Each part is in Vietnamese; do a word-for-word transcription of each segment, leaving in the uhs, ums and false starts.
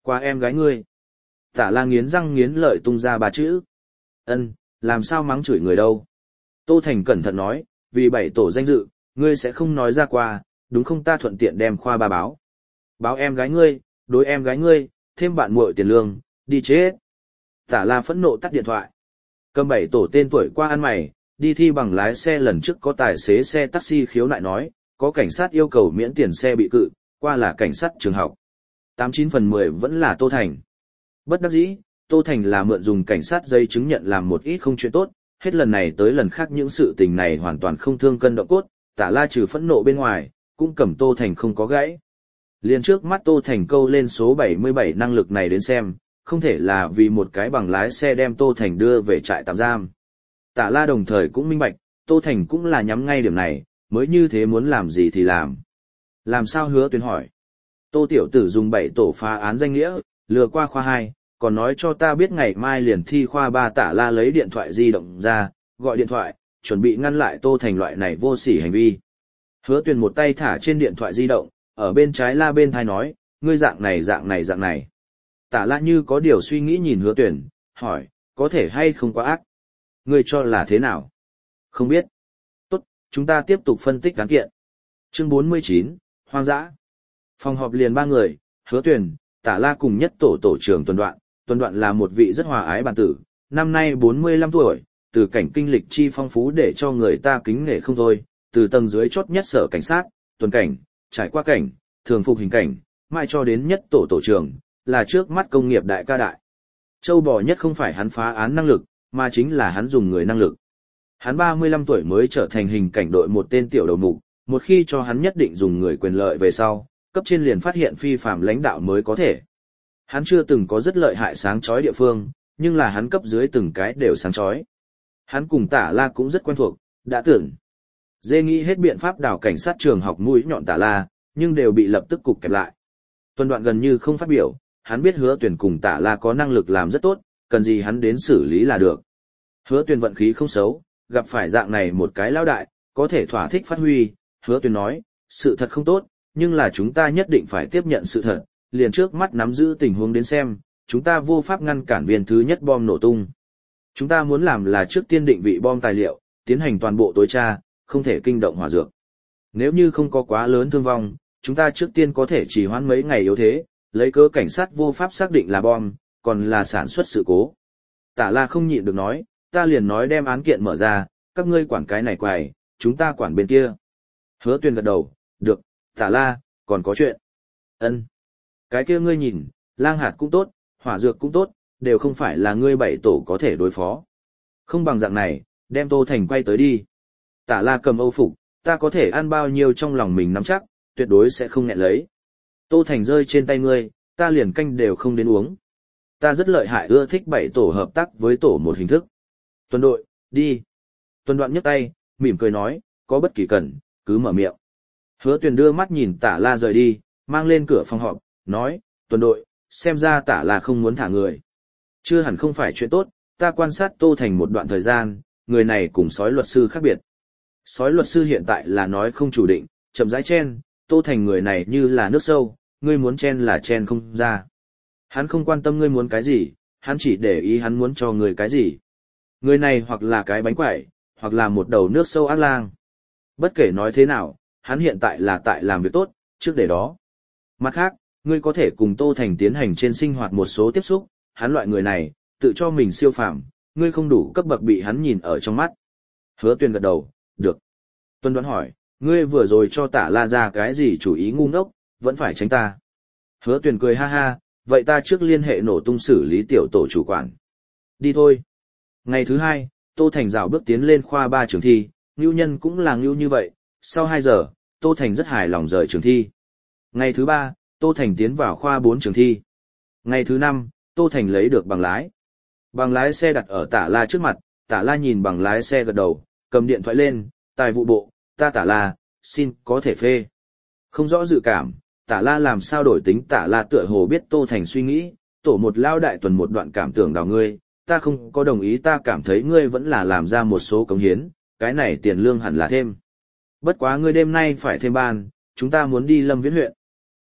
Qua em gái ngươi. Tả La nghiến răng nghiến lợi tung ra ba chữ. Ân, làm sao mắng chửi người đâu. Tô Thành cẩn thận nói, vì bảy tổ danh dự, ngươi sẽ không nói ra qua, đúng không, ta thuận tiện đem khoa ba báo. Báo em gái ngươi, đối em gái ngươi, thêm bạn muội tiền lương, đi chết. Tả La phẫn nộ tắt điện thoại. Cầm bảy tổ tên tuổi qua ăn mày, đi thi bằng lái xe lần trước có tài xế xe taxi khiếu nại nói, có cảnh sát yêu cầu miễn tiền xe bị cự, qua là cảnh sát trường học. Tám chín phần mười vẫn là Tô Thành. Bất đắc dĩ, Tô Thành là mượn dùng cảnh sát giấy chứng nhận làm một ít không chuyện tốt, hết lần này tới lần khác những sự tình này hoàn toàn không thương cân động cốt, Tả La trừ phẫn nộ bên ngoài, cũng cầm Tô Thành không có gãy. Liên trước mắt Tô Thành câu lên số bảy mươi bảy năng lực này đến xem, không thể là vì một cái bằng lái xe đem Tô Thành đưa về trại tạm giam. Tả La đồng thời cũng minh bạch, Tô Thành cũng là nhắm ngay điểm này, mới như thế muốn làm gì thì làm. Làm sao Hứa Tuyền hỏi. Tô tiểu tử dùng bảy tổ phá án danh nghĩa, lừa qua khoa hai, còn nói cho ta biết ngày mai liền thi khoa ba. Tả La lấy điện thoại di động ra, gọi điện thoại, chuẩn bị ngăn lại Tô Thành loại này vô sỉ hành vi. Hứa Tuyền một tay thả trên điện thoại di động, ở bên trái La bên tai nói, ngươi dạng này dạng này dạng này. Tả La như có điều suy nghĩ nhìn Hứa Tuyền, hỏi, có thể hay không quá ác? Ngươi cho là thế nào? Không biết. Tốt, chúng ta tiếp tục phân tích án kiện. Chương bốn mươi chín, Hoang dã. Phòng họp liền ba người, Hứa Tuyền, Tả La cùng nhất tổ tổ trưởng Tuần Đoạn. Tuần Đoạn là một vị rất hòa ái bản tử, năm nay bốn mươi lăm tuổi, từ cảnh kinh lịch chi phong phú để cho người ta kính nể không thôi, từ tầng dưới chốt nhất sở cảnh sát, tuần cảnh, trải qua cảnh, thường phục hình cảnh, mãi cho đến nhất tổ tổ trưởng, là trước mắt công nghiệp đại ca đại. Châu bò nhất không phải hắn phá án năng lực, mà chính là hắn dùng người năng lực. Hắn ba mươi lăm tuổi mới trở thành hình cảnh đội một tên tiểu đầu mục, một khi cho hắn nhất định dùng người quyền lợi về sau, cấp trên liền phát hiện phi phạm lãnh đạo mới có thể. Hắn chưa từng có rất lợi hại sáng chói địa phương, nhưng là hắn cấp dưới từng cái đều sáng chói. Hắn cùng Tả La cũng rất quen thuộc, đã tưởng. Dê nghĩ hết biện pháp đào cảnh sát trường học mũi nhọn Tả La, nhưng đều bị lập tức cục kẹp lại. Tuần Đoạn gần như không phát biểu, hắn biết Hứa Tuyền cùng Tả La có năng lực làm rất tốt, cần gì hắn đến xử lý là được. Hứa Tuyền vận khí không xấu, gặp phải dạng này một cái lão đại, có thể thỏa thích phát huy. Hứa Tuyền nói, sự thật không tốt, nhưng là chúng ta nhất định phải tiếp nhận sự thật, liền trước mắt nắm giữ tình huống đến xem, chúng ta vô pháp ngăn cản viên thứ nhất bom nổ tung. Chúng ta muốn làm là trước tiên định vị bom tài liệu, tiến hành toàn bộ tối tra, không thể kinh động hỏa dược. Nếu như không có quá lớn thương vong, chúng ta trước tiên có thể trì hoãn mấy ngày yếu thế, lấy cớ cảnh sát vô pháp xác định là bom, còn là sản xuất sự cố. Tả La không nhịn được nói, ta liền nói đem án kiện mở ra, các ngươi quản cái này quài, chúng ta quản bên kia. Hứa Tuyền gật đầu, được, Tả La, còn có chuyện. Ân, cái kia ngươi nhìn, lang hạt cũng tốt, hỏa dược cũng tốt, đều không phải là ngươi bảy tổ có thể đối phó. Không bằng dạng này, đem Tô Thành quay tới đi. Tả La cầm âu phục, ta có thể ăn bao nhiêu trong lòng mình nắm chắc, tuyệt đối sẽ không nghẹn lấy. Tô Thành rơi trên tay ngươi, ta liền canh đều không đến uống. Ta rất lợi hại, ưa thích bảy tổ hợp tác với tổ một hình thức. Tuần đội, đi. Tuần Đoạn nhấc tay, mỉm cười nói, có bất kỳ cần, cứ mở miệng. Hứa Tuyền đưa mắt nhìn Tả La rời đi, mang lên cửa phòng họp, nói, Tuần đội, xem ra Tả La không muốn thả người. Chưa hẳn không phải chuyện tốt, ta quan sát Tô Thành một đoạn thời gian, người này cùng sói luật sư khác biệt. Sói luật sư hiện tại là nói không chủ định, chậm rãi chen, Tô Thành người này như là nước sâu, ngươi muốn chen là chen không ra. Hắn không quan tâm ngươi muốn cái gì, hắn chỉ để ý hắn muốn cho ngươi cái gì. Người này hoặc là cái bánh quẩy, hoặc là một đầu nước sâu ác lang. Bất kể nói thế nào, hắn hiện tại là tại làm việc tốt, trước để đó. Mặt khác, ngươi có thể cùng Tô Thành tiến hành trên sinh hoạt một số tiếp xúc, hắn loại người này, tự cho mình siêu phàm, ngươi không đủ cấp bậc bị hắn nhìn ở trong mắt. Hứa Tuyền gật đầu, được. Tuần Đoạn hỏi, ngươi vừa rồi cho Tả La ra cái gì chủ ý ngu ngốc, vẫn phải tránh ta. Hứa Tuyền cười ha ha, vậy ta trước liên hệ nổ tung xử lý tiểu tổ chủ quản. Đi thôi. Ngày thứ hai, Tô Thành rảo bước tiến lên khoa ba trường thi, Ngưu Nhân cũng là ngưu như vậy, sau hai giờ, Tô Thành rất hài lòng rời trường thi. Ngày thứ ba, Tô Thành tiến vào khoa bốn trường thi. Ngày thứ năm, Tô Thành lấy được bằng lái. Bằng lái xe đặt ở Tả La trước mặt, Tả La nhìn bằng lái xe gật đầu, cầm điện thoại lên, tài vụ bộ, ta Tả La, xin, có thể phê. Không rõ dự cảm, Tả La làm sao đổi tính. Tả La tựa hồ biết Tô Thành suy nghĩ, tổ một lao đại tuần một đoạn cảm tưởng đào ngươi, ta không có đồng ý, ta cảm thấy ngươi vẫn là làm ra một số cống hiến, cái này tiền lương hẳn là thêm. Bất quá ngươi đêm nay phải thêm ban, chúng ta muốn đi Lâm Viễn huyện.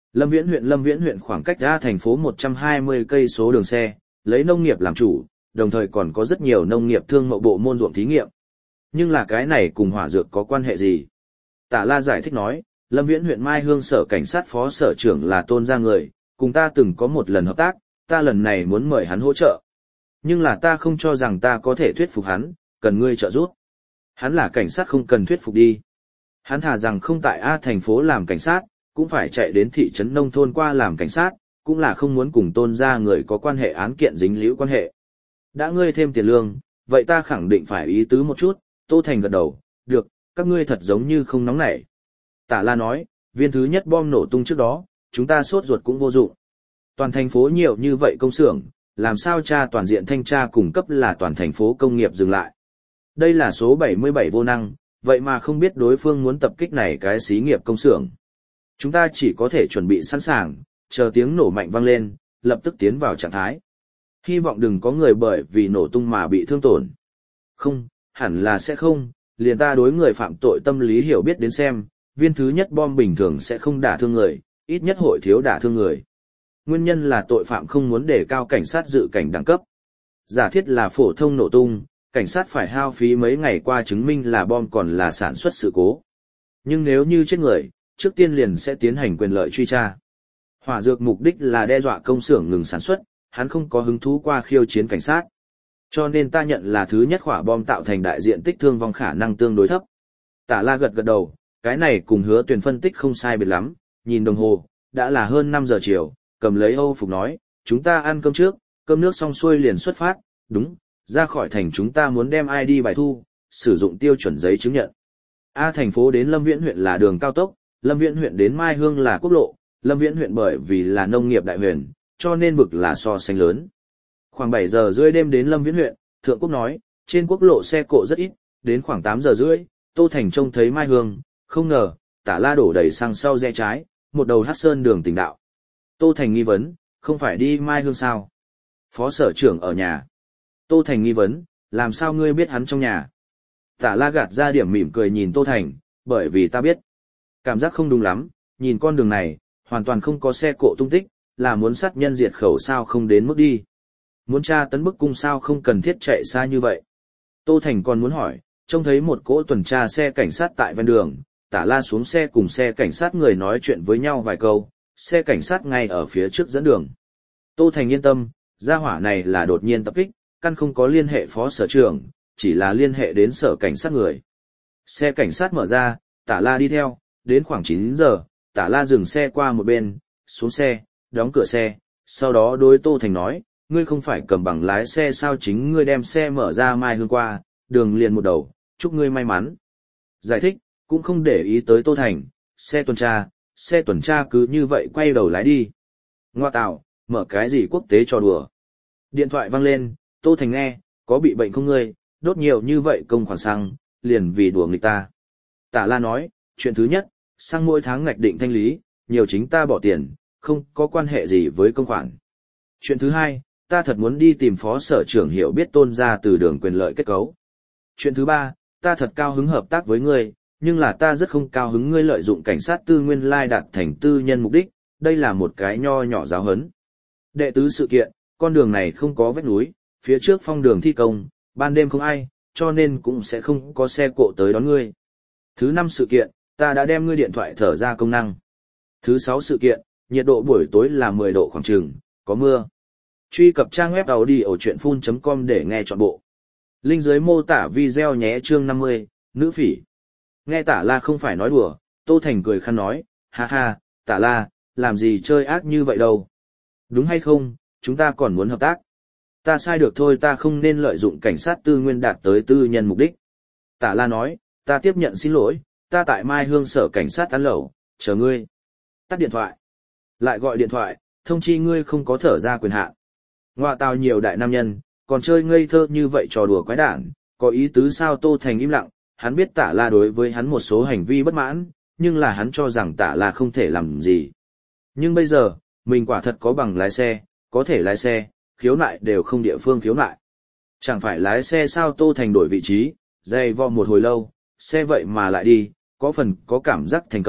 Lâm Viễn huyện Lâm Viễn huyện khoảng cách ra thành phố một trăm hai mươi cây số đường xe, lấy nông nghiệp làm chủ, đồng thời còn có rất nhiều nông nghiệp thương mậu bộ môn ruộng thí nghiệm. Nhưng là cái này cùng hỏa dược có quan hệ gì? Tả La giải thích nói, Lâm Viễn huyện Mai Hương sở cảnh sát phó sở trưởng là Tôn gia người, cùng ta từng có một lần hợp tác, ta lần này muốn mời hắn hỗ trợ. Nhưng là ta không cho rằng ta có thể thuyết phục hắn, cần ngươi trợ giúp. Hắn là cảnh sát không cần thuyết phục đi. Hắn thà rằng không tại A thành phố làm cảnh sát, cũng phải chạy đến thị trấn nông thôn qua làm cảnh sát, cũng là không muốn cùng Tôn gia người có quan hệ án kiện dính líu quan hệ. Đã ngươi thêm tiền lương, vậy ta khẳng định phải ý tứ một chút. Tô Thành gật đầu, được, các ngươi thật giống như không nóng nảy. Tả La nói, viên thứ nhất bom nổ tung trước đó, chúng ta sốt ruột cũng vô dụng. Toàn thành phố nhiều như vậy công xưởng, làm sao tra toàn diện thanh tra cung cấp là toàn thành phố công nghiệp dừng lại. Đây là số bảy mươi bảy vô năng, vậy mà không biết đối phương muốn tập kích này cái xí nghiệp công xưởng. Chúng ta chỉ có thể chuẩn bị sẵn sàng, chờ tiếng nổ mạnh vang lên, lập tức tiến vào trạng thái. Hy vọng đừng có người bởi vì nổ tung mà bị thương tổn. Không, hẳn là sẽ không, liền ta đối người phạm tội tâm lý hiểu biết đến xem, viên thứ nhất bom bình thường sẽ không đả thương người, ít nhất hội thiếu đả thương người. Nguyên nhân là tội phạm không muốn đề cao cảnh sát dự cảnh đẳng cấp. Giả thiết là phổ thông nổ tung, cảnh sát phải hao phí mấy ngày qua chứng minh là bom còn là sản xuất sự cố. Nhưng nếu như chết người, trước tiên liền sẽ tiến hành quyền lợi truy tra. Hỏa dược mục đích là đe dọa công xưởng ngừng sản xuất, hắn không có hứng thú qua khiêu chiến cảnh sát. Cho nên ta nhận là thứ nhất quả bom tạo thành đại diện tích thương vong khả năng tương đối thấp. Tả La gật gật đầu, cái này cùng Hứa Tuyền phân tích không sai biệt lắm, nhìn đồng hồ, đã là hơn năm giờ chiều, cầm lấy Âu phục nói, chúng ta ăn cơm trước, cơm nước xong xuôi liền xuất phát, đúng, ra khỏi thành chúng ta muốn đem i đê bài thu, sử dụng tiêu chuẩn giấy chứng nhận. A thành phố đến Lâm Viễn huyện là đường cao tốc, Lâm Viễn huyện đến Mai Hương là quốc lộ, Lâm Viễn huyện bởi vì là nông nghiệp đại huyện, cho nên vực là so sánh lớn. Khoảng bảy giờ rưỡi đêm đến Lâm Viễn huyện, Thượng Quốc nói, trên quốc lộ xe cộ rất ít, đến khoảng tám giờ rưỡi, Tô Thành trông thấy Mai Hương, không ngờ, Tả La đổ đầy xăng sau rẽ trái, một đầu Hắc Sơn đường tỉnh đạo. Tô Thành nghi vấn, không phải đi Mai Hương sao? Phó sở trưởng ở nhà. Tô Thành nghi vấn, làm sao ngươi biết hắn trong nhà? Tả La gạt ra điểm mỉm cười nhìn Tô Thành, bởi vì ta biết. Cảm giác không đúng lắm, nhìn con đường này, hoàn toàn không có xe cộ tung tích, là muốn sát nhân diệt khẩu sao không đến mức đi. Muốn tra tấn bức cung sao không cần thiết chạy xa như vậy. Tô Thành còn muốn hỏi, trông thấy một cỗ tuần tra xe cảnh sát tại ven đường, Tả La xuống xe cùng xe cảnh sát người nói chuyện với nhau vài câu, xe cảnh sát ngay ở phía trước dẫn đường. Tô Thành yên tâm, gia hỏa này là đột nhiên tập kích, căn không có liên hệ phó sở trưởng, chỉ là liên hệ đến sở cảnh sát người. Xe cảnh sát mở ra, Tả La đi theo, đến khoảng chín giờ, Tả La dừng xe qua một bên, xuống xe, đóng cửa xe, sau đó đối Tô Thành nói, ngươi không phải cầm bằng lái xe sao chính ngươi đem xe mở ra Mai Hương qua, đường liền một đầu, chúc ngươi may mắn. Giải thích, cũng không để ý tới Tô Thành, xe tuần tra, xe tuần tra cứ như vậy quay đầu lái đi. Ngoa tạo, mở cái gì quốc tế cho đùa. Điện thoại vang lên, Tô Thành nghe, có bị bệnh không ngươi, đốt nhiều như vậy công khoản xăng, liền vì đùa người ta. Tả La nói, chuyện thứ nhất, xăng mỗi tháng ngạch định thanh lý, nhiều chính ta bỏ tiền, không có quan hệ gì với công khoản. Chuyện thứ hai, ta thật muốn đi tìm phó sở trưởng hiểu biết Tôn gia từ đường quyền lợi kết cấu. Chuyện thứ ba, ta thật cao hứng hợp tác với ngươi, nhưng là ta rất không cao hứng ngươi lợi dụng cảnh sát tư nguyên lai đạt thành tư nhân mục đích, đây là một cái nho nhỏ giáo hấn. Đệ tứ sự kiện, con đường này không có vách núi, phía trước phong đường thi công, ban đêm không ai, cho nên cũng sẽ không có xe cộ tới đón ngươi. Thứ năm sự kiện, ta đã đem ngươi điện thoại thở ra công năng. Thứ sáu sự kiện, nhiệt độ buổi tối là mười độ khoảng chừng, có mưa. Truy cập trang web audiochuyenphun chấm com để nghe trọn bộ. Link dưới mô tả video nhé. Chương năm mươi, nữ phỉ. Nghe Tả La không phải nói đùa, Tô Thành cười khăn nói, ha ha, Tả La, làm gì chơi ác như vậy đâu. Đúng hay không, chúng ta còn muốn hợp tác. Ta sai được thôi, ta không nên lợi dụng cảnh sát tư nguyên đạt tới tư nhân mục đích. Tả La nói, ta tiếp nhận xin lỗi, ta tại Mai Hương sở cảnh sát ăn lẩu, chờ ngươi. Tắt điện thoại. Lại gọi điện thoại, thông chi ngươi không có thở ra quyền hạn. Ngoại tào nhiều đại nam nhân, còn chơi ngây thơ như vậy trò đùa quái đản, có ý tứ sao? Tô Thành im lặng, hắn biết Tả La đối với hắn một số hành vi bất mãn, nhưng là hắn cho rằng Tả La không thể làm gì. Nhưng bây giờ, mình quả thật có bằng lái xe, có thể lái xe, khiếu nại đều không địa phương khiếu nại. Chẳng phải lái xe sao? Tô Thành đổi vị trí, dây vo một hồi lâu, xe vậy mà lại đi, có phần có cảm giác thành công,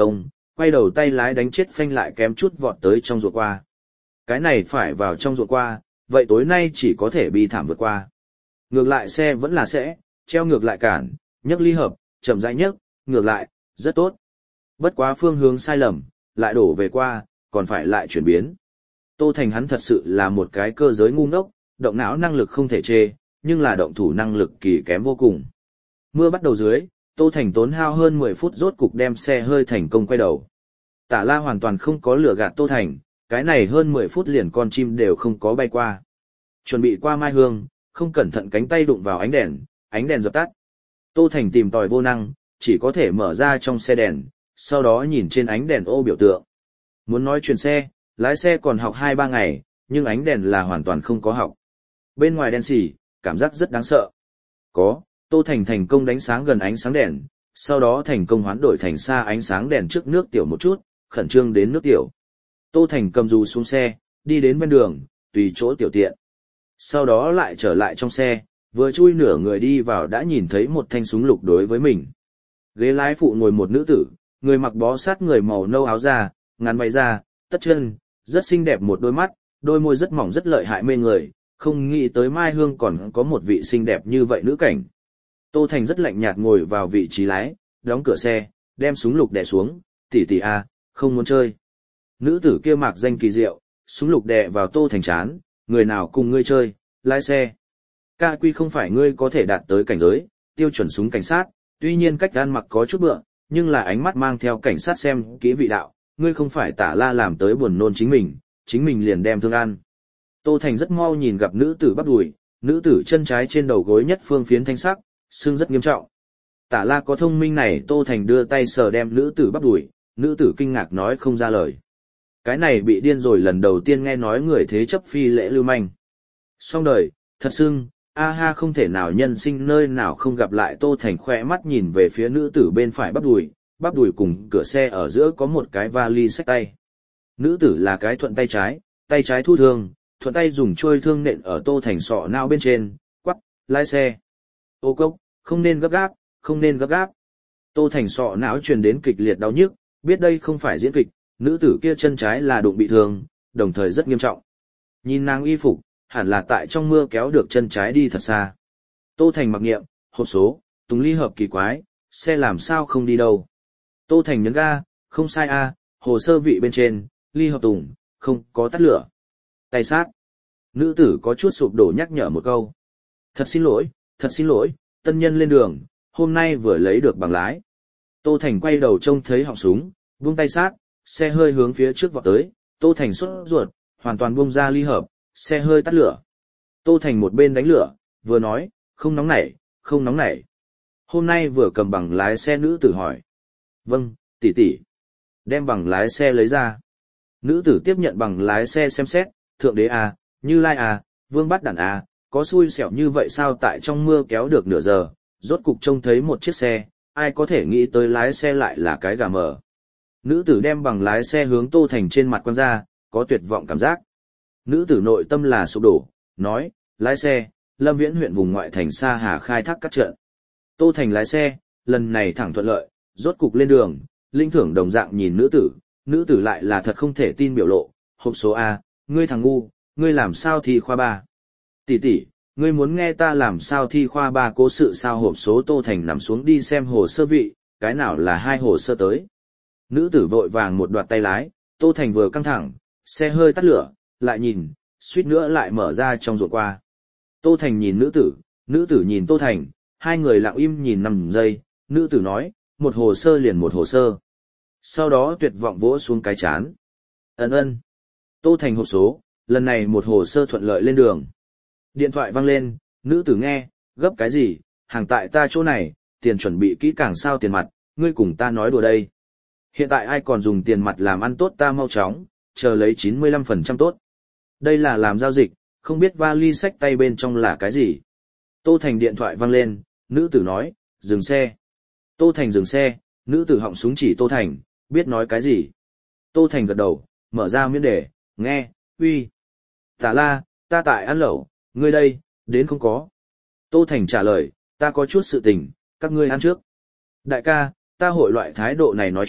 quay đầu tay lái đánh chết phanh lại kém chút vọt tới trong ruộng qua. Cái này phải vào trong ruộng qua, vậy tối nay chỉ có thể bi thảm vượt qua. Ngược lại xe vẫn là sẽ, treo ngược lại cản, nhấc ly hợp, chậm rãi nhấc, ngược lại, rất tốt. Bất quá phương hướng sai lầm, lại đổ về qua, còn phải lại chuyển biến. Tô Thành hắn thật sự là một cái cơ giới ngu ngốc, động não năng lực không thể chê, nhưng là động thủ năng lực kỳ kém vô cùng. Mưa bắt đầu dưới, Tô Thành tốn hao hơn mười phút rốt cục đem xe hơi thành công quay đầu. Tả La hoàn toàn không có lừa gạt Tô Thành, cái này hơn mười phút liền con chim đều không có bay qua. Chuẩn bị qua mai hương, không cẩn thận cánh tay đụng vào ánh đèn, ánh đèn dập tắt. Tô Thành tìm tòi vô năng, chỉ có thể mở ra trong xe đèn, sau đó nhìn trên ánh đèn ô biểu tượng. Muốn nói chuyển xe, lái xe còn học hai ba ngày, nhưng ánh đèn là hoàn toàn không có học. Bên ngoài đen xì, cảm giác rất đáng sợ. Có, Tô Thành thành công đánh sáng gần ánh sáng đèn, sau đó thành công hoán đổi thành xa ánh sáng đèn trước nước tiểu một chút, khẩn trương đến nước tiểu. Tô Thành cầm dù xuống xe, đi đến bên đường, tùy chỗ tiểu tiện. Sau đó lại trở lại trong xe, vừa chui nửa người đi vào đã nhìn thấy một thanh súng lục đối với mình. Ghế lái phụ ngồi một nữ tử, người mặc bó sát người màu nâu áo da, ngắn váy da, tất chân, rất xinh đẹp một đôi mắt, đôi môi rất mỏng rất lợi hại mê người, không nghĩ tới Mai Hương còn có một vị xinh đẹp như vậy nữ cảnh. Tô Thành rất lạnh nhạt ngồi vào vị trí lái, đóng cửa xe, đem súng lục đè xuống, tỷ tỷ a, không muốn chơi. Nữ tử kia mặc danh kỳ diệu, súng lục đè vào Tô Thành chán, người nào cùng ngươi chơi, lái xe. Ca quy không phải ngươi có thể đạt tới cảnh giới, tiêu chuẩn súng cảnh sát, tuy nhiên cách ăn mặc có chút bựa, nhưng là ánh mắt mang theo cảnh sát xem kỹ vị đạo, ngươi không phải Tả La làm tới buồn nôn chính mình, chính mình liền đem thương ăn. Tô Thành rất mau nhìn gặp nữ tử bắp đùi, nữ tử chân trái trên đầu gối nhất phương phiến thanh sắc, xương rất nghiêm trọng. Tả La có thông minh này, Tô Thành đưa tay sờ đem nữ tử bắp đùi, nữ tử kinh ngạc nói không ra lời. Cái này bị điên rồi, lần đầu tiên nghe nói người thế chấp phi lễ lưu manh. Xong đời, thật sưng, a ha, không thể nào nhân sinh nơi nào không gặp lại. Tô Thành khỏe mắt nhìn về phía nữ tử bên phải bắp đùi, bắp đùi cùng cửa xe ở giữa có một cái vali xách tay. Nữ tử là cái thuận tay trái, tay trái thu thương, thuận tay dùng trôi thương nện ở Tô Thành sọ não bên trên, quắc, lái xe. Ô cốc, không nên gấp gáp, không nên gấp gáp. Tô Thành sọ não truyền đến kịch liệt đau nhức, biết đây không phải diễn kịch, nữ tử kia chân trái là đụng bị thương, đồng thời rất nghiêm trọng. Nhìn nàng y phục, hẳn là tại trong mưa kéo được chân trái đi thật xa. Tô Thành mặc niệm, hộp số, tùng ly hợp kỳ quái, xe làm sao không đi đâu. Tô Thành nhấn ga, không sai a, hồ sơ vị bên trên, ly hợp tùng, không có tắt lửa. Tay sát. Nữ tử có chút sụp đổ nhắc nhở một câu. Thật xin lỗi, thật xin lỗi, tân nhân lên đường, hôm nay vừa lấy được bằng lái. Tô Thành quay đầu trông thấy họng súng, buông tay sát, xe hơi hướng phía trước vọt tới, Tô Thành sốt ruột, hoàn toàn buông ra ly hợp, xe hơi tắt lửa. Tô Thành một bên đánh lửa, vừa nói, không nóng nảy, không nóng nảy. Hôm nay vừa cầm bằng lái xe, nữ tử hỏi. Vâng, tỷ tỷ. Đem bằng lái xe lấy ra. Nữ tử tiếp nhận bằng lái xe xem xét, thượng đế à, Như Lai à, Vương Bát Đản à, có xui xẻo như vậy sao, tại trong mưa kéo được nửa giờ, rốt cục trông thấy một chiếc xe, ai có thể nghĩ tới lái xe lại là cái gà mờ. Nữ tử đem bằng lái xe hướng Tô Thành trên mặt quăng ra, có tuyệt vọng cảm giác. Nữ tử nội tâm là sụp đổ, nói, lái xe, Lâm Viễn huyện vùng ngoại thành Sa Hà khai thác các trận. Tô Thành lái xe, lần này thẳng thuận lợi, rốt cục lên đường, linh thưởng đồng dạng nhìn nữ tử, nữ tử lại là thật không thể tin biểu lộ, hộp số A, ngươi thằng ngu, ngươi làm sao thi khoa ba. Tỷ tỷ, ngươi muốn nghe ta làm sao thi khoa ba cố sự sao? Hộp số. Tô Thành nằm xuống đi xem hồ sơ vị, cái nào là hai hồ sơ tới. Nữ tử vội vàng một đoạt tay lái, Tô Thành vừa căng thẳng, xe hơi tắt lửa, lại nhìn, suýt nữa lại mở ra trong ruộng qua. Tô Thành nhìn nữ tử, nữ tử nhìn Tô Thành, hai người lặng im nhìn năm giây, nữ tử nói, một hồ sơ liền một hồ sơ. Sau đó tuyệt vọng vỗ xuống cái chán. Ấn ơn. Tô Thành hộp số, lần này một hồ sơ thuận lợi lên đường. Điện thoại vang lên, nữ tử nghe, gấp cái gì, hàng tại ta chỗ này, tiền chuẩn bị kỹ càng sao? Tiền mặt, ngươi cùng ta nói đùa đây. Hiện tại ai còn dùng tiền mặt làm ăn tốt, ta mau chóng, chờ lấy chín mươi lăm phần trăm tốt. Đây là làm giao dịch, không biết vali xách tay bên trong là cái gì. Tô Thành điện thoại vang lên, nữ tử nói, dừng xe. Tô Thành dừng xe, nữ tử họng súng chỉ Tô Thành, biết nói cái gì. Tô Thành gật đầu, mở ra miễn đề, nghe, uy. Tả La, ta tại ăn lẩu, ngươi đây, đến không có. Tô Thành trả lời, ta có chút sự tình, các ngươi ăn trước. Đại ca, ta hội loại thái độ này nói chuyện,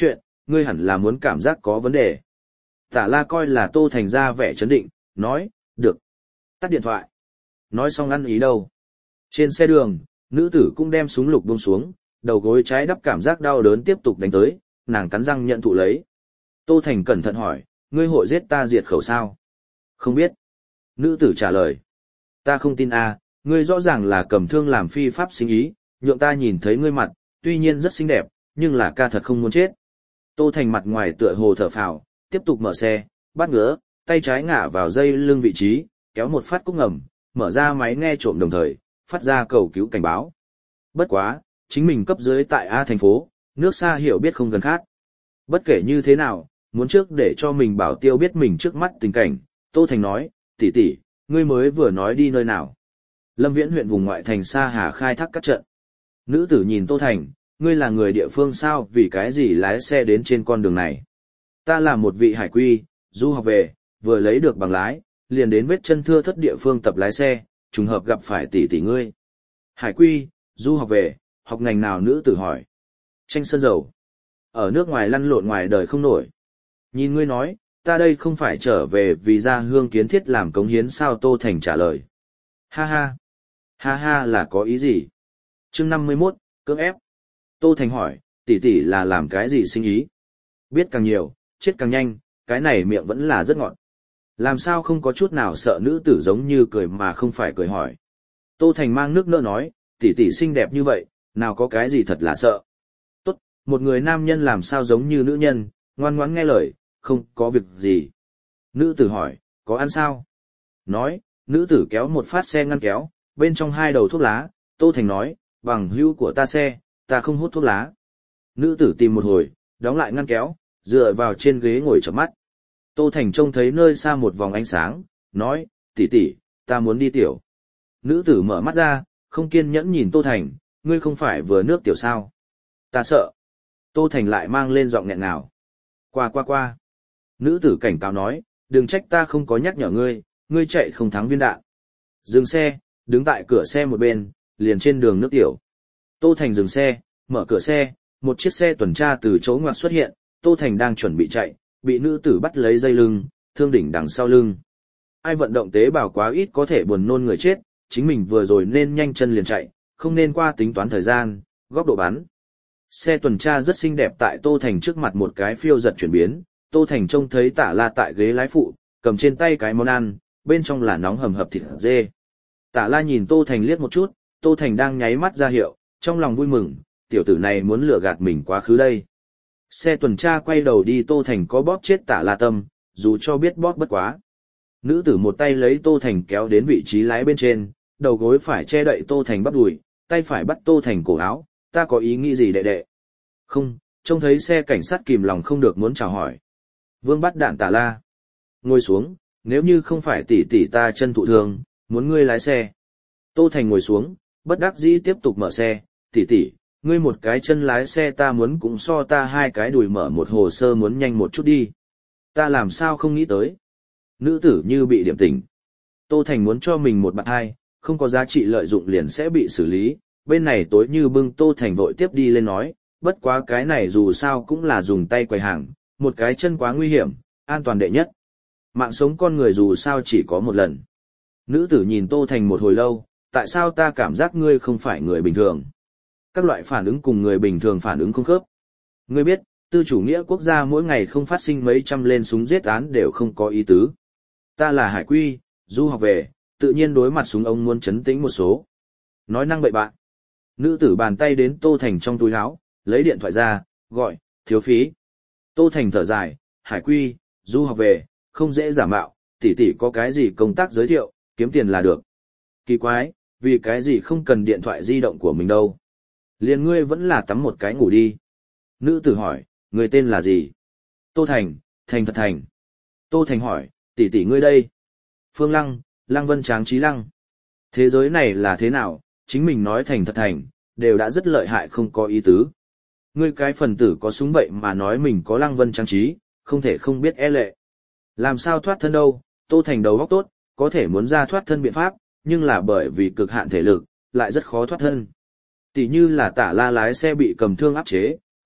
ngươi hẳn là muốn cảm giác có vấn đề. Tả La coi là Tô Thành ra vẻ chấn định, nói, được. Tắt điện thoại. Nói xong ăn ý đâu. Trên xe đường, nữ tử cũng đem súng lục buông xuống, đầu gối trái đắp cảm giác đau đớn tiếp tục đánh tới, nàng cắn răng nhận thụ lấy. Tô Thành cẩn thận hỏi, ngươi hội giết ta diệt khẩu sao? Không biết. Nữ tử trả lời. Ta không tin a, ngươi rõ ràng là cầm thương làm phi pháp sinh ý, nhượng ta nhìn thấy ngươi mặt, tuy nhiên rất xinh đẹp, nhưng là ca thật không muốn chết. Tô Thành mặt ngoài tựa hồ thở phào, tiếp tục mở xe, bắt ngứa, tay trái ngả vào dây lưng vị trí, kéo một phát cúc ngầm, mở ra máy nghe trộm đồng thời, phát ra cầu cứu cảnh báo. Bất quá, chính mình cấp dưới tại A thành phố, nước xa hiểu biết không gần khác. Bất kể như thế nào, muốn trước để cho mình bảo tiêu biết mình trước mắt tình cảnh, Tô Thành nói, tỷ tỷ, ngươi mới vừa nói đi nơi nào. Lâm Viễn huyện vùng ngoại thành Sa Hà khai thác các trận. Nữ tử nhìn Tô Thành, ngươi là người địa phương sao, vì cái gì lái xe đến trên con đường này. Ta là một vị hải quy, du học về, vừa lấy được bằng lái, liền đến vết chân thưa thất địa phương tập lái xe, trùng hợp gặp phải tỷ tỷ ngươi. Hải quy, du học về, học ngành nào, nữ tử hỏi. Tranh sơn dầu. Ở nước ngoài lăn lộn ngoài đời không nổi. Nhìn ngươi nói, ta đây không phải trở về vì ra hương kiến thiết làm cống hiến sao, Tô Thành trả lời. Ha ha. Ha ha là có ý gì? Chương năm mươi mốt, cưỡng ép. Tô Thành hỏi, tỷ tỷ là làm cái gì sinh ý? Biết càng nhiều, chết càng nhanh, cái này miệng vẫn là rất ngọt. Làm sao không có chút nào sợ, nữ tử giống như cười mà không phải cười hỏi. Tô Thành mang nước nỡ nói, tỷ tỷ xinh đẹp như vậy, nào có cái gì thật là sợ. Tốt, một người nam nhân làm sao giống như nữ nhân, ngoan ngoãn nghe lời, không có việc gì. Nữ tử hỏi, có ăn sao? Nói, nữ tử kéo một phát xe ngăn kéo, bên trong hai đầu thuốc lá, Tô Thành nói, bằng hữu của ta xe, ta không hút thuốc lá. Nữ tử tìm một hồi, đóng lại ngăn kéo, dựa vào trên ghế ngồi chợp mắt. Tô Thành trông thấy nơi xa một vòng ánh sáng, nói, tỷ tỷ, ta muốn đi tiểu. Nữ tử mở mắt ra, không kiên nhẫn nhìn Tô Thành, ngươi không phải vừa nước tiểu sao? Ta sợ. Tô Thành lại mang lên giọng nghẹn ngào. Qua qua qua. Nữ tử cảnh cáo nói, đừng trách ta không có nhắc nhở ngươi, ngươi chạy không thắng viên đạn. Dừng xe, đứng tại cửa xe một bên, liền trên đường nước tiểu. Tô Thành dừng xe, mở cửa xe, một chiếc xe tuần tra từ chỗ ngoặt xuất hiện, Tô Thành đang chuẩn bị chạy, bị nữ tử bắt lấy dây lưng, thương đỉnh đằng sau lưng. Ai vận động tế bào quá ít có thể buồn nôn người chết, chính mình vừa rồi nên nhanh chân liền chạy, không nên qua tính toán thời gian, góc độ bắn. Xe tuần tra rất xinh đẹp tại Tô Thành trước mặt một cái phiêu giật chuyển biến, Tô Thành trông thấy Tả La tại ghế lái phụ, cầm trên tay cái món ăn, bên trong là nóng hầm hập thịt dê. Tả La nhìn Tô Thành liếc một chút, Tô Thành đang nháy mắt ra hiệu, trong lòng vui mừng, tiểu tử này muốn lừa gạt mình quá khứ đây. Xe tuần tra quay đầu đi, Tô Thành có bóp chết Tả La tâm, dù cho biết bóp bất quá. Nữ tử một tay lấy Tô Thành kéo đến vị trí lái bên trên, đầu gối phải che đậy Tô Thành bắp đùi, tay phải bắt Tô Thành cổ áo, ta có ý nghĩ gì đệ đệ? Không, trông thấy xe cảnh sát kìm lòng không được muốn chào hỏi. Vương bắt đạn Tả La. Ngồi xuống, nếu như không phải tỷ tỷ ta chân thụ thương, muốn ngươi lái xe. Tô Thành ngồi xuống, bất đắc dĩ tiếp tục mở xe, tỷ tỷ, ngươi một cái chân lái xe ta muốn cũng so ta hai cái đùi mở một hồ sơ muốn nhanh một chút đi. Ta làm sao không nghĩ tới. Nữ tử như bị điểm tỉnh. Tô Thành muốn cho mình một bạn hai, không có giá trị lợi dụng liền sẽ bị xử lý, bên này tối như bưng. Tô Thành vội tiếp đi lên nói, bất quá cái này dù sao cũng là dùng tay quầy hàng, một cái chân quá nguy hiểm, an toàn đệ nhất. Mạng sống con người dù sao chỉ có một lần. Nữ tử nhìn Tô Thành một hồi lâu, tại sao ta cảm giác ngươi không phải người bình thường? Các loại phản ứng cùng người bình thường phản ứng không khớp. Ngươi biết, tư chủ nghĩa quốc gia mỗi ngày không phát sinh mấy trăm lên súng giết án đều không có ý tứ. Ta là hải quy, du học về, tự nhiên đối mặt súng ống muốn chấn tĩnh một số. Nói năng bậy bạn. Nữ tử bàn tay đến Tô Thành trong túi áo, lấy điện thoại ra, gọi, thiếu phí. Tô Thành thở dài, hải quy, du học về, không dễ giả mạo, tỷ tỷ có cái gì công tác giới thiệu, kiếm tiền là được. Kỳ quái, vì cái gì không cần điện thoại di động của mình đâu. Liền ngươi vẫn là tắm một cái ngủ đi. Nữ tử hỏi, người tên là gì? Tô Thành, Thành thật Thành. Tô Thành hỏi, tỷ tỷ ngươi đây? Phương Lăng, Lăng Vân Tráng Trí Lăng. Thế giới này là thế nào, chính mình nói Thành thật Thành, đều đã rất lợi hại không có ý tứ. Ngươi cái phần tử có súng vậy mà nói mình có Lăng Vân Tráng Trí, không thể không biết e lệ. Làm sao thoát thân đâu, Tô Thành đầu óc tốt, có thể muốn ra thoát thân biện pháp, nhưng là bởi vì cực hạn thể lực, lại rất khó thoát thân. Tỷ như là Tả La lái xe bị cầm thương áp chế,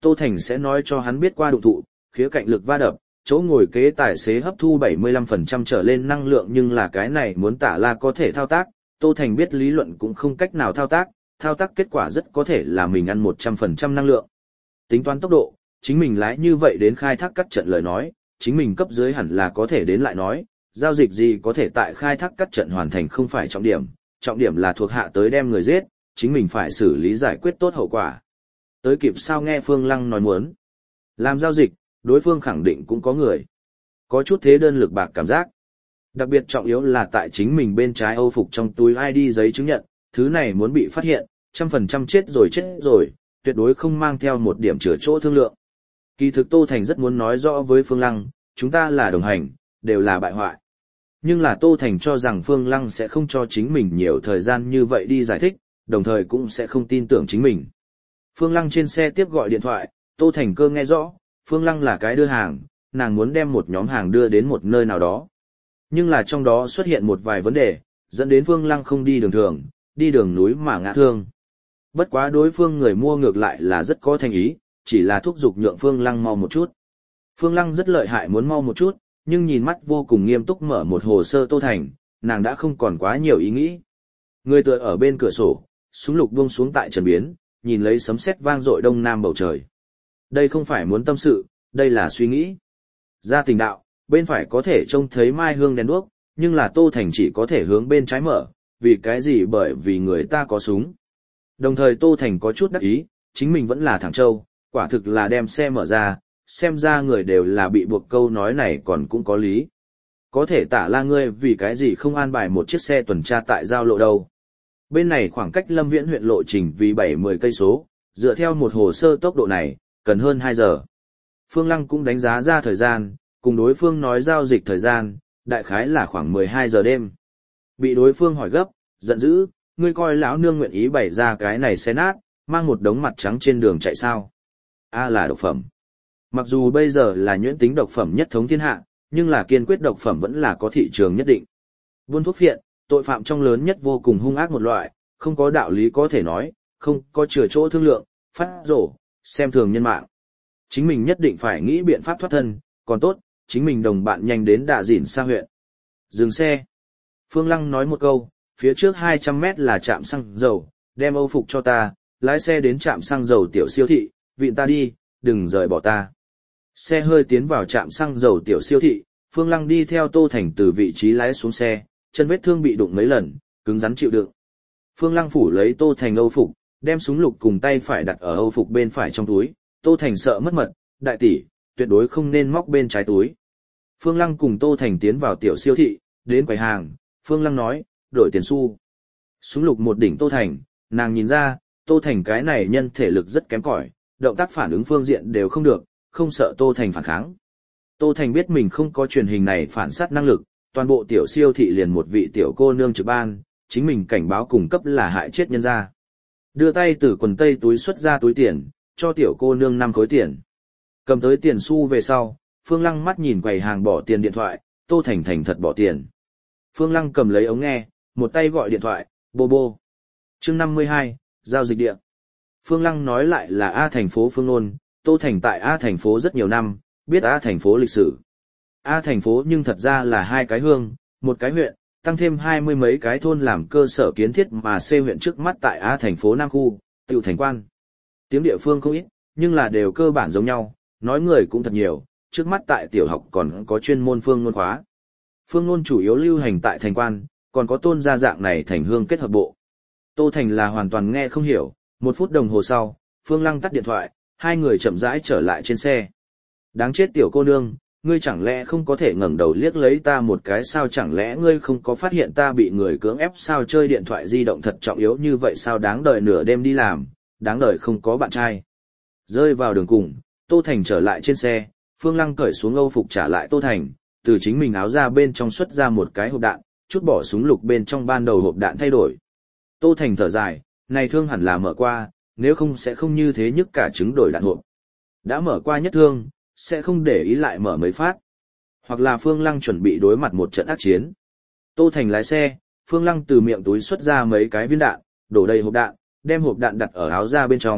Tô Thành sẽ nói cho hắn biết qua đụng thụ, khía cạnh lực va đập, chỗ ngồi kế tài xế hấp thu bảy mươi lăm phần trăm trở lên năng lượng nhưng là cái này muốn Tả La có thể thao tác, Tô Thành biết lý luận cũng không cách nào thao tác, thao tác kết quả rất có thể là mình ăn một trăm phần trăm năng lượng. Tính toán tốc độ, chính mình lái như vậy đến khai thác cắt trận lời nói, chính mình cấp dưới hẳn là có thể đến lại nói, giao dịch gì có thể tại khai thác cắt trận hoàn thành không phải trọng điểm, trọng điểm là thuộc hạ tới đem người giết, chính mình phải xử lý giải quyết tốt hậu quả. Tới kịp sao nghe Phương Lăng nói muốn làm giao dịch, đối phương khẳng định cũng có người. Có chút thế đơn lực bạc cảm giác. Đặc biệt trọng yếu là tại chính mình bên trái Âu phục trong túi i đê giấy chứng nhận, thứ này muốn bị phát hiện, trăm phần trăm chết rồi chết rồi, tuyệt đối không mang theo một điểm chữa chỗ thương lượng. Kỳ thực Tô Thành rất muốn nói rõ với Phương Lăng, chúng ta là đồng hành, đều là bại hoại. Nhưng là Tô Thành cho rằng Phương Lăng sẽ không cho chính mình nhiều thời gian như vậy đi giải thích, đồng thời cũng sẽ không tin tưởng chính mình. Phương Lăng trên xe tiếp gọi điện thoại, Tô Thành cơ nghe rõ, Phương Lăng là cái đưa hàng, nàng muốn đem một nhóm hàng đưa đến một nơi nào đó. Nhưng là trong đó xuất hiện một vài vấn đề, dẫn đến Phương Lăng không đi đường thường, đi đường núi mà ngã thương. Bất quá đối phương người mua ngược lại là rất có thành ý, chỉ là thúc giục nhượng Phương Lăng mau một chút. Phương Lăng rất lợi hại muốn mau một chút, nhưng nhìn mắt vô cùng nghiêm túc mở một hồ sơ Tô Thành, nàng đã không còn quá nhiều ý nghĩ. Người tựa ở bên cửa sổ, súng lục buông xuống tại trần biến, nhìn lấy sấm sét vang dội đông nam bầu trời. Đây không phải muốn tâm sự, đây là suy nghĩ. Ra tình đạo, bên phải có thể trông thấy mai hương đèn đuốc, nhưng là Tô Thành chỉ có thể hướng bên trái mở, vì cái gì bởi vì người ta có súng. Đồng thời Tô Thành có chút đắc ý, chính mình vẫn là thằng trâu, quả thực là đem xe mở ra, xem ra người đều là bị buộc câu nói này còn cũng có lý. Có thể Tả La ngươi vì cái gì không an bài một chiếc xe tuần tra tại giao lộ đâu. Bên này khoảng cách Lâm Viễn huyện lộ trình vì bảy mươi cây số, dựa theo một hồ sơ tốc độ này, cần hơn hai giờ. Phương Lăng cũng đánh giá ra thời gian, cùng đối phương nói giao dịch thời gian, đại khái là khoảng mười hai giờ đêm. Bị đối phương hỏi gấp, giận dữ, ngươi coi lão nương nguyện ý bày ra cái này xe nát, mang một đống mặt trắng trên đường chạy sao. A là độc phẩm. Mặc dù bây giờ là nhuyễn tính độc phẩm nhất thống thiên hạ, nhưng là kiên quyết độc phẩm vẫn là có thị trường nhất định. Buôn thuốc phiện, tội phạm trong lớn nhất vô cùng hung ác một loại, không có đạo lý có thể nói, không có chừa chỗ thương lượng, phát rổ, xem thường nhân mạng. Chính mình nhất định phải nghĩ biện pháp thoát thân, còn tốt, chính mình đồng bạn nhanh đến Đạ Dĩn Sa huyện. Dừng xe. Phương Lăng nói một câu, phía trước hai trăm mét là trạm xăng dầu, đem Âu phục cho ta, lái xe đến trạm xăng dầu tiểu siêu thị, vịn ta đi, đừng rời bỏ ta. Xe hơi tiến vào trạm xăng dầu tiểu siêu thị, Phương Lăng đi theo Tô Thành từ vị trí lái xuống xe, chân vết thương bị đụng mấy lần, cứng rắn chịu đựng. Phương Lăng phủ lấy Tô Thành Âu phục, đem súng lục cùng tay phải đặt ở Âu phục bên phải trong túi, Tô Thành sợ mất mật, đại tỷ, tuyệt đối không nên móc bên trái túi. Phương Lăng cùng Tô Thành tiến vào tiểu siêu thị, đến quầy hàng, Phương Lăng nói, đổi tiền xu. Súng lục một đỉnh Tô Thành, nàng nhìn ra, Tô Thành cái này nhân thể lực rất kém cỏi, động tác phản ứng phương diện đều không được, không sợ Tô Thành phản kháng. Tô Thành biết mình không có truyền hình này phản sát năng lực, toàn bộ tiểu siêu thị liền một vị tiểu cô nương trực ban, chính mình cảnh báo cung cấp là hại chết nhân gia. Đưa tay từ quần tây túi xuất ra túi tiền, cho tiểu cô nương năm khối tiền. Cầm tới tiền xu về sau, Phương Lăng mắt nhìn quầy hàng bỏ tiền điện thoại, Tô Thành thành thật bỏ tiền. Phương Lăng cầm lấy ống nghe, một tay gọi điện thoại, bô bô. Chương năm mươi hai, giao dịch địa. Phương Lăng nói lại là A thành phố Phương Nôn, Tô Thành tại A thành phố rất nhiều năm, biết A thành phố lịch sử. A thành phố nhưng thật ra là hai cái hương, một cái huyện, tăng thêm hai mươi mấy cái thôn làm cơ sở kiến thiết mà C huyện trước mắt tại A thành phố Nam Khu, Tiểu Thành Quan. Tiếng địa phương không ít, nhưng là đều cơ bản giống nhau, nói người cũng thật nhiều, trước mắt tại tiểu học còn có chuyên môn phương ngôn khóa. Phương ngôn chủ yếu lưu hành tại Thành Quan, còn có tôn gia dạng này thành hương kết hợp bộ. Tô Thành là hoàn toàn nghe không hiểu, một phút đồng hồ sau, Phương Lăng tắt điện thoại, hai người chậm rãi trở lại trên xe. Đáng chết tiểu cô nương, ngươi chẳng lẽ không có thể ngẩng đầu liếc lấy ta một cái sao, chẳng lẽ ngươi không có phát hiện ta bị người cưỡng ép sao, chơi điện thoại di động thật trọng yếu như vậy sao, đáng đời nửa đêm đi làm, đáng đời không có bạn trai. Rơi vào đường cùng, Tô Thành trở lại trên xe, Phương Lăng cởi xuống Âu phục trả lại Tô Thành, từ chính mình áo ra bên trong xuất ra một cái hộp đạn, chút bỏ súng lục bên trong ban đầu hộp đạn thay đổi. Tô Thành thở dài, này thương hẳn là mở qua, nếu không sẽ không như thế nhức cả trứng đổi đạn hộp. Đã mở qua nhất thương, sẽ không để ý lại mở mấy phát. Hoặc là Phương Lăng chuẩn bị đối mặt một trận ác chiến. Tô Thành lái xe, Phương Lăng từ miệng túi xuất ra mấy cái viên đạn, đổ đầy hộp đạn, đem hộp đạn đặt ở áo ra bên trong,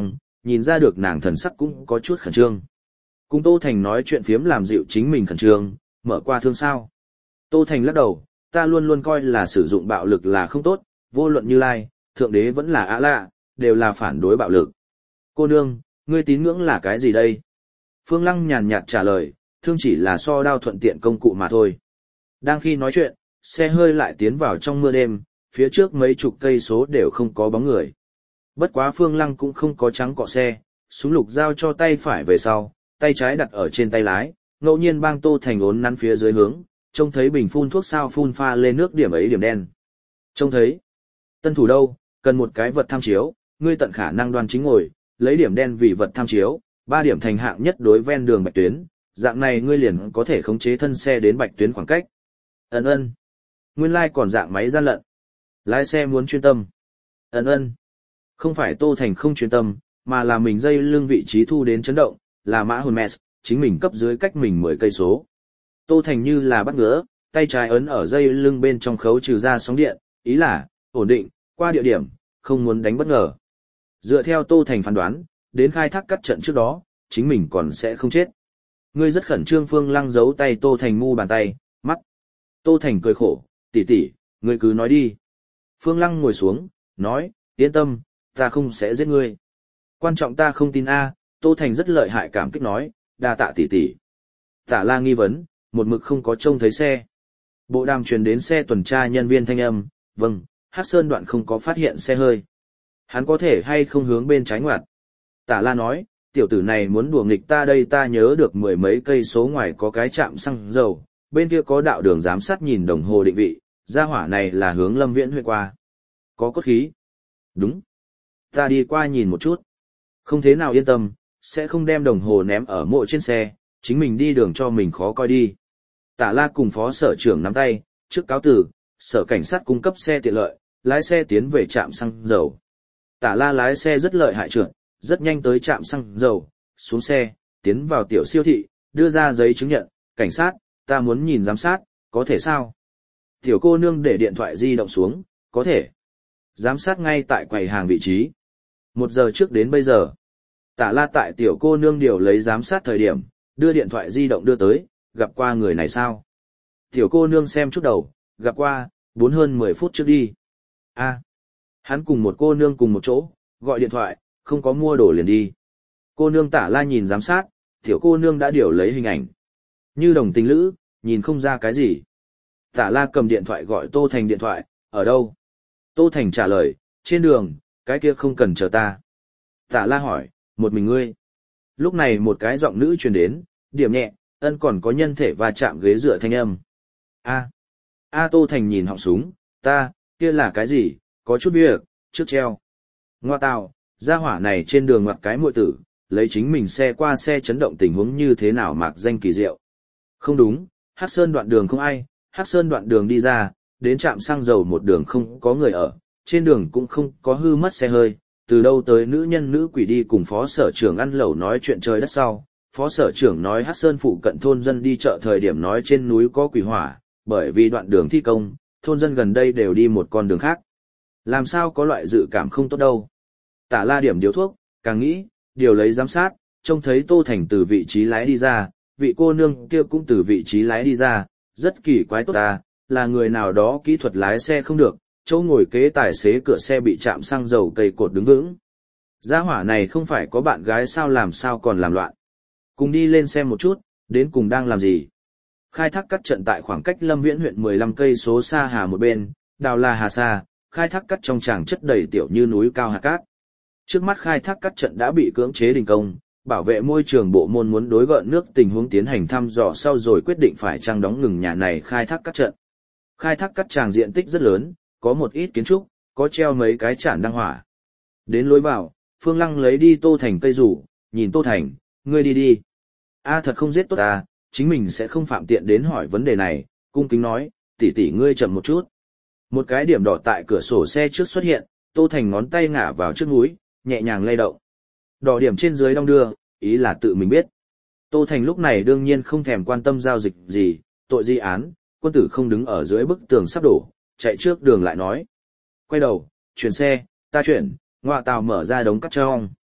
nhìn ra được nàng thần sắc cũng có chút khẩn trương. Cùng Tô Thành nói chuyện phiếm làm dịu chính mình khẩn trương, mở qua thương sao. Tô Thành lắc đầu, ta luôn luôn coi là sử dụng bạo lực là không tốt, vô luận Như Lai, Thượng Đế vẫn là Á Lạ, đều là phản đối bạo lực. Cô nương, ngươi tín ngưỡng là cái gì đây? Phương Lăng nhàn nhạt trả lời, thương chỉ là so đao thuận tiện công cụ mà thôi. Đang khi nói chuyện, xe hơi lại tiến vào trong mưa đêm, phía trước mấy chục cây số đều không có bóng người. Bất quá Phương Lăng cũng không có trắng cọ xe, súng lục giao cho tay phải về sau, tay trái đặt ở trên tay lái, ngẫu nhiên bang Tô Thành ốn nắn phía dưới hướng, trông thấy bình phun thuốc sao phun pha lên nước điểm ấy điểm đen. Trông thấy, tân thủ đâu, cần một cái vật tham chiếu, ngươi tận khả năng đoan chính ngồi, lấy điểm đen vì vật tham chiếu, ba điểm thành hạng nhất đối ven đường bạch tuyến, dạng này ngươi liền có thể khống chế thân xe đến bạch tuyến khoảng cách. Ấn ơn. Nguyên lai like còn dạng máy gian lận. Lái xe muốn chuyên tâm. Ấn ơn. Không phải Tô Thành không chuyên tâm, mà là mình dây lưng vị trí thu đến chấn động, là mã hồn mess, chính mình cấp dưới cách mình mười cây số. Tô Thành như là bắt ngứa, tay trái ấn ở dây lưng bên trong khấu trừ ra sóng điện, ý là, ổn định, qua địa điểm, không muốn đánh bất ngờ. Dựa theo Tô Thành phán đoán, đến khai thác cắt trận trước đó, chính mình còn sẽ không chết. Ngươi rất khẩn trương. Phương Lăng giấu tay Tô Thành mu bàn tay, mắt. Tô Thành cười khổ, tỷ tỷ, ngươi cứ nói đi. Phương Lăng ngồi xuống, nói, yên tâm, ta không sẽ giết ngươi. Quan trọng ta không tin a. Tô Thành rất lợi hại cảm kích nói, đa tạ tỷ tỷ. Tả La nghi vấn, một mực không có trông thấy xe. Bộ đàm truyền đến xe tuần tra nhân viên thanh âm, vâng, Hắc Sơn đoạn không có phát hiện xe hơi. Hắn có thể hay không hướng bên trái ngoặt. Tả La nói, tiểu tử này muốn đùa nghịch ta đây, ta nhớ được mười mấy cây số ngoài có cái trạm xăng dầu, bên kia có đạo đường giám sát nhìn đồng hồ định vị, gia hỏa này là hướng Lâm Viễn huyện qua. Có cốt khí. Đúng. Ta đi qua nhìn một chút. Không thế nào yên tâm, sẽ không đem đồng hồ ném ở mộ trên xe, chính mình đi đường cho mình khó coi đi. Tả La cùng phó sở trưởng nắm tay, trước cáo tử, sở cảnh sát cung cấp xe tiện lợi, lái xe tiến về trạm xăng dầu. Tả La lái xe rất lợi hại trượt, rất nhanh tới trạm xăng dầu, xuống xe, tiến vào tiểu siêu thị, đưa ra giấy chứng nhận, cảnh sát, ta muốn nhìn giám sát, có thể sao? Tiểu cô nương để điện thoại di động xuống, có thể. Giám sát ngay tại quầy hàng vị trí. Một giờ trước đến bây giờ. Tả La tại tiểu cô nương điều lấy giám sát thời điểm, đưa điện thoại di động đưa tới, gặp qua người này sao? Tiểu cô nương xem chút đầu, gặp qua, bốn hơn mười phút trước đi. A, hắn cùng một cô nương cùng một chỗ, gọi điện thoại, không có mua đồ liền đi. Cô nương Tả La nhìn giám sát, tiểu cô nương đã điều lấy hình ảnh. Như đồng tình lữ, nhìn không ra cái gì. Tả La cầm điện thoại gọi Tô Thành điện thoại, ở đâu? Tô Thành trả lời, trên đường, cái kia không cần chờ ta. Tả La hỏi, một mình ngươi. Lúc này một cái giọng nữ truyền đến, điểm nhẹ, ân còn có nhân thể va chạm ghế dựa thanh âm. A. A Tô Thành nhìn họng súng, ta, kia là cái gì, có chút việc, trước treo. Ngoa tào, gia hỏa này trên đường ngoặt cái muội tử, lấy chính mình xe qua xe chấn động tình huống như thế nào mạc danh kỳ diệu. Không đúng, Hắc Sơn đoạn đường không ai, Hắc Sơn đoạn đường đi ra, đến trạm xăng dầu một đường không có người ở, trên đường cũng không có hư mất xe hơi, từ đâu tới nữ nhân nữ quỷ đi cùng phó sở trưởng ăn lẩu nói chuyện trời đất sau. Phó sở trưởng nói Hắc Sơn phụ cận thôn dân đi chợ thời điểm nói trên núi có quỷ hỏa, bởi vì đoạn đường thi công, thôn dân gần đây đều đi một con đường khác. Làm sao có loại dự cảm không tốt đâu. Tả La điểm điếu thuốc, càng nghĩ, điều lấy giám sát, trông thấy Tô Thành từ vị trí lái đi ra, vị cô nương kia cũng từ vị trí lái đi ra, rất kỳ quái tốt ta, là người nào đó kỹ thuật lái xe không được, chỗ ngồi kế tài xế cửa xe bị chạm xăng dầu cây cột đứng vững. Gia hỏa này không phải có bạn gái sao, làm sao còn làm loạn. Cùng đi lên xem một chút, đến cùng đang làm gì. Khai thác cắt trận tại khoảng cách Lâm Viễn huyện mười lăm cây số xa hà một bên, đào là hà xa, khai thác cắt trong tràng chất đầy tiểu như núi cao hạt cát. Trước mắt khai thác cắt trận đã bị cưỡng chế đình công, bảo vệ môi trường bộ môn muốn đối gợn nước tình huống tiến hành thăm dò sau rồi quyết định phải chăng đóng ngừng nhà này khai thác cắt trận. Khai thác cắt tràng diện tích rất lớn, có một ít kiến trúc, có treo mấy cái chản đăng hỏa. Đến lối vào, Phương Lăng lấy đi Tô Thành cây rủ, nhìn Tô Thành, ngươi đi đi. A thật không giết tốt ta, chính mình sẽ không phạm tiện đến hỏi vấn đề này, cung kính nói, tỷ tỷ ngươi chậm một chút. Một cái điểm đỏ tại cửa sổ xe trước xuất hiện, Tô Thành ngón tay ngả vào trước mũi, nhẹ nhàng lay động. Đỏ điểm trên dưới đong đưa, ý là tự mình biết. Tô Thành lúc này đương nhiên không thèm quan tâm giao dịch gì, tội di án, quân tử không đứng ở dưới bức tường sắp đổ, chạy trước đường lại nói. Quay đầu, chuyển xe, ta chuyển, ngoạ tàu mở ra đống cắt trong.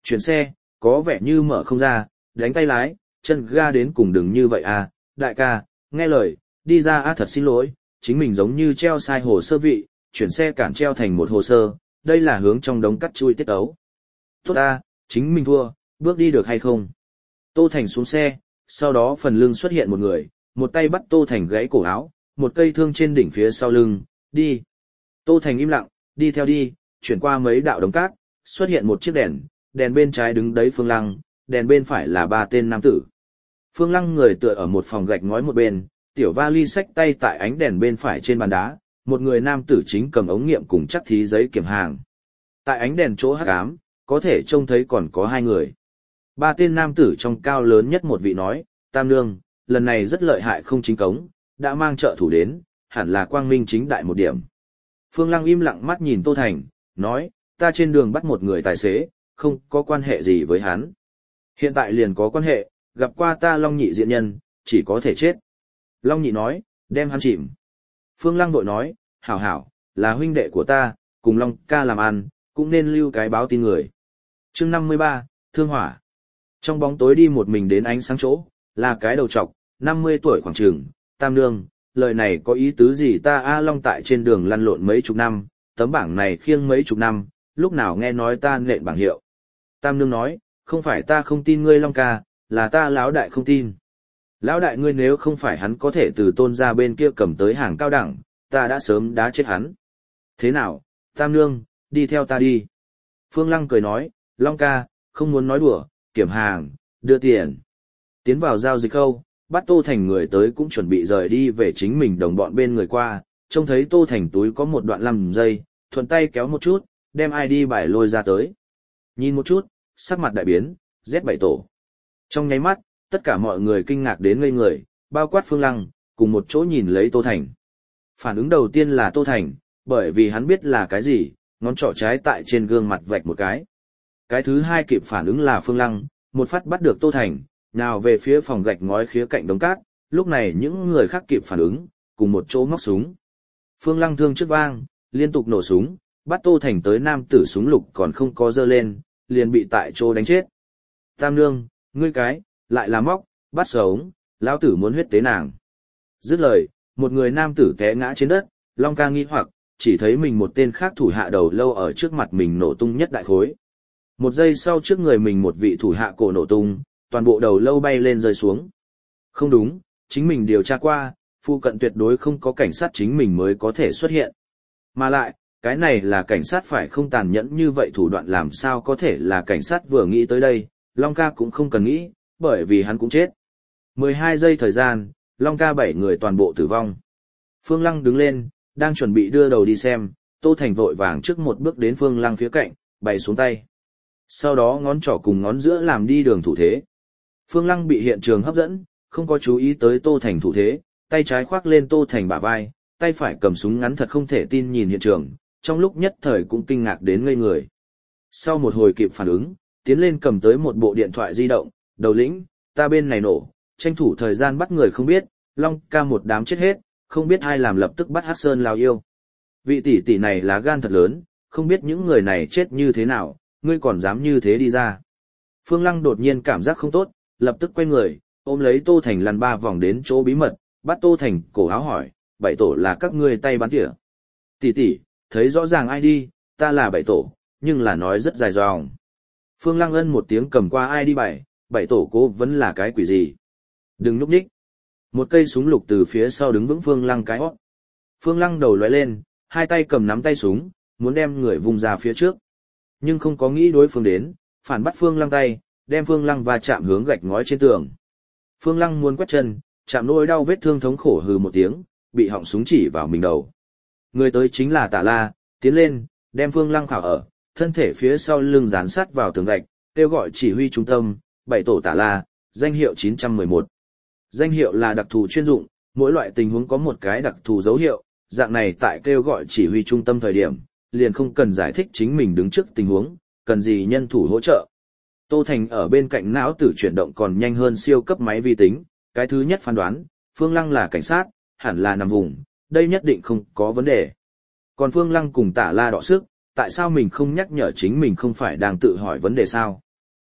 Chuyển xe, có vẻ như mở không ra, đánh tay lái, chân ga đến cùng đừng như vậy à, đại ca, nghe lời, đi ra a thật xin lỗi, chính mình giống như treo sai hồ sơ vị, chuyển xe cản treo thành một hồ sơ, đây là hướng trong đống cắt chui tiết ấu. Tốt a, chính mình thua, bước đi được hay không? Tô Thành xuống xe, sau đó phần lưng xuất hiện một người, một tay bắt Tô Thành gãy cổ áo, một cây thương trên đỉnh phía sau lưng, đi. Tô Thành im lặng, đi theo đi, chuyển qua mấy đạo đống cát, xuất hiện một chiếc đèn, đèn bên trái đứng đấy Phương Lăng, đèn bên phải là ba tên nam tử. Phương Lăng người tựa ở một phòng gạch ngói một bên, tiểu vali xách tay tại ánh đèn bên phải trên bàn đá, một người nam tử chính cầm ống nghiệm cùng chắc thí giấy kiểm hàng. Tại ánh đèn chỗ hắc ám, có thể trông thấy còn có hai người. Ba tên nam tử trong cao lớn nhất một vị nói, Tam Nương, lần này rất lợi hại không chính cống, đã mang trợ thủ đến, hẳn là quang minh chính đại một điểm. Phương Lăng im lặng mắt nhìn Tô Thành, nói, ta trên đường bắt một người tài xế, không có quan hệ gì với hắn. Hiện tại liền có quan hệ, gặp qua ta Long Nhị diện nhân, chỉ có thể chết. Long Nhị nói, đem hắn chìm. Phương Lăng đội nói, hảo hảo, là huynh đệ của ta, cùng Long ca làm ăn, cũng nên lưu cái báo tin người. Chương năm mươi ba, Thương Hỏa. Trong bóng tối đi một mình đến ánh sáng chỗ, là cái đầu trọc, năm mươi tuổi khoảng chừng, Tam Nương, lời này có ý tứ gì ta A Long tại trên đường lăn lộn mấy chục năm, tấm bảng này khiêng mấy chục năm, lúc nào nghe nói ta nện bảng hiệu. Tam Nương nói, không phải ta không tin ngươi Long ca, là ta lão đại không tin. Lão đại ngươi nếu không phải hắn có thể từ Tôn ra bên kia cầm tới hàng cao đẳng, ta đã sớm đá chết hắn. Thế nào, Tam Nương, đi theo ta đi. Phương Lăng cười nói, Long ca, không muốn nói đùa, kiểm hàng, đưa tiền. Tiến vào giao dịch khâu, bắt Tô Thành người tới cũng chuẩn bị rời đi về chính mình đồng bọn bên người qua, trông thấy Tô Thành túi có một đoạn lăm giây, thuận tay kéo một chút, đem i đê bài lôi ra tới. Nhìn một chút, sắc mặt đại biến, Z bảy tổ. Trong nháy mắt, tất cả mọi người kinh ngạc đến ngây người, bao quát Phương Lăng, cùng một chỗ nhìn lấy Tô Thành. Phản ứng đầu tiên là Tô Thành, bởi vì hắn biết là cái gì, ngón trỏ trái tại trên gương mặt vạch một cái. Cái thứ hai kịp phản ứng là Phương Lăng, một phát bắt được Tô Thành, nào về phía phòng gạch ngói khía cạnh đống cát, lúc này những người khác kịp phản ứng, cùng một chỗ móc súng. Phương Lăng thương trước vang, liên tục nổ súng, bắt Tô Thành tới nam tử súng lục còn không có dơ lên, liền bị tại chỗ đánh chết. Tam Nương, ngươi cái, lại là móc, bắt sống, lão tử muốn huyết tế nàng. Dứt lời, một người nam tử té ngã trên đất, Long ca nghi hoặc, chỉ thấy mình một tên khác thủ hạ đầu lâu ở trước mặt mình nổ tung nhất đại khối. Một giây sau trước người mình một vị thủ hạ cổ nổ tung, toàn bộ đầu lâu bay lên rơi xuống. Không đúng, chính mình điều tra qua, phụ cận tuyệt đối không có cảnh sát chính mình mới có thể xuất hiện. Mà lại, cái này là cảnh sát phải không tàn nhẫn như vậy thủ đoạn làm sao có thể là cảnh sát vừa nghĩ tới đây, Long ca cũng không cần nghĩ, bởi vì hắn cũng chết. mười hai giây thời gian, Long ca bảy người toàn bộ tử vong. Phương Lăng đứng lên, đang chuẩn bị đưa đầu đi xem, Tô Thành vội vàng trước một bước đến Phương Lăng phía cạnh, bày xuống tay. Sau đó ngón trỏ cùng ngón giữa làm đi đường thủ thế. Phương Lăng bị hiện trường hấp dẫn, không có chú ý tới Tô Thành thủ thế, tay trái khoác lên Tô Thành bả vai, tay phải cầm súng ngắn thật không thể tin nhìn hiện trường, trong lúc nhất thời cũng kinh ngạc đến ngây người. Sau một hồi kịp phản ứng, tiến lên cầm tới một bộ điện thoại di động, đầu lĩnh, ta bên này nổ, tranh thủ thời gian bắt người không biết, Long ca một đám chết hết, không biết ai làm lập tức bắt Hắc Sơn Lao yêu. Vị tỷ tỷ này lá gan thật lớn, không biết những người này chết như thế nào, ngươi còn dám như thế đi ra. Phương Lăng đột nhiên cảm giác không tốt, lập tức quay người, ôm lấy Tô Thành lăn ba vòng đến chỗ bí mật, bắt Tô Thành cổ áo hỏi, bảy tổ là các ngươi tay bắn tỉa. Tỷ tỷ, thấy rõ ràng ai đi, ta là bảy tổ, nhưng là nói rất dài dòng. Phương Lăng ân một tiếng cầm qua ai đi bảy, bảy tổ cố vẫn là cái quỷ gì. Đừng núp nhích. Một cây súng lục từ phía sau đứng vững Phương Lăng cái hót. Phương Lăng đầu lóe lên, hai tay cầm nắm tay súng, muốn đem người vùng ra phía trước. Nhưng không có nghĩ đối phương đến, phản bắt Phương Lăng tay, đem Phương Lăng va chạm hướng gạch ngói trên tường. Phương Lăng muốn quét chân, chạm nỗi đau vết thương thống khổ hừ một tiếng, bị họng súng chỉ vào mình đầu. Người tới chính là Tả La, tiến lên, đem Phương Lăng khảo ở, thân thể phía sau lưng dán sát vào tường gạch, kêu gọi chỉ huy trung tâm, bảy tổ Tả La, danh hiệu chín trăm mười một. Danh hiệu là đặc thù chuyên dụng, mỗi loại tình huống có một cái đặc thù dấu hiệu, dạng này tại kêu gọi chỉ huy trung tâm thời điểm, liền không cần giải thích chính mình đứng trước tình huống, cần gì nhân thủ hỗ trợ. Tô Thành ở bên cạnh não tử chuyển động còn nhanh hơn siêu cấp máy vi tính, cái thứ nhất phán đoán, Phương Lăng là cảnh sát, hẳn là nằm vùng, đây nhất định không có vấn đề. Còn Phương Lăng cùng Tả La đọ sức, tại sao mình không nhắc nhở chính mình không phải đang tự hỏi vấn đề sao?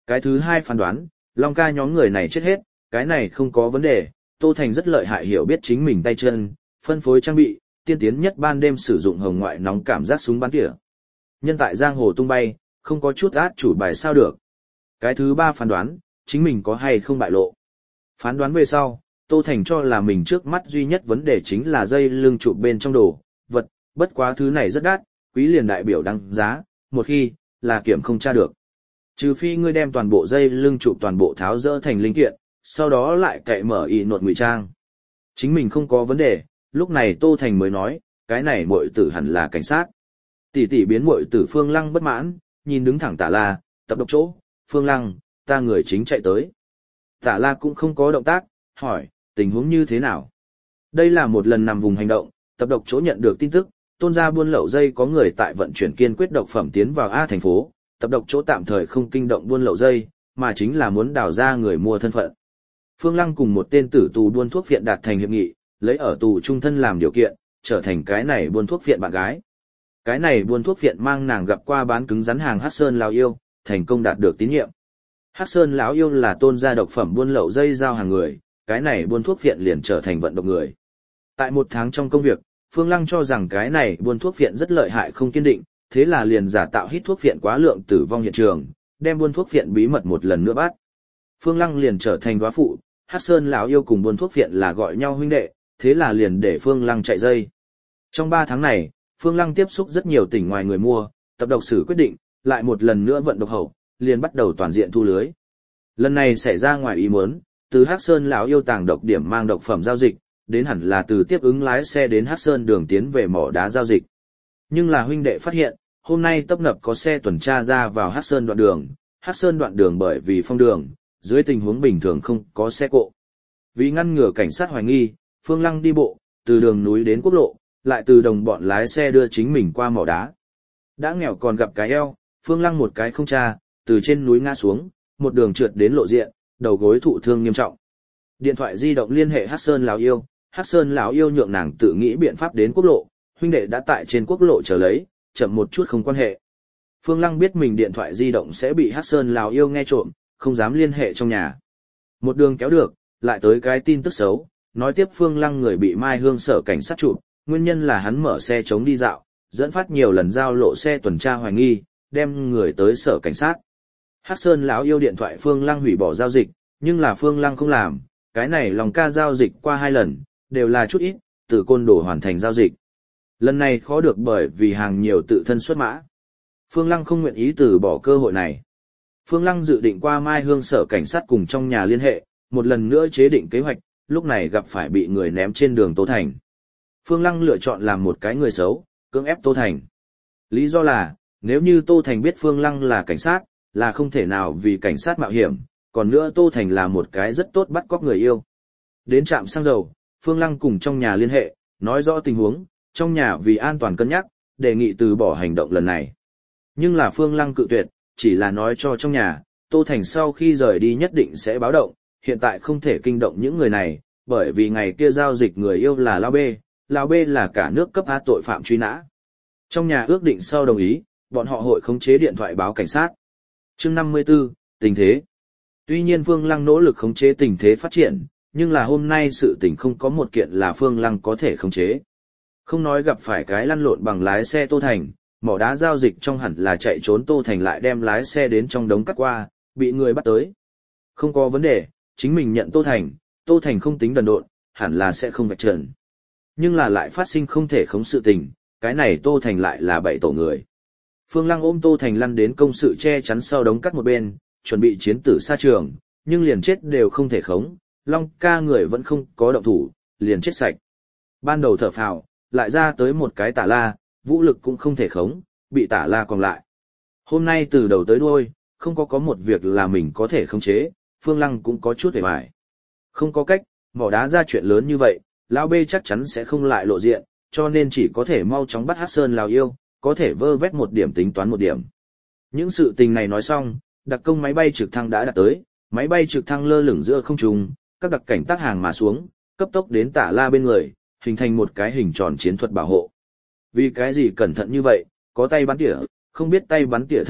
Cái thứ hai phán đoán, Long ca nhóm người này chết hết, cái này không có vấn đề, Tô Thành rất lợi hại hiểu biết chính mình tay chân, phân phối trang bị, tiên tiến nhất ban đêm sử dụng hồng ngoại nóng cảm giác súng bắn tỉa. Nhân tại giang hồ tung bay, không có chút át chủ bài sao được. Cái thứ ba phán đoán, chính mình có hay không bại lộ. Phán đoán về sau, Tô Thành cho là mình trước mắt duy nhất vấn đề chính là dây lưng chụp bên trong đồ, vật, bất quá thứ này rất đắt, quý liền đại biểu đăng giá, một khi, là kiểm không tra được. Trừ phi ngươi đem toàn bộ dây lưng chụp toàn bộ tháo rỡ thành linh kiện, sau đó lại cậy mở y nột ngụy trang. Chính mình không có vấn đề, lúc này Tô Thành mới nói, cái này muội tử hẳn là cảnh sát. Tỷ tỷ biến muội tử Phương Lăng bất mãn, nhìn đứng thẳng Tả La, tập độc chỗ, Phương Lăng, ta người chính chạy tới. Tả La cũng không có động tác, hỏi, tình huống như thế nào? Đây là một lần nằm vùng hành động, tập độc chỗ nhận được tin tức, tôn gia buôn lậu dây có người tại vận chuyển kiên quyết độc phẩm tiến vào A thành phố, tập độc chỗ tạm thời không kinh động buôn lậu dây, mà chính là muốn đào ra người mua thân phận. Phương Lăng cùng một tên tử tù buôn thuốc viện đạt thành hiệp nghị, lấy ở tù trung thân làm điều kiện, trở thành cái này buôn thuốc viện bạn gái. Cái này buôn thuốc viện mang nàng gặp qua bán cứng rắn hàng Hắc Sơn lão yêu, thành công đạt được tín nhiệm. Hắc Sơn lão yêu là tôn gia độc phẩm buôn lậu dây giao hàng người, cái này buôn thuốc viện liền trở thành vận độc người. Tại một tháng trong công việc, Phương Lăng cho rằng cái này buôn thuốc viện rất lợi hại không kiên định, thế là liền giả tạo hít thuốc viện quá lượng tử vong hiện trường, đem buôn thuốc viện bí mật một lần nữa bắt. Phương Lăng liền trở thành góa phụ, Hắc Sơn lão yêu cùng buôn thuốc viện là gọi nhau huynh đệ, thế là liền để Phương Lăng chạy dây. Trong ba tháng này, Phương Lăng tiếp xúc rất nhiều tỉnh ngoài người mua, tập độc sử quyết định, lại một lần nữa vận độc hậu, liền bắt đầu toàn diện thu lưới. Lần này xảy ra ngoài ý muốn, từ Hắc Sơn lão yêu tàng độc điểm mang độc phẩm giao dịch, đến hẳn là từ tiếp ứng lái xe đến Hắc Sơn đường tiến về mỏ đá giao dịch. Nhưng là huynh đệ phát hiện, hôm nay tấp nập có xe tuần tra ra vào Hắc Sơn đoạn đường, Hắc Sơn đoạn đường bởi vì phong đường, dưới tình huống bình thường không có xe cộ. Vì ngăn ngừa cảnh sát hoài nghi, Phương Lăng đi bộ, từ đường núi đến quốc lộ, lại từ đồng bọn lái xe đưa chính mình qua mỏ đá. Đã nghèo còn gặp cái eo, Phương Lăng một cái không tra, từ trên núi ngã xuống, một đường trượt đến lộ diện, đầu gối thụ thương nghiêm trọng. Điện thoại di động liên hệ Hắc Sơn lão yêu, Hắc Sơn lão yêu nhượng nàng tự nghĩ biện pháp đến quốc lộ, huynh đệ đã tại trên quốc lộ chờ lấy, chậm một chút không quan hệ. Phương Lăng biết mình điện thoại di động sẽ bị Hắc Sơn lão yêu nghe trộm, không dám liên hệ trong nhà. Một đường kéo được, lại tới cái tin tức xấu, nói tiếp Phương Lăng người bị Mai Hương sở cảnh sát chụp, nguyên nhân là hắn mở xe chống đi dạo, dẫn phát nhiều lần giao lộ xe tuần tra hoài nghi, đem người tới sở cảnh sát. Hắc Sơn lão yêu điện thoại Phương Lăng hủy bỏ giao dịch, nhưng là Phương Lăng không làm, cái này lòng ca giao dịch qua hai lần, đều là chút ít, từ côn đồ hoàn thành giao dịch. Lần này khó được bởi vì hàng nhiều tự thân xuất mã. Phương Lăng không nguyện ý từ bỏ cơ hội này. Phương Lăng dự định qua Mai Hương sở cảnh sát cùng trong nhà liên hệ, một lần nữa chế định kế hoạch, lúc này gặp phải bị người ném trên đường Tô Thành. Phương Lăng lựa chọn làm một cái người xấu, cưỡng ép Tô Thành. Lý do là, nếu như Tô Thành biết Phương Lăng là cảnh sát, là không thể nào vì cảnh sát mạo hiểm, còn nữa Tô Thành là một cái rất tốt bắt cóc người yêu. Đến trạm xăng dầu, Phương Lăng cùng trong nhà liên hệ, nói rõ tình huống, trong nhà vì an toàn cân nhắc, đề nghị từ bỏ hành động lần này. Nhưng là Phương Lăng cự tuyệt, chỉ là nói cho trong nhà, Tô Thành sau khi rời đi nhất định sẽ báo động, hiện tại không thể kinh động những người này, bởi vì ngày kia giao dịch người yêu là Lao Bê, Lao Bê là cả nước cấp A tội phạm truy nã. Trong nhà ước định sau đồng ý, bọn họ hội khống chế điện thoại báo cảnh sát. Chương năm mươi tư, tình thế. Tuy nhiên Phương Lăng nỗ lực khống chế tình thế phát triển, nhưng là hôm nay sự tình không có một kiện là Phương Lăng có thể khống chế. Không nói gặp phải cái lăn lộn bằng lái xe Tô Thành, mỏ đá giao dịch trong hẳn là chạy trốn Tô Thành lại đem lái xe đến trong đống cắt qua, bị người bắt tới. Không có vấn đề, chính mình nhận Tô Thành, Tô Thành không tính đần độn, hẳn là sẽ không vạch trần. Nhưng là lại phát sinh không thể khống sự tình, cái này Tô Thành lại là bảy tổ người. Phương Lăng ôm Tô Thành lăn đến công sự che chắn sau đống cắt một bên, chuẩn bị chiến tử xa trường, nhưng liền chết đều không thể khống, Long ca người vẫn không có động thủ, liền chết sạch. Ban đầu thở phào, lại ra tới một cái Tả La, vũ lực cũng không thể khống, bị Tả La còn lại. Hôm nay từ đầu tới đuôi, không có có một việc là mình có thể khống chế, Phương Lăng cũng có chút hề bại. Không có cách, mỏ đá ra chuyện lớn như vậy, Lão Bê chắc chắn sẽ không lại lộ diện, cho nên chỉ có thể mau chóng bắt Hắc Sơn Lào yêu, có thể vơ vét một điểm tính toán một điểm. Những sự tình này nói xong, đặc công máy bay trực thăng đã đạt tới, máy bay trực thăng lơ lửng giữa không trung, các đặc cảnh tác hàng mà xuống, cấp tốc đến Tả La bên người, hình thành một cái hình tròn chiến thuật bảo hộ. Vì cái gì cẩn thận như vậy, có tay bắn tỉa, không biết tay bắn tỉa thân phận,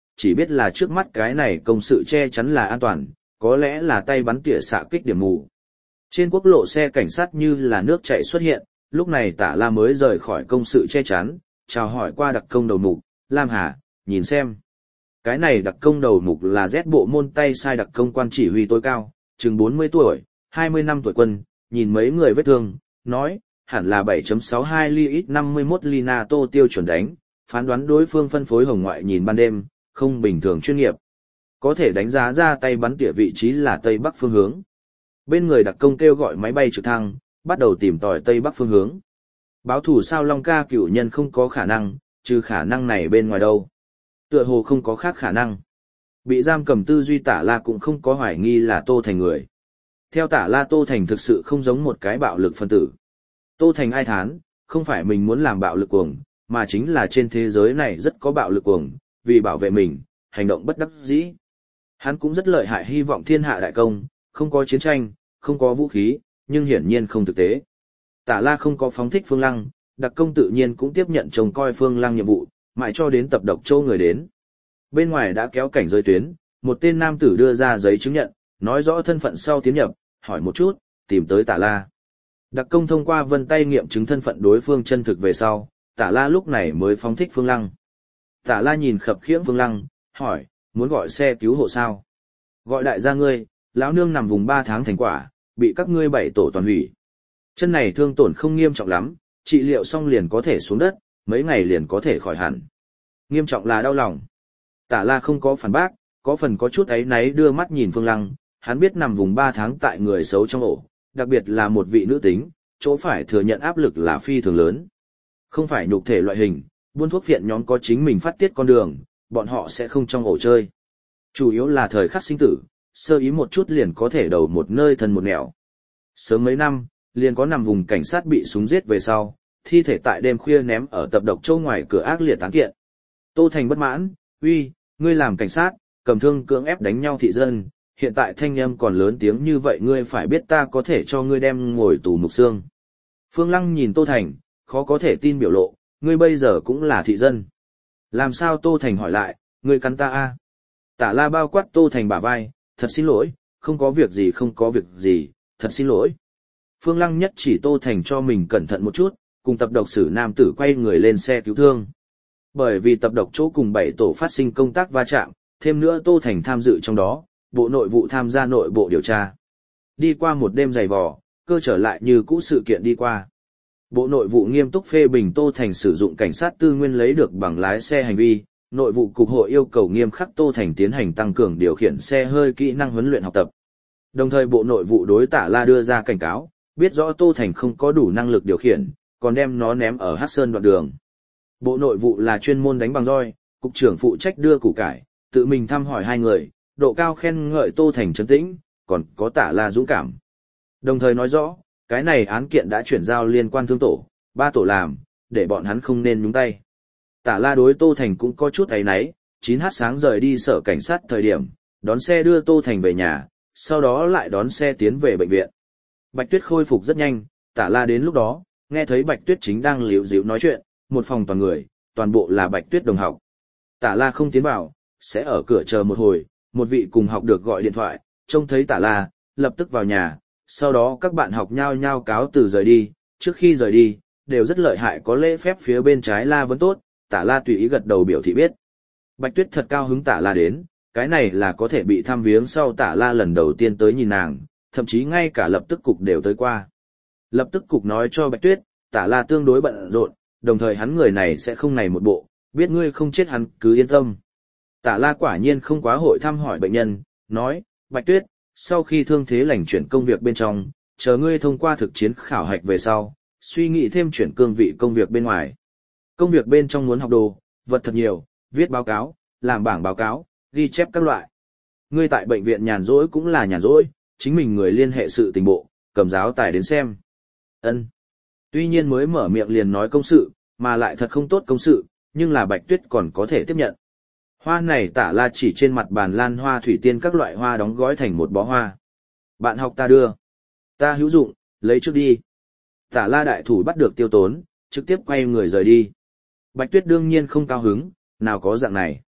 chỉ biết là trước mắt cái này công sự che chắn là an toàn, có lẽ là tay bắn tỉa xạ kích điểm mù. Trên quốc lộ xe cảnh sát như là nước chảy xuất hiện, lúc này Tả La mới rời khỏi công sự che chắn, chào hỏi qua đặc công đầu mục, Lam Hà, nhìn xem. Cái này đặc công đầu mục là Z bộ môn tay sai đặc công quan chỉ huy tối cao, chừng bốn mươi tuổi, hai mươi năm tuổi quân, nhìn mấy người vết thương, nói, hẳn là bảy chấm sáu hai ly ít năm mươi mốt ly NATO tiêu chuẩn đánh, phán đoán đối phương phân phối hồng ngoại nhìn ban đêm, không bình thường chuyên nghiệp. Có thể đánh giá ra tay bắn tỉa vị trí là Tây Bắc phương hướng. Bên người đặc công kêu gọi máy bay trực thăng, bắt đầu tìm tòi Tây Bắc phương hướng. Báo thủ sao Long ca cửu nhân không có khả năng, trừ khả năng này bên ngoài đâu. Tựa hồ không có khác khả năng. Bị giam cầm tư duy Tả La cũng không có hoài nghi là Tô Thành người. Theo Tả La Tô Thành thực sự không giống một cái bạo lực phân tử. Tô Thành ai thán, không phải mình muốn làm bạo lực cuồng, mà chính là trên thế giới này rất có bạo lực cuồng, vì bảo vệ mình, hành động bất đắc dĩ. Hắn cũng rất lợi hại hy vọng thiên hạ đại công, không có chiến tranh, không có vũ khí, nhưng hiển nhiên không thực tế. Tả La không có phóng thích Phương Lăng, đặc công tự nhiên cũng tiếp nhận trông coi Phương Lăng nhiệm vụ, mãi cho đến tập độc châu người đến. Bên ngoài đã kéo cảnh giới tuyến, một tên nam tử đưa ra giấy chứng nhận, nói rõ thân phận sau tiến nhập, hỏi một chút, tìm tới Tả La. Đặc công thông qua vân tay nghiệm chứng thân phận đối phương chân thực về sau, Tả La lúc này mới phóng thích Phương Lăng. Tả La nhìn khập khiễng Phương Lăng, hỏi, muốn gọi xe cứu hộ sao? Gọi đại gia ngươi, lão nương nằm vùng ba tháng thành quả, bị các ngươi bảy tổ toàn hủy. Chân này thương tổn không nghiêm trọng lắm, trị liệu xong liền có thể xuống đất, mấy ngày liền có thể khỏi hẳn. Nghiêm trọng là đau lòng. Tả La không có phản bác, có phần có chút áy náy đưa mắt nhìn Phương Lăng, hắn biết nằm vùng ba tháng tại người xấu trong ổ, đặc biệt là một vị nữ tính, chỗ phải thừa nhận áp lực là phi thường lớn. Không phải nhục thể loại hình, buôn thuốc phiện nhóm có chính mình phát tiết con đường, bọn họ sẽ không trong ổ chơi. Chủ yếu là thời khắc sinh tử, sơ ý một chút liền có thể đầu một nơi thân một nẻo. Sớm mấy năm, liền có nằm vùng cảnh sát bị súng giết về sau, thi thể tại đêm khuya ném ở tập độc châu ngoài cửa ác liệt tán kiện. Tô Thành bất mãn, uy, ngươi làm cảnh sát, cầm thương cưỡng ép đánh nhau thị dân, hiện tại thanh âm còn lớn tiếng như vậy ngươi phải biết ta có thể cho ngươi đem ngồi tù mục xương. Phương Lăng nhìn Tô Thành, khó có thể tin biểu lộ, ngươi bây giờ cũng là thị dân. Làm sao Tô Thành hỏi lại, ngươi cắn ta a? Tả La bao quát Tô Thành bả vai, thật xin lỗi, không có việc gì không có việc gì, thật xin lỗi. Phương Lăng nhất chỉ Tô Thành cho mình cẩn thận một chút, cùng tập độc sử nam tử quay người lên xe cứu thương. Bởi vì tập độc chỗ cùng bảy tổ phát sinh công tác va chạm, thêm nữa Tô Thành tham dự trong đó, Bộ Nội vụ tham gia nội bộ điều tra. Đi qua một đêm dày vò, cơ trở lại như cũ sự kiện đi qua. Bộ Nội vụ nghiêm túc phê bình Tô Thành sử dụng cảnh sát tư nguyên lấy được bằng lái xe hành vi, Nội vụ cục hội yêu cầu nghiêm khắc Tô Thành tiến hành tăng cường điều khiển xe hơi kỹ năng huấn luyện học tập. Đồng thời Bộ Nội vụ đối Tả La đưa ra cảnh cáo, biết rõ Tô Thành không có đủ năng lực điều khiển, còn đem nó ném ở Hắc Sơn đoạn đường. Bộ Nội vụ là chuyên môn đánh bằng roi, cục trưởng phụ trách đưa củ cải, tự mình thăm hỏi hai người, độ cao khen ngợi Tô Thành trấn tĩnh, còn có Tả La dũng cảm. Đồng thời nói rõ, cái này án kiện đã chuyển giao liên quan thương tổ, ba tổ làm, để bọn hắn không nên nhúng tay. Tả La đối Tô Thành cũng có chút áy náy, chín h sáng rời đi sở cảnh sát thời điểm, đón xe đưa Tô Thành về nhà, sau đó lại đón xe tiến về bệnh viện. Bạch Tuyết khôi phục rất nhanh, Tả La đến lúc đó, nghe thấy Bạch Tuyết chính đang líu díu nói chuyện, một phòng toàn người, toàn bộ là Bạch Tuyết đồng học. Tả La không tiến vào, sẽ ở cửa chờ một hồi, một vị cùng học được gọi điện thoại, trông thấy Tả La, lập tức vào nhà, sau đó các bạn học nhao nhao cáo từ rời đi, trước khi rời đi, đều rất lợi hại có lễ phép phía bên trái La vẫn tốt, Tả La tùy ý gật đầu biểu thị biết. Bạch Tuyết thật cao hứng Tả La đến, cái này là có thể bị thăm viếng sau Tả La lần đầu tiên tới nhìn nàng, thậm chí ngay cả lập tức cục đều tới qua. Lập tức cục nói cho Bạch Tuyết, Tả La tương đối bận rộn, đồng thời hắn người này sẽ không này một bộ, biết ngươi không chết hắn cứ yên tâm. Tả La quả nhiên không quá hội thăm hỏi bệnh nhân, nói, Bạch Tuyết, sau khi thương thế lành chuyển công việc bên trong, chờ ngươi thông qua thực chiến khảo hạch về sau, suy nghĩ thêm chuyển cương vị công việc bên ngoài. Công việc bên trong muốn học đồ, vật thật nhiều, viết báo cáo, làm bảng báo cáo, ghi chép các loại. Ngươi tại bệnh viện nhàn rỗi cũng là nhàn rỗi, chính mình người liên hệ sự tình bộ, cầm giáo tài đến xem. Ân. Tuy nhiên mới mở miệng liền nói công sự, mà lại thật không tốt công sự, nhưng là Bạch Tuyết còn có thể tiếp nhận. Hoa này Tả La chỉ trên mặt bàn lan hoa thủy tiên các loại hoa đóng gói thành một bó hoa. Bạn học ta đưa. Ta hữu dụng, lấy trước đi. Tả La đại thủ bắt được Tiêu Tốn, trực tiếp quay người rời đi. Bạch Tuyết đương nhiên không cao hứng, nào có dạng này.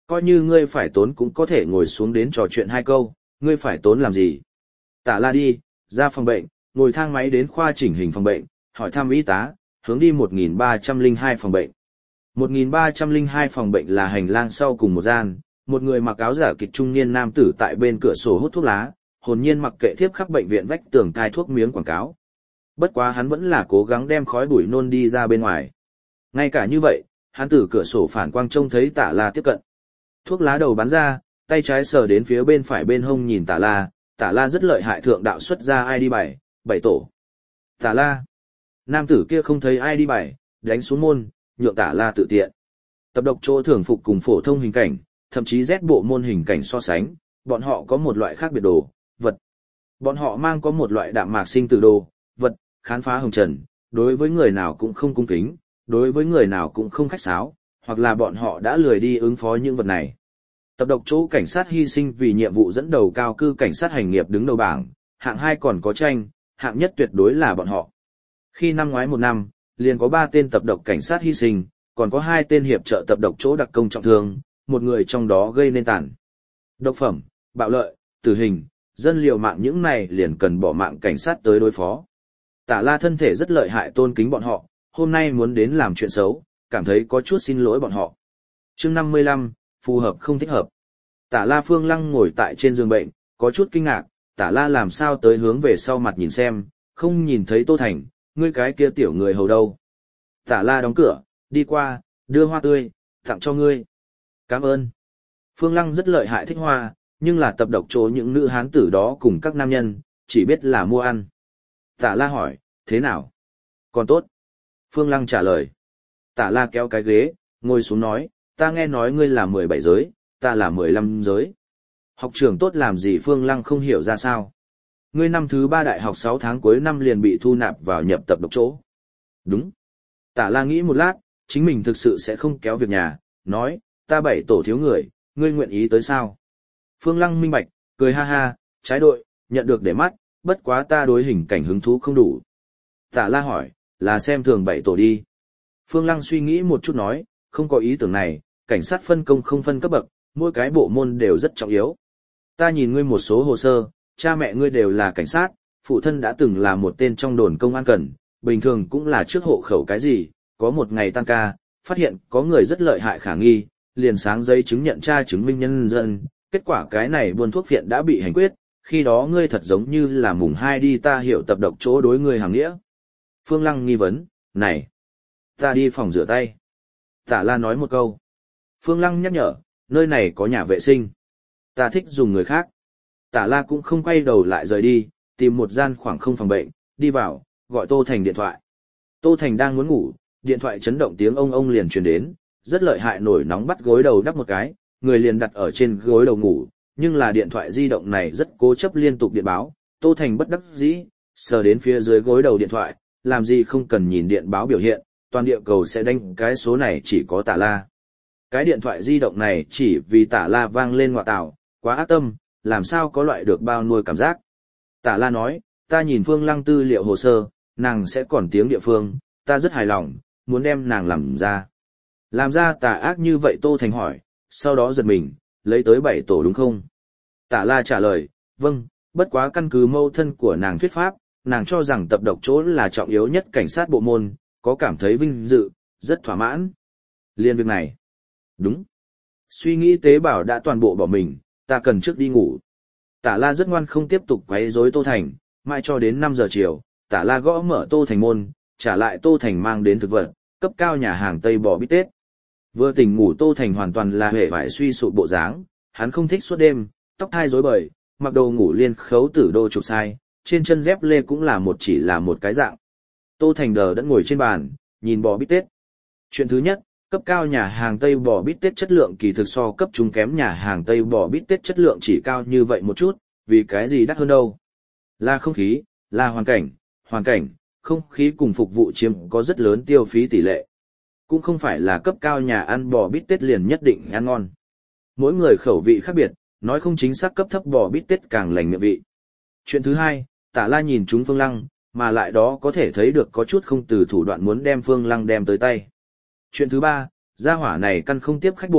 Coi như ngươi phải tốn cũng có thể ngồi xuống đến trò chuyện hai câu, ngươi phải tốn làm gì? Tạ La đi, ra phòng bệnh, ngồi thang máy đến khoa chỉnh hình phòng bệnh, hỏi thăm y tá, hướng đi một nghìn ba trăm lẻ hai phòng bệnh. một nghìn ba trăm lẻ hai phòng bệnh là hành lang sau cùng một gian, một người mặc áo giả kịch trung niên nam tử tại bên cửa sổ hút thuốc lá, hồn nhiên mặc kệ thiếp khắp bệnh viện vách tường cai thuốc miếng quảng cáo. Bất quá hắn vẫn là cố gắng đem khói bụi nôn đi ra bên ngoài. Ngay cả như vậy, hắn từ cửa sổ phản quang trông thấy Tạ La tiếp cận. Thuốc lá đầu bắn ra, tay trái sờ đến phía bên phải bên hông nhìn Tạ La, Tạ La rất lợi hại thượng đạo xuất ra ai đi bảy, bảy tổ. Tạ La. Nam tử kia không thấy ai đi bảy, đánh xuống môn, nhượng Tạ La tự tiện. Tập độc chỗ thường phục cùng phổ thông hình cảnh, thậm chí rét bộ môn hình cảnh so sánh, bọn họ có một loại khác biệt đồ, vật. Bọn họ mang có một loại đạm mạc sinh tử đồ, vật, khám phá hồng trần, đối với người nào cũng không cung kính, đối với người nào cũng không khách sáo, hoặc là bọn họ đã lười đi ứng phó những vật này. Tập độc chỗ cảnh sát hy sinh vì nhiệm vụ dẫn đầu cao cư cảnh sát hành nghiệp đứng đầu bảng, hạng hai còn có tranh, hạng nhất tuyệt đối là bọn họ. Khi năm ngoái một năm, liền có ba tên tập độc cảnh sát hy sinh, còn có hai tên hiệp trợ tập độc chỗ đặc công trọng thương, một người trong đó gây nên tàn độc phẩm, bạo lợi, tử hình, dân liều mạng những này liền cần bỏ mạng cảnh sát tới đối phó. Tạ La thân thể rất lợi hại tôn kính bọn họ, hôm nay muốn đến làm chuyện xấu, cảm thấy có chút xin lỗi bọn họ. Chương năm mươi lăm, phù hợp không thích hợp. Tạ La Phương Lăng ngồi tại trên giường bệnh, có chút kinh ngạc, Tạ La làm sao tới hướng về sau mặt nhìn xem, không nhìn thấy Tô Thành, ngươi cái kia tiểu người hầu đâu. Tạ La đóng cửa, đi qua, đưa hoa tươi, tặng cho ngươi. Cảm ơn. Phương Lăng rất lợi hại thích hoa, nhưng là tập độc chỗ những nữ hán tử đó cùng các nam nhân, chỉ biết là mua ăn. Tạ La hỏi, thế nào? Còn tốt. Phương Lăng trả lời. Tạ La kéo cái ghế, ngồi xuống nói, ta nghe nói ngươi là mười bảy giới, ta là mười lăm giới. Học trưởng tốt làm gì Phương Lăng không hiểu ra sao. Ngươi năm thứ ba đại học sáu tháng cuối năm liền bị thu nạp vào nhập tập độc chỗ. Đúng. Tạ La nghĩ một lát, chính mình thực sự sẽ không kéo việc nhà, nói, ta bảy tổ thiếu người, ngươi nguyện ý tới sao? Phương Lăng minh bạch, cười ha ha, trái đội, nhận được để mắt, bất quá ta đối hình cảnh hứng thú không đủ. Tạ La hỏi, là xem thường bảy tổ đi. Phương Lăng suy nghĩ một chút nói, không có ý tưởng này, cảnh sát phân công không phân cấp bậc, mỗi cái bộ môn đều rất trọng yếu. Ta nhìn ngươi một số hồ sơ, cha mẹ ngươi đều là cảnh sát, phụ thân đã từng là một tên trong đồn công an cần, bình thường cũng là trước hộ khẩu cái gì, có một ngày tăng ca, phát hiện có người rất lợi hại khả nghi, liền sáng giấy chứng nhận tra chứng minh nhân dân, kết quả cái này buôn thuốc phiện đã bị hành quyết, khi đó ngươi thật giống như là mùng hai đi ta hiểu tập độc chỗ đối ngươi hàng nghĩa. Phương Lăng nghi vấn, này, ta đi phòng rửa tay. Tạ La nói một câu. Phương Lăng nhắc nhở, nơi này có nhà vệ sinh. Ta thích dùng người khác. Tạ La cũng không quay đầu lại rời đi, tìm một gian khoảng không phòng bệnh, đi vào, gọi Tô Thành điện thoại. Tô Thành đang muốn ngủ, điện thoại chấn động tiếng ông ông liền truyền đến, rất lợi hại nổi nóng bắt gối đầu đắp một cái, người liền đặt ở trên gối đầu ngủ, nhưng là điện thoại di động này rất cố chấp liên tục điện báo, Tô Thành bất đắc dĩ, sờ đến phía dưới gối đầu điện thoại, làm gì không cần nhìn điện báo biểu hiện, toàn địa cầu sẽ đánh cái số này chỉ có Tạ La. Cái điện thoại di động này chỉ vì Tạ La vang lên ngoại tảo, quá ác tâm, làm sao có loại được bao nuôi cảm giác. Tạ La nói, ta nhìn Phương Lăng tư liệu hồ sơ, nàng sẽ còn tiếng địa phương, ta rất hài lòng, muốn đem nàng làm ra. Làm ra tà ác như vậy Tô Thành hỏi, sau đó giật mình, lấy tới bảy tổ đúng không? Tạ La trả lời, vâng, bất quá căn cứ mâu thân của nàng thuyết pháp, nàng cho rằng tập độc chỗ là trọng yếu nhất cảnh sát bộ môn, có cảm thấy vinh dự, rất thỏa mãn. Liên việc này. Đúng. Suy nghĩ tế bào đã toàn bộ bỏ mình, ta cần trước đi ngủ. Tạ La rất ngoan không tiếp tục quấy rối Tô Thành, mãi cho đến năm giờ chiều, Tạ La gõ mở Tô Thành môn, trả lại Tô Thành mang đến thực vật, cấp cao nhà hàng Tây bò bít tết. Vừa tỉnh ngủ Tô Thành hoàn toàn là hề vải suy sụp bộ dáng, hắn không thích suốt đêm, tóc hai rối bời, mặc đồ ngủ liên khấu tử đô chụp sai, trên chân dép lê cũng là một chỉ là một cái dạng. Tô Thành đờ đẫn ngồi trên bàn, nhìn bò bít tết. Chuyện thứ nhất, cấp cao nhà hàng Tây bò bít tết chất lượng kỳ thực so cấp trung kém nhà hàng Tây bò bít tết chất lượng chỉ cao như vậy một chút, vì cái gì đắt hơn đâu. Là không khí, là hoàn cảnh, hoàn cảnh, không khí cùng phục vụ chiếm có rất lớn tiêu phí tỷ lệ. Cũng không phải là cấp cao nhà ăn bò bít tết liền nhất định ăn ngon. Mỗi người khẩu vị khác biệt, nói không chính xác cấp thấp bò bít tết càng lành miệng vị. Chuyện thứ hai, Tạ La nhìn chúng Phương Lăng, mà lại đó có thể thấy được có chút không từ thủ đoạn muốn đem Phương Lăng đem tới tay. Chuyện thứ ba, gia hỏa này căn không tiếp khách bộ,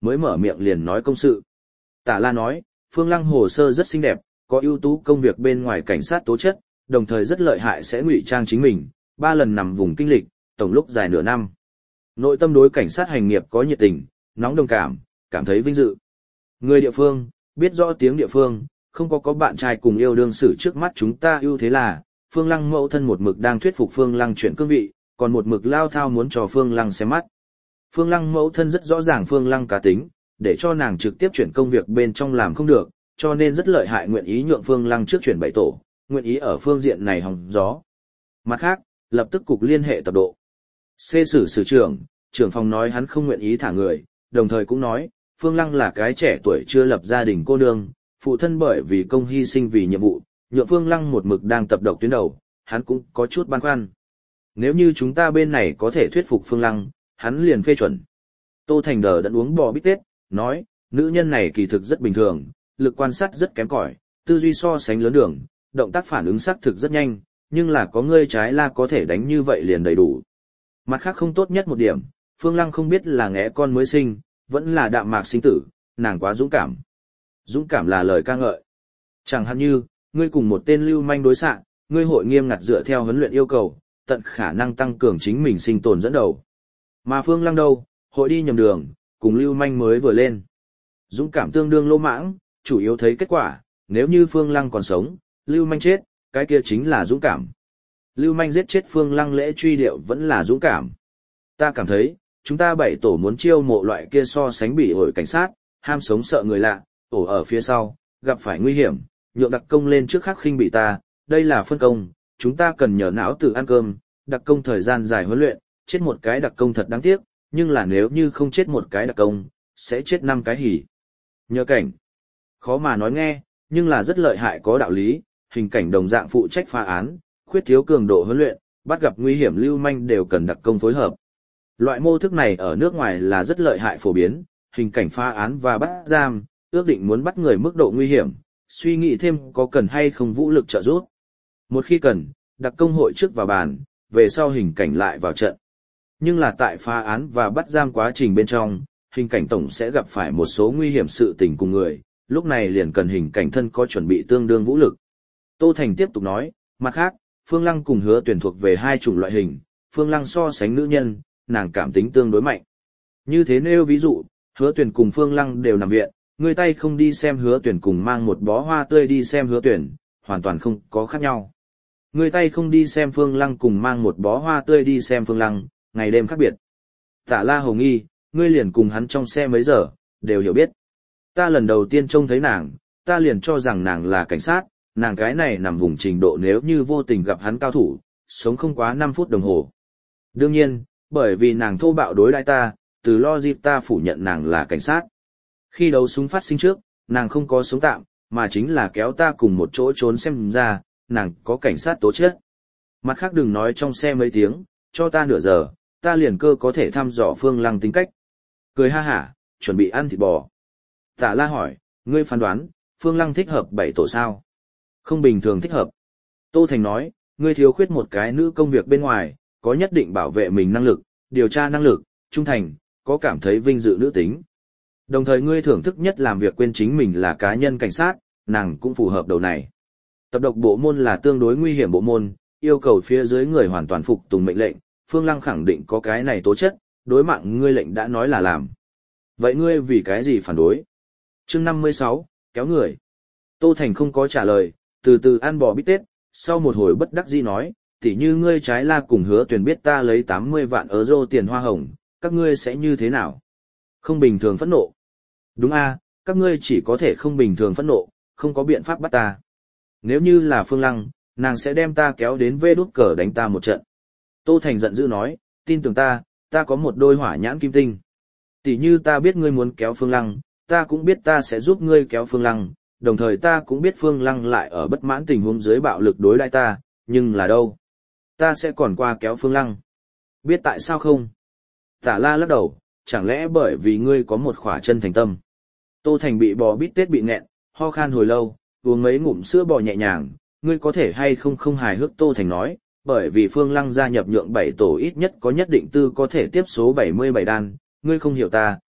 mới mở miệng liền nói công sự. Tả La nói, Phương Lăng hồ sơ rất xinh đẹp, có ưu tú công việc bên ngoài cảnh sát tố chất, đồng thời rất lợi hại sẽ ngụy trang chính mình, ba lần nằm vùng kinh lịch, tổng lúc dài nửa năm. Nội tâm đối cảnh sát hành nghiệp có nhiệt tình, nóng đồng cảm, cảm thấy vinh dự. Người địa phương, biết rõ tiếng địa phương, không có có bạn trai cùng yêu đương xử trước mắt chúng ta ưu thế là, Phương Lăng mẫu thân một mực đang thuyết phục Phương Lăng chuyển cương vị, còn một mực lao thao muốn cho Phương Lăng xem mắt. Phương Lăng mẫu thân rất rõ ràng Phương Lăng cá tính, để cho nàng trực tiếp chuyển công việc bên trong làm không được, cho nên rất lợi hại nguyện ý nhượng Phương Lăng trước chuyển bảy tổ, nguyện ý ở phương diện này hòng gió. Mặt khác, lập tức cục liên hệ tập độ. Xê sử sử trưởng, trưởng phòng nói hắn không nguyện ý thả người, đồng thời cũng nói, Phương Lăng là cái trẻ tuổi chưa lập gia đình cô nương, phụ thân bởi vì công hy sinh vì nhiệm vụ, nhượng Phương Lăng một mực đang tập độc tuyến đầu, hắn cũng có chút băn khoăn. Nếu như chúng ta bên này có thể thuyết phục Phương Lăng, hắn liền phê chuẩn. Tô Thành Đờ đã uống bò bít tết, nói, nữ nhân này kỳ thực rất bình thường, lực quan sát rất kém cỏi, tư duy so sánh lớn đường, động tác phản ứng xác thực rất nhanh, nhưng là có ngươi trái la có thể đánh như vậy liền đầy đủ. Mặt khác không tốt nhất một điểm, Phương Lăng không biết là ngẽ con mới sinh, vẫn là đạm mạc sinh tử, nàng quá dũng cảm. Dũng cảm là lời ca ngợi. Chẳng hạn như, ngươi cùng một tên lưu manh đối xạ, ngươi hội nghiêm ngặt dựa theo huấn luyện yêu cầu, tận khả năng tăng cường chính mình sinh tồn dẫn đầu. Mà Phương Lăng đâu, hội đi nhầm đường, cùng lưu manh mới vừa lên. Dũng cảm tương đương lỗ mãng, chủ yếu thấy kết quả, nếu như Phương Lăng còn sống, lưu manh chết, cái kia chính là dũng cảm. Lưu manh giết chết Phương Lăng lễ truy điệu vẫn là dũng cảm. Ta cảm thấy, chúng ta bảy tổ muốn chiêu mộ loại kia so sánh bị ổi cảnh sát, ham sống sợ người lạ, ổ ở phía sau, gặp phải nguy hiểm, nhượng đặc công lên trước khắc khinh bị ta, đây là phân công, chúng ta cần nhờ não tự ăn cơm, đặc công thời gian dài huấn luyện, chết một cái đặc công thật đáng tiếc, nhưng là nếu như không chết một cái đặc công, sẽ chết năm cái hỉ. Nhờ cảnh, khó mà nói nghe, nhưng là rất lợi hại có đạo lý, hình cảnh đồng dạng phụ trách phá án, khuyết thiếu cường độ huấn luyện, bắt gặp nguy hiểm lưu manh đều cần đặc công phối hợp. Loại mô thức này ở nước ngoài là rất lợi hại phổ biến, hình cảnh phá án và bắt giam, ước định muốn bắt người mức độ nguy hiểm, suy nghĩ thêm có cần hay không vũ lực trợ giúp. Một khi cần, đặc công hội trước vào bàn, về sau hình cảnh lại vào trận. Nhưng là tại phá án và bắt giam quá trình bên trong, hình cảnh tổng sẽ gặp phải một số nguy hiểm sự tình cùng người, lúc này liền cần hình cảnh thân có chuẩn bị tương đương vũ lực. Tô Thành tiếp tục nói, mặt khác, Phương Lăng cùng Hứa Tuyển thuộc về hai chủng loại hình, Phương Lăng so sánh nữ nhân, nàng cảm tính tương đối mạnh. Như thế nêu ví dụ, Hứa Tuyển cùng Phương Lăng đều nằm viện, người tay không đi xem Hứa Tuyển cùng mang một bó hoa tươi đi xem Hứa Tuyển, hoàn toàn không có khác nhau. Người tay không đi xem Phương Lăng cùng mang một bó hoa tươi đi xem Phương Lăng, ngày đêm khác biệt. Tạ La Hầu nghi, ngươi liền cùng hắn trong xe mấy giờ, đều hiểu biết. Ta lần đầu tiên trông thấy nàng, ta liền cho rằng nàng là cảnh sát, nàng cái này nằm vùng trình độ nếu như vô tình gặp hắn cao thủ, sống không quá năm phút đồng hồ. Đương nhiên, bởi vì nàng thô bạo đối đãi ta, từ lo dịp ta phủ nhận nàng là cảnh sát. Khi đấu súng phát sinh trước, nàng không có sống tạm, mà chính là kéo ta cùng một chỗ trốn xem ra, nàng có cảnh sát tố chất. Mặt khác đừng nói trong xe mấy tiếng, cho ta nửa giờ, ta liền cơ có thể thăm dò Phương Lăng tính cách. Cười ha hả, chuẩn bị ăn thịt bò. Tạ La hỏi, ngươi phán đoán, Phương Lăng thích hợp bảy tổ sao? Không bình thường thích hợp. Tô Thành nói, ngươi thiếu khuyết một cái nữ công việc bên ngoài, có nhất định bảo vệ mình năng lực, điều tra năng lực, trung thành, có cảm thấy vinh dự nữ tính. Đồng thời ngươi thưởng thức nhất làm việc quên chính mình là cá nhân cảnh sát, nàng cũng phù hợp đầu này. Tập độc bộ môn là tương đối nguy hiểm bộ môn, yêu cầu phía dưới người hoàn toàn phục tùng mệnh lệnh, Phương Lăng khẳng định có cái này tố chất, đối mạng ngươi lệnh đã nói là làm. Vậy ngươi vì cái gì phản đối? Chương năm mươi sáu, kéo người. Tô Thành không có trả lời, từ từ ăn bò bít tết, sau một hồi bất đắc dĩ nói, tỉ như ngươi trái la cùng Hứa Tuyển biết ta lấy tám mươi vạn euro tiền hoa hồng, các ngươi sẽ như thế nào? Không bình thường phẫn nộ. Đúng a, các ngươi chỉ có thể không bình thường phẫn nộ, không có biện pháp bắt ta. Nếu như là Phương Lăng, nàng sẽ đem ta kéo đến vê đút cờ đánh ta một trận. Tô Thành giận dữ nói, tin tưởng ta, ta có một đôi hỏa nhãn kim tinh. Tỷ như ta biết ngươi muốn kéo Phương Lăng, ta cũng biết ta sẽ giúp ngươi kéo Phương Lăng, đồng thời ta cũng biết Phương Lăng lại ở bất mãn tình huống dưới bạo lực đối đãi ta, nhưng là đâu? Ta sẽ còn qua kéo Phương Lăng. Biết tại sao không? Tả La lắc đầu, chẳng lẽ bởi vì ngươi có một khỏa chân thành tâm. Tô Thành bị bò bít tết bị nghẹn, ho khan hồi lâu, uống mấy ngụm sữa bò nhẹ nhàng, ngươi có thể hay không không hài hước. Tô Thành nói, bởi vì Phương Lăng gia nhập nhượng bảy tổ ít nhất có nhất định tư có thể tiếp số bảy mươi bảy đan, ngươi không hiểu ta,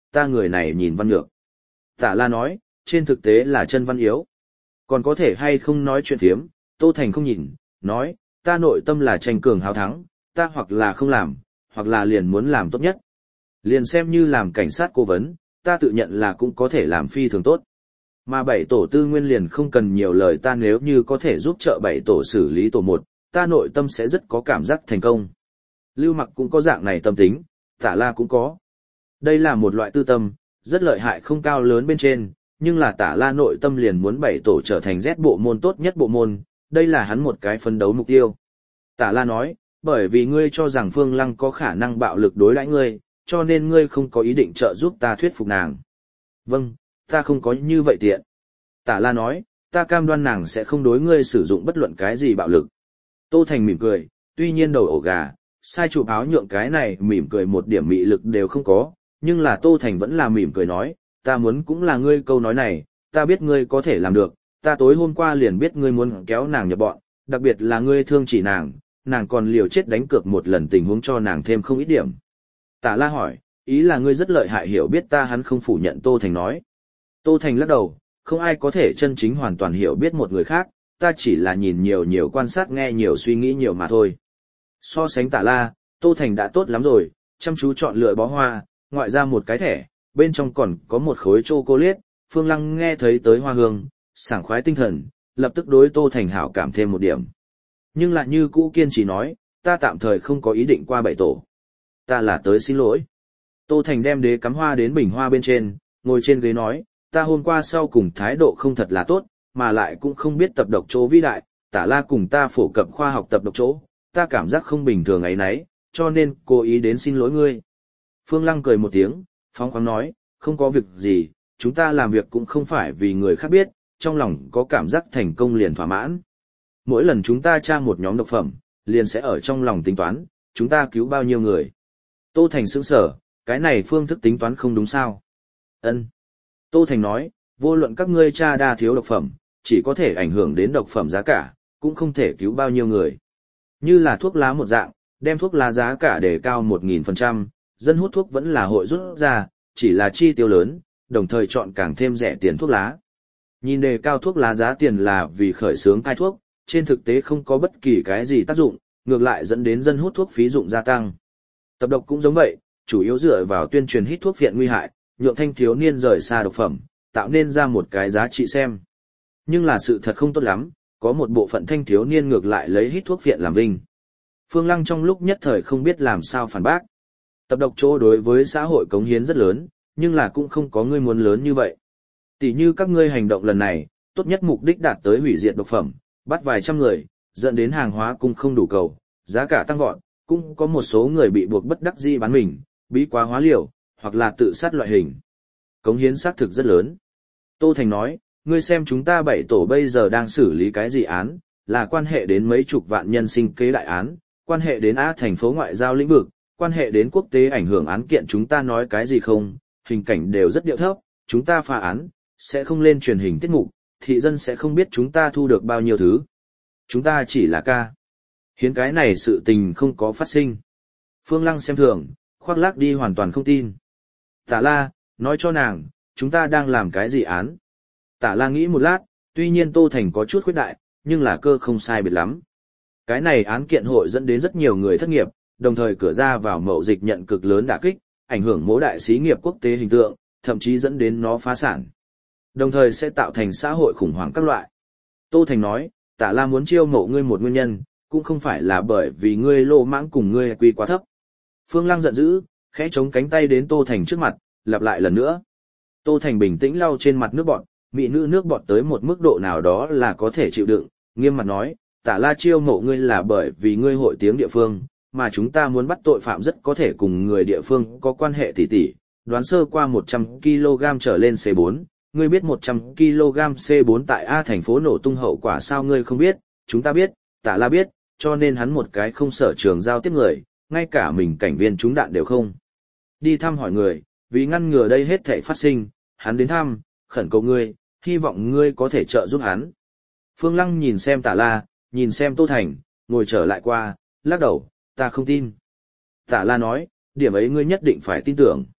ta người này nhìn văn nhược. Tả La nói, trên thực tế là chân văn yếu. Còn có thể hay không nói chuyện phiếm, Tô Thành không nhìn, nói, ta nội tâm là tranh cường hào thắng, ta hoặc là không làm, hoặc là liền muốn làm tốt nhất. Liền xem như làm cảnh sát cố vấn, ta tự nhận là cũng có thể làm phi thường tốt. Mà bảy tổ tư nguyên liền không cần nhiều lời, ta nếu như có thể giúp trợ bảy tổ xử lý tổ một, ta nội tâm sẽ rất có cảm giác thành công. Lưu Mặc cũng có dạng này tâm tính, Tả La cũng có. Đây là một loại tư tâm, rất lợi hại không cao lớn bên trên, nhưng là Tả La nội tâm liền muốn bảy tổ trở thành Z bộ môn tốt nhất bộ môn, đây là hắn một cái phấn đấu mục tiêu. Tả La nói, bởi vì ngươi cho rằng Phương Lăng có khả năng bạo lực đối đãi ngươi, cho nên ngươi không có ý định trợ giúp ta thuyết phục nàng. Vâng, ta không có như vậy tiện. Tả La nói, ta cam đoan nàng sẽ không đối ngươi sử dụng bất luận cái gì bạo lực. Tô Thành mỉm cười, tuy nhiên đầu ổ gà, sai chụp áo nhượng cái này mỉm cười một điểm mị lực đều không có, nhưng là Tô Thành vẫn là mỉm cười nói, ta muốn cũng là ngươi câu nói này, ta biết ngươi có thể làm được, ta tối hôm qua liền biết ngươi muốn kéo nàng nhập bọn, đặc biệt là ngươi thương chỉ nàng, nàng còn liều chết đánh cược một lần tình huống cho nàng thêm không ít điểm. Tả La hỏi, ý là ngươi rất lợi hại hiểu biết ta, hắn không phủ nhận. Tô Thành nói. Tô Thành lắc đầu, không ai có thể chân chính hoàn toàn hiểu biết một người khác, ta chỉ là nhìn nhiều nhiều quan sát nghe nhiều suy nghĩ nhiều mà thôi. So sánh Tả La, Tô Thành đã tốt lắm rồi, chăm chú chọn lựa bó hoa, ngoại ra một cái thẻ, bên trong còn có một khối chocolate. Phương Lăng nghe thấy tới hoa hương, sảng khoái tinh thần, lập tức đối Tô Thành hảo cảm thêm một điểm. Nhưng lại như cũ kiên trì nói, ta tạm thời không có ý định qua bảy tổ. Ta là tới xin lỗi. Tô Thành đem đế cắm hoa đến bình hoa bên trên, ngồi trên ghế nói, ta hôm qua sau cùng thái độ không thật là tốt, mà lại cũng không biết tập độc chỗ vĩ đại, Tả La cùng ta phổ cập khoa học tập độc chỗ, ta cảm giác không bình thường ấy nấy, cho nên cố ý đến xin lỗi ngươi. Phương Lăng cười một tiếng, phóng khoáng nói, không có việc gì, chúng ta làm việc cũng không phải vì người khác biết, trong lòng có cảm giác thành công liền thỏa mãn. Mỗi lần chúng ta tra một nhóm độc phẩm, liền sẽ ở trong lòng tính toán, chúng ta cứu bao nhiêu người. Tô Thành sững sờ, cái này phương thức tính toán không đúng sao? Ân. Tô Thành nói, vô luận các ngươi tra đa thiếu độc phẩm, chỉ có thể ảnh hưởng đến độc phẩm giá cả, cũng không thể cứu bao nhiêu người. Như là thuốc lá một dạng, đem thuốc lá giá cả để cao một nghìn phần trăm, dân hút thuốc vẫn là hội rút ra, chỉ là chi tiêu lớn, đồng thời chọn càng thêm rẻ tiền thuốc lá. Nhìn đề cao thuốc lá giá tiền là vì khởi xướng cai thuốc, trên thực tế không có bất kỳ cái gì tác dụng, ngược lại dẫn đến dân hút thuốc phí dụng gia tăng. Tập độc cũng giống vậy, chủ yếu dựa vào tuyên truyền hít thuốc phiện nguy hại, nhượng thanh thiếu niên rời xa độc phẩm, tạo nên ra một cái giá trị xem. Nhưng là sự thật không tốt lắm, có một bộ phận thanh thiếu niên ngược lại lấy hít thuốc phiện làm vinh. Phương Lăng trong lúc nhất thời không biết làm sao phản bác. Tập độc chỗ đối với xã hội cống hiến rất lớn, nhưng là cũng không có ngươi muốn lớn như vậy. Tỷ như các ngươi hành động lần này, tốt nhất mục đích đạt tới hủy diệt độc phẩm, bắt vài trăm người, dẫn đến hàng hóa cung không đủ cầu, giá cả tăng vọt, cũng có một số người bị buộc bất đắc dĩ bán mình, bí quá hóa liều, hoặc là tự sát loại hình. Cống hiến xác thực rất lớn. Tô Thành nói, ngươi xem chúng ta bảy tổ bây giờ đang xử lý cái gì án, là quan hệ đến mấy chục vạn nhân sinh kế đại án, quan hệ đến A thành phố ngoại giao lĩnh vực, quan hệ đến quốc tế ảnh hưởng án kiện, chúng ta nói cái gì không, hình cảnh đều rất điệu thấp, chúng ta phá án, sẽ không lên truyền hình tiết mục, thị dân sẽ không biết chúng ta thu được bao nhiêu thứ. Chúng ta chỉ là ca. Hiến cái này sự tình không có phát sinh. Phương Lăng xem thường, khoác lác đi hoàn toàn không tin. Tả La, nói cho nàng, chúng ta đang làm cái gì án. Tả La nghĩ một lát, tuy nhiên Tô Thành có chút khuyết đại, nhưng là cơ không sai biệt lắm. Cái này án kiện hội dẫn đến rất nhiều người thất nghiệp, đồng thời cửa ra vào mậu dịch nhận cực lớn đả kích, ảnh hưởng mỗi đại xí nghiệp quốc tế hình tượng, thậm chí dẫn đến nó phá sản. Đồng thời sẽ tạo thành xã hội khủng hoảng các loại. Tô Thành nói, Tả La muốn chiêu mộ ngươi một nguyên nhân, cũng không phải là bởi vì ngươi lô mãng cùng ngươi quy quá thấp. Phương Lăng giận dữ, khẽ chống cánh tay đến Tô Thành trước mặt, lặp lại lần nữa. Tô Thành bình tĩnh lau trên mặt nước bọt, mỹ nữ nước bọt tới một mức độ nào đó là có thể chịu đựng, nghiêm mặt nói, Tả La chiêu mộ ngươi là bởi vì ngươi hội tiếng địa phương, mà chúng ta muốn bắt tội phạm rất có thể cùng người địa phương có quan hệ tỉ tỉ, đoán sơ qua một trăm ki lô gam trở lên C bốn, ngươi biết một trăm ki lô gam C bốn tại A thành phố nổ tung hậu quả sao? Ngươi không biết, chúng ta biết, Tả La biết, cho nên hắn một cái không sở trường giao tiếp người, ngay cả mình cảnh viên trúng đạn đều không. Đi thăm hỏi người, vì ngăn ngừa đây hết thảy phát sinh, hắn đến thăm, khẩn cầu ngươi, hy vọng ngươi có thể trợ giúp hắn. Phương Lăng nhìn xem Tả La, nhìn xem Tô Thành, ngồi trở lại qua, lắc đầu, ta không tin. Tả La nói, điểm ấy ngươi nhất định phải tin tưởng.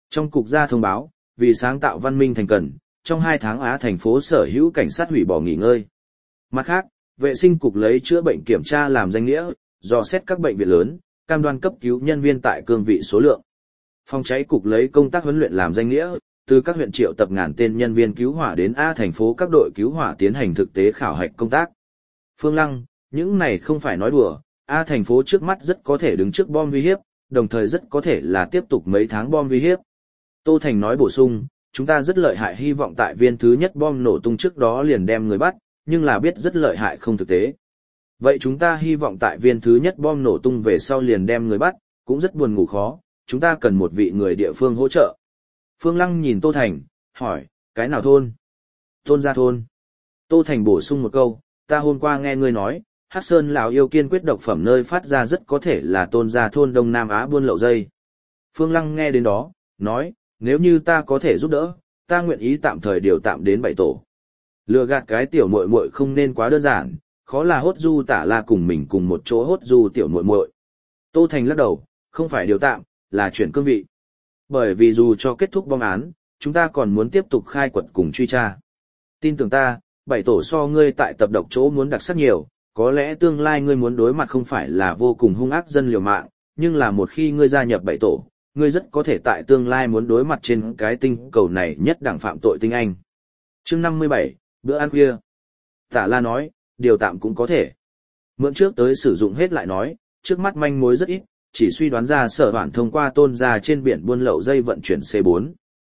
Trong cục ra thông báo, vì sáng tạo văn minh thành cần, trong hai tháng Á thành phố sở hữu cảnh sát hủy bỏ nghỉ ngơi. Mặt khác, vệ sinh cục lấy chữa bệnh kiểm tra làm danh nghĩa, dò xét các bệnh viện lớn, cam đoan cấp cứu nhân viên tại cương vị số lượng. Phòng cháy cục lấy công tác huấn luyện làm danh nghĩa, từ các huyện triệu tập ngàn tên nhân viên cứu hỏa đến A thành phố các đội cứu hỏa tiến hành thực tế khảo hạch công tác. Phương Lăng, những này không phải nói đùa, A thành phố trước mắt rất có thể đứng trước bom uy hiếp, đồng thời rất có thể là tiếp tục mấy tháng bom uy hiếp. Tô Thành nói bổ sung, chúng ta rất lợi hại hy vọng tại viên thứ nhất bom nổ tung trước đó liền đem người bắt, nhưng là biết rất lợi hại không thực tế. Vậy chúng ta hy vọng tại viên thứ nhất bom nổ tung về sau liền đem người bắt, cũng rất buồn ngủ khó, chúng ta cần một vị người địa phương hỗ trợ. Phương Lăng nhìn Tô Thành, hỏi, cái nào thôn? Tôn Gia thôn. Tô Thành bổ sung một câu, ta hôm qua nghe ngươi nói, Hắc Sơn lão yêu kiên quyết độc phẩm nơi phát ra rất có thể là Tôn Gia thôn Đông Nam Á buôn lậu dây. Phương Lăng nghe đến đó, nói, nếu như ta có thể giúp đỡ, ta nguyện ý tạm thời điều tạm đến bảy tổ. Lừa gạt cái tiểu muội muội không nên quá đơn giản, khó là hốt du Tả La cùng mình cùng một chỗ hốt du tiểu muội muội. Tô Thành lắc đầu, không phải điều tạm, là chuyển cương vị. Bởi vì dù cho kết thúc bom án, chúng ta còn muốn tiếp tục khai quật cùng truy tra. Tin tưởng ta, bảy tổ so ngươi tại tập độc chỗ muốn đặc sắc nhiều, có lẽ tương lai ngươi muốn đối mặt không phải là vô cùng hung ác dân liều mạng, nhưng là một khi ngươi gia nhập bảy tổ, ngươi rất có thể tại tương lai muốn đối mặt trên cái tinh cầu này nhất đẳng phạm tội tinh anh. Chương năm mươi bảy, bữa ăn khuya. Tả La nói, điều tạm cũng có thể. Mượn trước tới sử dụng hết lại nói, trước mắt manh mối rất ít, chỉ suy đoán ra sở bản thông qua Tôn Gia trên biển buôn lậu dây vận chuyển C bốn.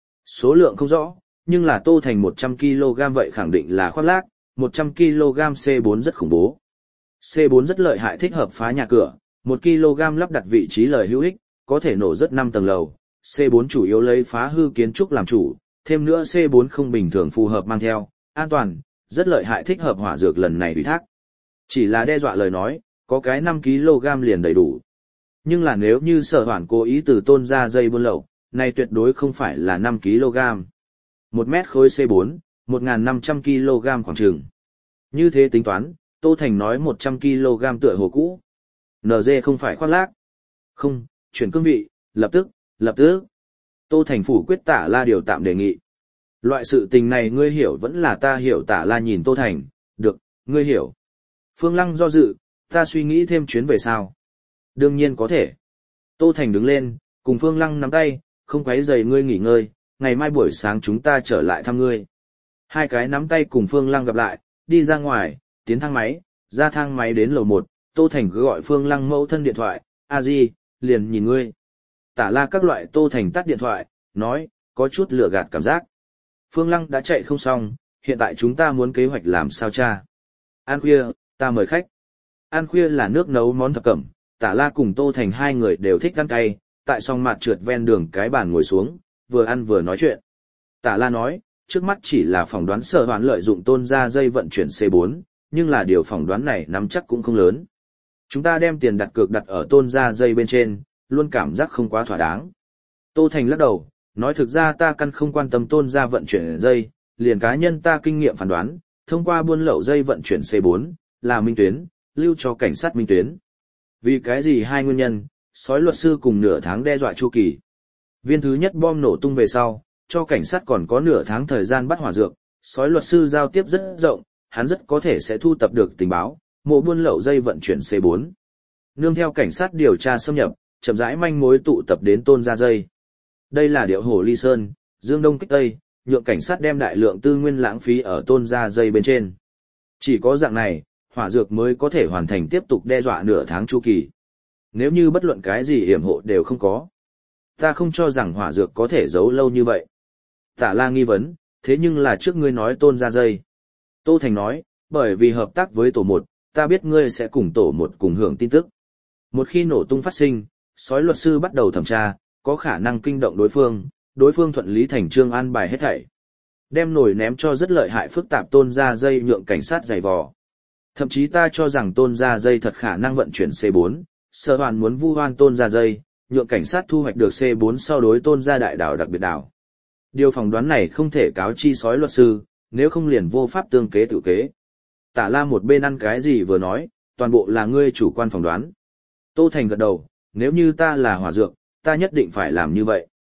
Số lượng không rõ, nhưng là Tô Thành một trăm ki lô gam vậy khẳng định là khoác lác, một trăm ki lô gam C bốn rất khủng bố. C bốn rất lợi hại thích hợp phá nhà cửa, một ki lô gam lắp đặt vị trí lời hữu ích, có thể nổ rất năm tầng lầu. C bốn chủ yếu lấy phá hư kiến trúc làm chủ, thêm nữa C bốn không bình thường phù hợp mang theo, an toàn, rất lợi hại thích hợp hỏa dược lần này ủy thác. Chỉ là đe dọa lời nói, có cái năm ki lô gam liền đầy đủ. Nhưng là nếu như sở hoản cố ý từ Tôn Gia dây buôn lậu, này tuyệt đối không phải là năm ki lô gam. Một mét khối C bốn, một nghìn năm trăm ki lô gam khoảng trường. Như thế tính toán, Tô Thành nói một trăm ki lô gam tựa hồ cũ. en giê không phải khoác lác. Không, chuyển cương vị, lập tức, lập tức. Tô Thành phủ quyết Tả La điều tạm đề nghị. Loại sự tình này ngươi hiểu vẫn là ta hiểu. Tả La nhìn Tô Thành, được, ngươi hiểu. Phương Lăng do dự, ta suy nghĩ thêm chuyến về sao. Đương nhiên có thể. Tô Thành đứng lên, cùng Phương Lăng nắm tay, không quấy rầy ngươi nghỉ ngơi, ngày mai buổi sáng chúng ta trở lại thăm ngươi. Hai cái nắm tay cùng Phương Lăng gặp lại, đi ra ngoài, tiến thang máy, ra thang máy đến lầu một, Tô Thành cứ gọi Phương Lăng mẫu thân điện thoại, a di, liền nhìn ngươi. Tả La các loại. Tô Thành tắt điện thoại, nói, có chút lừa gạt cảm giác. Phương Lăng đã chạy không xong, hiện tại chúng ta muốn kế hoạch làm sao cha. Ăn khuya, ta mời khách. Ăn khuya là nước nấu món thập cẩm, Tả La cùng Tô Thành hai người đều thích ăn cay, tại song mặt trượt ven đường cái bàn ngồi xuống, vừa ăn vừa nói chuyện. Tả La nói, trước mắt chỉ là phỏng đoán sở hoán lợi dụng Tôn Gia dây vận chuyển C bốn, nhưng là điều phỏng đoán này nắm chắc cũng không lớn. Chúng ta đem tiền đặt cược đặt ở Tôn Gia dây bên trên, luôn cảm giác không quá thỏa đáng. Tô Thành lắc đầu, nói thực ra ta căn không quan tâm Tôn Gia vận chuyển dây, liền cá nhân ta kinh nghiệm phán đoán, thông qua buôn lậu dây vận chuyển C bốn, là minh tuyến, lưu cho cảnh sát minh tuyến. Vì cái gì hai nguyên nhân, sói luật sư cùng nửa tháng đe dọa Chu Kỳ. Viên thứ nhất bom nổ tung về sau, cho cảnh sát còn có nửa tháng thời gian bắt hỏa dược, sói luật sư giao tiếp rất rộng, hắn rất có thể sẽ thu tập được tình báo, mộ buôn lậu dây vận chuyển C bốn. Nương theo cảnh sát điều tra xâm nhập, chậm rãi manh mối tụ tập đến Tôn Gia dây. Đây là điệu hổ ly sơn, dương đông kích tây, nhượng cảnh sát đem đại lượng tư nguyên lãng phí ở Tôn Gia dây bên trên. Chỉ có dạng này, hỏa dược mới có thể hoàn thành tiếp tục đe dọa nửa tháng Chu Kỳ. Nếu như bất luận cái gì hiểm hộ đều không có, ta không cho rằng hỏa dược có thể giấu lâu như vậy. Tả La nghi vấn, thế nhưng là trước ngươi nói Tôn Gia dây. Tô Thành nói, bởi vì hợp tác với tổ một, ta biết ngươi sẽ cùng tổ một cùng hưởng tin tức. Một khi nổ tung phát sinh, sói luật sư bắt đầu thẩm tra, có khả năng kinh động đối phương, đối phương thuận lý thành trương an bài hết thảy. Đem nổi ném cho rất lợi hại phức tạp Tôn Gia dây nhượng cảnh sát giày vò. Thậm chí ta cho rằng Tôn Gia dây thật khả năng vận chuyển C bốn, sở hoàn muốn vu oan Tôn Gia dây, nhượng cảnh sát thu hoạch được C bốn sau đối Tôn Gia đại đảo đặc biệt đảo. Điều phỏng đoán này không thể cáo chi sói luật sư, nếu không liền vô pháp tương kế tự kế. Tả La một bên ăn cái gì vừa nói, toàn bộ là ngươi chủ quan phỏng đoán. Tô Thành gật đầu, nếu như ta là hỏa dược, ta nhất định phải làm như vậy.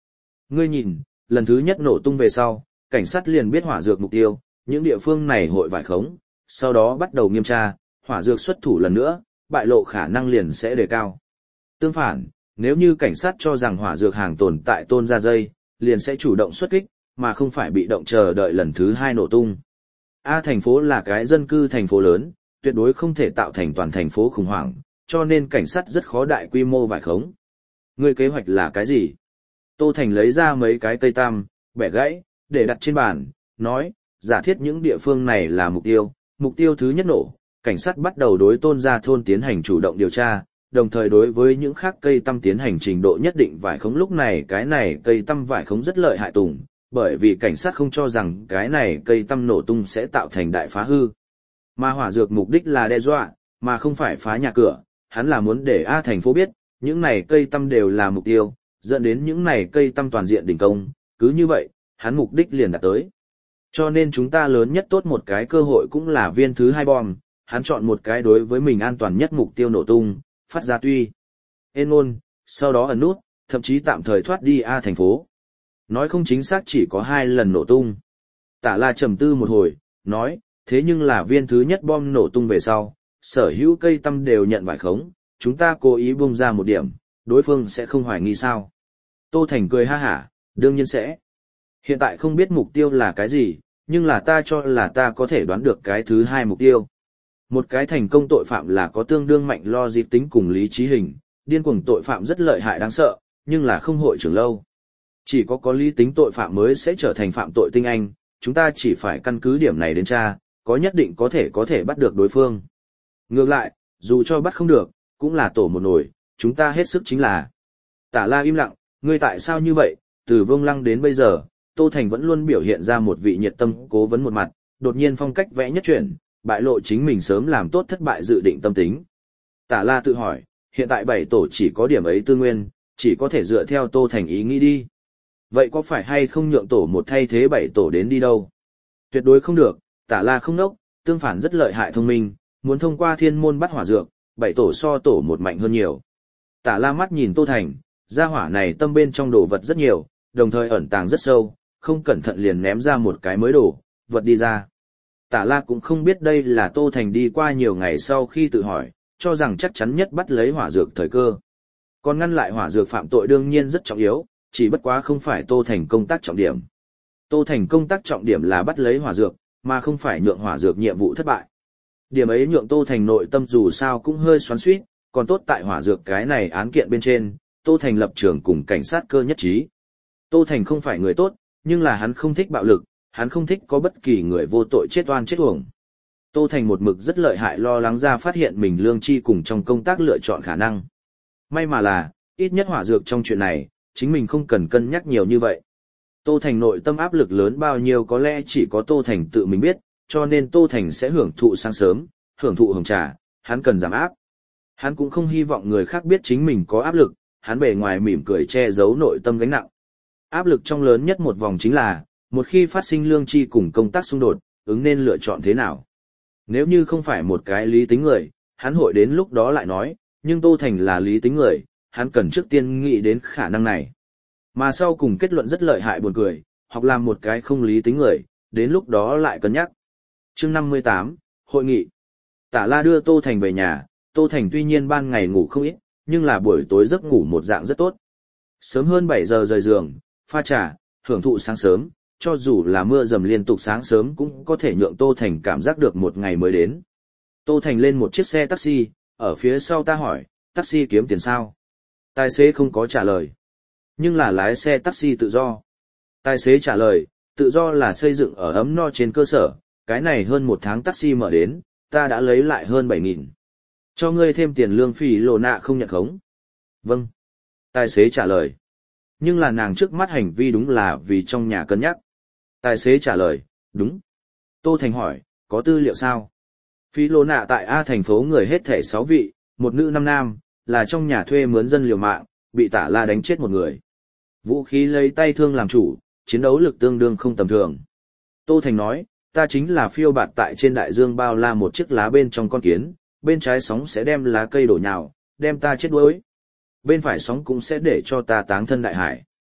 Ngươi nhìn, lần thứ nhất nổ tung về sau, cảnh sát liền biết hỏa dược mục tiêu, những địa phương này hội vải khống, sau đó bắt đầu nghiêm tra, hỏa dược xuất thủ lần nữa, bại lộ khả năng liền sẽ đề cao. Tương phản, nếu như cảnh sát cho rằng hỏa dược hàng tồn tại tôn ra dây, liền sẽ chủ động xuất kích, mà không phải bị động chờ đợi lần thứ hai nổ tung. A thành phố là cái dân cư thành phố lớn, tuyệt đối không thể tạo thành toàn thành phố khủng hoảng, cho nên cảnh sát rất khó đại quy mô vải khống. Ngươi kế hoạch là cái gì? Tô Thành lấy ra mấy cái cây tam, bẻ gãy, để đặt trên bàn, nói, giả thiết những địa phương này là mục tiêu. Mục tiêu thứ nhất nổ, cảnh sát bắt đầu đối tôn gia thôn tiến hành chủ động điều tra, đồng thời đối với những khác cây tăm tiến hành trình độ nhất định vải khống. Lúc này cái này cây tăm vải khống rất lợi hại tùng, bởi vì cảnh sát không cho rằng cái này cây tăm nổ tung sẽ tạo thành đại phá hư. Mà hỏa dược mục đích là đe dọa, mà không phải phá nhà cửa, hắn là muốn để A thành phố biết, những này cây tăm đều là mục tiêu, dẫn đến những này cây tăm toàn diện đỉnh công, cứ như vậy, hắn mục đích liền đạt tới. Cho nên chúng ta lớn nhất tốt một cái cơ hội cũng là viên thứ hai bom, hắn chọn một cái đối với mình an toàn nhất mục tiêu nổ tung, phát ra tuy. Ên ôn, sau đó ẩn nút, thậm chí tạm thời thoát đi A thành phố. Nói không chính xác chỉ có hai lần nổ tung. Tả La trầm tư một hồi, nói, thế nhưng là viên thứ nhất bom nổ tung về sau, sở hữu cây tăm đều nhận vải khống, chúng ta cố ý bung ra một điểm, đối phương sẽ không hoài nghi sao. Tô Thành cười ha hả, đương nhiên sẽ. Hiện tại không biết mục tiêu là cái gì, nhưng là ta cho là ta có thể đoán được cái thứ hai mục tiêu. Một cái thành công tội phạm là có tương đương mạnh lo dịp tính cùng lý trí hình, điên cuồng tội phạm rất lợi hại đáng sợ, nhưng là không hội trưởng lâu. Chỉ có có lý tính tội phạm mới sẽ trở thành phạm tội tinh anh, chúng ta chỉ phải căn cứ điểm này đến tra, có nhất định có thể có thể bắt được đối phương. Ngược lại, dù cho bắt không được, cũng là tổ một nổi, chúng ta hết sức chính là. Tả La im lặng, ngươi tại sao như vậy, từ Vương Lăng đến bây giờ, Tô Thành vẫn luôn biểu hiện ra một vị nhiệt tâm cố vấn một mặt, đột nhiên phong cách vẽ nhất chuyển, bại lộ chính mình sớm làm tốt thất bại dự định tâm tính. Tả La tự hỏi, hiện tại bảy tổ chỉ có điểm ấy tư nguyên, chỉ có thể dựa theo Tô Thành ý nghĩ đi. Vậy có phải hay không nhượng tổ một thay thế bảy tổ đến đi đâu? Tuyệt đối không được, Tả La không nốc, tương phản rất lợi hại thông minh, muốn thông qua thiên môn bắt hỏa dược, bảy tổ so tổ một mạnh hơn nhiều. Tả La mắt nhìn Tô Thành, gia hỏa này tâm bên trong đồ vật rất nhiều, đồng thời ẩn tàng rất sâu, không cẩn thận liền ném ra một cái mới đồ, vật đi ra. Tả La cũng không biết đây là Tô Thành đi qua nhiều ngày sau khi tự hỏi, cho rằng chắc chắn nhất bắt lấy hỏa dược thời cơ. Còn ngăn lại hỏa dược phạm tội đương nhiên rất trọng yếu, chỉ bất quá không phải Tô Thành công tác trọng điểm. Tô Thành công tác trọng điểm là bắt lấy hỏa dược, mà không phải nhượng hỏa dược nhiệm vụ thất bại. Điểm ấy nhượng Tô Thành nội tâm dù sao cũng hơi xoắn xuýt, còn tốt tại hỏa dược cái này án kiện bên trên, Tô Thành lập trường cùng cảnh sát cơ nhất trí. Tô Thành không phải người tốt, nhưng là hắn không thích bạo lực, hắn không thích có bất kỳ người vô tội chết oan chết uổng. Tô Thành một mực rất lợi hại lo lắng ra phát hiện mình lương tri cùng trong công tác lựa chọn khả năng. May mà là, ít nhất hỏa dược trong chuyện này, chính mình không cần cân nhắc nhiều như vậy. Tô Thành nội tâm áp lực lớn bao nhiêu có lẽ chỉ có Tô Thành tự mình biết, cho nên Tô Thành sẽ hưởng thụ sáng sớm, hưởng thụ hồng trà, hắn cần giảm áp. Hắn cũng không hy vọng người khác biết chính mình có áp lực, hắn bề ngoài mỉm cười che giấu nội tâm gánh nặng. Áp lực trong lớn nhất một vòng chính là, một khi phát sinh lương tri cùng công tác xung đột, ứng nên lựa chọn thế nào. Nếu như không phải một cái lý tính người, hắn hội đến lúc đó lại nói, nhưng Tô Thành là lý tính người, hắn cần trước tiên nghĩ đến khả năng này. Mà sau cùng kết luận rất lợi hại buồn cười, hoặc làm một cái không lý tính người, đến lúc đó lại cân nhắc. Chương năm mươi tám, Hội nghị. Tả La đưa Tô Thành về nhà, Tô Thành tuy nhiên ban ngày ngủ không ít, nhưng là buổi tối giấc ngủ một dạng rất tốt. Sớm hơn bảy giờ rời giường, pha trà, hưởng thụ sáng sớm, cho dù là mưa dầm liên tục sáng sớm cũng có thể nhượng Tô Thành cảm giác được một ngày mới đến. Tô Thành lên một chiếc xe taxi, ở phía sau ta hỏi, taxi kiếm tiền sao? Tài xế không có trả lời. Nhưng là lái xe taxi tự do. Tài xế trả lời, tự do là xây dựng ở ấm no trên cơ sở, cái này hơn một tháng taxi mở đến, ta đã lấy lại hơn bảy nghìn. Cho ngươi thêm tiền lương phí lộ nạ không nhận khống. Vâng. Tài xế trả lời. Nhưng là nàng trước mắt hành vi đúng là vì trong nhà cân nhắc. Tài xế trả lời, đúng. Tô Thành hỏi, có tư liệu sao? Phí lộ nạ tại A thành phố người hết thể sáu vị, một nữ năm nam, là trong nhà thuê mướn dân liều mạng, bị Tả La đánh chết một người. Vũ khí lấy tay thương làm chủ, chiến đấu lực tương đương không tầm thường. Tô Thành nói, ta chính là phiêu bạt tại trên đại dương bao la một chiếc lá bên trong con kiến, bên trái sóng sẽ đem lá cây đổ nhào, đem ta chết đuối. Bên phải sóng cũng sẽ để cho ta táng thân đại hải.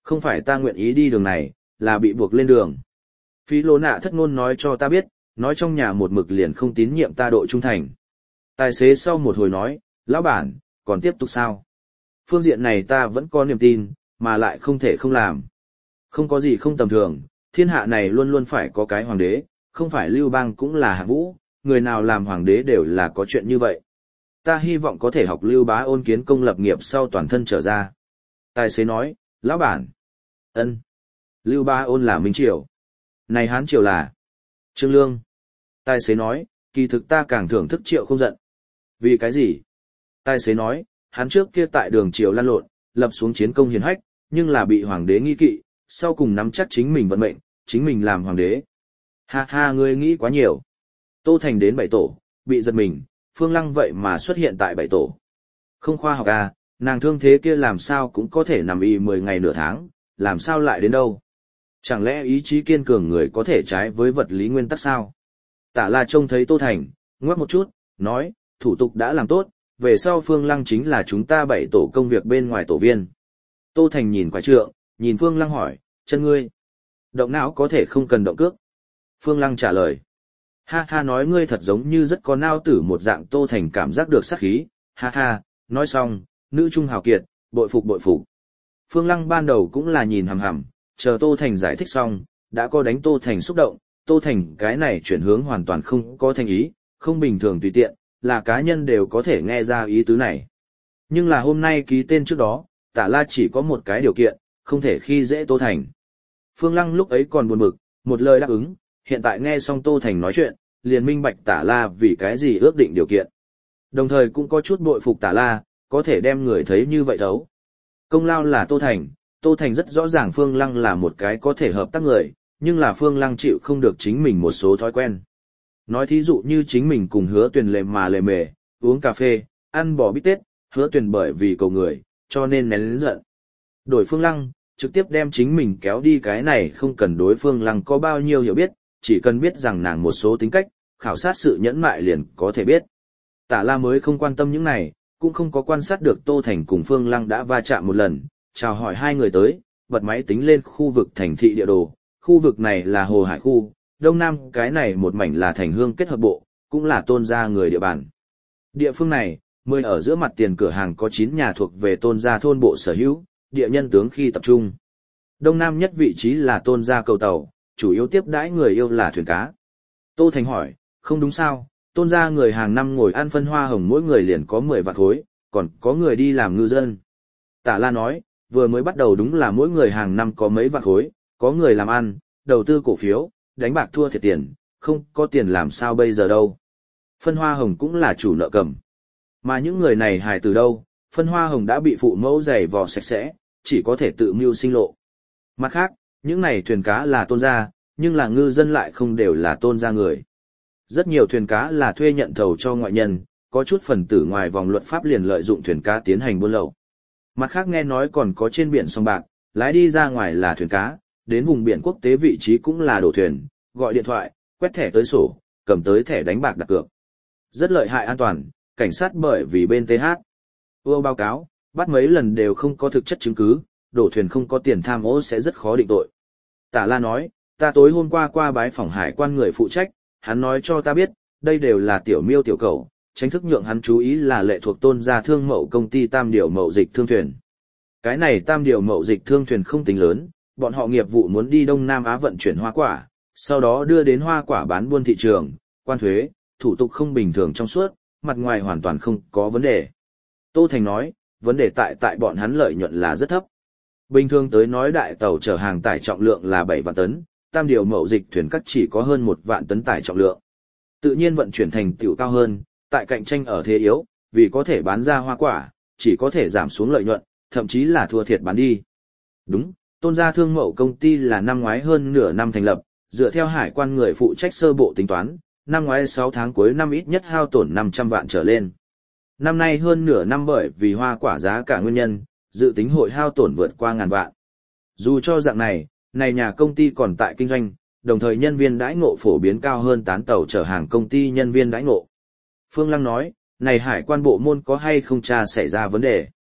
Không phải ta nguyện ý đi đường này, là bị buộc lên đường. Phí lô nạ thất ngôn nói cho ta biết, nói trong nhà một mực liền không tín nhiệm ta độ trung thành. Tài xế sau một hồi nói, lão bản, còn tiếp tục sao? Phương diện này ta vẫn có niềm tin, mà lại không thể không làm. Không có gì không tầm thường, thiên hạ này luôn luôn phải có cái hoàng đế, không phải Lưu Bang cũng là Hạ Vũ, người nào làm hoàng đế đều là có chuyện như vậy. Ta hy vọng có thể học Lưu Bá Ôn kiến công lập nghiệp sau toàn thân trở ra. Tài xế nói, lão bản. Ân. Lưu Bá Ôn là Minh Triều. Này Hán Triều là Trương Lương. Tài xế nói, kỳ thực ta càng thưởng thức Triệu Không Giận. Vì cái gì? Tài xế nói, hắn trước kia tại đường Triều lăn lộn, lập xuống chiến công hiển hách, nhưng là bị hoàng đế nghi kỵ, sau cùng nắm chắc chính mình vận mệnh, chính mình làm hoàng đế. Ha ha, ngươi nghĩ quá nhiều. Tô Thành đến bảy tổ, bị giật mình, Phương Lăng vậy mà xuất hiện tại bảy tổ. Không khoa học à, nàng thương thế kia làm sao cũng có thể nằm y mười ngày nửa tháng, làm sao lại đến đâu? Chẳng lẽ ý chí kiên cường người có thể trái với vật lý nguyên tắc sao? Tả La trông thấy Tô Thành, ngoắc một chút, nói, thủ tục đã làm tốt, về sau Phương Lăng chính là chúng ta bảy tổ công việc bên ngoài tổ viên. Tô Thành nhìn quả trượng, nhìn Phương Lăng hỏi, chân ngươi, động não có thể không cần động cước. Phương Lăng trả lời, ha ha, nói ngươi thật giống như rất có nao tử một dạng. Tô Thành cảm giác được sát khí, ha ha, nói xong, nữ trung hào kiệt, bội phục bội phục. Phương Lăng ban đầu cũng là nhìn hằm hằm, chờ Tô Thành giải thích xong, đã có đánh Tô Thành xúc động, Tô Thành cái này chuyển hướng hoàn toàn không có thành ý, không bình thường tùy tiện, là cá nhân đều có thể nghe ra ý tứ này. Nhưng là hôm nay ký tên trước đó, Tả La chỉ có một cái điều kiện, không thể khi dễ Tô Thành. Phương Lăng lúc ấy còn buồn bực, một lời đáp ứng, hiện tại nghe xong Tô Thành nói chuyện, liền minh bạch Tả La vì cái gì ước định điều kiện. Đồng thời cũng có chút bội phục Tả La, có thể đem người thấy như vậy thấu. Công lao là Tô Thành, Tô Thành rất rõ ràng Phương Lăng là một cái có thể hợp tác người, nhưng là Phương Lăng chịu không được chính mình một số thói quen. Nói thí dụ như chính mình cùng Hứa Tuyền lề mà lề mề, uống cà phê, ăn bò bít tết, Hứa Tuyền bởi vì cầu người, cho nên nén lớn giận. Đổi Phương Lăng, trực tiếp đem chính mình kéo đi, cái này không cần đối Phương Lăng có bao nhiêu hiểu biết, chỉ cần biết rằng nàng một số tính cách, khảo sát sự nhẫn mại liền có thể biết. Tả La mới không quan tâm những này, cũng không có quan sát được Tô Thành cùng Phương Lăng đã va chạm một lần, chào hỏi hai người tới, bật máy tính lên khu vực thành thị địa đồ, khu vực này là Hồ Hải khu, Đông Nam cái này một mảnh là Thành Hương kết hợp bộ, cũng là Tôn gia người địa bàn. Địa phương này, mười ở giữa mặt tiền cửa hàng có chín nhà thuộc về Tôn gia thôn bộ sở hữu, địa nhân tướng khi tập trung. Đông Nam nhất vị trí là Tôn gia cầu tàu, chủ yếu tiếp đãi người yêu là thuyền cá. Tô Thành hỏi, không đúng sao, Tôn gia người hàng năm ngồi ăn phân hoa hồng mỗi người liền có mười vạn khối, còn có người đi làm ngư dân. Tả La nói, vừa mới bắt đầu đúng là mỗi người hàng năm có mấy vạn khối, có người làm ăn, đầu tư cổ phiếu, đánh bạc thua thiệt tiền, không có tiền làm sao bây giờ đâu. Phân hoa hồng cũng là chủ nợ cầm. Mà những người này hài từ đâu, phân hoa hồng đã bị phụ mẫu giày vò sạch sẽ, chỉ có thể tự mưu sinh lộ. Mặt khác, những này thuyền cá là Tôn gia, nhưng là ngư dân lại không đều là Tôn gia người. Rất nhiều thuyền cá là thuê nhận thầu cho ngoại nhân, có chút phần tử ngoài vòng luật pháp liền lợi dụng thuyền cá tiến hành buôn lậu. Mặt khác nghe nói còn có trên biển sông bạc, lái đi ra ngoài là thuyền cá, đến vùng biển quốc tế vị trí cũng là đổ thuyền, gọi điện thoại, quét thẻ tới sổ, cầm tới thẻ đánh bạc đặt cược. Rất lợi hại an toàn, cảnh sát bởi vì bên tê hát ua báo cáo, bắt mấy lần đều không có thực chất chứng cứ, đổ thuyền không có tiền tham ô sẽ rất khó định tội. Tả La nói, ta tối hôm qua qua bái phỏng hải quan người phụ trách, hắn nói cho ta biết, đây đều là tiểu miêu tiểu cầu, tránh thức nhượng hắn chú ý là lệ thuộc Tôn gia thương mậu công ty Tam Điều Mậu Dịch Thương Thuyền. Cái này Tam Điều Mậu Dịch Thương Thuyền không tính lớn, bọn họ nghiệp vụ muốn đi Đông Nam Á vận chuyển hoa quả, sau đó đưa đến hoa quả bán buôn thị trường, quan thuế, thủ tục không bình thường trong suốt, mặt ngoài hoàn toàn không có vấn đề. Tô Thành nói, vấn đề tại tại bọn hắn lợi nhuận là rất thấp. Bình thường tới nói đại tàu chở hàng tải trọng lượng là bảy vạn tấn, Tam Điều Mậu Dịch thuyền cắt chỉ có hơn một vạn tấn tải trọng lượng. Tự nhiên vận chuyển thành tiểu cao hơn, tại cạnh tranh ở thế yếu, vì có thể bán ra hoa quả, chỉ có thể giảm xuống lợi nhuận, thậm chí là thua thiệt bán đi. Đúng, Tôn gia thương mậu công ty là năm ngoái hơn nửa năm thành lập, dựa theo hải quan người phụ trách sơ bộ tính toán, năm ngoái sáu tháng cuối năm ít nhất hao tổn năm trăm vạn trở lên. Năm nay hơn nửa năm bởi vì hoa quả giá cả nguyên nhân, dự tính hội hao tổn vượt qua ngàn vạn. Dù cho dạng này, này nhà công ty còn tại kinh doanh, đồng thời nhân viên đãi ngộ phổ biến cao hơn tán tàu chở hàng công ty nhân viên đãi ngộ. Phương Lăng nói, này hải quan bộ môn có hay không tra xảy ra vấn đề?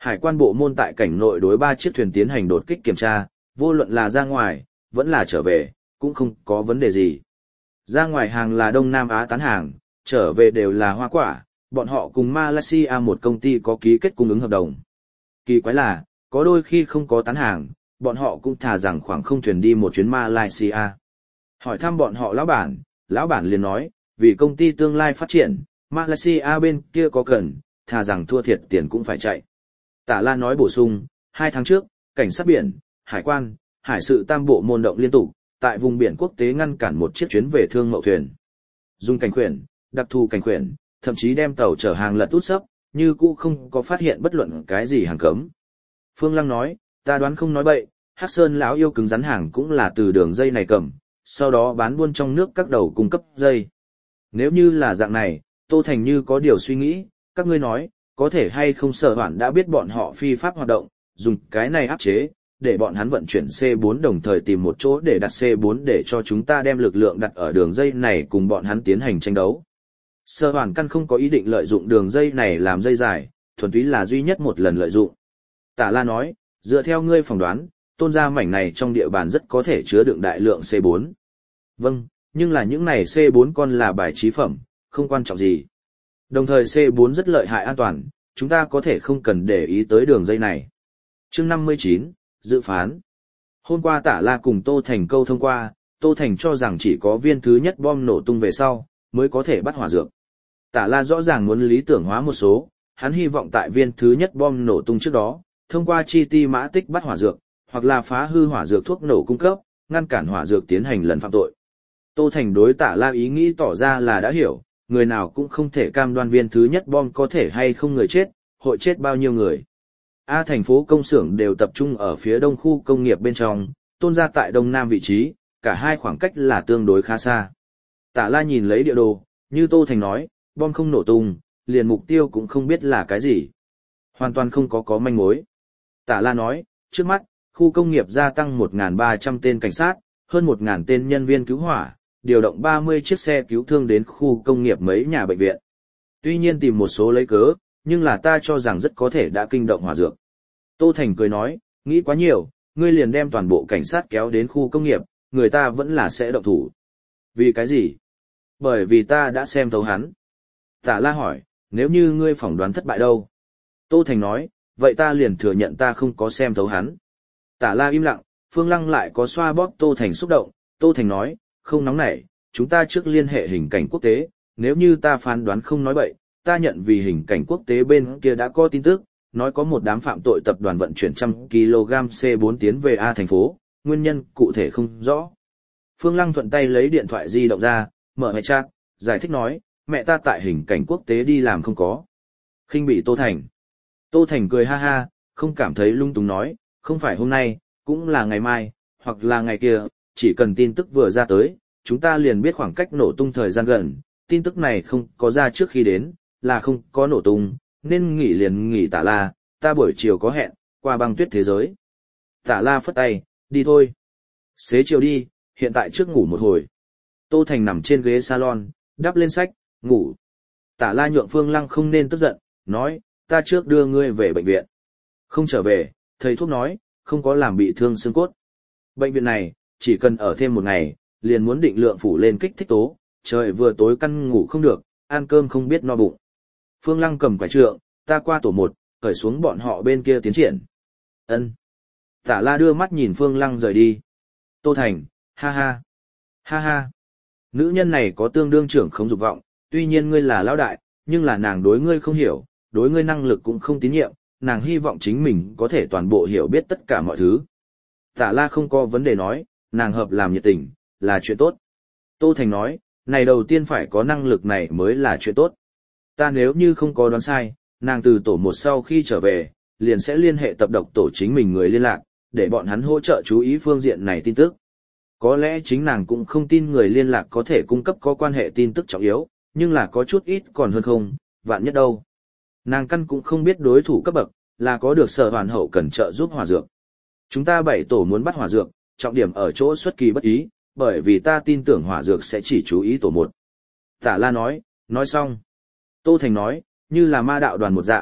Hải quan bộ môn tại cảnh nội đối ba chiếc thuyền tiến hành đột kích kiểm tra, vô luận là ra ngoài, vẫn là trở về, cũng không có vấn đề gì. Ra ngoài hàng là Đông Nam Á tán hàng, trở về đều là hoa quả, bọn họ cùng Malaysia một công ty có ký kết cung ứng hợp đồng. Kỳ quái là, có đôi khi không có tán hàng, bọn họ cũng thà rằng khoảng không thuyền đi một chuyến Malaysia. Hỏi thăm bọn họ lão bản, lão bản liền nói, vì công ty tương lai phát triển, Malaysia bên kia có cần, thà rằng thua thiệt tiền cũng phải chạy. Tả La nói bổ sung, hai tháng trước, cảnh sát biển, hải quan, hải sự tam bộ môn động liên tục, tại vùng biển quốc tế ngăn cản một chiếc chuyến về thương mậu thuyền. Dùng cảnh khuyển, đặc thù cảnh khuyển, thậm chí đem tàu chở hàng lật út sấp, như cũ không có phát hiện bất luận cái gì hàng cấm. Phương Lăng nói, ta đoán không nói bậy, Hắc Sơn lão yêu cứng rắn hàng cũng là từ đường dây này cầm, sau đó bán buôn trong nước các đầu cung cấp dây. Nếu như là dạng này, Tô Thành như có điều suy nghĩ, các ngươi nói, có thể hay không Sở Hoản đã biết bọn họ phi pháp hoạt động, dùng cái này áp chế, để bọn hắn vận chuyển C bốn đồng thời tìm một chỗ để đặt C bốn để cho chúng ta đem lực lượng đặt ở đường dây này cùng bọn hắn tiến hành tranh đấu. Sở Hoản căn không có ý định lợi dụng đường dây này làm dây dài, thuần túy là duy nhất một lần lợi dụng. Tả La nói, dựa theo ngươi phỏng đoán, Tôn gia mảnh này trong địa bàn rất có thể chứa đựng đại lượng C bốn. Vâng, nhưng là những này C bốn con là bài trí phẩm, không quan trọng gì. Đồng thời C bốn rất lợi hại an toàn, chúng ta có thể không cần để ý tới đường dây này. Chương năm mươi chín, dự phán. Hôm qua Tả La cùng Tô Thành câu thông qua, Tô Thành cho rằng chỉ có viên thứ nhất bom nổ tung về sau, mới có thể bắt hỏa dược. Tả La rõ ràng muốn lý tưởng hóa một số, hắn hy vọng tại viên thứ nhất bom nổ tung trước đó, thông qua chi ti mã tích bắt hỏa dược, hoặc là phá hư hỏa dược thuốc nổ cung cấp, ngăn cản hỏa dược tiến hành lần phạm tội. Tô Thành đối Tả La ý nghĩ tỏ ra là đã hiểu, người nào cũng không thể cam đoan viên thứ nhất bom có thể hay không người chết, hội chết bao nhiêu người. A thành phố công xưởng đều tập trung ở phía đông khu công nghiệp bên trong, Tôn gia tại đông nam vị trí, cả hai khoảng cách là tương đối khá xa. Tả La nhìn lấy địa đồ, như Tô Thành nói, bom không nổ tung, liền mục tiêu cũng không biết là cái gì. Hoàn toàn không có có manh mối. Tả La nói, trước mắt, khu công nghiệp gia tăng một nghìn ba trăm tên cảnh sát, hơn một nghìn tên nhân viên cứu hỏa, điều động ba mươi chiếc xe cứu thương đến khu công nghiệp mấy nhà bệnh viện. Tuy nhiên tìm một số lấy cớ, nhưng là ta cho rằng rất có thể đã kinh động hỏa dược. Tô Thành cười nói, nghĩ quá nhiều, ngươi liền đem toàn bộ cảnh sát kéo đến khu công nghiệp, người ta vẫn là sẽ động thủ. Vì cái gì? Bởi vì ta đã xem thấu hắn. Tả La hỏi, nếu như ngươi phỏng đoán thất bại đâu? Tô Thành nói, vậy ta liền thừa nhận ta không có xem thấu hắn. Tả La im lặng, Phương Lăng lại có xoa bóp Tô Thành xúc động, Tô Thành nói, không nóng nảy, chúng ta trước liên hệ hình cảnh quốc tế, nếu như ta phán đoán không nói bậy, ta nhận vì hình cảnh quốc tế bên kia đã có tin tức, nói có một đám phạm tội tập đoàn vận chuyển trăm ki lô gam C bốn tiến về A thành phố, nguyên nhân cụ thể không rõ. Phương Lăng thuận tay lấy điện thoại di động ra, mở hệ chat, giải thích nói, mẹ ta tại hình cảnh quốc tế đi làm không có. Khinh bị Tô Thành. Tô Thành cười ha ha, không cảm thấy lung túng nói, không phải hôm nay, cũng là ngày mai, hoặc là ngày kia, chỉ cần tin tức vừa ra tới, chúng ta liền biết khoảng cách nổ tung thời gian gần, tin tức này không có ra trước khi đến, là không có nổ tung, nên nghỉ liền nghỉ. Tả La, ta buổi chiều có hẹn, qua băng tuyết thế giới. Tả La phất tay, đi thôi. Xế chiều đi, hiện tại trước ngủ một hồi. Tô Thành nằm trên ghế salon, đắp lên sách, ngủ. Tả La nhượng Phương Lăng không nên tức giận, nói, ta trước đưa ngươi về bệnh viện. Không trở về, thầy thuốc nói, không có làm bị thương xương cốt. Bệnh viện này, chỉ cần ở thêm một ngày, liền muốn định lượng phủ lên kích thích tố, trời vừa tối căn ngủ không được, ăn cơm không biết no bụng. Phương Lăng cầm quả trượng, ta qua tổ một, khởi xuống bọn họ bên kia tiến triển. Ân. Tả La đưa mắt nhìn Phương Lăng rời đi. Tô Thành, ha ha, ha ha. Nữ nhân này có tương đương trưởng không dục vọng, tuy nhiên ngươi là lão đại, nhưng là nàng đối ngươi không hiểu, đối ngươi năng lực cũng không tín nhiệm, nàng hy vọng chính mình có thể toàn bộ hiểu biết tất cả mọi thứ. Tả La không có vấn đề nói, nàng hợp làm nhiệt tình, là chuyện tốt. Tô Thành nói, này đầu tiên phải có năng lực này mới là chuyện tốt. Ta nếu như không có đoán sai, nàng từ tổ một sau khi trở về, liền sẽ liên hệ tập độc tổ chính mình người liên lạc, để bọn hắn hỗ trợ chú ý phương diện này tin tức. Có lẽ chính nàng cũng không tin người liên lạc có thể cung cấp có quan hệ tin tức trọng yếu, nhưng là có chút ít còn hơn không, vạn nhất đâu. Nàng căn cũng không biết đối thủ cấp bậc, là có được Sở Hoàn hậu cần trợ giúp hỏa dược. Chúng ta bảy tổ muốn bắt hỏa dược, trọng điểm ở chỗ xuất kỳ bất ý, bởi vì ta tin tưởng hỏa dược sẽ chỉ chú ý tổ một. Tả La nói, nói xong. Tô Thành nói, như là ma đạo đoàn một dạng,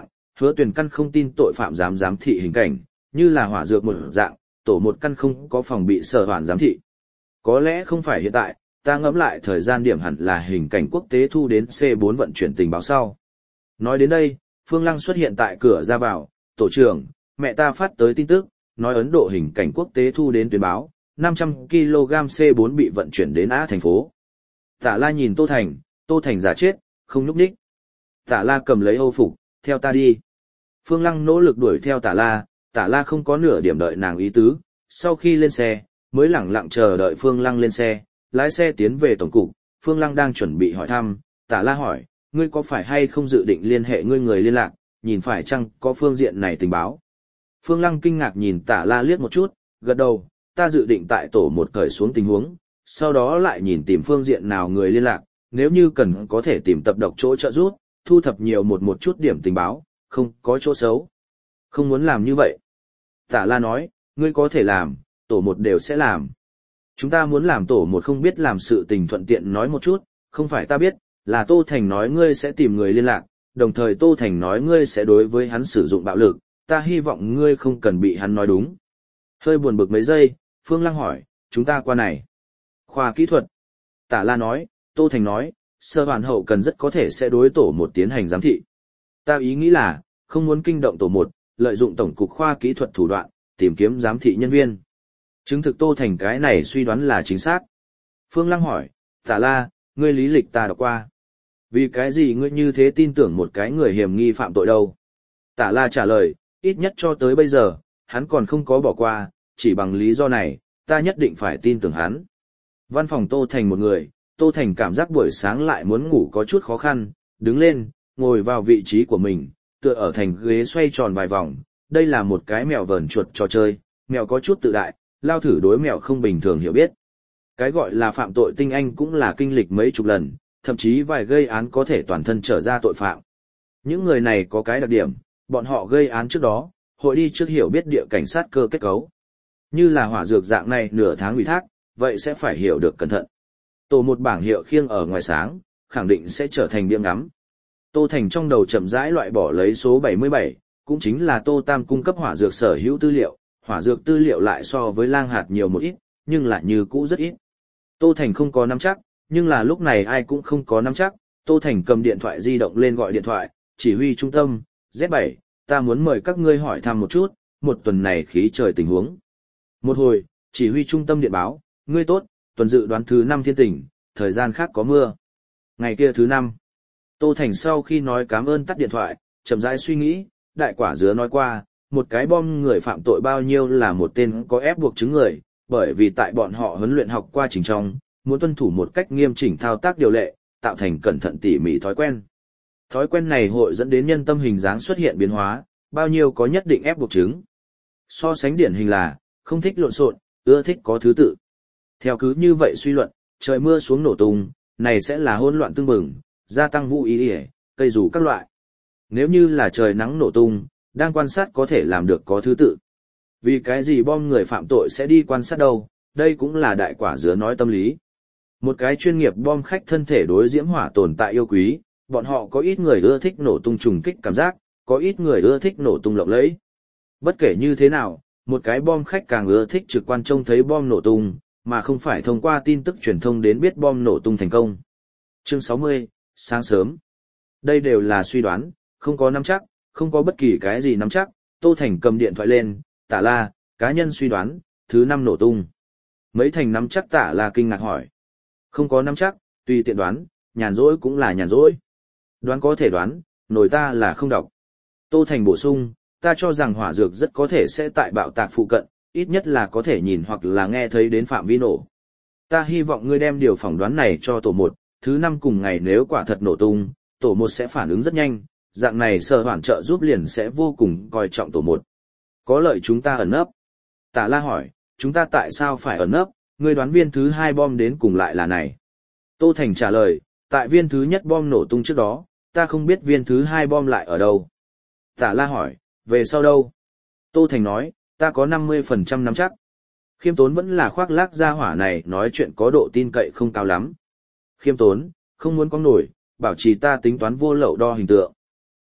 Hứa Tuyền căn không tin tội phạm dám giám thị hình cảnh, như là hỏa dược một dạng, tổ một căn không có phòng bị sở hoàn giám thị. Có lẽ không phải hiện tại, ta ngẫm lại thời gian điểm hẳn là hình cảnh quốc tế thu đến C bốn vận chuyển tình báo sau. Nói đến đây, Phương Lăng xuất hiện tại cửa ra vào, tổ trưởng, mẹ ta phát tới tin tức, nói Ấn Độ hình cảnh quốc tế thu đến tuyên báo, năm trăm ki lô gam C bốn bị vận chuyển đến Á thành phố. Tả La nhìn Tô Thành, Tô Thành giả chết, không nhúc nhích. Tả La cầm lấy Âu phục, theo ta đi. Phương Lăng nỗ lực đuổi theo Tả La, Tả La không có nửa điểm đợi nàng ý tứ, sau khi lên xe, mới lẳng lặng chờ đợi Phương Lăng lên xe, lái xe tiến về tổng cục, Phương Lăng đang chuẩn bị hỏi thăm, Tả La hỏi, ngươi có phải hay không dự định liên hệ ngươi người liên lạc, nhìn phải chăng có phương diện này tình báo. Phương Lăng kinh ngạc nhìn Tả La liếc một chút, gật đầu, ta dự định tại tổ một cởi xuống tình huống, sau đó lại nhìn tìm phương diện nào người liên lạc, nếu như cần có thể tìm tập độc chỗ trợ giúp, thu thập nhiều một một chút điểm tình báo, không có chỗ xấu. Không muốn làm như vậy. Tả La nói, ngươi có thể làm, tổ một đều sẽ làm. Chúng ta muốn làm tổ một không biết làm sự tình thuận tiện nói một chút, không phải ta biết, là Tô Thành nói ngươi sẽ tìm người liên lạc, đồng thời Tô Thành nói ngươi sẽ đối với hắn sử dụng bạo lực, ta hy vọng ngươi không cần bị hắn nói đúng. Hơi buồn bực mấy giây, Phương Lăng hỏi, chúng ta qua này. Khoa kỹ thuật. Tả La nói, Tô Thành nói, sơ hoàn hậu cần rất có thể sẽ đối tổ một tiến hành giám thị. Ta ý nghĩ là, không muốn kinh động tổ một, lợi dụng tổng cục khoa kỹ thuật thủ đoạn, tìm kiếm giám thị nhân viên. Chứng thực Tô Thành cái này suy đoán là chính xác. Phương Lăng hỏi, Tả La, ngươi lý lịch ta đọc qua. Vì cái gì ngươi như thế tin tưởng một cái người hiểm nghi phạm tội đâu? Tả La trả lời, ít nhất cho tới bây giờ, hắn còn không có bỏ qua, chỉ bằng lý do này, ta nhất định phải tin tưởng hắn. Văn phòng Tô Thành một người, Tô Thành cảm giác buổi sáng lại muốn ngủ có chút khó khăn, đứng lên, ngồi vào vị trí của mình, tựa ở thành ghế xoay tròn vài vòng. Đây là một cái mèo vờn chuột trò chơi, mèo có chút tự đại, lao thử đối mèo không bình thường hiểu biết. Cái gọi là phạm tội tinh anh cũng là kinh lịch mấy chục lần, thậm chí vài gây án có thể toàn thân trở ra tội phạm. Những người này có cái đặc điểm, bọn họ gây án trước đó, hội đi trước hiểu biết địa cảnh sát cơ kết cấu. Như là hỏa dược dạng này nửa tháng ủy thác, vậy sẽ phải hiểu được cẩn thận. Tổ một bảng hiệu khiêng ở ngoài sáng, khẳng định sẽ trở thành biếng ngắm. Tô Thành trong đầu chậm rãi loại bỏ lấy số bảy mươi bảy, cũng chính là Tô Tam cung cấp hỏa dược sở hữu tư liệu, hỏa dược tư liệu lại so với lang hạt nhiều một ít, nhưng lại như cũ rất ít. Tô Thành không có nắm chắc, nhưng là lúc này ai cũng không có nắm chắc, Tô Thành cầm điện thoại di động lên gọi điện thoại, chỉ huy trung tâm, Z bảy, ta muốn mời các ngươi hỏi thăm một chút, một tuần này khí trời tình huống. Một hồi, chỉ huy trung tâm điện báo, ngươi tốt, tuần dự đoán thứ năm thiên tình, thời gian khác có mưa. Ngày kia thứ năm. Tô Thành sau khi nói cảm ơn tắt điện thoại, chậm rãi suy nghĩ, đại quả dứa nói qua, một cái bom người phạm tội bao nhiêu là một tên có ép buộc chứng người, bởi vì tại bọn họ huấn luyện học qua trình trong, muốn tuân thủ một cách nghiêm chỉnh thao tác điều lệ, tạo thành cẩn thận tỉ mỉ thói quen. Thói quen này hội dẫn đến nhân tâm hình dáng xuất hiện biến hóa, bao nhiêu có nhất định ép buộc chứng. So sánh điển hình là, không thích lộn xộn, ưa thích có thứ tự. Theo cứ như vậy suy luận, trời mưa xuống nổ tung, này sẽ là hỗn loạn tương bừng, gia tăng vũ ý ỉa, cây rủ các loại. Nếu như là trời nắng nổ tung, đang quan sát có thể làm được có thứ tự. Vì cái gì bom người phạm tội sẽ đi quan sát đâu, đây cũng là đại quả dứa nói tâm lý. Một cái chuyên nghiệp bom khách thân thể đối diễm hỏa tồn tại yêu quý, bọn họ có ít người ưa thích nổ tung trùng kích cảm giác, có ít người ưa thích nổ tung lộng lẫy. Bất kể như thế nào, một cái bom khách càng ưa thích trực quan trông thấy bom nổ tung, mà không phải thông qua tin tức truyền thông đến biết bom nổ tung thành công. Chương sáu mươi, sáng sớm. Đây đều là suy đoán, không có nắm chắc, không có bất kỳ cái gì nắm chắc. Tô Thành cầm điện thoại lên, Tả La, cá nhân suy đoán, thứ năm nổ tung. Mấy thành nắm chắc Tả La kinh ngạc hỏi. Không có nắm chắc, tùy tiện đoán, nhàn rỗi cũng là nhàn rỗi. Đoán có thể đoán, nổi ta là không đọc. Tô Thành bổ sung, ta cho rằng hỏa dược rất có thể sẽ tại bạo tạc phụ cận, ít nhất là có thể nhìn hoặc là nghe thấy đến phạm vi nổ. Ta hy vọng ngươi đem điều phỏng đoán này cho tổ một, thứ năm cùng ngày nếu quả thật nổ tung, tổ một sẽ phản ứng rất nhanh, dạng này sở hoạn trợ giúp liền sẽ vô cùng coi trọng tổ một. Có lợi chúng ta ẩn nấp. Tả La hỏi, chúng ta tại sao phải ẩn nấp, ngươi đoán viên thứ hai bom đến cùng lại là này. Tô Thành trả lời, tại viên thứ nhất bom nổ tung trước đó, ta không biết viên thứ hai bom lại ở đâu. Tả La hỏi, về sau đâu? Tô Thành nói, ta có năm mươi phần trăm nắm chắc. Khiêm Tốn vẫn là khoác lác gia hỏa này nói chuyện có độ tin cậy không cao lắm. Khiêm Tốn, không muốn có nổi, bảo trì ta tính toán vô lậu đo hình tượng.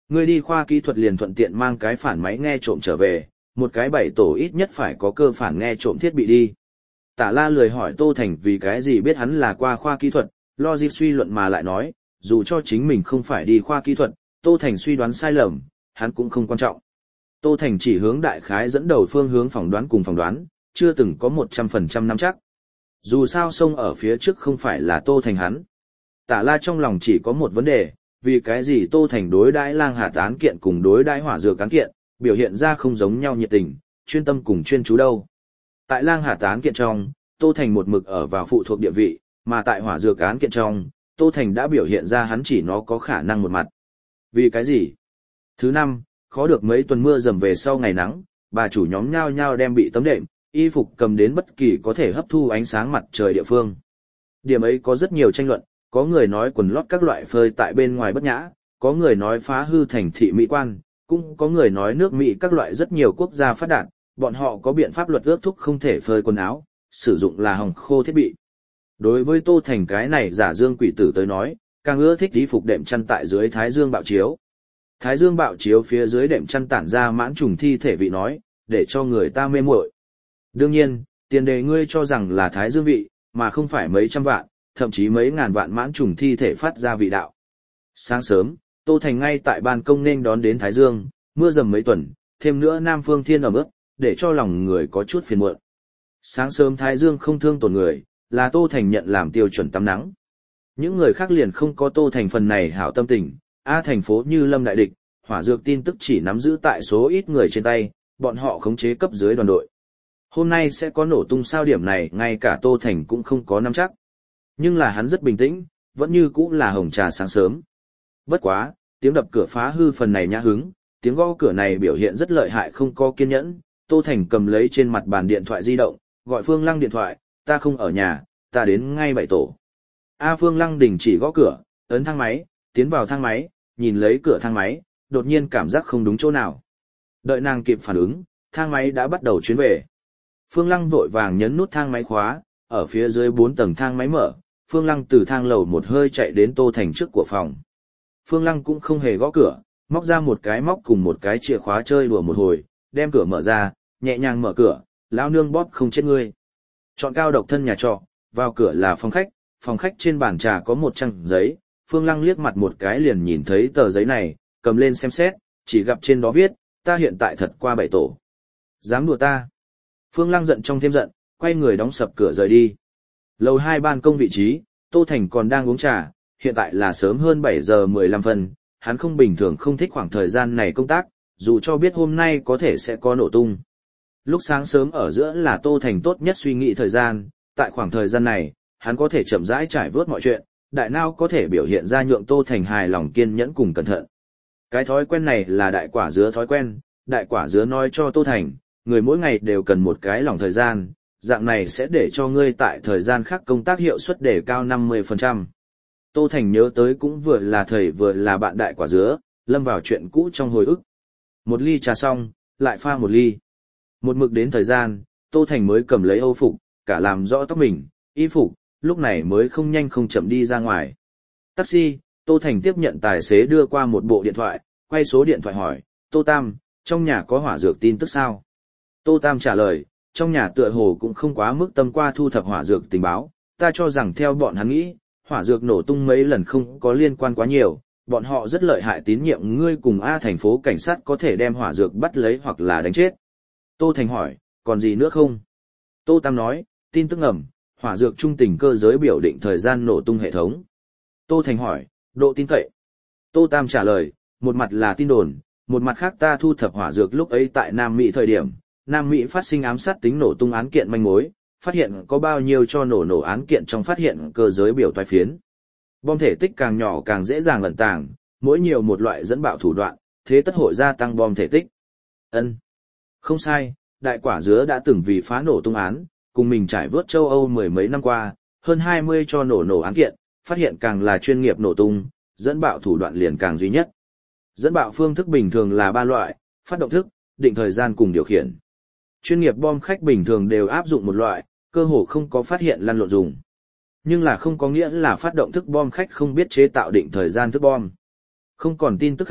Ngươi đi khoa kỹ thuật liền thuận tiện mang cái phản máy nghe trộm trở về, một cái bảy tổ ít nhất phải có cơ phản nghe trộm thiết bị đi. Tả La lười hỏi Tô Thành vì cái gì biết hắn là qua khoa kỹ thuật, logic suy luận mà lại nói, dù cho chính mình không phải đi khoa kỹ thuật, Tô Thành suy đoán sai lầm, hắn cũng không quan trọng. Tô Thành chỉ hướng đại khái dẫn đầu phương hướng phỏng đoán cùng phỏng đoán, chưa từng có một trăm phần trăm nắm chắc. Dù sao sông ở phía trước không phải là Tô Thành hắn. Tả La trong lòng chỉ có một vấn đề, vì cái gì Tô Thành đối đãi Lang Hà án kiện cùng đối đãi hỏa dược án kiện, biểu hiện ra không giống nhau nhiệt tình, chuyên tâm cùng chuyên chú đâu. Tại Lang Hà án kiện trong, Tô Thành một mực ở vào phụ thuộc địa vị, mà tại hỏa dược án kiện trong, Tô Thành đã biểu hiện ra hắn chỉ nó có khả năng một mặt. Vì cái gì? Thứ năm, khó được mấy tuần mưa dầm về sau ngày nắng, bà chủ nhóm nhao nhao đem bị tấm đệm, y phục cầm đến bất kỳ có thể hấp thu ánh sáng mặt trời địa phương. Điểm ấy có rất nhiều tranh luận, có người nói quần lót các loại phơi tại bên ngoài bất nhã, có người nói phá hư thành thị mỹ quan, cũng có người nói nước Mỹ các loại rất nhiều quốc gia phát đạt, bọn họ có biện pháp luật ước thúc không thể phơi quần áo, sử dụng là hồng khô thiết bị. Đối với Tô Thành cái này giả dương quỷ tử tới nói, càng ưa thích y phục đệm chăn tại dưới thái dương bạo chiếu. Thái dương bạo chiếu phía dưới đệm chăn tản ra mãn trùng thi thể vị nói, để cho người ta mê muội. Đương nhiên, tiền đề ngươi cho rằng là thái dương vị, mà không phải mấy trăm vạn, thậm chí mấy ngàn vạn mãn trùng thi thể phát ra vị đạo. Sáng sớm, Tô Thành ngay tại ban công nên đón đến thái dương, mưa dầm mấy tuần, thêm nữa Nam Phương Thiên ẩm ướt, để cho lòng người có chút phiền muộn. Sáng sớm thái dương không thương tổn người, là Tô Thành nhận làm tiêu chuẩn tắm nắng. Những người khác liền không có Tô Thành phần này hảo tâm tình, A thành phố như lâm đại địch, hỏa dược tin tức chỉ nắm giữ tại số ít người trên tay, bọn họ khống chế cấp dưới đoàn đội. Hôm nay sẽ có nổ tung sao điểm này ngay cả Tô Thành cũng không có nắm chắc. Nhưng là hắn rất bình tĩnh, vẫn như cũ là hồng trà sáng sớm. Bất quá, tiếng đập cửa phá hư phần này nhã hứng, tiếng gõ cửa này biểu hiện rất lợi hại không có kiên nhẫn. Tô Thành cầm lấy trên mặt bàn điện thoại di động, gọi Phương Lăng điện thoại, ta không ở nhà, ta đến ngay bảy tổ. A Phương Lăng đình chỉ gõ cửa, ấn thang máy, tiến vào thang máy, nhìn lấy cửa thang máy, đột nhiên cảm giác không đúng chỗ nào. Đợi nàng kịp phản ứng, thang máy đã bắt đầu chuyến về. Phương Lăng vội vàng nhấn nút thang máy khóa, ở phía dưới bốn tầng thang máy mở, Phương Lăng từ thang lầu một hơi chạy đến Tô Thành trước của phòng. Phương Lăng cũng không hề gõ cửa, móc ra một cái móc cùng một cái chìa khóa chơi đùa một hồi, đem cửa mở ra, nhẹ nhàng mở cửa, lão nương bóp không chết ngươi. Chọn cao độc thân nhà trọ, vào cửa là phòng khách, phòng khách trên bàn trà có một trang giấy, Phương Lăng liếc mặt một cái liền nhìn thấy tờ giấy này, cầm lên xem xét, chỉ gặp trên đó viết, ta hiện tại thật qua bảy tổ. Dám đùa ta. Phương Lăng giận trong thêm giận, quay người đóng sập cửa rời đi. Lầu hai ban công vị trí, Tô Thành còn đang uống trà, hiện tại là sớm hơn bảy giờ mười lăm phân, hắn không bình thường không thích khoảng thời gian này công tác, dù cho biết hôm nay có thể sẽ có nổ tung. Lúc sáng sớm ở giữa là Tô Thành tốt nhất suy nghĩ thời gian, tại khoảng thời gian này, hắn có thể chậm rãi trải vớt mọi chuyện, đại não có thể biểu hiện ra nhượng Tô Thành hài lòng kiên nhẫn cùng cẩn thận. Cái thói quen này là đại quả dứa thói quen, đại quả dứa nói cho Tô Thành, người mỗi ngày đều cần một cái lòng thời gian, dạng này sẽ để cho ngươi tại thời gian khác công tác hiệu suất đề cao năm mươi phần trăm. Tô Thành nhớ tới cũng vừa là thầy vừa là bạn đại quả dứa, lâm vào chuyện cũ trong hồi ức. Một ly trà xong, lại pha một ly. Một mực đến thời gian, Tô Thành mới cầm lấy âu phục, cả làm rõ tóc mình, y phục, lúc này mới không nhanh không chậm đi ra ngoài. Taxi, Tô Thành tiếp nhận tài xế đưa qua một bộ điện thoại, quay số điện thoại hỏi, Tô Tam, trong nhà có hỏa dược tin tức sao? Tô Tam trả lời, trong nhà tựa hồ cũng không quá mức tâm qua thu thập hỏa dược tình báo, ta cho rằng theo bọn hắn nghĩ, hỏa dược nổ tung mấy lần không có liên quan quá nhiều, bọn họ rất lợi hại tín nhiệm ngươi cùng A thành phố cảnh sát có thể đem hỏa dược bắt lấy hoặc là đánh chết. Tô Thành hỏi, còn gì nữa không? Tô Tam nói, tin tức ngầm, hỏa dược trung tình cơ giới biểu định thời gian nổ tung hệ thống. Tô Thành hỏi, độ tin cậy. Tô Tam trả lời, một mặt là tin đồn, một mặt khác ta thu thập hỏa dược lúc ấy tại Nam Mỹ thời điểm, Nam Mỹ phát sinh ám sát tính nổ tung án kiện manh mối, phát hiện có bao nhiêu cho nổ nổ án kiện trong phát hiện cơ giới biểu toái phiến. Bom thể tích càng nhỏ càng dễ dàng ẩn tàng, mỗi nhiều một loại dẫn bạo thủ đoạn, thế tất hội gia tăng bom thể tích. Ân, không sai, đại quả dứa đã từng vì phá nổ tung án, cùng mình trải vớt châu Âu mười mấy năm qua, hơn hai mươi cho nổ nổ án kiện, phát hiện càng là chuyên nghiệp nổ tung, dẫn bạo thủ đoạn liền càng duy nhất. Dẫn bạo phương thức bình thường là ba loại, phát động thức, định thời gian cùng điều khiển. Chuyên nghiệp bom khách bình thường đều áp dụng một loại, cơ hồ không có phát hiện lăn lộn dùng. Nhưng là không có nghĩa là phát động thức bom khách không biết chế tạo định thời gian thức bom. Không còn tin tức khác,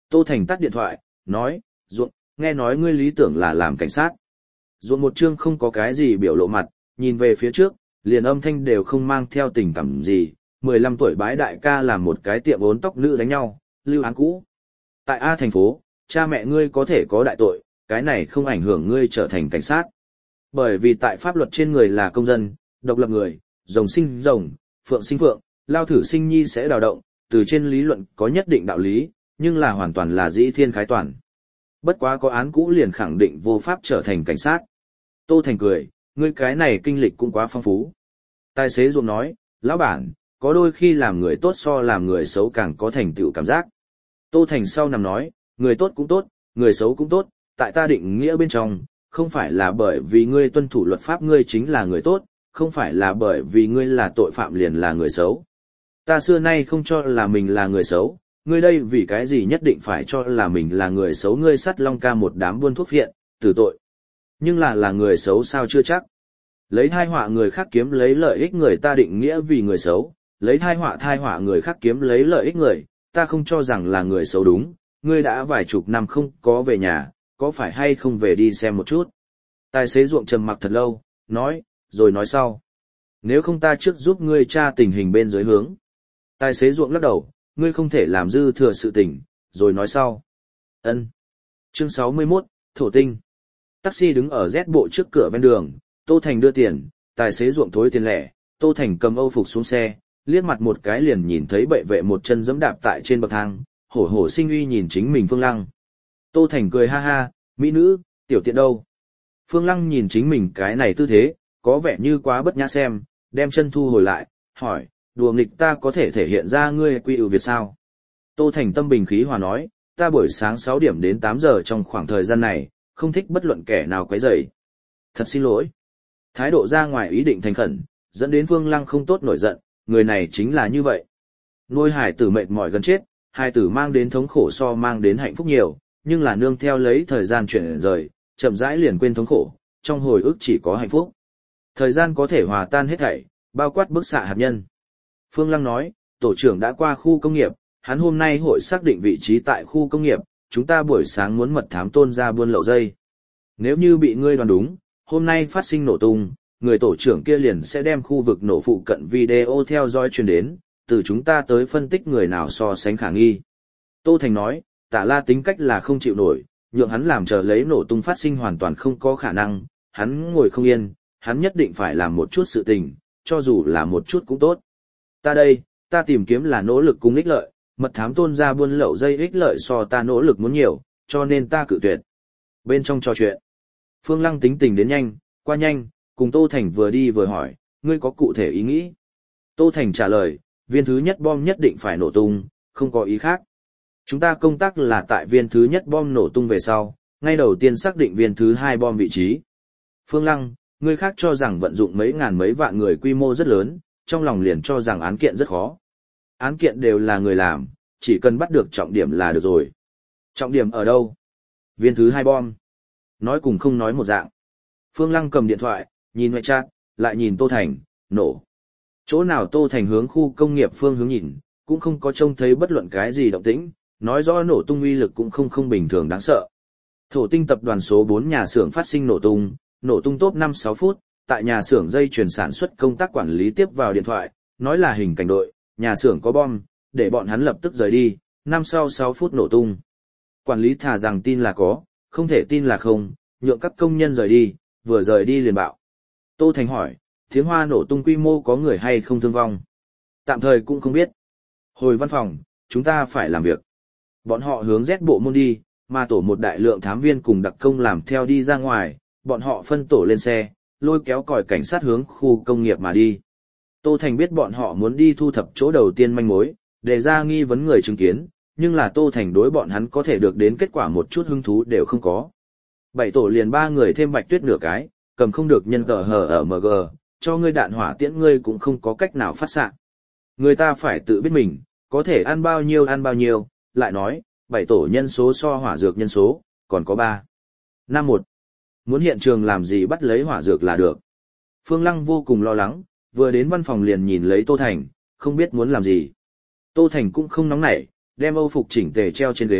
Tô Thành tắt điện thoại, nói, Ruộng, nghe nói ngươi lý tưởng là làm cảnh sát. Ruộng một chương không có cái gì biểu lộ mặt, nhìn về phía trước, liền âm thanh đều không mang theo tình cảm gì, mười lăm tuổi bái đại ca làm một cái tiệm ốn tóc nữ đánh nhau, lưu án cũ. Tại A thành phố, cha mẹ ngươi có thể có đại tội, cái này không ảnh hưởng ngươi trở thành cảnh sát. Bởi vì tại pháp luật trên người là công dân, độc lập người, rồng sinh rồng, phượng sinh phượng, lao thử sinh nhi sẽ đào động, từ trên lý luận có nhất định đạo lý, nhưng là hoàn toàn là dĩ thiên khái toàn. Bất quá có án cũ liền khẳng định vô pháp trở thành cảnh sát. Tô Thành cười, ngươi cái này kinh lịch cũng quá phong phú. Tài xế ruộng nói, lão bản, có đôi khi làm người tốt so làm người xấu càng có thành tựu cảm giác. Tô Thành sau nằm nói, người tốt cũng tốt, người xấu cũng tốt, tại ta định nghĩa bên trong, không phải là bởi vì ngươi tuân thủ luật pháp ngươi chính là người tốt, không phải là bởi vì ngươi là tội phạm liền là người xấu. Ta xưa nay không cho là mình là người xấu, ngươi đây vì cái gì nhất định phải cho là mình là người xấu, ngươi sắt Long Ca một đám buôn thuốc viện, tử tội. Nhưng là là người xấu sao chưa chắc. Lấy thai họa người khác kiếm lấy lợi ích người ta định nghĩa vì người xấu, lấy thai họa thai họa người khác kiếm lấy lợi ích người, ta không cho rằng là người xấu đúng, ngươi đã vài chục năm không có về nhà, có phải hay không về đi xem một chút. Tài xế ruộng trầm mặc thật lâu, nói, rồi nói sau. Nếu không ta trước giúp ngươi tra tình hình bên dưới hướng. Tài xế ruộng lắc đầu, ngươi không thể làm dư thừa sự tình, rồi nói sau. Ân. Chương sáu mươi mốt, Thổ Tinh. Taxi đứng ở Z bộ trước cửa ven đường, Tô Thành đưa tiền, tài xế ruộng thối tiền lẻ, Tô Thành cầm Âu phục xuống xe, liếc mặt một cái liền nhìn thấy bệ vệ một chân giẫm đạp tại trên bậc thang, hổ hổ sinh uy nhìn chính mình Phương Lăng. Tô Thành cười ha ha, mỹ nữ, tiểu tiện đâu. Phương Lăng nhìn chính mình cái này tư thế, có vẻ như quá bất nhã xem, đem chân thu hồi lại, hỏi, đùa nghịch ta có thể thể hiện ra ngươi quy ưu Việt sao? Tô Thành tâm bình khí hòa nói, ta buổi sáng sáu điểm đến tám giờ trong khoảng thời gian này, không thích bất luận kẻ nào quấy rầy. Thật xin lỗi. Thái độ ra ngoài ý định thành khẩn, dẫn đến Phương Lăng không tốt nổi giận, người này chính là như vậy. Nuôi hải tử mệt mỏi gần chết, hải tử mang đến thống khổ so mang đến hạnh phúc nhiều, nhưng là nương theo lấy thời gian chuyển rời, chậm rãi liền quên thống khổ, trong hồi ức chỉ có hạnh phúc. Thời gian có thể hòa tan hết thảy, bao quát bức xạ hạt nhân. Phương Lăng nói, tổ trưởng đã qua khu công nghiệp, hắn hôm nay hội xác định vị trí tại khu công nghiệp, chúng ta buổi sáng muốn mật thám Tôn gia buôn lậu dây. Nếu như bị ngươi đoán đúng, hôm nay phát sinh nổ tung, người tổ trưởng kia liền sẽ đem khu vực nổ phụ cận video theo dõi truyền đến, từ chúng ta tới phân tích người nào so sánh khả nghi. Tô Thành nói, Tả La tính cách là không chịu nổi, nhượng hắn làm chờ lấy nổ tung phát sinh hoàn toàn không có khả năng, hắn ngồi không yên, hắn nhất định phải làm một chút sự tình, cho dù là một chút cũng tốt. Ta đây, ta tìm kiếm là nỗ lực cùng ích lợi, mật thám Tôn gia buôn lậu dây ích lợi so ta nỗ lực muốn nhiều, cho nên ta cự tuyệt. Bên trong trò chuyện, Phương Lăng tính tình đến nhanh, qua nhanh, cùng Tô Thành vừa đi vừa hỏi, ngươi có cụ thể ý nghĩ? Tô Thành trả lời, viên thứ nhất bom nhất định phải nổ tung, không có ý khác. Chúng ta công tác là tại viên thứ nhất bom nổ tung về sau, ngay đầu tiên xác định viên thứ hai bom vị trí. Phương Lăng, ngươi khác cho rằng vận dụng mấy ngàn mấy vạn người quy mô rất lớn, trong lòng liền cho rằng án kiện rất khó. Án kiện đều là người làm, chỉ cần bắt được trọng điểm là được rồi. Trọng điểm ở đâu? Viên thứ hai bom. Nói cùng không nói một dạng. Phương Lăng cầm điện thoại, nhìn ngoại chat, lại nhìn Tô Thành, nổ. Chỗ nào Tô Thành hướng khu công nghiệp phương hướng nhìn, cũng không có trông thấy bất luận cái gì động tĩnh, nói rõ nổ tung uy lực cũng không không bình thường đáng sợ. Thổ Tinh tập đoàn số bốn nhà xưởng phát sinh nổ tung, nổ tung top năm sáu phút, tại nhà xưởng dây chuyển sản xuất công tác quản lý tiếp vào điện thoại, nói là hình cảnh đội, nhà xưởng có bom, để bọn hắn lập tức rời đi, năm sau sáu phút nổ tung. Quản lý thà rằng tin là có, không thể tin là không, nhượng các công nhân rời đi, vừa rời đi liền bạo. Tô Thành hỏi, tiếng Hoa nổ tung quy mô có người hay không thương vong? Tạm thời cũng không biết. Hồi văn phòng, chúng ta phải làm việc. Bọn họ hướng Z bộ môn đi, mà tổ một đại lượng thám viên cùng đặc công làm theo đi ra ngoài, bọn họ phân tổ lên xe, lôi kéo còi cảnh sát hướng khu công nghiệp mà đi. Tô Thành biết bọn họ muốn đi thu thập chỗ đầu tiên manh mối, đề ra nghi vấn người chứng kiến, nhưng là Tô Thành đối bọn hắn có thể được đến kết quả một chút hứng thú đều không có. Bảy tổ liền ba người thêm Bạch Tuyết nửa cái, cầm không được nhân tờ hờ ở em giê, cho ngươi đạn hỏa tiễn ngươi cũng không có cách nào phát xạ. Người ta phải tự biết mình, có thể ăn bao nhiêu ăn bao nhiêu, lại nói, bảy tổ nhân số so hỏa dược nhân số, còn có ba. Năm một. Muốn hiện trường làm gì bắt lấy hỏa dược là được. Phương Lăng vô cùng lo lắng, vừa đến văn phòng liền nhìn lấy Tô Thành, không biết muốn làm gì. Tô Thành cũng không nóng nảy, đem Âu phục chỉnh tề treo trên ghế,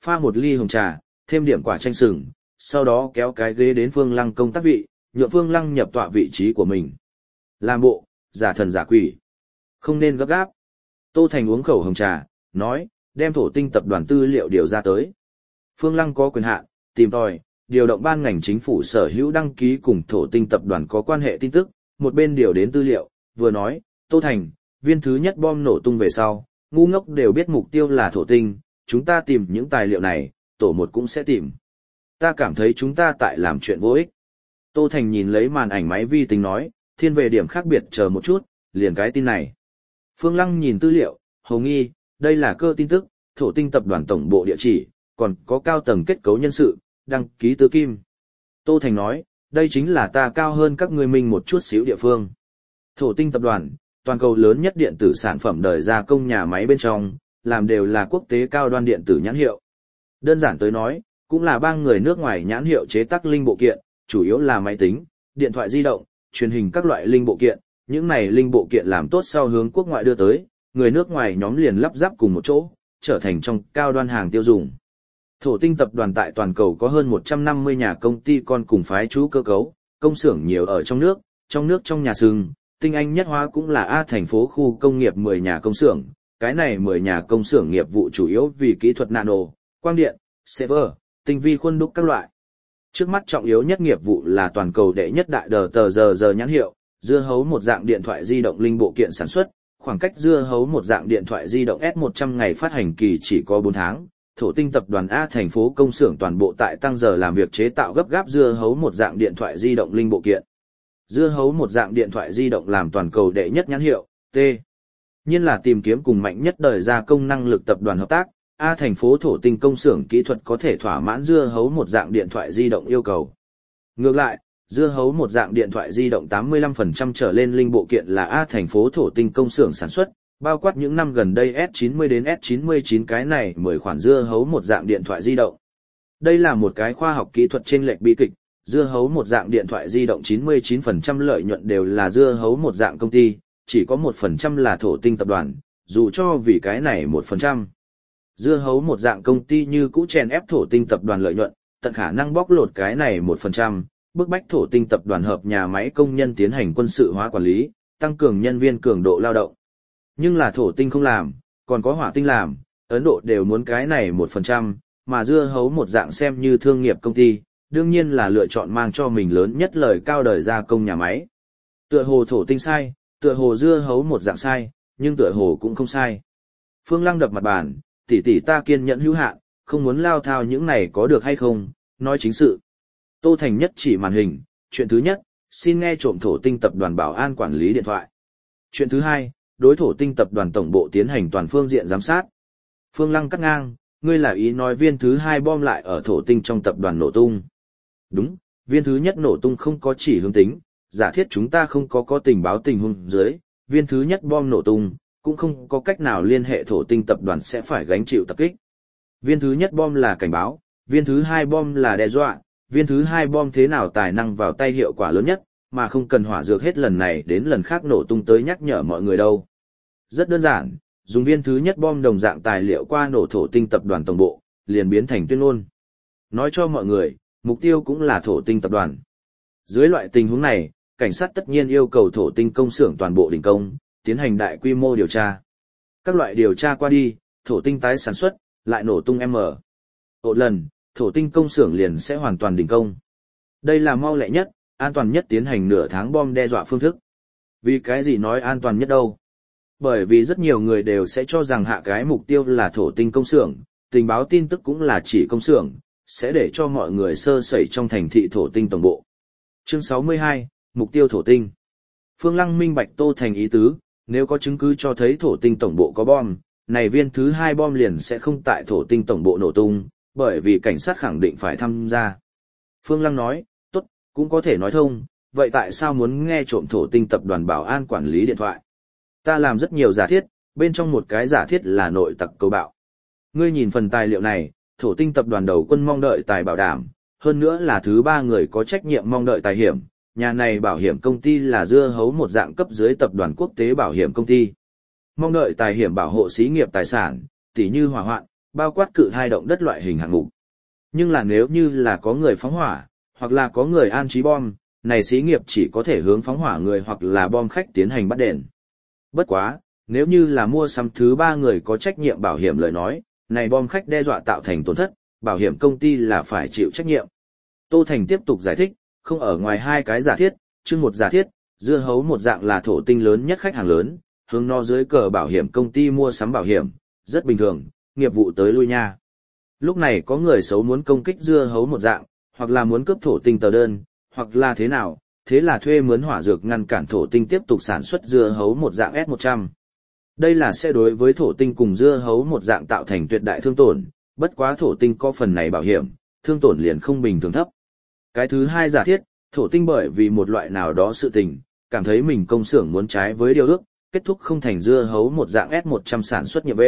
pha một ly hồng trà, thêm điểm quả chanh sừng, sau đó kéo cái ghế đến Phương Lăng công tác vị, nhượng Phương Lăng nhập tọa vị trí của mình. Làm bộ, giả thần giả quỷ. Không nên gấp gáp. Tô Thành uống khẩu hồng trà, nói, đem thổ tinh tập đoàn tư liệu điều ra tới. Phương Lăng có quyền hạn, tìm tòi, điều động ban ngành chính phủ sở hữu đăng ký cùng thổ tinh tập đoàn có quan hệ tin tức, một bên điều đến tư liệu, vừa nói, Tô Thành, viên thứ nhất bom nổ tung về sau, ngu ngốc đều biết mục tiêu là thổ tinh, chúng ta tìm những tài liệu này, tổ một cũng sẽ tìm. Ta cảm thấy chúng ta tại làm chuyện vô ích. Tô Thành nhìn lấy màn ảnh máy vi tính nói, thiên về điểm khác biệt chờ một chút, liền cái tin này. Phương Lăng nhìn tư liệu, hầu nghi, đây là cơ tin tức, thổ tinh tập đoàn tổng bộ địa chỉ, còn có cao tầng kết cấu nhân sự, đăng ký tứ kim. Tô Thành nói, đây chính là ta cao hơn các ngươi minh một chút xíu địa phương. Thổ tinh tập đoàn, toàn cầu lớn nhất điện tử sản phẩm đời gia công nhà máy bên trong, làm đều là quốc tế cao đoan điện tử nhãn hiệu. Đơn giản tới nói, cũng là bang người nước ngoài nhãn hiệu chế tác linh bộ kiện, chủ yếu là máy tính, điện thoại di động, truyền hình các loại linh bộ kiện, những này linh bộ kiện làm tốt sau hướng quốc ngoại đưa tới, người nước ngoài nhóm liền lắp ráp cùng một chỗ, trở thành trong cao đoan hàng tiêu dùng. Thổ tinh tập đoàn tại toàn cầu có hơn một trăm năm mươi nhà công ty con cùng phái chú cơ cấu, công xưởng nhiều ở trong nước, trong nước trong nhà xương, tinh anh nhất hóa cũng là A thành phố khu công nghiệp mười nhà công xưởng, cái này mười nhà công xưởng nghiệp vụ chủ yếu vì kỹ thuật nano, quang điện, server, tinh vi khuôn đúc các loại. Trước mắt trọng yếu nhất nghiệp vụ là toàn cầu đệ nhất đại đờ tờ giờ giờ nhãn hiệu, dưa hấu một dạng điện thoại di động linh bộ kiện sản xuất, khoảng cách dưa hấu một dạng điện thoại di động S một trăm ngày phát hành kỳ chỉ có bốn tháng. Thổ tinh tập đoàn A thành phố công xưởng toàn bộ tại tăng giờ làm việc chế tạo gấp gáp dưa hấu một dạng điện thoại di động linh bộ kiện. Dưa hấu một dạng điện thoại di động làm toàn cầu đệ nhất nhãn hiệu, T. Nhiên là tìm kiếm cùng mạnh nhất đời gia công năng lực tập đoàn hợp tác, A thành phố thổ tinh công xưởng kỹ thuật có thể thỏa mãn dưa hấu một dạng điện thoại di động yêu cầu. Ngược lại, dưa hấu một dạng điện thoại di động tám mươi lăm phần trăm trở lên linh bộ kiện là A thành phố thổ tinh công xưởng sản xuất, bao quát những năm gần đây S chín mươi đến S chín mươi chín cái này mười khoản dưa hấu một dạng điện thoại di động. Đây là một cái khoa học kỹ thuật chênh lệch bi kịch, dưa hấu một dạng điện thoại di động chín mươi chín phần trăm lợi nhuận đều là dưa hấu một dạng công ty, chỉ có một phần trăm là thổ tinh tập đoàn, dù cho vì cái này một phần trăm. Dưa hấu một dạng công ty như cũ chèn ép thổ tinh tập đoàn lợi nhuận, tận khả năng bóc lột cái này một phần trăm, bức bách thổ tinh tập đoàn hợp nhà máy công nhân tiến hành quân sự hóa quản lý, tăng cường nhân viên cường độ lao động. Nhưng là thổ tinh không làm, còn có hỏa tinh làm, Ấn Độ đều muốn cái này một phần trăm, mà dưa hấu một dạng xem như thương nghiệp công ty, đương nhiên là lựa chọn mang cho mình lớn nhất lời cao đời gia công nhà máy. Tựa hồ thổ tinh sai, tựa hồ dưa hấu một dạng sai, nhưng tựa hồ cũng không sai. Phương Lăng đập mặt bàn, tỷ tỷ ta kiên nhẫn hữu hạn, không muốn lao thao những này có được hay không, nói chính sự. Tô Thành nhất chỉ màn hình, chuyện thứ nhất, xin nghe trộm thổ tinh tập đoàn bảo an quản lý điện thoại. Chuyện thứ hai, đối thổ tinh tập đoàn tổng bộ tiến hành toàn phương diện giám sát. Phương Lăng cắt ngang, ngươi là ý nói viên thứ hai bom lại ở thổ tinh trong tập đoàn nổ tung. Đúng, viên thứ nhất nổ tung không có chỉ hướng tính, giả thiết chúng ta không có có tình báo tình huống dưới, viên thứ nhất bom nổ tung, cũng không có cách nào liên hệ thổ tinh tập đoàn sẽ phải gánh chịu tập kích. Viên thứ nhất bom là cảnh báo, viên thứ hai bom là đe dọa, viên thứ hai bom thế nào tài năng vào tay hiệu quả lớn nhất, mà không cần hỏa dược hết lần này đến lần khác nổ tung tới nhắc nhở mọi người đâu. Rất đơn giản, dùng viên thứ nhất bom đồng dạng tài liệu qua nổ thổ tinh tập đoàn tổng bộ, liền biến thành tuyên ngôn. Nói cho mọi người, mục tiêu cũng là thổ tinh tập đoàn. Dưới loại tình huống này, cảnh sát tất nhiên yêu cầu thổ tinh công xưởng toàn bộ đình công, tiến hành đại quy mô điều tra. Các loại điều tra qua đi, thổ tinh tái sản xuất, lại nổ tung M. Một lần, thổ tinh công xưởng liền sẽ hoàn toàn đình công. Đây là mau lẹ nhất, an toàn nhất tiến hành nửa tháng bom đe dọa phương thức. Vì cái gì nói an toàn nhất đâu? Bởi vì rất nhiều người đều sẽ cho rằng hạ cái mục tiêu là thổ tinh công xưởng, tình báo tin tức cũng là chỉ công xưởng, sẽ để cho mọi người sơ sẩy trong thành thị thổ tinh tổng bộ. Chương sáu mươi hai, mục tiêu thổ tinh. Phương Lăng minh bạch Tô Thành ý tứ, nếu có chứng cứ cho thấy thổ tinh tổng bộ có bom, này viên thứ hai bom liền sẽ không tại thổ tinh tổng bộ nổ tung, bởi vì cảnh sát khẳng định phải tham gia. Phương Lăng nói, tốt, cũng có thể nói thông, vậy tại sao muốn nghe trộm thổ tinh tập đoàn bảo an quản lý điện thoại? Ta làm rất nhiều giả thiết, bên trong một cái giả thiết là nội tặc câu bạo. Ngươi nhìn phần tài liệu này, thổ tinh tập đoàn đầu quân mong đợi tài bảo đảm, hơn nữa là thứ ba người có trách nhiệm mong đợi tài hiểm, nhà này bảo hiểm công ty là dưa hấu một dạng cấp dưới tập đoàn quốc tế bảo hiểm công ty. Mong đợi tài hiểm bảo hộ xí nghiệp tài sản, tỉ như hỏa hoạn, bao quát cự hai động đất loại hình hạng mục. Nhưng là nếu như là có người phóng hỏa, hoặc là có người an trí bom, này xí nghiệp chỉ có thể hướng phóng hỏa người hoặc là bom khách tiến hành bắt đền. Bất quá, nếu như là mua sắm thứ ba người có trách nhiệm bảo hiểm lời nói, này bom khách đe dọa tạo thành tổn thất, bảo hiểm công ty là phải chịu trách nhiệm. Tô Thành tiếp tục giải thích, không ở ngoài hai cái giả thiết, chương một giả thiết, dưa hấu một dạng là thổ tinh lớn nhất khách hàng lớn, hướng nó dưới cờ bảo hiểm công ty mua sắm bảo hiểm, rất bình thường, nghiệp vụ tới lui nha. Lúc này có người xấu muốn công kích dưa hấu một dạng, hoặc là muốn cướp thổ tinh tờ đơn, hoặc là thế nào, thế là thuê mướn hỏa dược ngăn cản thổ tinh tiếp tục sản xuất dưa hấu một dạng S một trăm. Đây là sẽ đối với thổ tinh cùng dưa hấu một dạng tạo thành tuyệt đại thương tổn, bất quá thổ tinh có phần này bảo hiểm, thương tổn liền không bình thường thấp. Cái thứ hai giả thiết, thổ tinh bởi vì một loại nào đó sự tình, cảm thấy mình công xưởng muốn trái với điều ước, kết thúc không thành dưa hấu một dạng S một trăm sản xuất nhiệm V.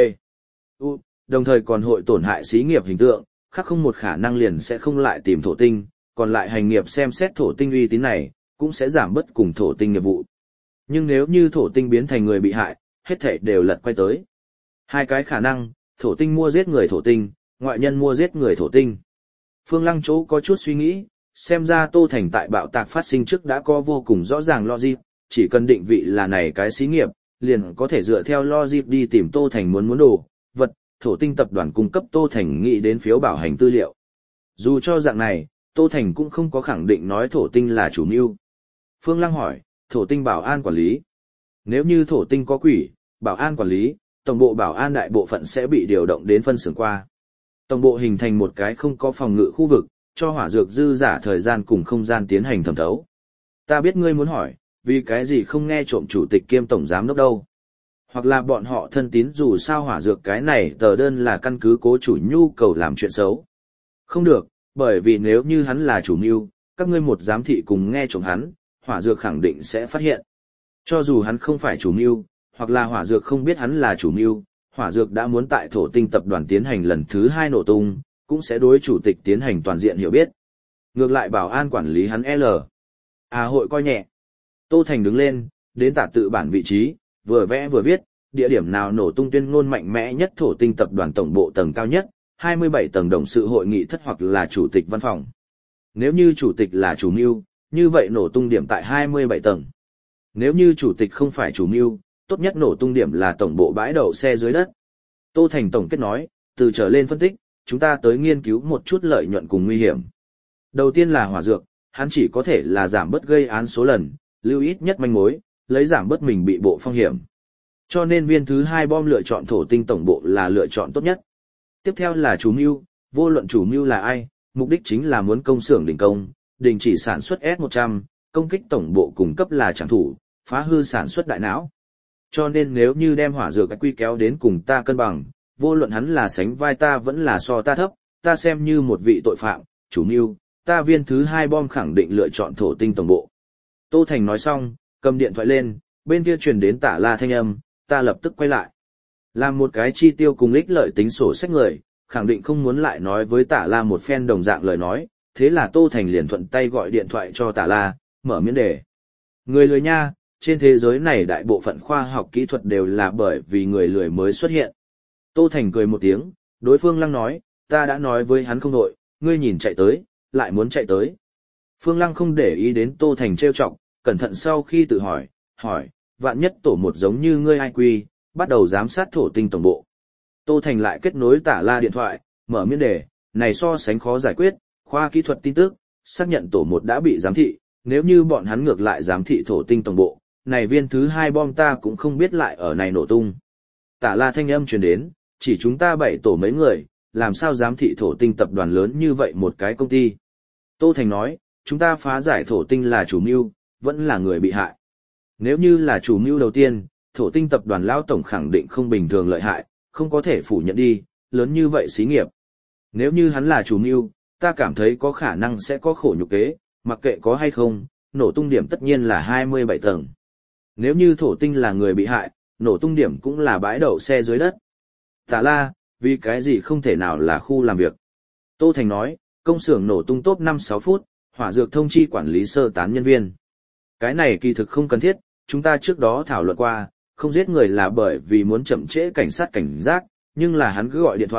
U, đồng thời còn hội tổn hại xí nghiệp hình tượng, khác không một khả năng liền sẽ không lại tìm thổ tinh, còn lại hành nghiệp xem xét thổ tinh uy tín này, cũng sẽ giảm bớt cùng thổ tinh nghiệp vụ. Nhưng nếu như thổ tinh biến thành người bị hại, hết thảy đều lật quay tới. Hai cái khả năng, thổ tinh mua giết người thổ tinh, ngoại nhân mua giết người thổ tinh. Phương Lăng chỗ có chút suy nghĩ, xem ra Tô Thành tại bạo tạc phát sinh trước đã có vô cùng rõ ràng logic, chỉ cần định vị là này cái xí nghiệp, liền có thể dựa theo logic đi tìm Tô Thành muốn muốn đồ, vật, thổ tinh tập đoàn cung cấp Tô Thành nghĩ đến phiếu bảo hành tư liệu. Dù cho dạng này, Tô Thành cũng không có khẳng định nói thổ tinh là chủ mưu. Phương Lăng hỏi, thổ tinh bảo an quản lý. Nếu như thổ tinh có quỷ, bảo an quản lý, tổng bộ bảo an đại bộ phận sẽ bị điều động đến phân xưởng qua. Tổng bộ hình thành một cái không có phòng ngự khu vực, cho hỏa dược dư giả thời gian cùng không gian tiến hành thẩm thấu. Ta biết ngươi muốn hỏi, vì cái gì không nghe trộm chủ tịch kiêm tổng giám đốc đâu? Hoặc là bọn họ thân tín dù sao hỏa dược cái này tờ đơn là căn cứ cố chủ nhu cầu làm chuyện xấu. Không được, bởi vì nếu như hắn là chủ mưu, các ngươi một giám thị cùng nghe trộm hắn, hỏa dược khẳng định sẽ phát hiện. Cho dù hắn không phải chủ mưu, hoặc là hỏa dược không biết hắn là chủ mưu, hỏa dược đã muốn tại thổ tinh tập đoàn tiến hành lần thứ hai nổ tung, cũng sẽ đối chủ tịch tiến hành toàn diện hiểu biết. Ngược lại bảo an quản lý hắn L. À hội coi nhẹ. Tô Thành đứng lên, đến tả tự bản vị trí, vừa vẽ vừa viết, địa điểm nào nổ tung tuyên ngôn mạnh mẽ nhất thổ tinh tập đoàn tổng bộ tầng cao nhất, hai mươi bảy tầng đồng sự hội nghị thất hoặc là chủ tịch văn phòng. Nếu như chủ tịch là chủ mưu, như vậy nổ tung điểm tại hai mươi bảy tầng. Nếu như chủ tịch không phải chủ mưu, tốt nhất nổ tung điểm là tổng bộ bãi đậu xe dưới đất. Tô Thành tổng kết nói, từ trở lên phân tích, chúng ta tới nghiên cứu một chút lợi nhuận cùng nguy hiểm. Đầu tiên là hỏa dược, hắn chỉ có thể là giảm bớt gây án số lần, lưu ít nhất manh mối, lấy giảm bớt mình bị bộ phong hiểm. Cho nên viên thứ hai bom lựa chọn thổ tinh tổng bộ là lựa chọn tốt nhất. Tiếp theo là chủ mưu, vô luận chủ mưu là ai, mục đích chính là muốn công xưởng đình công, đình chỉ sản xuất S một trăm, công kích tổng bộ cung cấp là chẳng thủ, phá hư sản xuất đại não. Cho nên nếu như đem hỏa dược quy kéo đến cùng ta cân bằng, vô luận hắn là sánh vai ta vẫn là so ta thấp, ta xem như một vị tội phạm, chủ mưu, ta viên thứ hai bom khẳng định lựa chọn thổ tinh tổng bộ. Tô Thành nói xong, cầm điện thoại lên, bên kia truyền đến Tả La thanh âm, ta lập tức quay lại. Làm một cái chi tiêu cùng ích lợi tính sổ sách người, khẳng định không muốn lại nói với Tả La một phen đồng dạng lời nói, thế là Tô Thành liền thuận tay gọi điện thoại cho Tả La, mở miễn đề. Người lười nha, trên thế giới này đại bộ phận khoa học kỹ thuật đều là bởi vì người lười mới xuất hiện. Tô Thành cười một tiếng, đối phương Lăng nói, ta đã nói với hắn không đội, ngươi nhìn chạy tới, lại muốn chạy tới. Phương Lăng không để ý đến Tô Thành trêu chọc, cẩn thận sau khi tự hỏi, hỏi, vạn nhất tổ một giống như ngươi ai quy, bắt đầu giám sát thổ tinh tổng bộ. Tô Thành lại kết nối Tả La điện thoại, mở miễn đề, này so sánh khó giải quyết, khoa kỹ thuật tin tức, xác nhận tổ một đã bị giám thị, nếu như bọn hắn ngược lại giám thị thổ tinh tổng bộ, này viên thứ hai bom ta cũng không biết lại ở này nổ tung. Tả La thanh âm truyền đến, chỉ chúng ta bảy tổ mấy người, làm sao giám thị thổ tinh tập đoàn lớn như vậy một cái công ty. Tô Thành nói, chúng ta phá giải thổ tinh là chủ mưu, vẫn là người bị hại. Nếu như là chủ mưu đầu tiên, thổ tinh tập đoàn lão tổng khẳng định không bình thường lợi hại, không có thể phủ nhận đi, lớn như vậy xí nghiệp. Nếu như hắn là chủ mưu, ta cảm thấy có khả năng sẽ có khổ nhục kế, mặc kệ có hay không, nổ tung điểm tất nhiên là hai mươi bảy tầng. Nếu như thổ tinh là người bị hại, nổ tung điểm cũng là bãi đậu xe dưới đất. Tả La, vì cái gì không thể nào là khu làm việc. Tô Thành nói, công xưởng nổ tung top năm sáu phút, hỏa dược thông chi quản lý sơ tán nhân viên. Cái này kỳ thực không cần thiết, chúng ta trước đó thảo luận qua, không giết người là bởi vì muốn chậm trễ cảnh sát cảnh giác, nhưng là hắn cứ gọi điện thoại,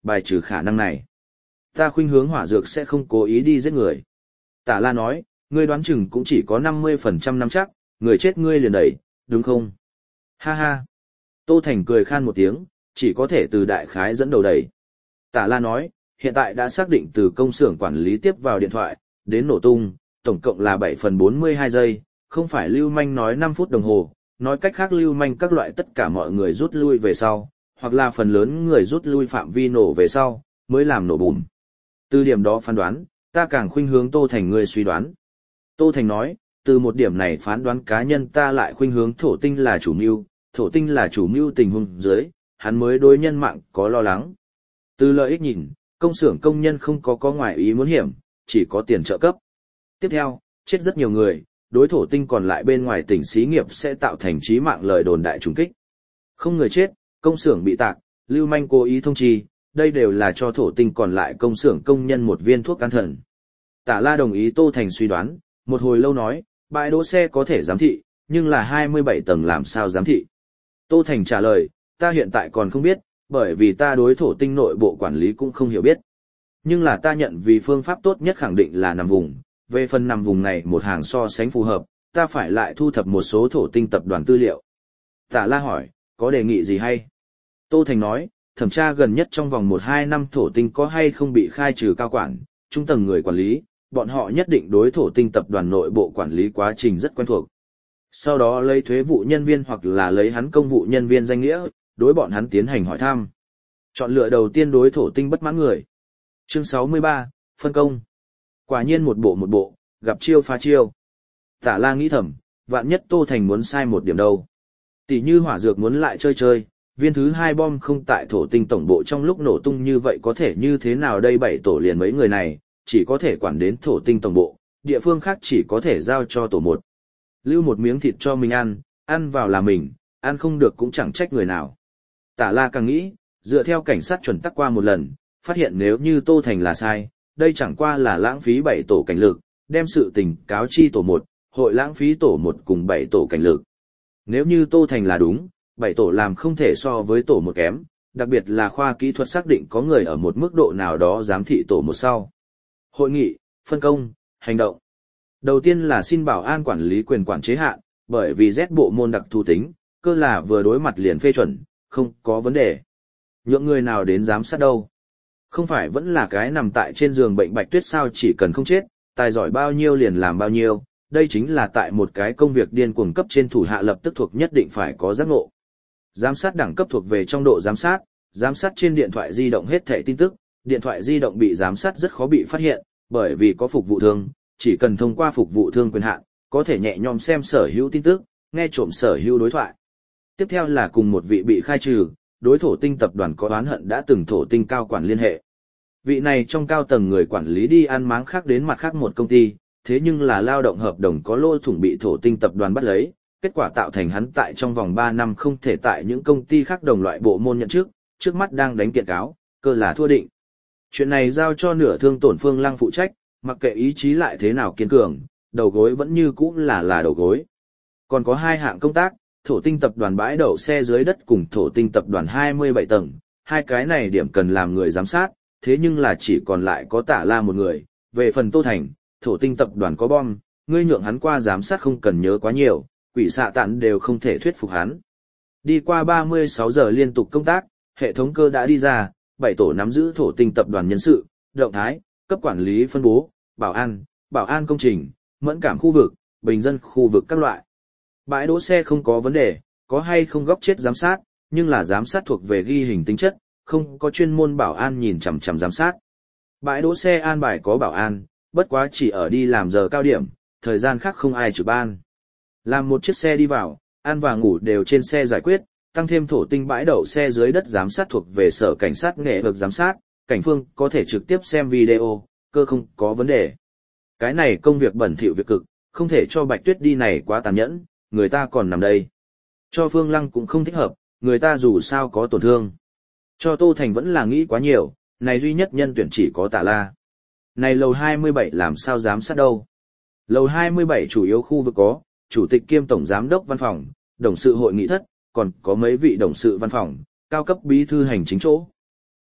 bài trừ khả năng này. Ta khuynh hướng hỏa dược sẽ không cố ý đi giết người. Tả La nói, ngươi đoán chừng cũng chỉ có năm mươi phần trăm nắm chắc, người chết ngươi liền đẩy, đúng không? Ha ha. Tô Thành cười khan một tiếng, chỉ có thể từ đại khái dẫn đầu đẩy. Tả La nói, hiện tại đã xác định từ công xưởng quản lý tiếp vào điện thoại, đến nổ tung, tổng cộng là bảy phần bốn mươi hai giây, không phải Lưu Manh nói năm phút đồng hồ, nói cách khác Lưu Manh các loại tất cả mọi người rút lui về sau, hoặc là phần lớn người rút lui phạm vi nổ về sau, mới làm nổ bùm. Từ điểm đó phán đoán, ta càng khuynh hướng Tô Thành người suy đoán. Tô Thành nói, từ một điểm này phán đoán cá nhân ta lại khuynh hướng thổ tinh là chủ mưu, thổ tinh là chủ mưu tình huống dưới, hắn mới đối nhân mạng có lo lắng. Từ lợi ích nhìn, công xưởng công nhân không có có ngoại ý muốn hiểm, chỉ có tiền trợ cấp. Tiếp theo, chết rất nhiều người, đối thổ tinh còn lại bên ngoài tỉnh xí nghiệp sẽ tạo thành chí mạng lời đồn đại trùng kích. Không người chết, công xưởng bị tạc, Lưu Manh cố ý thông chi, đây đều là cho thổ tinh còn lại công xưởng công nhân một viên thuốc can thần. Tả La đồng ý Tô Thành suy đoán, một hồi lâu nói, bãi đỗ xe có thể giám thị, nhưng là hai mươi bảy tầng làm sao giám thị. Tô Thành trả lời, ta hiện tại còn không biết, bởi vì ta đối thổ tinh nội bộ quản lý cũng không hiểu biết. Nhưng là ta nhận vì phương pháp tốt nhất khẳng định là nằm vùng, về phần nằm vùng này một hàng so sánh phù hợp, ta phải lại thu thập một số thổ tinh tập đoàn tư liệu. Tả La hỏi, có đề nghị gì hay? Tô Thành nói, thẩm tra gần nhất trong vòng một hai năm thổ tinh có hay không bị khai trừ cao quản, trung tầng người quản lý, bọn họ nhất định đối thổ tinh tập đoàn nội bộ quản lý quá trình rất quen thuộc. Sau đó lấy thuế vụ nhân viên hoặc là lấy hắn công vụ nhân viên danh nghĩa, đối bọn hắn tiến hành hỏi thăm. Chọn lựa đầu tiên đối thổ tinh bất mãn người. Chương sáu mươi ba, phân công. Quả nhiên một bộ một bộ, gặp chiêu phá chiêu. Tả La nghĩ thầm, vạn nhất Tô Thành muốn sai một điểm đâu. Tỷ như hỏa dược muốn lại chơi chơi, viên thứ hai bom không tại thổ tinh tổng bộ trong lúc nổ tung như vậy có thể như thế nào đây bảy tổ liền mấy người này, chỉ có thể quản đến thổ tinh tổng bộ, địa phương khác chỉ có thể giao cho tổ một. Lưu một miếng thịt cho mình ăn, ăn vào là mình, ăn không được cũng chẳng trách người nào. Tả La càng nghĩ, dựa theo cảnh sát chuẩn tắc qua một lần, phát hiện nếu như Tô Thành là sai, đây chẳng qua là lãng phí bảy tổ cảnh lực, đem sự tình cáo chi tổ một, hội lãng phí tổ một cùng bảy tổ cảnh lực. Nếu như Tô Thành là đúng, bảy tổ làm không thể so với tổ một kém, đặc biệt là khoa kỹ thuật xác định có người ở một mức độ nào đó giám thị tổ một sau. Hội nghị, phân công, hành động. Đầu tiên là xin bảo an quản lý quyền quản chế hạn, bởi vì Z bộ môn đặc thù tính, cơ là vừa đối mặt liền phê chuẩn, không có vấn đề. Nhượng người nào đến giám sát đâu? Không phải vẫn là cái nằm tại trên giường bệnh Bạch Tuyết sao, chỉ cần không chết, tài giỏi bao nhiêu liền làm bao nhiêu, đây chính là tại một cái công việc điên cuồng cấp trên thủ hạ lập tức thuộc nhất định phải có giác ngộ. Giám sát đẳng cấp thuộc về trong độ giám sát, giám sát trên điện thoại di động hết thảy tin tức, điện thoại di động bị giám sát rất khó bị phát hiện, bởi vì có phục vụ thương, chỉ cần thông qua phục vụ thương quyền hạn, có thể nhẹ nhõm xem sở hữu tin tức, nghe trộm sở hữu đối thoại. Tiếp theo là cùng một vị bị khai trừ, đối thổ tinh tập đoàn có oán hận đã từng thổ tinh cao quản liên hệ. Vị này trong cao tầng người quản lý đi ăn máng khác đến mặt khác một công ty, thế nhưng là lao động hợp đồng có lỗ thủng bị thổ tinh tập đoàn bắt lấy, kết quả tạo thành hắn tại trong vòng ba năm không thể tại những công ty khác đồng loại bộ môn nhận chức, trước mắt đang đánh kiện cáo, cơ là thua định. Chuyện này giao cho nửa thương tổn Phương Lăng phụ trách, mặc kệ ý chí lại thế nào kiên cường, đầu gối vẫn như cũ là là đầu gối. Còn có hai hạng công tác, thổ tinh tập đoàn bãi đậu xe dưới đất cùng thổ tinh tập đoàn hai mươi bảy tầng, hai cái này điểm cần làm người giám sát, thế nhưng là chỉ còn lại có Tả La một người. Về phần Tô Thành, thổ tinh tập đoàn có bom, ngươi nhượng hắn qua giám sát không cần nhớ quá nhiều, quỷ xạ tạn đều không thể thuyết phục hắn. Đi qua ba mươi sáu giờ liên tục công tác, hệ thống cơ đã đi ra, bảy tổ nắm giữ thổ tinh tập đoàn nhân sự, động thái, cấp quản lý phân bố, bảo an, bảo an công trình, mẫn cảm khu vực, bình dân khu vực các loại. Bãi đỗ xe không có vấn đề, có hay không góc chết giám sát, nhưng là giám sát thuộc về ghi hình tính chất, không có chuyên môn bảo an nhìn chằm chằm giám sát. Bãi đỗ xe an bài có bảo an, bất quá chỉ ở đi làm giờ cao điểm, thời gian khác không ai trực ban. Làm một chiếc xe đi vào, ăn và ngủ đều trên xe giải quyết, tăng thêm thổ tinh bãi đậu xe dưới đất giám sát thuộc về sở cảnh sát nghệ vực giám sát, cảnh phương có thể trực tiếp xem video, cơ không có vấn đề. Cái này công việc bẩn thỉu việc cực, không thể cho Bạch Tuyết đi này quá tàn nhẫn, người ta còn nằm đây. Cho Phương Lăng cũng không thích hợp, người ta dù sao có tổn thương. Cho Tô Thành vẫn là nghĩ quá nhiều, này duy nhất nhân tuyển chỉ có Tả La. Này lầu hai mươi bảy làm sao giám sát đâu? Lầu hai mươi bảy chủ yếu khu vực có, chủ tịch kiêm tổng giám đốc văn phòng, đồng sự hội nghị thất, còn có mấy vị đồng sự văn phòng, cao cấp bí thư hành chính chỗ.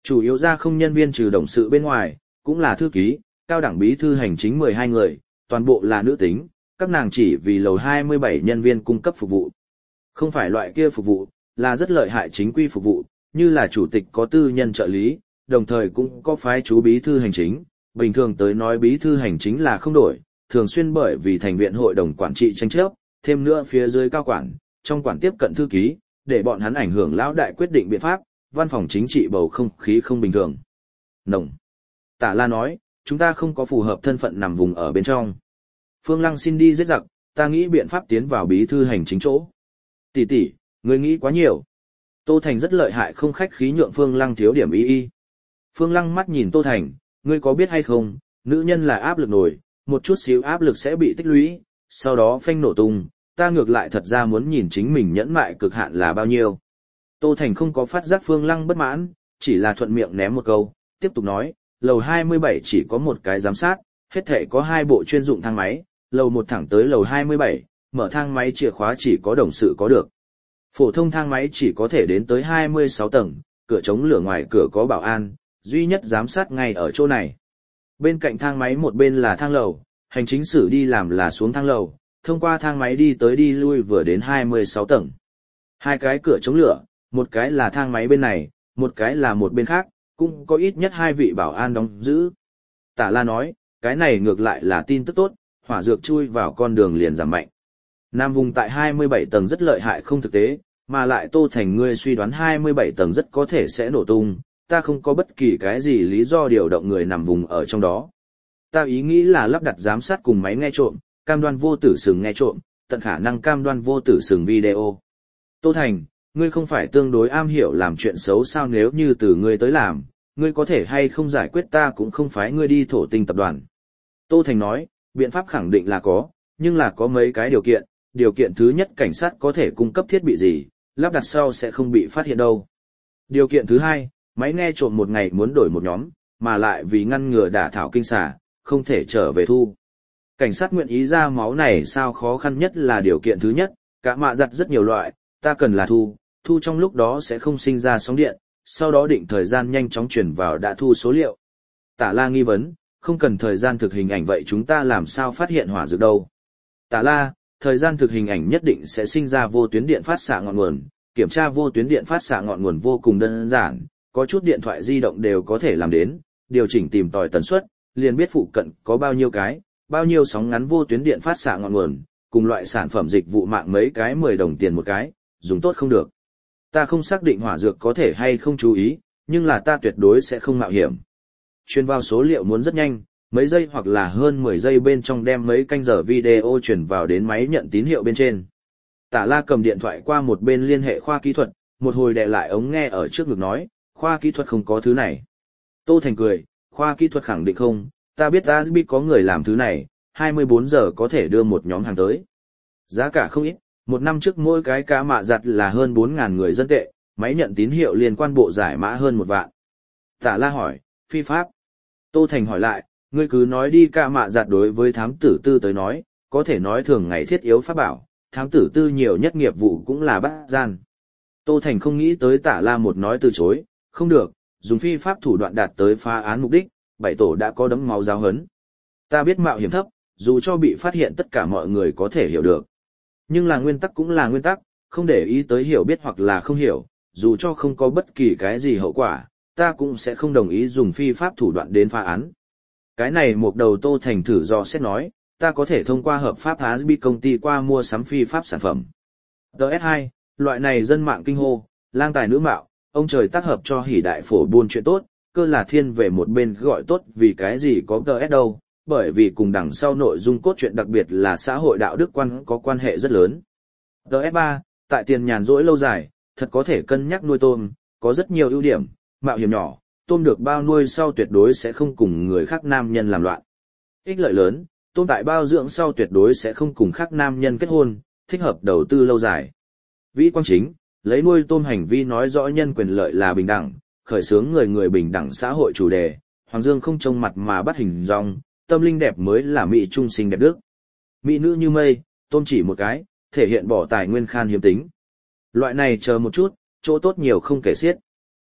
Chủ yếu ra không nhân viên trừ đồng sự bên ngoài, cũng là thư ký, cao đẳng bí thư hành chính mười hai người, toàn bộ là nữ tính, các nàng chỉ vì lầu hai mươi bảy nhân viên cung cấp phục vụ. Không phải loại kia phục vụ, là rất lợi hại chính quy phục vụ, như là chủ tịch có tư nhân trợ lý, đồng thời cũng có phái chú bí thư hành chính. Bình thường tới nói bí thư hành chính là không đổi, thường xuyên bởi vì thành viện hội đồng quản trị tranh chấp, thêm nữa phía dưới cao quản, trong quản tiếp cận thư ký, để bọn hắn ảnh hưởng lão đại quyết định biện pháp, văn phòng chính trị bầu không khí không bình thường. Nồng. Tả La nói, chúng ta không có phù hợp thân phận nằm vùng ở bên trong. Phương Lăng xin đi giết giặc, ta nghĩ biện pháp tiến vào bí thư hành chính chỗ. Tỷ tỷ, ngươi nghĩ quá nhiều. Tô Thành rất lợi hại không khách khí nhượng Phương Lăng thiếu điểm y y. Phương Lăng mắt nhìn Tô Thành, ngươi có biết hay không, nữ nhân là áp lực nổi, một chút xíu áp lực sẽ bị tích lũy, sau đó phanh nổ tung, ta ngược lại thật ra muốn nhìn chính mình nhẫn mại cực hạn là bao nhiêu. Tô Thành không có phát giác Phương Lăng bất mãn, chỉ là thuận miệng ném một câu, tiếp tục nói, lầu hai mươi bảy chỉ có một cái giám sát, hết thể có hai bộ chuyên dụng thang máy, lầu một thẳng tới lầu hai mươi bảy, mở thang máy chìa khóa chỉ có đồng sự có được. Phổ thông thang máy chỉ có thể đến tới hai mươi sáu tầng, cửa chống lửa ngoài cửa có bảo an, duy nhất giám sát ngay ở chỗ này. Bên cạnh thang máy một bên là thang lầu, hành chính sử đi làm là xuống thang lầu, thông qua thang máy đi tới đi lui vừa đến hai mươi sáu tầng. Hai cái cửa chống lửa, một cái là thang máy bên này, một cái là một bên khác, cũng có ít nhất hai vị bảo an đóng giữ. Tả La nói, cái này ngược lại là tin tức tốt, hỏa dược chui vào con đường liền giảm mạnh. Nam vùng tại hai mươi bảy tầng rất lợi hại không thực tế, mà lại Tô Thành ngươi suy đoán hai mươi bảy tầng rất có thể sẽ nổ tung, ta không có bất kỳ cái gì lý do điều động người nằm vùng ở trong đó. Ta ý nghĩ là lắp đặt giám sát cùng máy nghe trộm, cam đoan vô tử sừng nghe trộm, tận khả năng cam đoan vô tử sừng video. Tô Thành, ngươi không phải tương đối am hiểu làm chuyện xấu sao, nếu như từ ngươi tới làm, ngươi có thể hay không giải quyết ta cũng không phải ngươi đi thổ tinh tập đoàn. Tô Thành nói, biện pháp khẳng định là có, nhưng là có mấy cái điều kiện, điều kiện thứ nhất cảnh sát có thể cung cấp thiết bị gì, lắp đặt sau sẽ không bị phát hiện đâu. Điều kiện thứ hai, máy nghe trộm một ngày muốn đổi một nhóm, mà lại vì ngăn ngừa đả thảo kinh xà, không thể trở về thu. Cảnh sát nguyện ý ra máu này sao, khó khăn nhất là điều kiện thứ nhất, cả mạ giặt rất nhiều loại, ta cần là thu, thu trong lúc đó sẽ không sinh ra sóng điện, sau đó định thời gian nhanh chóng chuyển vào đã thu số liệu. Tả La nghi vấn, không cần thời gian thực hình ảnh vậy chúng ta làm sao phát hiện hỏa dược đâu? Tả La, thời gian thực hình ảnh nhất định sẽ sinh ra vô tuyến điện phát xạ ngọn nguồn, kiểm tra vô tuyến điện phát xạ ngọn nguồn vô cùng đơn giản, có chút điện thoại di động đều có thể làm đến, điều chỉnh tìm tòi tần suất, liền biết phụ cận có bao nhiêu cái, bao nhiêu sóng ngắn vô tuyến điện phát xạ ngọn nguồn, cùng loại sản phẩm dịch vụ mạng mấy cái mười đồng tiền một cái, dùng tốt không được. Ta không xác định hỏa dược có thể hay không chú ý, nhưng là ta tuyệt đối sẽ không mạo hiểm. Truyền vào số liệu muốn rất nhanh, mấy giây hoặc là hơn mười giây bên trong đem mấy canh giờ video truyền vào đến máy nhận tín hiệu bên trên. Tả La cầm điện thoại qua một bên liên hệ khoa kỹ thuật, một hồi đè lại ống nghe ở trước ngực nói, khoa kỹ thuật không có thứ này. Tô Thành cười, khoa kỹ thuật khẳng định không, ta biết a ét bê có người làm thứ này, hai mươi bốn giờ có thể đưa một nhóm hàng tới. Giá cả không ít, một năm trước mỗi cái cá mạ giặt là hơn bốn nghìn người dân tệ, máy nhận tín hiệu liên quan bộ giải mã hơn một vạn. Tả La hỏi, phi pháp. Tô Thành hỏi lại, ngươi cứ nói đi, cá mạ giặt đối với thám tử tư tới nói, có thể nói thường ngày thiết yếu pháp bảo, thám tử tư nhiều nhất nghiệp vụ cũng là bắt gian. Tô Thành không nghĩ tới Tả La một nói từ chối, không được, dùng phi pháp thủ đoạn đạt tới phá án mục đích, bảy tổ đã có đấm máu giáo hấn. Ta biết mạo hiểm thấp, dù cho bị phát hiện tất cả mọi người có thể hiểu được. Nhưng là nguyên tắc cũng là nguyên tắc, không để ý tới hiểu biết hoặc là không hiểu, dù cho không có bất kỳ cái gì hậu quả, ta cũng sẽ không đồng ý dùng phi pháp thủ đoạn đến phá án. Cái này một đầu Tô Thành thử do xét nói, ta có thể thông qua hợp pháp a ét bê công ty qua mua sắm phi pháp sản phẩm. đê ét hai, loại này dân mạng kinh hô, lang tài nữ mạo, ông trời tác hợp cho hỉ đại phổ buôn chuyện tốt, cơ là thiên về một bên gọi tốt, vì cái gì có đê ét đâu, bởi vì cùng đằng sau nội dung cốt truyện đặc biệt là xã hội đạo đức quan có quan hệ rất lớn. đê ét ba, tại tiền nhàn rỗi lâu dài, thật có thể cân nhắc nuôi tôm, có rất nhiều ưu điểm, mạo hiểm nhỏ, tôm được bao nuôi sau tuyệt đối sẽ không cùng người khác nam nhân làm loạn. Ích lợi lớn, tôm tại bao dưỡng sau tuyệt đối sẽ không cùng khác nam nhân kết hôn, thích hợp đầu tư lâu dài. Vĩ Quang Chính, lấy nuôi tôm hành vi nói rõ nhân quyền lợi là bình đẳng, khởi xướng người người bình đẳng xã hội chủ đề, Hoàng Dương không trông mặt mà bắt hình dong, tâm linh đẹp mới là mỹ trung sinh đẹp đức. Mỹ nữ như mây, tôm chỉ một cái, thể hiện bỏ tài nguyên khan hiếm tính. Loại này chờ một chút, chỗ tốt nhiều không kể xiết.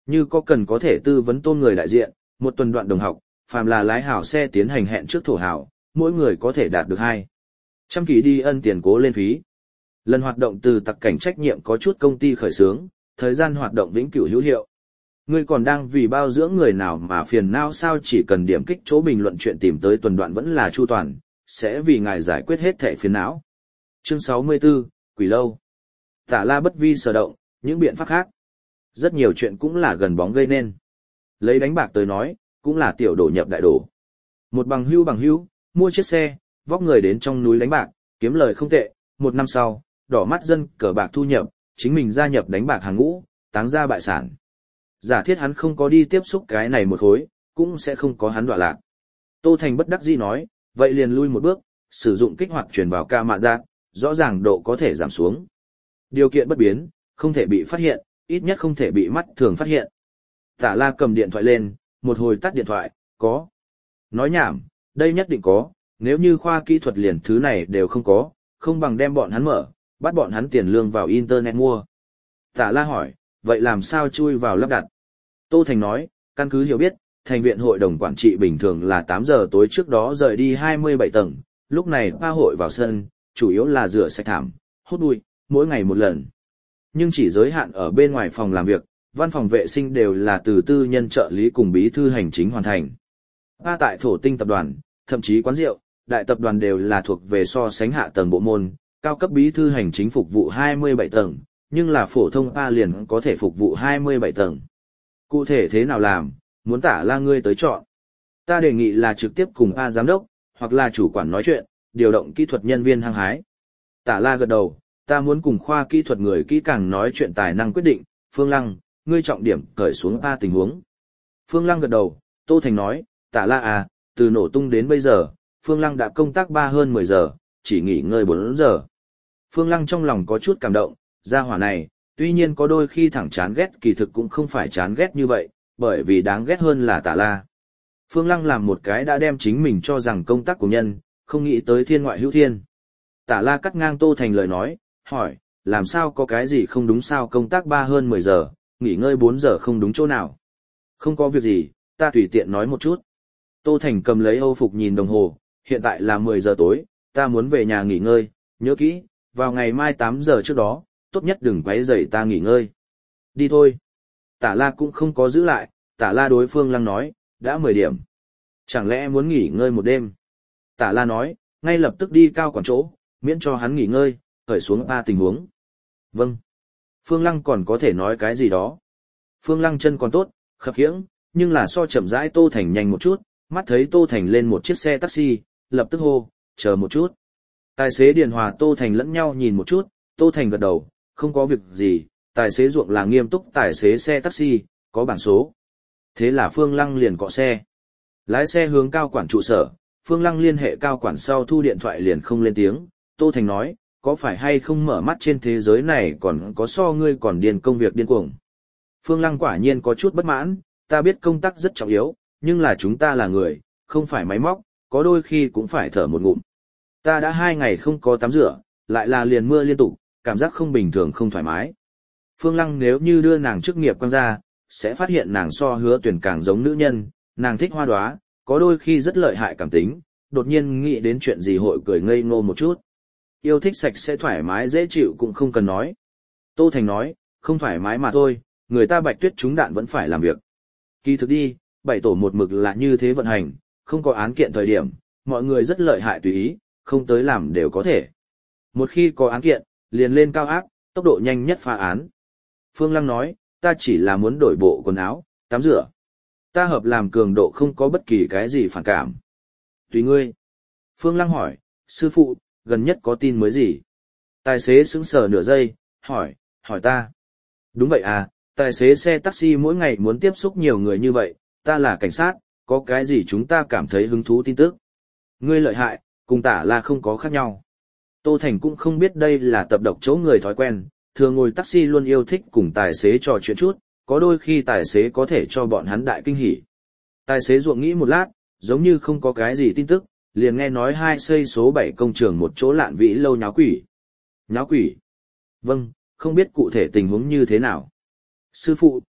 Như có cần có thể tư vấn tôn người đại diện, một tuần đoạn đồng học, phàm là lái hảo xe tiến hành hẹn trước thổ hảo, mỗi người có thể đạt được hai trăm kỳ đi ân tiền cố lên phí. Lần hoạt động từ tặc cảnh trách nhiệm có chút công ty khởi xướng, thời gian hoạt động vĩnh cửu hữu hiệu. Ngươi còn đang vì bao dưỡng người nào mà phiền não sao? Chỉ cần điểm kích chỗ bình luận chuyện tìm tới tuần đoạn vẫn là chu toàn, sẽ vì ngài giải quyết hết thảy phiền não. Chương sáu mươi tư, Quỷ Lâu. Tả La bất vi sở động, những biện pháp khác. Rất nhiều chuyện cũng là gần bóng gây nên. Lấy đánh bạc tới nói, cũng là tiểu đổ nhập đại đổ. Một bằng hữu bằng hữu, mua chiếc xe, vóc người đến trong núi đánh bạc, kiếm lời không tệ, một năm sau, đỏ mắt dân cờ bạc thu nhập, chính mình gia nhập đánh bạc hàng ngũ, táng ra bại sản. Giả thiết hắn không có đi tiếp xúc cái này một khối, cũng sẽ không có hắn đọa lạc. Tô Thành bất đắc dĩ nói, vậy liền lui một bước, sử dụng kích hoạt truyền vào ca mạ giác, rõ ràng độ có thể giảm xuống. Điều kiện bất biến, không thể bị phát hiện, ít nhất không thể bị mắt thường phát hiện. Tả La cầm điện thoại lên, một hồi tắt điện thoại, có. Nói nhảm, đây nhất định có, nếu như khoa kỹ thuật liền thứ này đều không có, không bằng đem bọn hắn mở, bắt bọn hắn tiền lương vào internet mua. Tả La hỏi, vậy làm sao chui vào lắp đặt? Tô Thành nói, căn cứ hiểu biết, thành viện hội đồng quản trị bình thường là tám giờ tối trước đó rời đi hai mươi bảy tầng, lúc này pa hội vào sân, chủ yếu là rửa sạch thảm, hút bụi, mỗi ngày một lần. Nhưng chỉ giới hạn ở bên ngoài phòng làm việc, văn phòng vệ sinh đều là từ tư nhân trợ lý cùng bí thư hành chính hoàn thành. Pa tại thổ tinh tập đoàn, thậm chí quán rượu, đại tập đoàn đều là thuộc về so sánh hạ tầng bộ môn, cao cấp bí thư hành chính phục vụ hai mươi bảy tầng, nhưng là phổ thông pa liền có thể phục vụ hai mươi bảy tầng. Cụ thể thế nào làm, muốn Tả La ngươi tới chọn. Ta đề nghị là trực tiếp cùng pa giám đốc, hoặc là chủ quản nói chuyện, điều động kỹ thuật nhân viên hăng hái. Tả La gật đầu, ta muốn cùng khoa kỹ thuật người kỹ càng nói chuyện tài năng quyết định, Phương Lăng, ngươi trọng điểm cởi xuống pa tình huống. Phương Lăng gật đầu, Tô Thành nói, Tả La à, từ nổ tung đến bây giờ, Phương Lăng đã công tác ba hơn mười giờ, chỉ nghỉ ngơi bốn giờ. Phương Lăng trong lòng có chút cảm động, gia hỏa này, tuy nhiên có đôi khi thẳng chán ghét kỳ thực cũng không phải chán ghét như vậy, bởi vì đáng ghét hơn là Tả La. Phương Lăng làm một cái đã đem chính mình cho rằng công tác của nhân, không nghĩ tới thiên ngoại hữu thiên. Tả La cắt ngang Tô Thành lời nói, hỏi, làm sao có cái gì không đúng sao công tác ba hơn mười giờ, nghỉ ngơi bốn giờ không đúng chỗ nào. Không có việc gì, ta tùy tiện nói một chút. Tô Thành cầm lấy Âu phục nhìn đồng hồ, hiện tại là mười giờ tối, ta muốn về nhà nghỉ ngơi, nhớ kỹ, vào ngày mai tám giờ trước đó, tốt nhất đừng quấy rầy ta nghỉ ngơi. Đi thôi. Tả La cũng không có giữ lại, Tả La đối Phương Lăng nói, đã mười điểm. Chẳng lẽ muốn nghỉ ngơi một đêm? Tả La nói, ngay lập tức đi cao quản chỗ, miễn cho hắn nghỉ ngơi, khởi xuống ba tình huống. Vâng. Phương Lăng còn có thể nói cái gì đó. Phương Lăng chân còn tốt, khập khiễng, nhưng là so chậm rãi Tô Thành nhanh một chút, mắt thấy Tô Thành lên một chiếc xe taxi, lập tức hô, chờ một chút. Tài xế Điền Hòa Tô Thành lẫn nhau nhìn một chút, Tô Thành gật đầu, không có việc gì, tài xế ruộng là nghiêm túc tài xế xe taxi, có bảng số. Thế là Phương Lăng liền cọ xe. Lái xe hướng cao quản trụ sở, Phương Lăng liên hệ cao quản sau thu điện thoại liền không lên tiếng, Tô Thành nói, có phải hay không mở mắt trên thế giới này còn có so ngươi còn điên công việc điên cuồng. Phương Lăng quả nhiên có chút bất mãn, ta biết công tác rất trọng yếu, nhưng là chúng ta là người, không phải máy móc, có đôi khi cũng phải thở một ngụm. Ta đã hai ngày không có tắm rửa, lại là liền mưa liên tục, cảm giác không bình thường không thoải mái. Phương Lăng nếu như đưa nàng chức nghiệp quan ra, sẽ phát hiện nàng so Hứa Tuyển càng giống nữ nhân, nàng thích hoa đóa, có đôi khi rất lợi hại cảm tính, đột nhiên nghĩ đến chuyện gì hội cười ngây ngô một chút. Yêu thích sạch sẽ thoải mái dễ chịu cũng không cần nói. Tô Thành nói, không thoải mái mà thôi, người ta Bạch Tuyết trúng đạn vẫn phải làm việc. Kỳ thực đi, bảy tổ một mực là như thế vận hành, không có án kiện thời điểm, mọi người rất lợi hại tùy ý, không tới làm đều có thể. Một khi có án kiện, liền lên cao áp, tốc độ nhanh nhất phá án. Phương Lăng nói, ta chỉ là muốn đổi bộ quần áo, tắm rửa. Ta hợp làm cường độ không có bất kỳ cái gì phản cảm. Tùy ngươi. Phương Lăng hỏi, sư phụ, gần nhất có tin mới gì? Tài xế sững sờ nửa giây, hỏi, hỏi ta. Đúng vậy à, tài xế xe taxi mỗi ngày muốn tiếp xúc nhiều người như vậy, ta là cảnh sát, có cái gì chúng ta cảm thấy hứng thú tin tức. Ngươi lợi hại, cùng Tả La không có khác nhau. Tô Thành cũng không biết đây là tập độc chỗ người thói quen, thường ngồi taxi luôn yêu thích cùng tài xế trò chuyện chút, có đôi khi tài xế có thể cho bọn hắn đại kinh hỉ. Tài xế ruộng nghĩ một lát, giống như không có cái gì tin tức, liền nghe nói hai xây số bảy công trường một chỗ lạn vĩ lâu nháo quỷ. Nháo quỷ? Vâng, không biết cụ thể tình huống như thế nào. Sư phụ,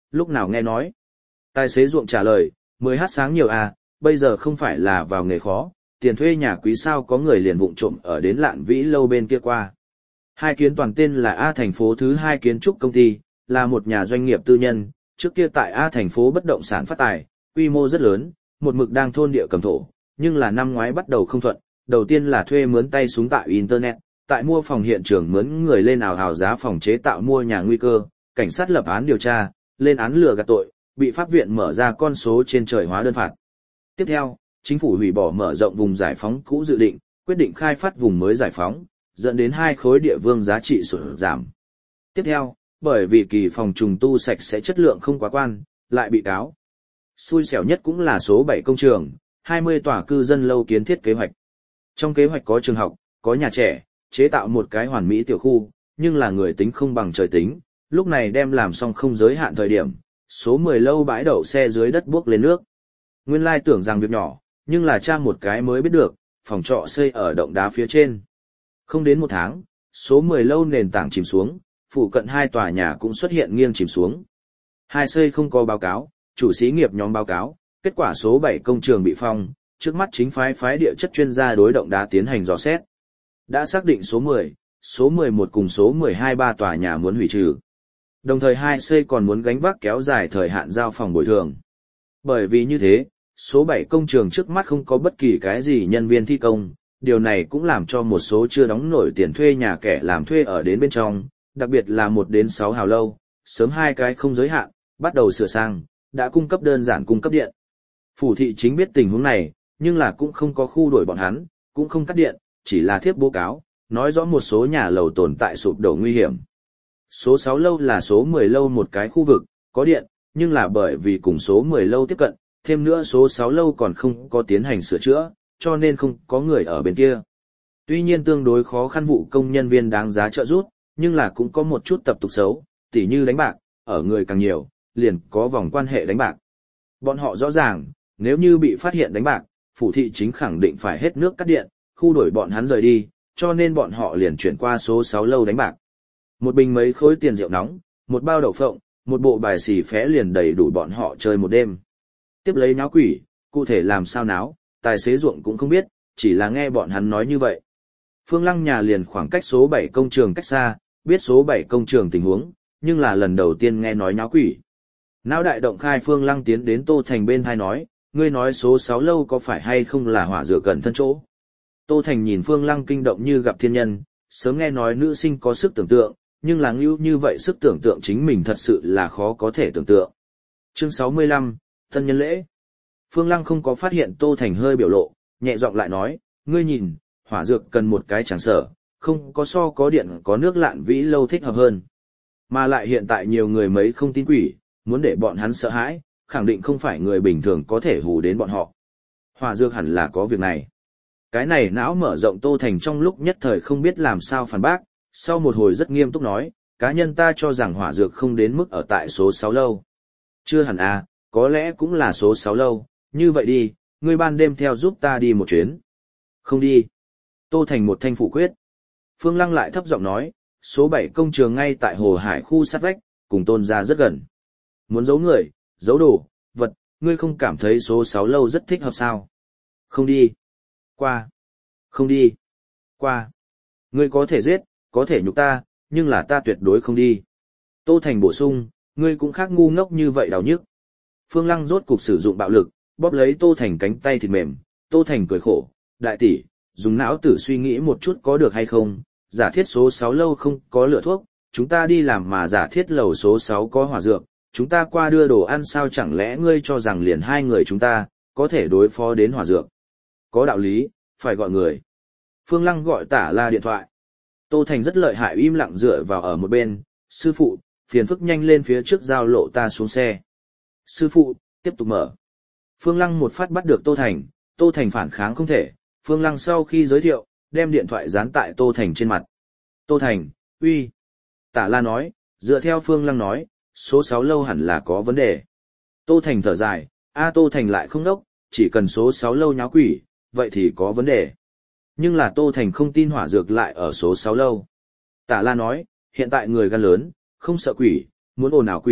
lúc nào nghe nói. Tài xế ruộng trả lời, mười h sáng nhiều à, bây giờ không phải là vào nghề khó, tiền thuê nhà quý sao có người liền vụng trộm ở đến Lạn Vĩ lâu bên kia qua. Hai Kiến toàn tên là A thành phố thứ hai kiến trúc công ty, là một nhà doanh nghiệp tư nhân, trước kia tại A thành phố bất động sản phát tài, quy mô rất lớn, một mực đang thôn địa cầm thổ, nhưng là năm ngoái bắt đầu không thuận, đầu tiên là thuê mướn tay súng tại Internet, tại mua phòng hiện trường mướn người lên ảo hào giá phòng chế tạo mua nhà nguy cơ, cảnh sát lập án điều tra, lên án lừa gạt tội, bị pháp viện mở ra con số trên trời hóa đơn phạt. Tiếp theo, chính phủ hủy bỏ mở rộng vùng giải phóng cũ dự định, quyết định khai phát vùng mới giải phóng, dẫn đến hai khối địa vương giá trị sụt giảm. Tiếp theo, bởi vì kỳ phòng trùng tu sạch sẽ chất lượng không quá quan, lại bị cáo. Xui xẻo nhất cũng là số bảy công trường, hai mươi tòa cư dân lâu kiến thiết kế hoạch. Trong kế hoạch có trường học, có nhà trẻ, chế tạo một cái hoàn mỹ tiểu khu, nhưng là người tính không bằng trời tính, lúc này đem làm xong không giới hạn thời điểm, số mười lâu bãi đậu xe dưới đất buốc lên nước. Nguyên lai tưởng rằng việc nhỏ, nhưng là tra một cái mới biết được, phòng trọ xây ở động đá phía trên. Không đến một tháng, số mười lâu nền tảng chìm xuống, phụ cận hai tòa nhà cũng xuất hiện nghiêng chìm xuống. Hai xây không có báo cáo, chủ xí nghiệp nhóm báo cáo, kết quả số bảy công trường bị phong, trước mắt chính phái phái địa chất chuyên gia đối động đá tiến hành dò xét. Đã xác định số mười, số mười một cùng số mười hai ba tòa nhà muốn hủy trừ. Đồng thời hai xây còn muốn gánh vác kéo dài thời hạn giao phòng bồi thường. Bởi vì như thế, số bảy công trường trước mắt không có bất kỳ cái gì nhân viên thi công, điều này cũng làm cho một số chưa đóng nổi tiền thuê nhà kẻ làm thuê ở đến bên trong, đặc biệt là một đến sáu hào lâu, sớm hai cái không giới hạn, bắt đầu sửa sang, đã cung cấp đơn giản cung cấp điện. Phủ thị chính biết tình huống này, nhưng là cũng không có khu đuổi bọn hắn, cũng không cắt điện, chỉ là thiếp báo cáo, nói rõ một số nhà lầu tồn tại sụp đổ nguy hiểm. Số sáu lâu là số mười lâu một cái khu vực, có điện, nhưng là bởi vì cùng số mười lâu tiếp cận, thêm nữa số sáu lâu còn không có tiến hành sửa chữa, cho nên không có người ở bên kia. Tuy nhiên tương đối khó khăn vụ công nhân viên đáng giá trợ giúp, nhưng là cũng có một chút tập tục xấu, tỉ như đánh bạc, ở người càng nhiều, liền có vòng quan hệ đánh bạc. Bọn họ rõ ràng, nếu như bị phát hiện đánh bạc, phủ thị chính khẳng định phải hết nước cắt điện, khu đuổi bọn hắn rời đi, cho nên bọn họ liền chuyển qua số sáu lâu đánh bạc. Một bình mấy khối tiền rượu nóng, một bao đậu phộng, một bộ bài xì phé liền đầy đủ bọn họ chơi một đêm. Tiếp lấy náo quỷ, cụ thể làm sao náo, tài xế ruộng cũng không biết, chỉ là nghe bọn hắn nói như vậy. Phương Lăng nhà liền khoảng cách số bảy công trường cách xa, biết số bảy công trường tình huống, nhưng là lần đầu tiên nghe nói náo quỷ. Náo đại động khai Phương Lăng tiến đến Tô Thành bên thai nói, ngươi nói số sáu lâu có phải hay không là hỏa rửa gần thân chỗ. Tô Thành nhìn Phương Lăng kinh động như gặp thiên nhân, sớm nghe nói nữ sinh có sức tưởng tượng, nhưng là ngưu như vậy sức tưởng tượng chính mình thật sự là khó có thể tưởng tượng. Chương sáu mươi lăm, Tân nhân lễ. Phương Lăng không có phát hiện Tô Thành hơi biểu lộ, nhẹ giọng lại nói, ngươi nhìn, hỏa dược cần một cái chẳng sở, không có so có điện có nước Lạn Vĩ lâu thích hợp hơn. Mà lại hiện tại nhiều người mấy không tin quỷ, muốn để bọn hắn sợ hãi, khẳng định không phải người bình thường có thể hù đến bọn họ. Hỏa dược hẳn là có việc này. Cái này não mở rộng Tô Thành trong lúc nhất thời không biết làm sao phản bác, sau một hồi rất nghiêm túc nói, cá nhân ta cho rằng hỏa dược không đến mức ở tại số sáu lâu. Chưa hẳn à, có lẽ cũng là số sáu lâu, như vậy đi, ngươi ban đêm theo giúp ta đi một chuyến. Không đi. Tô Thành một thanh phủ quyết. Phương Lăng lại thấp giọng nói, số bảy công trường ngay tại Hồ Hải khu sát vách, cùng Tôn gia rất gần. Muốn giấu người, giấu đồ, vật, ngươi không cảm thấy số sáu lâu rất thích hợp sao? Không đi. Qua. Không đi. Qua. Ngươi có thể giết, có thể nhục ta, nhưng là ta tuyệt đối không đi. Tô Thành bổ sung, ngươi cũng khác ngu ngốc như vậy đau nhức. Phương Lăng rốt cục sử dụng bạo lực, bóp lấy Tô Thành cánh tay thịt mềm, Tô Thành cười khổ, đại tỷ, dùng não tử suy nghĩ một chút có được hay không, giả thiết số sáu lâu không có lửa thuốc, chúng ta đi làm mà giả thiết lầu số sáu có hỏa dược, chúng ta qua đưa đồ ăn sao chẳng lẽ ngươi cho rằng liền hai người chúng ta, có thể đối phó đến hỏa dược. Có đạo lý, phải gọi người. Phương Lăng gọi Tả La điện thoại. Tô Thành rất lợi hại im lặng dựa vào ở một bên, sư phụ, phiền phức nhanh lên phía trước giao lộ ta xuống xe. Sư phụ, tiếp tục mở. Phương Lăng một phát bắt được Tô Thành, Tô Thành phản kháng không thể, Phương Lăng sau khi giới thiệu, đem điện thoại dán tại Tô Thành trên mặt. Tô Thành, uy. Tả La nói, dựa theo Phương Lăng nói, số sáu lâu hẳn là có vấn đề. Tô Thành thở dài, a Tô Thành lại không đốc, chỉ cần số sáu lâu nháo quỷ, vậy thì có vấn đề. Nhưng là Tô Thành không tin hỏa dược lại ở số sáu lâu. Tả La nói, hiện tại người gan lớn, không sợ quỷ, muốn ồn ào quỷ,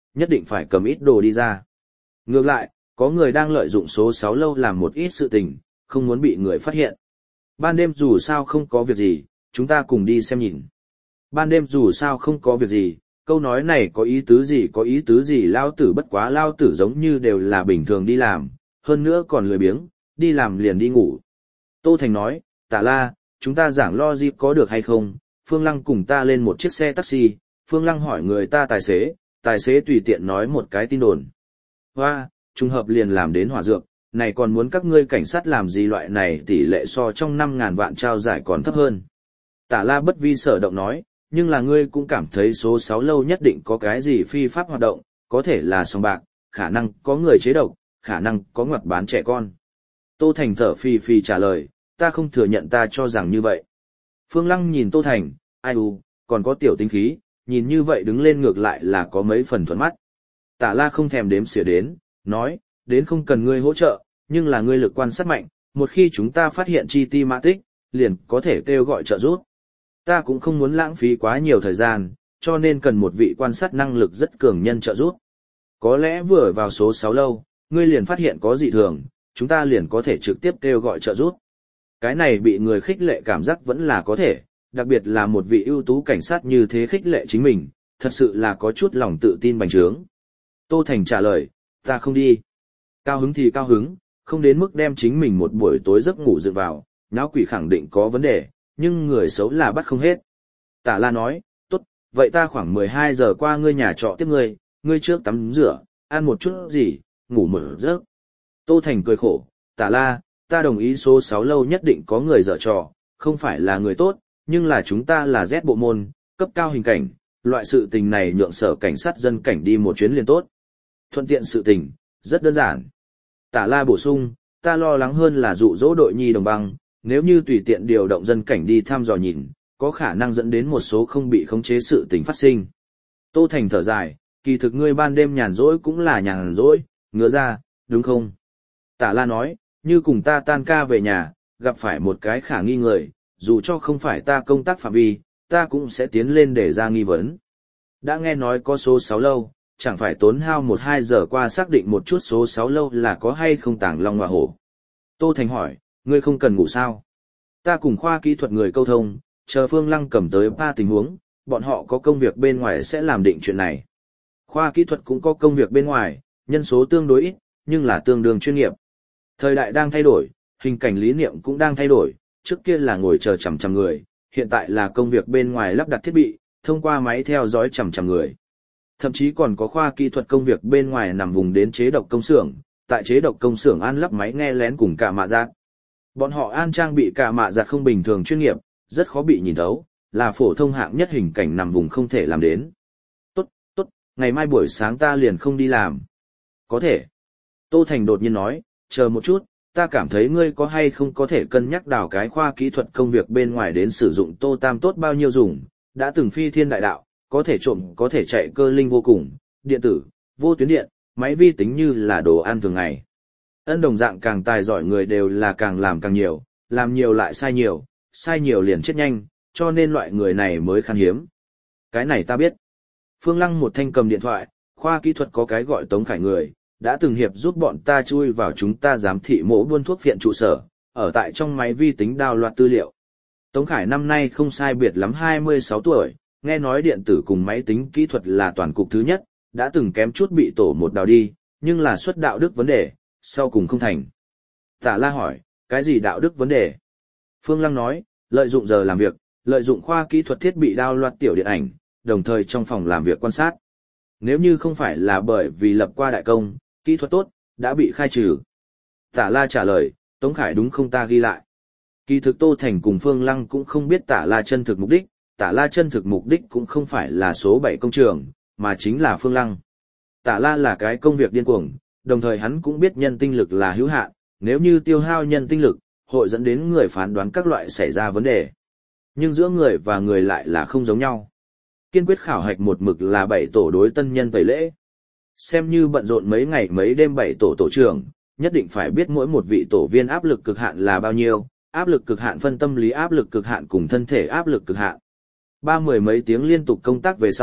nhất định phải cầm ít đồ đi ra. Ngược lại, có người đang lợi dụng số sáu lâu làm một ít sự tình, không muốn bị người phát hiện. Ban đêm dù sao không có việc gì, chúng ta cùng đi xem nhìn. Ban đêm dù sao không có việc gì, câu nói này có ý tứ gì có ý tứ gì lao tử bất quá lao tử giống như đều là bình thường đi làm, hơn nữa còn lười biếng, đi làm liền đi ngủ. Tô Thành nói, Tả La, chúng ta giảng lo dịp có được hay không? Phương Lăng cùng ta lên một chiếc xe taxi, Phương Lăng hỏi người ta tài xế, tài xế tùy tiện nói một cái tin đồn. Hoa, trùng hợp liền làm đến hỏa dược, này còn muốn các ngươi cảnh sát làm gì loại này tỷ lệ so trong năm ngàn vạn trao giải còn thấp hơn. Tả La bất vi sở động nói, nhưng là ngươi cũng cảm thấy số sáu lâu nhất định có cái gì phi pháp hoạt động, có thể là sòng bạc, khả năng có người chế độc, khả năng có ngoặt bán trẻ con. Tô Thành thở phì phì trả lời, ta không thừa nhận ta cho rằng như vậy. Phương Lăng nhìn Tô Thành, ai u, còn có tiểu tính khí, nhìn như vậy đứng lên ngược lại là có mấy phần thuận mắt. Tả La không thèm đếm xỉa đến, nói, đến không cần ngươi hỗ trợ, nhưng là ngươi lực quan sát mạnh, một khi chúng ta phát hiện chi ti mã tích, liền có thể kêu gọi trợ giúp. Ta cũng không muốn lãng phí quá nhiều thời gian, cho nên cần một vị quan sát năng lực rất cường nhân trợ giúp. Có lẽ vừa vào số sáu lâu, ngươi liền phát hiện có dị thường, chúng ta liền có thể trực tiếp kêu gọi trợ giúp. Cái này bị người khích lệ cảm giác vẫn là có thể, đặc biệt là một vị ưu tú cảnh sát như thế khích lệ chính mình, thật sự là có chút lòng tự tin bành trướng. Tô Thành trả lời, ta không đi. Cao hứng thì cao hứng, không đến mức đem chính mình một buổi tối giấc ngủ dựng vào, nháo quỷ khẳng định có vấn đề, nhưng người xấu là bắt không hết. Tả La nói, tốt, vậy ta khoảng mười hai giờ qua ngươi nhà trọ tiếp ngươi, ngươi trước tắm rửa, ăn một chút gì, ngủ một giấc. Tô Thành cười khổ, Tả La, ta đồng ý số sáu lâu nhất định có người dở trò, không phải là người tốt, nhưng là chúng ta là Z bộ môn, cấp cao hình cảnh, loại sự tình này nhượng sở cảnh sát dân cảnh đi một chuyến liền tốt. Thuận tiện sự tình, rất đơn giản. Tả La bổ sung, ta lo lắng hơn là dụ dỗ đội nhi đồng băng, nếu như tùy tiện điều động dân cảnh đi thăm dò nhìn, có khả năng dẫn đến một số không bị khống chế sự tình phát sinh. Tô Thành thở dài, kỳ thực ngươi ban đêm nhàn rỗi cũng là nhàn rỗi, ngứa ra, đúng không? Tả La nói, như cùng ta tan ca về nhà, gặp phải một cái khả nghi người, dù cho không phải ta công tác phạm vi, ta cũng sẽ tiến lên để ra nghi vấn. Đã nghe nói có số sáu lâu, chẳng phải tốn hao một hai giờ qua xác định một chút số sáu lâu là có hay không tàng long hoa hổ. Tô Thành hỏi, ngươi không cần ngủ sao? Ta cùng khoa kỹ thuật người câu thông, chờ Phương Lăng cầm tới ba tình huống, bọn họ có công việc bên ngoài sẽ làm định chuyện này. Khoa kỹ thuật cũng có công việc bên ngoài, nhân số tương đối ít, nhưng là tương đương chuyên nghiệp. Thời đại đang thay đổi, hình cảnh lý niệm cũng đang thay đổi, trước kia là ngồi chờ chằm chằm người, hiện tại là công việc bên ngoài lắp đặt thiết bị, thông qua máy theo dõi chằm chằm người. Thậm chí còn có khoa kỹ thuật công việc bên ngoài nằm vùng đến chế độc công xưởng, tại chế độc công xưởng an lắp máy nghe lén cùng cả mạ giác. Bọn họ an trang bị cả mạ giặt không bình thường chuyên nghiệp, rất khó bị nhìn thấu, là phổ thông hạng nhất hình cảnh nằm vùng không thể làm đến. Tốt, tốt, ngày mai buổi sáng ta liền không đi làm. Có thể. Tô Thành đột nhiên nói, chờ một chút, ta cảm thấy ngươi có hay không có thể cân nhắc đào cái khoa kỹ thuật công việc bên ngoài đến sử dụng Tô Tam tốt bao nhiêu dùng, đã từng phi thiên đại đạo, có thể trộm, có thể chạy cơ linh vô cùng, điện tử, vô tuyến điện, máy vi tính như là đồ ăn thường ngày. Ân đồng dạng càng tài giỏi người đều là càng làm càng nhiều, làm nhiều lại sai nhiều, sai nhiều liền chết nhanh, cho nên loại người này mới khan hiếm. Cái này ta biết. Phương Lăng một thanh cầm điện thoại, khoa kỹ thuật có cái gọi Tống Khải người, đã từng hiệp giúp bọn ta chui vào chúng ta giám thị mỗ buôn thuốc viện trụ sở, ở tại trong máy vi tính đào loạt tư liệu. Tống Khải năm nay không sai biệt lắm hai mươi sáu tuổi, nghe nói điện tử cùng máy tính kỹ thuật là toàn cục thứ nhất, đã từng kém chút bị tổ một đào đi, nhưng là xuất đạo đức vấn đề, sau cùng không thành. Tả La hỏi, cái gì đạo đức vấn đề? Phương Lăng nói, lợi dụng giờ làm việc, lợi dụng khoa kỹ thuật thiết bị đao loạt tiểu điện ảnh, đồng thời trong phòng làm việc quan sát. Nếu như không phải là bởi vì lập qua đại công, kỹ thuật tốt, đã bị khai trừ. Tả La trả lời, Tống Khải đúng không ta ghi lại. Kỳ thực Tô Thành cùng Phương Lăng cũng không biết Tả La chân thực mục đích, Tả La chân thực mục đích cũng không phải là số bảy công trường, mà chính là Phương Lăng. Tả La là cái công việc điên cuồng, đồng thời hắn cũng biết nhân tinh lực là hữu hạn, nếu như tiêu hao nhân tinh lực, hội dẫn đến người phán đoán các loại xảy ra vấn đề. Nhưng giữa người và người lại là không giống nhau. Kiên quyết khảo hạch một mực là bảy tổ đối tân nhân tẩy lễ. Xem như bận rộn mấy ngày mấy đêm bảy tổ tổ trưởng, nhất định phải biết mỗi một vị tổ viên áp lực cực hạn là bao nhiêu, áp lực cực hạn phân tâm lý áp lực cực hạn cùng thân thể áp lực cực hạn. Ba mười mấy tiếng liên tục công tác về sau,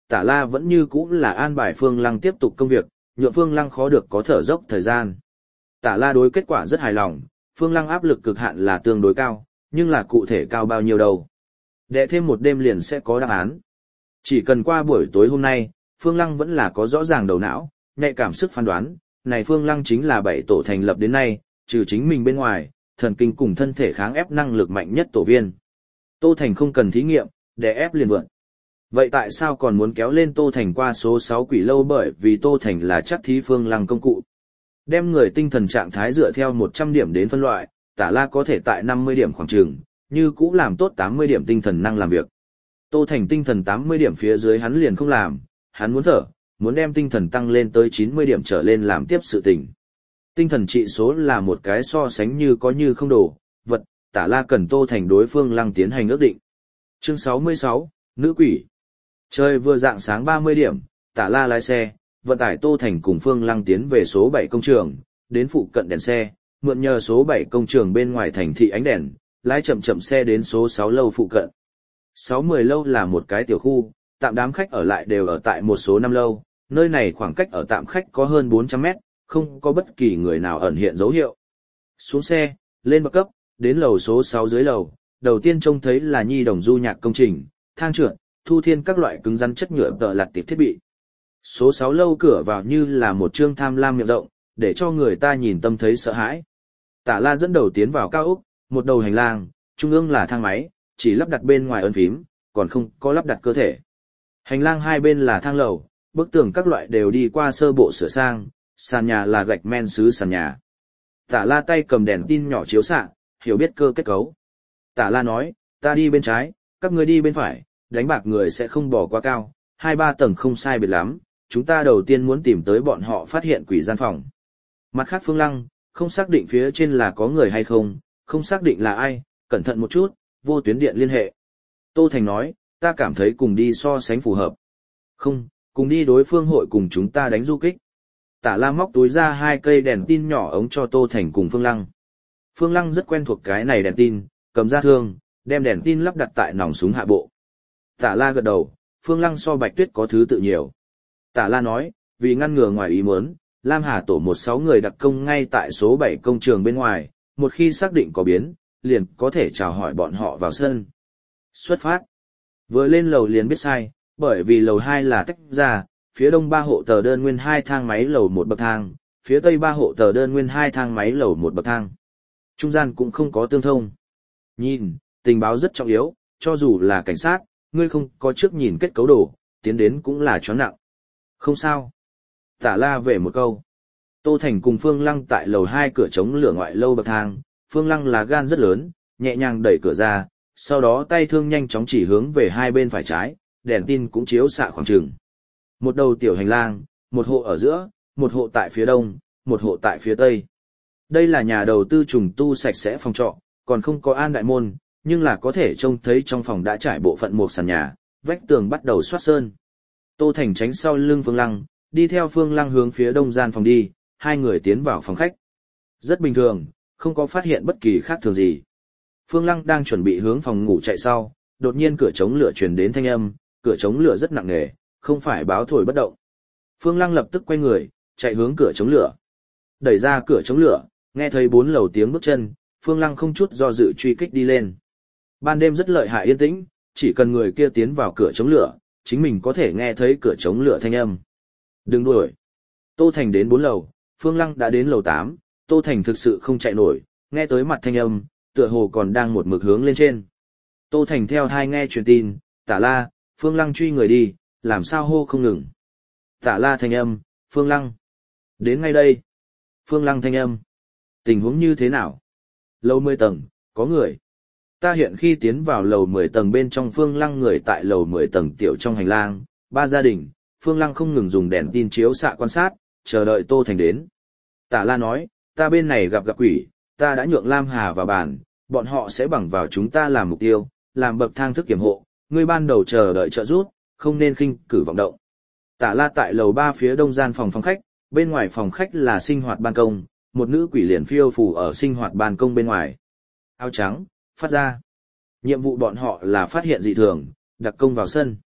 Tả La vẫn như cũ là an bài Phương Lăng tiếp tục công việc, nhượng Phương Lăng khó được có thở dốc thời gian. Tả La đối kết quả rất hài lòng, Phương Lăng áp lực cực hạn là tương đối cao, nhưng là cụ thể cao bao nhiêu đâu. Đệ thêm một đêm liền sẽ có đáp án. Chỉ cần qua buổi tối hôm nay, Phương Lăng vẫn là có rõ ràng đầu não, nhạy cảm sức phán đoán, này Phương Lăng chính là bảy tổ thành lập đến nay, trừ chính mình bên ngoài, thần kinh cùng thân thể kháng ép năng lực mạnh nhất tổ viên. Tô Thành không cần thí nghiệm, để ép liền vượn. Vậy tại sao còn muốn kéo lên Tô Thành qua số sáu quỷ lâu, bởi vì Tô Thành là chắc thí Phương Lăng công cụ. Đem người tinh thần trạng thái dựa theo một trăm điểm đến phân loại, Tả La có thể tại năm mươi điểm khoảng trường, như cũ làm tốt tám mươi điểm tinh thần năng làm việc. Tô Thành tinh thần tám mươi điểm phía dưới hắn liền không làm, hắn muốn thở, muốn đem tinh thần tăng lên tới chín mươi điểm trở lên làm tiếp sự tình. Tinh thần trị số là một cái so sánh như có như không đồ, vật, Tả La cần Tô Thành đối Phương Lăng tiến hành ước định. Chương sáu mươi sáu, Nữ quỷ. Trời vừa dạng sáng ba mươi điểm, Tả La lái xe, vận tải Tô Thành cùng Phương Lăng tiến về số bảy công trường, đến phụ cận đèn xe, mượn nhờ số bảy công trường bên ngoài thành thị ánh đèn, lái chậm chậm xe đến số sáu lâu phụ cận. sáu mươi lâu là một cái tiểu khu, tạm đám khách ở lại đều ở tại một số năm lâu, nơi này khoảng cách ở tạm khách có hơn bốn trăm mét, không có bất kỳ người nào ẩn hiện dấu hiệu. Xuống xe, lên bậc cấp, đến lầu số sáu dưới lầu, đầu tiên trông thấy là nhi đồng du nhạc công trình, thang trượt, thu thiên các loại cứng rắn chất nhựa tợ lặt tiệp thiết bị. Số sáu lâu cửa vào như là một trương tham lam miệng rộng, để cho người ta nhìn tâm thấy sợ hãi. Tả La dẫn đầu tiến vào cao ốc, một đầu hành lang, trung ương là thang máy, chỉ lắp đặt bên ngoài ấn phím, còn không có lắp đặt cơ thể. Hành lang hai bên là thang lầu, bức tường các loại đều đi qua sơ bộ sửa sang, sàn nhà là gạch men sứ sàn nhà. Tả La tay cầm đèn tin nhỏ chiếu xạ, hiểu biết cơ kết cấu. Tả La nói, ta đi bên trái, các ngươi đi bên phải, đánh bạc người sẽ không bỏ quá cao, hai ba tầng không sai biệt lắm, chúng ta đầu tiên muốn tìm tới bọn họ phát hiện quỷ gian phòng. Mặt khác Phương Lăng, không xác định phía trên là có người hay không, không xác định là ai, cẩn thận một chút, vô tuyến điện liên hệ. Tô Thành nói, ta cảm thấy cùng đi so sánh phù hợp. Không, cùng đi đối phương hội cùng chúng ta đánh du kích. Tả La móc túi ra hai cây đèn tin nhỏ ống cho Tô Thành cùng Phương Lăng. Phương Lăng rất quen thuộc cái này đèn tin, cầm ra thương, đem đèn tin lắp đặt tại nòng súng hạ bộ. Tả La gật đầu, Phương Lăng so Bạch Tuyết có thứ tự nhiều. Tả La nói, vì ngăn ngừa ngoài ý muốn, Lam Hà tổ một sáu người đặc công ngay tại số bảy công trường bên ngoài, một khi xác định có biến, liền có thể chào hỏi bọn họ vào sân. Xuất phát. Vừa lên lầu liền biết sai, bởi vì lầu hai là tách ra, phía đông ba hộ tờ đơn nguyên hai thang máy lầu một bậc thang, phía tây ba hộ tờ đơn nguyên hai thang máy lầu một bậc thang. Trung gian cũng không có tương thông. Nhìn, tình báo rất trọng yếu, cho dù là cảnh sát, ngươi không có trước nhìn kết cấu đồ, tiến đến cũng là chó nặng. Không sao. Tả La về một câu. Tô Thành cùng Phương Lăng tại lầu hai cửa chống lửa ngoại lâu bậc thang, Phương Lăng là gan rất lớn, nhẹ nhàng đẩy cửa ra, sau đó tay thương nhanh chóng chỉ hướng về hai bên phải trái, đèn tin cũng chiếu xạ khoảng trường. Một đầu tiểu hành lang, một hộ ở giữa, một hộ tại phía đông, một hộ tại phía tây. Đây là nhà đầu tư trùng tu sạch sẽ phòng trọ, còn không có an đại môn, nhưng là có thể trông thấy trong phòng đã trải bộ phận một sàn nhà, vách tường bắt đầu xoát sơn. Tô Thành tránh sau lưng Phương Lăng, đi theo Phương Lăng hướng phía đông gian phòng đi, hai người tiến vào phòng khách. Rất bình thường, không có phát hiện bất kỳ khác thường gì. Phương Lăng đang chuẩn bị hướng phòng ngủ chạy sau, đột nhiên cửa chống lửa truyền đến thanh âm, cửa chống lửa rất nặng nề, không phải báo thổi bất động. Phương Lăng lập tức quay người, chạy hướng cửa chống lửa. Đẩy ra cửa chống lửa, nghe thấy bốn lầu tiếng bước chân, Phương Lăng không chút do dự truy kích đi lên. Ban đêm rất lợi hại yên tĩnh, chỉ cần người kia tiến vào cửa chống lửa, chính mình có thể nghe thấy cửa chống lửa thanh âm. Đừng đuổi. Tô Thành đến bốn lầu, Phương Lăng đã đến lầu tám, Tô Thành thực sự không chạy nổi, nghe tới mặt thanh âm, tựa hồ còn đang một mực hướng lên trên. Tô Thành theo hai nghe truyền tin, Tả La, Phương Lăng truy người đi, làm sao hô không ngừng. Tả La thanh âm, Phương Lăng. Đến ngay đây. Phương Lăng thanh âm. Tình huống như thế nào? Lầu mười tầng, có người. Ta hiện khi tiến vào lầu mười tầng bên trong Phương Lăng người tại lầu mười tầng tiểu trong hành lang, ba gia đình, Phương Lăng không ngừng dùng đèn tin chiếu xạ quan sát, chờ đợi Tô Thành đến. Tả La nói, ta bên này gặp gặp quỷ, ta đã nhượng Lam Hà vào bàn, bọn họ sẽ bằng vào chúng ta làm mục tiêu, làm bậc thang thức kiểm hộ, ngươi ban đầu chờ đợi trợ giúp, không nên khinh cử vọng động. Tả La tại lầu ba phía đông gian phòng phòng khách, bên ngoài phòng khách là sinh hoạt ban công, một nữ quỷ liền phiêu phù ở sinh hoạt ban công bên ngoài. Áo trắng, phát ra. Nhiệm vụ bọn họ là phát hiện dị thường, đặc công vào sân.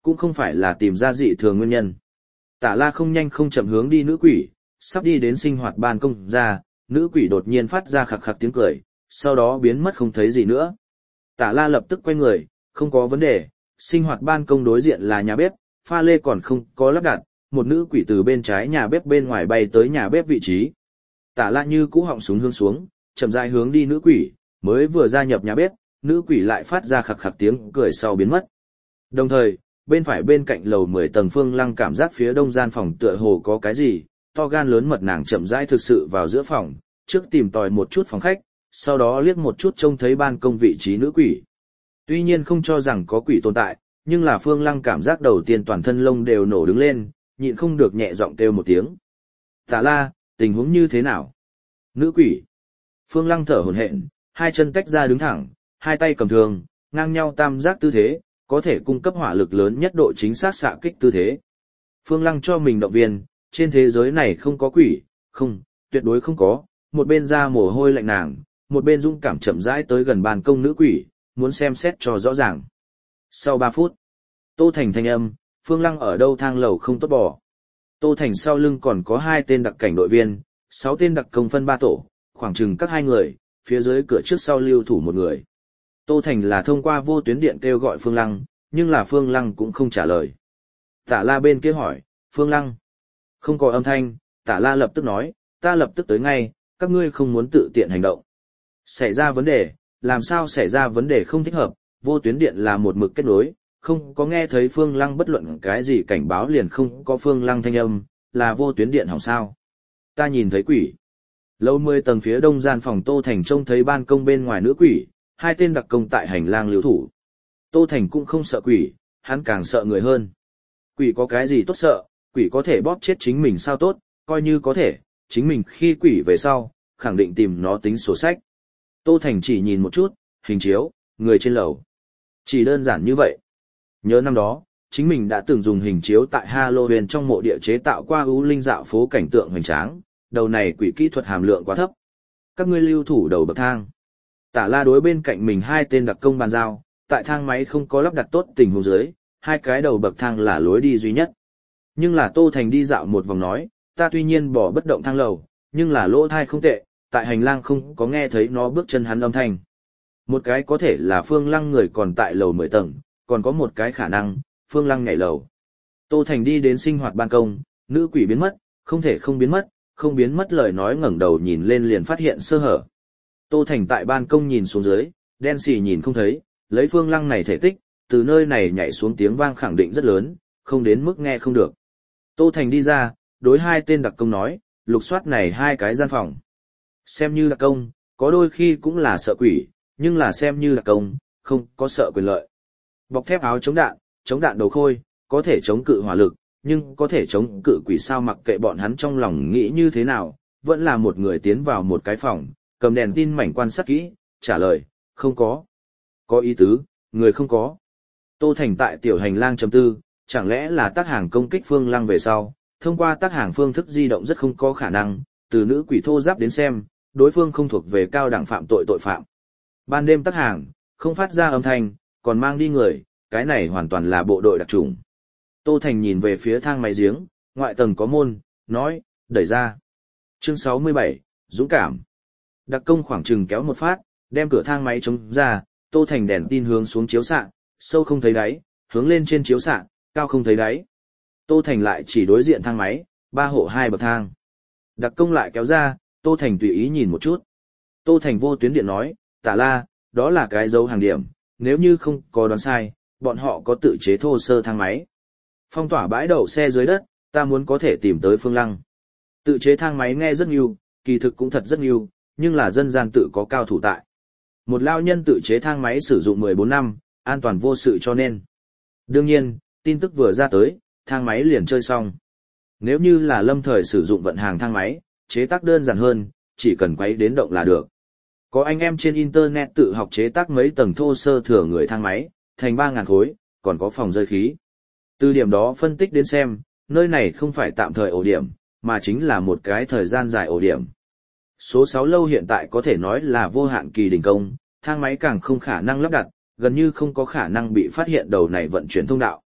cũng không phải là tìm ra dị thường nguyên nhân. Tả La không nhanh không chậm hướng đi nữ quỷ, sắp đi đến sinh hoạt ban công ra, nữ quỷ đột nhiên phát ra khặc khặc tiếng cười, sau đó biến mất không thấy gì nữa. Tả La lập tức quay người, không có vấn đề, sinh hoạt ban công đối diện là nhà bếp, pha lê còn không có lắp đặt, một nữ quỷ từ bên trái nhà bếp bên ngoài bay tới nhà bếp vị trí. Tả La như cũ họng súng hướng xuống, chậm rãi hướng đi nữ quỷ, mới vừa gia nhập nhà bếp, nữ quỷ lại phát ra khặc khặc tiếng cười sau biến mất. Đồng thời, bên phải bên cạnh lầu mười tầng Phương Lăng cảm giác phía đông gian phòng tựa hồ có cái gì, to gan lớn mật nàng chậm rãi thực sự vào giữa phòng, trước tìm tòi một chút phòng khách, sau đó liếc một chút trông thấy ban công vị trí nữ quỷ. Tuy nhiên không cho rằng có quỷ tồn tại, nhưng là Phương Lăng cảm giác đầu tiên toàn thân lông đều nổ đứng lên, nhịn không được nhẹ giọng kêu một tiếng. Tả La, tình huống như thế nào? Nữ quỷ. Phương Lăng thở hổn hển, hai chân tách ra đứng thẳng, hai tay cầm thương, ngang nhau tam giác tư thế, có thể cung cấp hỏa lực lớn nhất độ chính xác xạ kích tư thế. Phương Lăng cho mình động viên, trên thế giới này không có quỷ, không, tuyệt đối không có, một bên ra mồ hôi lạnh nàng, một bên dũng cảm chậm rãi tới gần ban công nữ quỷ, muốn xem xét cho rõ ràng. Sau ba phút, Tô Thành thanh âm, Phương Lăng ở đâu thang lầu không tốt bỏ. Tô Thành sau lưng còn có hai tên đặc cảnh đội viên, sáu tên đặc công phân ba tổ, khoảng chừng các hai người, phía dưới cửa trước sau lưu thủ một người. Tô Thành là thông qua vô tuyến điện kêu gọi Phương Lăng, nhưng là Phương Lăng cũng không trả lời. Tả La bên kia hỏi, Phương Lăng. Không có âm thanh, Tả La lập tức nói, ta lập tức tới ngay, các ngươi không muốn tự tiện hành động. Xảy ra vấn đề, làm sao xảy ra vấn đề không thích hợp, vô tuyến điện là một mực kết nối, không có nghe thấy Phương Lăng bất luận cái gì cảnh báo liền không có Phương Lăng thanh âm, là vô tuyến điện hỏng sao. Ta nhìn thấy quỷ. Lâu mười tầng phía đông gian phòng Tô Thành trông thấy ban công bên ngoài nữ quỷ, hai tên đặc công tại hành lang lưu thủ. Tô Thành cũng không sợ quỷ, hắn càng sợ người hơn. Quỷ có cái gì tốt sợ, quỷ có thể bóp chết chính mình sao tốt, coi như có thể, chính mình khi quỷ về sau, khẳng định tìm nó tính sổ sách. Tô Thành chỉ nhìn một chút, hình chiếu, người trên lầu. Chỉ đơn giản như vậy. Nhớ năm đó, chính mình đã từng dùng hình chiếu tại Halloween trong mộ địa chế tạo qua ưu linh dạo phố cảnh tượng hoành tráng, đầu này quỷ kỹ thuật hàm lượng quá thấp. Các ngươi lưu thủ đầu bậc thang. Tả La đối bên cạnh mình hai tên đặc công bàn giao, tại thang máy không có lắp đặt tốt tình huống dưới, hai cái đầu bậc thang là lối đi duy nhất. Nhưng là Tô Thành đi dạo một vòng nói, ta tuy nhiên bỏ bất động thang lầu, nhưng là lỗ thai không tệ, tại hành lang không có nghe thấy nó bước chân hắn âm thanh. Một cái có thể là Phương Lăng người còn tại lầu mười tầng, còn có một cái khả năng, Phương Lăng nhảy lầu. Tô Thành đi đến sinh hoạt ban công, nữ quỷ biến mất, không thể không biến mất, không biến mất lời nói ngẩng đầu nhìn lên liền phát hiện sơ hở. Tô Thành tại ban công nhìn xuống dưới, đen xì nhìn không thấy, lấy Phương Lăng này thể tích, từ nơi này nhảy xuống tiếng vang khẳng định rất lớn, không đến mức nghe không được. Tô Thành đi ra, đối hai tên đặc công nói, lục soát này hai cái gian phòng. Xem như đặc công, có đôi khi cũng là sợ quỷ, nhưng là xem như đặc công, không có sợ quyền lợi. Bọc thép áo chống đạn, chống đạn đầu khôi, có thể chống cự hỏa lực, nhưng có thể chống cự quỷ sao mặc kệ bọn hắn trong lòng nghĩ như thế nào, vẫn là một người tiến vào một cái phòng, cầm đèn tin mảnh quan sát kỹ, trả lời, không có. Có ý tứ, người không có. Tô Thành tại tiểu hành lang chấm tư, chẳng lẽ là tác hàng công kích Phương Lăng về sau, thông qua tác hàng phương thức di động rất không có khả năng, từ nữ quỷ thô giáp đến xem, đối phương không thuộc về cao đẳng phạm tội tội phạm. Ban đêm tác hàng, không phát ra âm thanh, còn mang đi người, cái này hoàn toàn là bộ đội đặc chủng. Tô Thành nhìn về phía thang máy giếng, ngoại tầng có môn, nói, đẩy ra. Chương sáu mươi bảy, Dũng cảm. Đặc công khoảng chừng kéo một phát, đem cửa thang máy chống ra, Tô Thành đèn tin hướng xuống chiếu xạ, sâu không thấy đáy, hướng lên trên chiếu xạ, cao không thấy đáy. Tô Thành lại chỉ đối diện thang máy, ba hộ hai bậc thang. Đặc công lại kéo ra, Tô Thành tùy ý nhìn một chút. Tô Thành vô tuyến điện nói, Tả La, đó là cái dấu hàng điểm, nếu như không có đoán sai, bọn họ có tự chế thô sơ thang máy. Phong tỏa bãi đậu xe dưới đất, ta muốn có thể tìm tới Phương Lăng. Tự chế thang máy nghe rất nhiều, kỳ thực cũng thật rất nhiều, nhưng là dân gian tự có cao thủ tại. Một lao nhân tự chế thang máy sử dụng mười bốn năm, an toàn vô sự cho nên. Đương nhiên, tin tức vừa ra tới, thang máy liền chơi xong. Nếu như là lâm thời sử dụng vận hàng thang máy, chế tác đơn giản hơn, chỉ cần quấy đến động là được. Có anh em trên internet tự học chế tác mấy tầng thô sơ thừa người thang máy, thành ba ngàn khối, còn có phòng rơi khí. Từ điểm đó phân tích đến xem, nơi này không phải tạm thời ổ điểm, mà chính là một cái thời gian dài ổ điểm. Số sáu lâu hiện tại có thể nói là vô hạn kỳ đình công, thang máy càng không khả năng lắp đặt, gần như không có khả năng bị phát hiện đầu này vận chuyển thông đạo.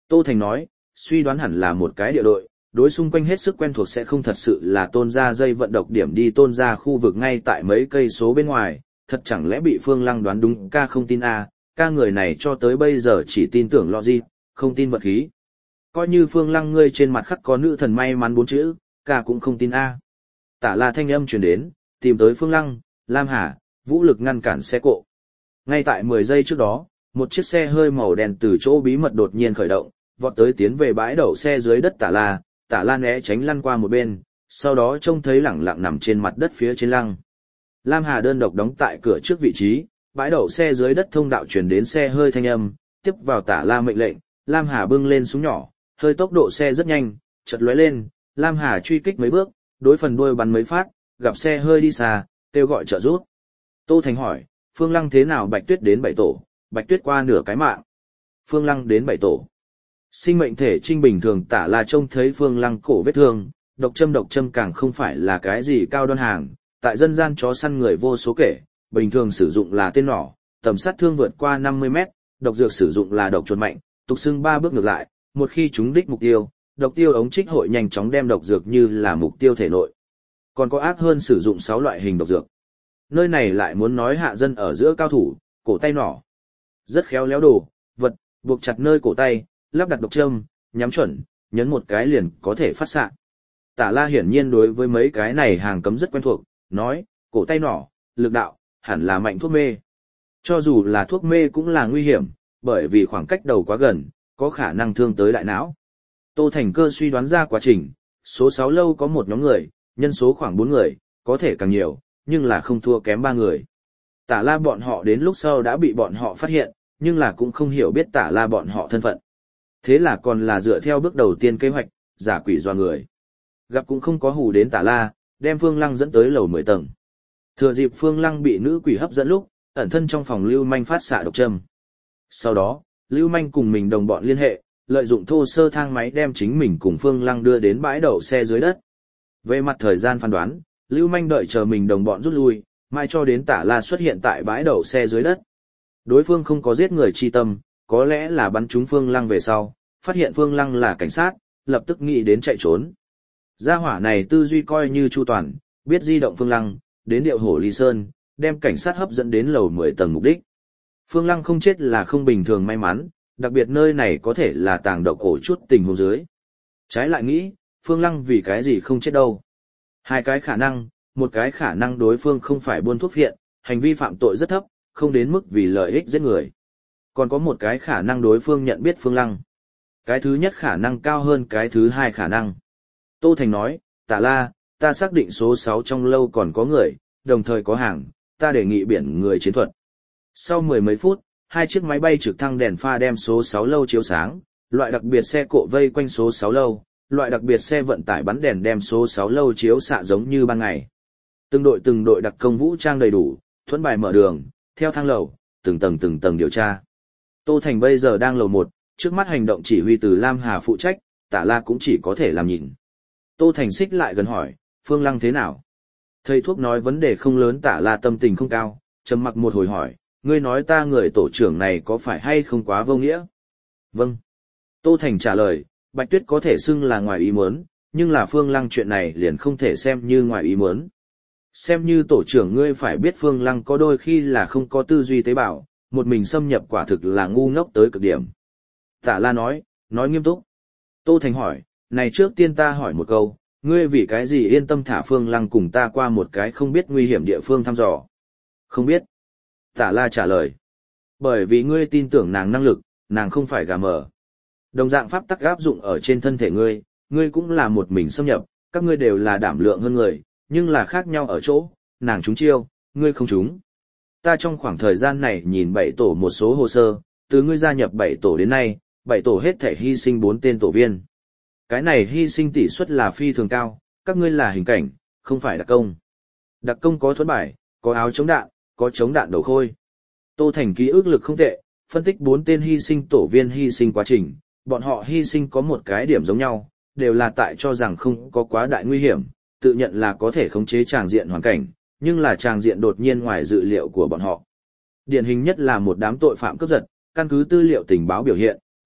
Tô Thành nói, suy đoán hẳn là một cái địa đội, đối xung quanh hết sức quen thuộc sẽ không thật sự là tôn ra dây vận độc điểm đi tôn ra khu vực ngay tại mấy cây số bên ngoài, thật chẳng lẽ bị Phương Lăng đoán đúng. Ca không tin à, ca người này cho tới bây giờ chỉ tin tưởng logic, không tin vật khí. Coi như Phương Lăng ngươi trên mặt khắc có nữ thần may mắn bốn chữ, ca cũng không tin a. À. Tả La thanh âm truyền đến, tìm tới Phương Lăng, Lam Hà, vũ lực ngăn cản xe cộ. Ngay tại mười giây trước đó, một chiếc xe hơi màu đen từ chỗ bí mật đột nhiên khởi động, vọt tới tiến về bãi đậu xe dưới đất Tả La, Tả La né tránh lăn qua một bên, sau đó trông thấy lẳng lặng nằm trên mặt đất phía trên Lăng. Lam Hà đơn độc đóng tại cửa trước vị trí, bãi đậu xe dưới đất thông đạo truyền đến xe hơi thanh âm, tiếp vào Tả La mệnh lệnh, Lam Hà bưng lên súng nhỏ, hơi tốc độ xe rất nhanh, chợt lóe lên, Lam Hà truy kích mấy bước, đối phần đuôi bắn mấy phát, gặp xe hơi đi xa, kêu gọi trợ giúp. Tô Thành hỏi, Phương Lăng thế nào Bạch Tuyết đến bảy tổ, Bạch Tuyết qua nửa cái mạng. Phương Lăng đến bảy tổ. Sinh mệnh thể trinh bình thường Tả La trông thấy Phương Lăng cổ vết thương, độc châm độc châm càng không phải là cái gì cao đoan hàng, tại dân gian chó săn người vô số kể, bình thường sử dụng là tên nỏ, tầm sát thương vượt qua năm mươi mét, độc dược sử dụng là độc chuột mạnh, tục xưng ba bước ngược lại, một khi trúng đích mục tiêu, độc tiêu ống trích hội nhanh chóng đem độc dược như là mục tiêu thể nội. Còn có ác hơn sử dụng sáu loại hình độc dược. Nơi này lại muốn nói hạ dân ở giữa cao thủ, cổ tay nỏ. Rất khéo léo đồ, vật, buộc chặt nơi cổ tay, lắp đặt độc châm, nhắm chuẩn, nhấn một cái liền có thể phát xạ. Tả La hiển nhiên đối với mấy cái này hàng cấm rất quen thuộc, nói, cổ tay nỏ, lực đạo, hẳn là mạnh thuốc mê. Cho dù là thuốc mê cũng là nguy hiểm, bởi vì khoảng cách đầu quá gần, có khả năng thương tới đại não. Tô Thành Cơ suy đoán ra quá trình, số sáu lâu có một nhóm người, nhân số khoảng bốn người, có thể càng nhiều, nhưng là không thua kém ba người. Tả La bọn họ đến lúc sau đã bị bọn họ phát hiện, nhưng là cũng không hiểu biết Tả La bọn họ thân phận. Thế là còn là dựa theo bước đầu tiên kế hoạch, giả quỷ doa người. Gặp cũng không có hù đến Tả La, đem Phương Lăng dẫn tới lầu mười tầng. Thừa dịp Phương Lăng bị nữ quỷ hấp dẫn lúc, ẩn thân trong phòng Lưu Manh phát xạ độc châm. Sau đó, Lưu Manh cùng mình đồng bọn liên hệ, lợi dụng thô sơ thang máy đem chính mình cùng Phương Lăng đưa đến bãi đậu xe dưới đất. Về mặt thời gian phán đoán, Lưu Manh đợi chờ mình đồng bọn rút lui, mai cho đến Tả La xuất hiện tại bãi đậu xe dưới đất. Đối phương không có giết người chi tâm, có lẽ là bắn trúng Phương Lăng về sau, phát hiện Phương Lăng là cảnh sát, lập tức nghĩ đến chạy trốn. Gia hỏa này tư duy coi như chu toàn, biết di động Phương Lăng, đến điệu hổ Ly Sơn, đem cảnh sát hấp dẫn đến lầu mười tầng mục đích. Phương Lăng không chết là không bình thường may mắn, đặc biệt nơi này có thể là tàng độc ổ chút tình huống dưới. Trái lại nghĩ, Phương Lăng vì cái gì không chết đâu. Hai cái khả năng, một cái khả năng đối phương không phải buôn thuốc viện, hành vi phạm tội rất thấp, không đến mức vì lợi ích giết người. Còn có một cái khả năng đối phương nhận biết Phương Lăng. Cái thứ nhất khả năng cao hơn cái thứ hai khả năng. Tô Thành nói, Tả La, ta xác định số sáu trong lâu còn có người, đồng thời có hàng, ta đề nghị biển người chiến thuật. Sau mười mấy phút, hai chiếc máy bay trực thăng đèn pha đem số sáu lâu chiếu sáng, loại đặc biệt xe cộ vây quanh số sáu lâu, loại đặc biệt xe vận tải bắn đèn đem số sáu lâu chiếu xạ giống như ban ngày. Từng đội từng đội đặc công vũ trang đầy đủ, thuẫn bài mở đường, theo thang lầu, từng tầng từng tầng điều tra. Tô Thành bây giờ đang lầu một, trước mắt hành động chỉ huy từ Lam Hà phụ trách, Tả La cũng chỉ có thể làm nhìn. Tô Thành xích lại gần hỏi, Phương Lăng thế nào? Thầy thuốc nói vấn đề không lớn, Tả La tâm tình không cao, trầm mặc một hồi hỏi, ngươi nói ta người tổ trưởng này có phải hay không quá vô nghĩa? Vâng. Tô Thành trả lời, Bạch Tuyết có thể xưng là ngoài ý muốn, nhưng là Phương Lăng chuyện này liền không thể xem như ngoài ý muốn. Xem như tổ trưởng ngươi phải biết Phương Lăng có đôi khi là không có tư duy tế bào, một mình xâm nhập quả thực là ngu ngốc tới cực điểm. Tả La nói, nói nghiêm túc. Tô Thành hỏi, này trước tiên ta hỏi một câu, ngươi vì cái gì yên tâm thả Phương Lăng cùng ta qua một cái không biết nguy hiểm địa phương thăm dò? Không biết. Tả La trả lời. Bởi vì ngươi tin tưởng nàng năng lực, nàng không phải gà mờ. Đồng dạng pháp tắc áp dụng ở trên thân thể ngươi, ngươi cũng là một mình xâm nhập, các ngươi đều là đảm lượng hơn người, nhưng là khác nhau ở chỗ, nàng trúng chiêu, ngươi không trúng. Ta trong khoảng thời gian này nhìn bảy tổ một số hồ sơ, từ ngươi gia nhập bảy tổ đến nay, bảy tổ hết thể hy sinh bốn tên tổ viên. Cái này hy sinh tỷ suất là phi thường cao, các ngươi là hình cảnh, không phải đặc công. Đặc công có thuẫn bài, có áo chống đạn, có chống đạn đầu khôi. Tô Thành ký ức lực không tệ, phân tích bốn tên hy sinh tổ viên hy sinh quá trình, bọn họ hy sinh có một cái điểm giống nhau, đều là tại cho rằng không có quá đại nguy hiểm, tự nhận là có thể khống chế tràng diện hoàn cảnh, nhưng là tràng diện đột nhiên ngoài dự liệu của bọn họ. Điển hình nhất là một đám tội phạm cướp giật, căn cứ tư liệu tình báo biểu hiện,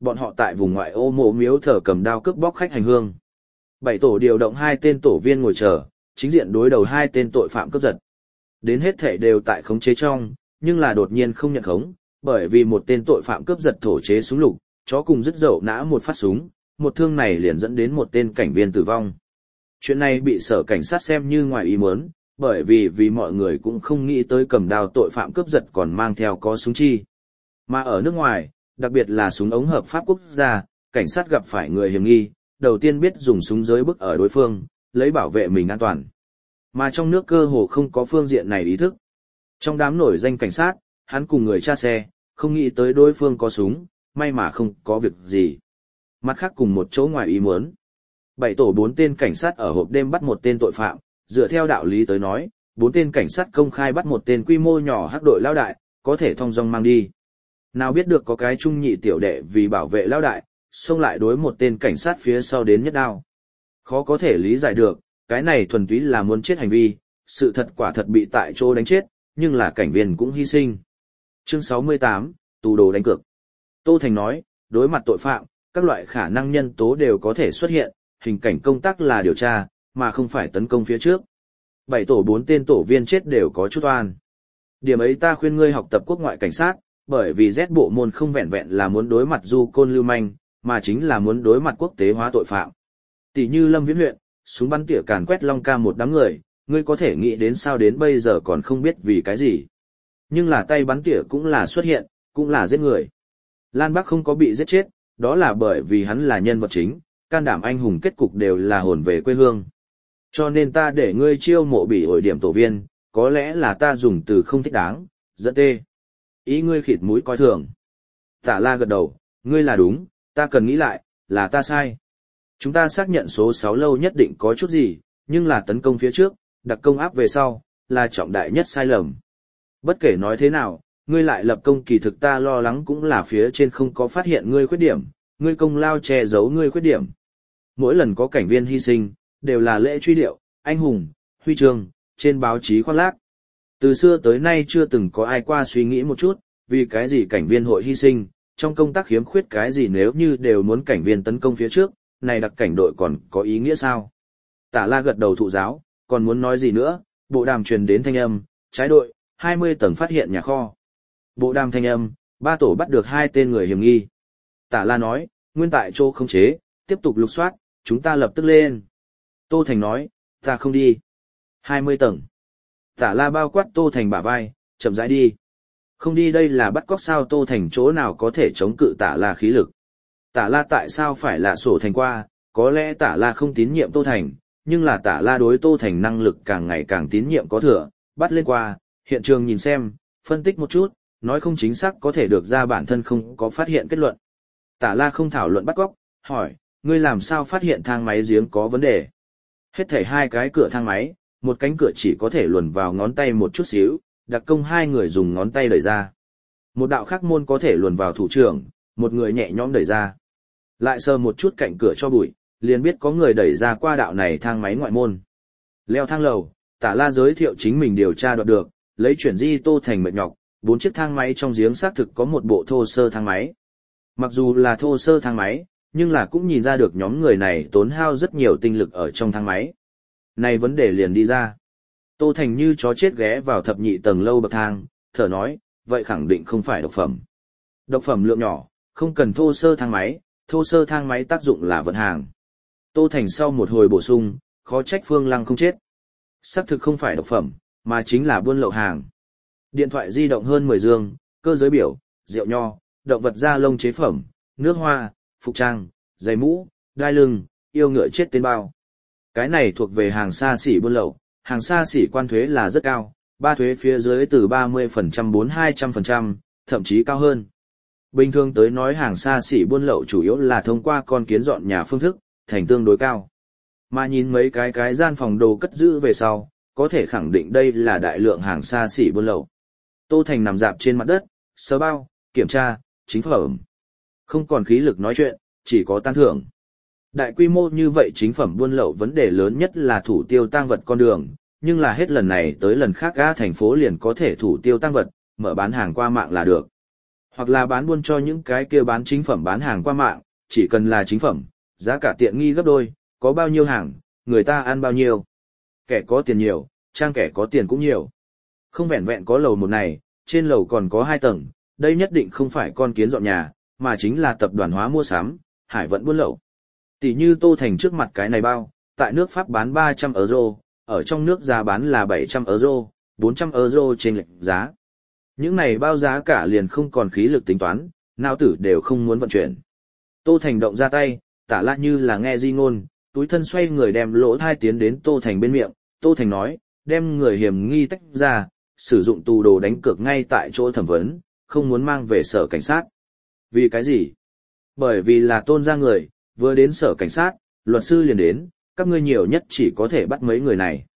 bọn họ tại vùng ngoại ô mộ miếu thờ cầm đao cướp bóc khách hành hương. Bảy tổ điều động hai tên tổ viên ngồi chờ, chính diện đối đầu hai tên tội phạm cướp giật. Đến hết thể đều tại khống chế trong, nhưng là đột nhiên không nhận khống, bởi vì một tên tội phạm cướp giật thổ chế súng lục, chó cùng dứt dậu nã một phát súng, một thương này liền dẫn đến một tên cảnh viên tử vong. Chuyện này bị sở cảnh sát xem như ngoài ý muốn, bởi vì vì mọi người cũng không nghĩ tới cầm đao tội phạm cướp giật còn mang theo có súng chi. Mà ở nước ngoài, đặc biệt là súng ống hợp pháp quốc gia, cảnh sát gặp phải người hiểm nghi, đầu tiên biết dùng súng giới bức ở đối phương, lấy bảo vệ mình an toàn. Mà trong nước cơ hồ không có phương diện này ý thức. Trong đám nổi danh cảnh sát, hắn cùng người tra xe, không nghĩ tới đối phương có súng, may mà không có việc gì. Mặt khác cùng một chỗ ngoài ý muốn. Bảy tổ bốn tên cảnh sát ở hộp đêm bắt một tên tội phạm, dựa theo đạo lý tới nói, bốn tên cảnh sát công khai bắt một tên quy mô nhỏ hắc đội lão đại, có thể thong dong mang đi. Nào biết được có cái trung nhị tiểu đệ vì bảo vệ lão đại, xông lại đối một tên cảnh sát phía sau đến nhất đao. Khó có thể lý giải được, cái này thuần túy là muốn chết hành vi, sự thật quả thật bị tại chỗ đánh chết, nhưng là cảnh viên cũng hy sinh. Chương sáu mươi tám, tù đồ đánh cược. Tô Thành nói, đối mặt tội phạm, các loại khả năng nhân tố đều có thể xuất hiện, hình cảnh công tác là điều tra, mà không phải tấn công phía trước. Bảy tổ bốn tên tổ viên chết đều có chút oan. Điểm ấy ta khuyên ngươi học tập quốc ngoại cảnh sát, bởi vì Z bộ môn không vẹn vẹn là muốn đối mặt du côn lưu manh, mà chính là muốn đối mặt quốc tế hóa tội phạm. Tỷ như Lâm Viễn huyện, súng bắn tỉa càn quét Long Ca một đám người, ngươi có thể nghĩ đến sao đến bây giờ còn không biết vì cái gì. Nhưng là tay bắn tỉa cũng là xuất hiện, cũng là giết người. Lan Bắc không có bị giết chết, đó là bởi vì hắn là nhân vật chính, can đảm anh hùng kết cục đều là hồn về quê hương. Cho nên ta để ngươi chiêu mộ bị ổi điểm tổ viên, có lẽ là ta dùng từ không thích đáng, dẫn tê. Ý ngươi khịt mũi coi thường. Tả La gật đầu, ngươi là đúng, ta cần nghĩ lại, là ta sai. Chúng ta xác nhận số sáu lâu nhất định có chút gì, nhưng là tấn công phía trước, đặc công áp về sau, là trọng đại nhất sai lầm. Bất kể nói thế nào, ngươi lại lập công kỳ thực ta lo lắng cũng là phía trên không có phát hiện ngươi khuyết điểm, ngươi công lao che giấu ngươi khuyết điểm. Mỗi lần có cảnh viên hy sinh, đều là lễ truy điệu, anh hùng, huy chương, trên báo chí khoác lác. Từ xưa tới nay chưa từng có ai qua suy nghĩ một chút, vì cái gì cảnh viên hội hy sinh, trong công tác khiếm khuyết cái gì nếu như đều muốn cảnh viên tấn công phía trước, này đặc cảnh đội còn có ý nghĩa sao? Tả La gật đầu thụ giáo, còn muốn nói gì nữa, bộ đàm truyền đến thanh âm, trái đội, hai mươi tầng phát hiện nhà kho. Bộ đàm thanh âm, ba tổ bắt được hai tên người hiểm nghi. Tả La nói, nguyên tại chỗ không chế, tiếp tục lục soát, chúng ta lập tức lên. Tô Thành nói, ta không đi. hai mươi tầng. Tả La bao quát Tô Thành bả vai, chậm rãi đi. Không đi đây là bắt cóc sao? Tô Thành chỗ nào có thể chống cự Tả La khí lực. Tả La tại sao phải là sổ thành qua, có lẽ Tả La không tín nhiệm Tô Thành, nhưng là Tả La đối Tô Thành năng lực càng ngày càng tín nhiệm có thừa, bắt lên qua, hiện trường nhìn xem, phân tích một chút, nói không chính xác có thể được ra bản thân không có phát hiện kết luận. Tả La không thảo luận bắt cóc, hỏi, ngươi làm sao phát hiện thang máy giếng có vấn đề? Hết thảy hai cái cửa thang máy, một cánh cửa chỉ có thể luồn vào ngón tay một chút xíu, đặc công hai người dùng ngón tay đẩy ra. Một đạo khác môn có thể luồn vào thủ trưởng, một người nhẹ nhõm đẩy ra. Lại sờ một chút cạnh cửa cho bụi, liền biết có người đẩy ra qua đạo này thang máy ngoại môn. Leo thang lầu, Tả La giới thiệu chính mình điều tra đoạt được, lấy chuyển di Tô Thành mệt nhọc, bốn chiếc thang máy trong giếng xác thực có một bộ thô sơ thang máy. Mặc dù là thô sơ thang máy, nhưng là cũng nhìn ra được nhóm người này tốn hao rất nhiều tinh lực ở trong thang máy. Này vấn đề liền đi ra. Tô Thành như chó chết ghé vào thập nhị tầng lâu bậc thang, thở nói, vậy khẳng định không phải độc phẩm. Độc phẩm lượng nhỏ, không cần thô sơ thang máy, thô sơ thang máy tác dụng là vận hàng. Tô Thành sau một hồi bổ sung, khó trách Phương Lăng không chết. Xác thực không phải độc phẩm, mà chính là buôn lậu hàng. Điện thoại di động hơn mười dương, cơ giới biểu, rượu nho, động vật da lông chế phẩm, nước hoa, phục trang, giày mũ, đai lưng, yêu ngựa chết tên bao. Cái này thuộc về hàng xa xỉ buôn lậu, hàng xa xỉ quan thuế là rất cao, ba thuế phía dưới từ ba mươi phần trăm đến hai trăm phần trăm, thậm chí cao hơn. Bình thường tới nói hàng xa xỉ buôn lậu chủ yếu là thông qua con kiến dọn nhà phương thức, thành tương đối cao. Mà nhìn mấy cái cái gian phòng đồ cất giữ về sau, có thể khẳng định đây là đại lượng hàng xa xỉ buôn lậu. Tô Thành nằm dạp trên mặt đất, sờ bao, kiểm tra, chính phẩm. Không còn khí lực nói chuyện, chỉ có tán thưởng. Đại quy mô như vậy chính phẩm buôn lậu vấn đề lớn nhất là thủ tiêu tang vật con đường, nhưng là hết lần này tới lần khác ga thành phố liền có thể thủ tiêu tang vật, mở bán hàng qua mạng là được. Hoặc là bán buôn cho những cái kia bán chính phẩm bán hàng qua mạng, chỉ cần là chính phẩm, giá cả tiện nghi gấp đôi, có bao nhiêu hàng, người ta ăn bao nhiêu. Kẻ có tiền nhiều, trang kẻ có tiền cũng nhiều. Không vẹn vẹn có lầu một này, trên lầu còn có hai tầng, đây nhất định không phải con kiến dọn nhà, mà chính là tập đoàn hóa mua sắm, hải vận buôn lậu. Tỷ như Tô Thành trước mặt cái này bao, tại nước Pháp bán ba trăm euro, ở trong nước giá bán là bảy trăm euro, bốn trăm euro trên lệch giá. Những này bao giá cả liền không còn khí lực tính toán, não tử đều không muốn vận chuyển. Tô Thành động ra tay, Tả La như là nghe di ngôn, túi thân xoay người đem lỗ thai tiến đến Tô Thành bên miệng, Tô Thành nói, đem người hiểm nghi tách ra, sử dụng tù đồ đánh cược ngay tại chỗ thẩm vấn, không muốn mang về sở cảnh sát. Vì cái gì? Bởi vì là Tôn gia người, vừa đến sở cảnh sát, luật sư liền đến, các ngươi nhiều nhất chỉ có thể bắt mấy người này.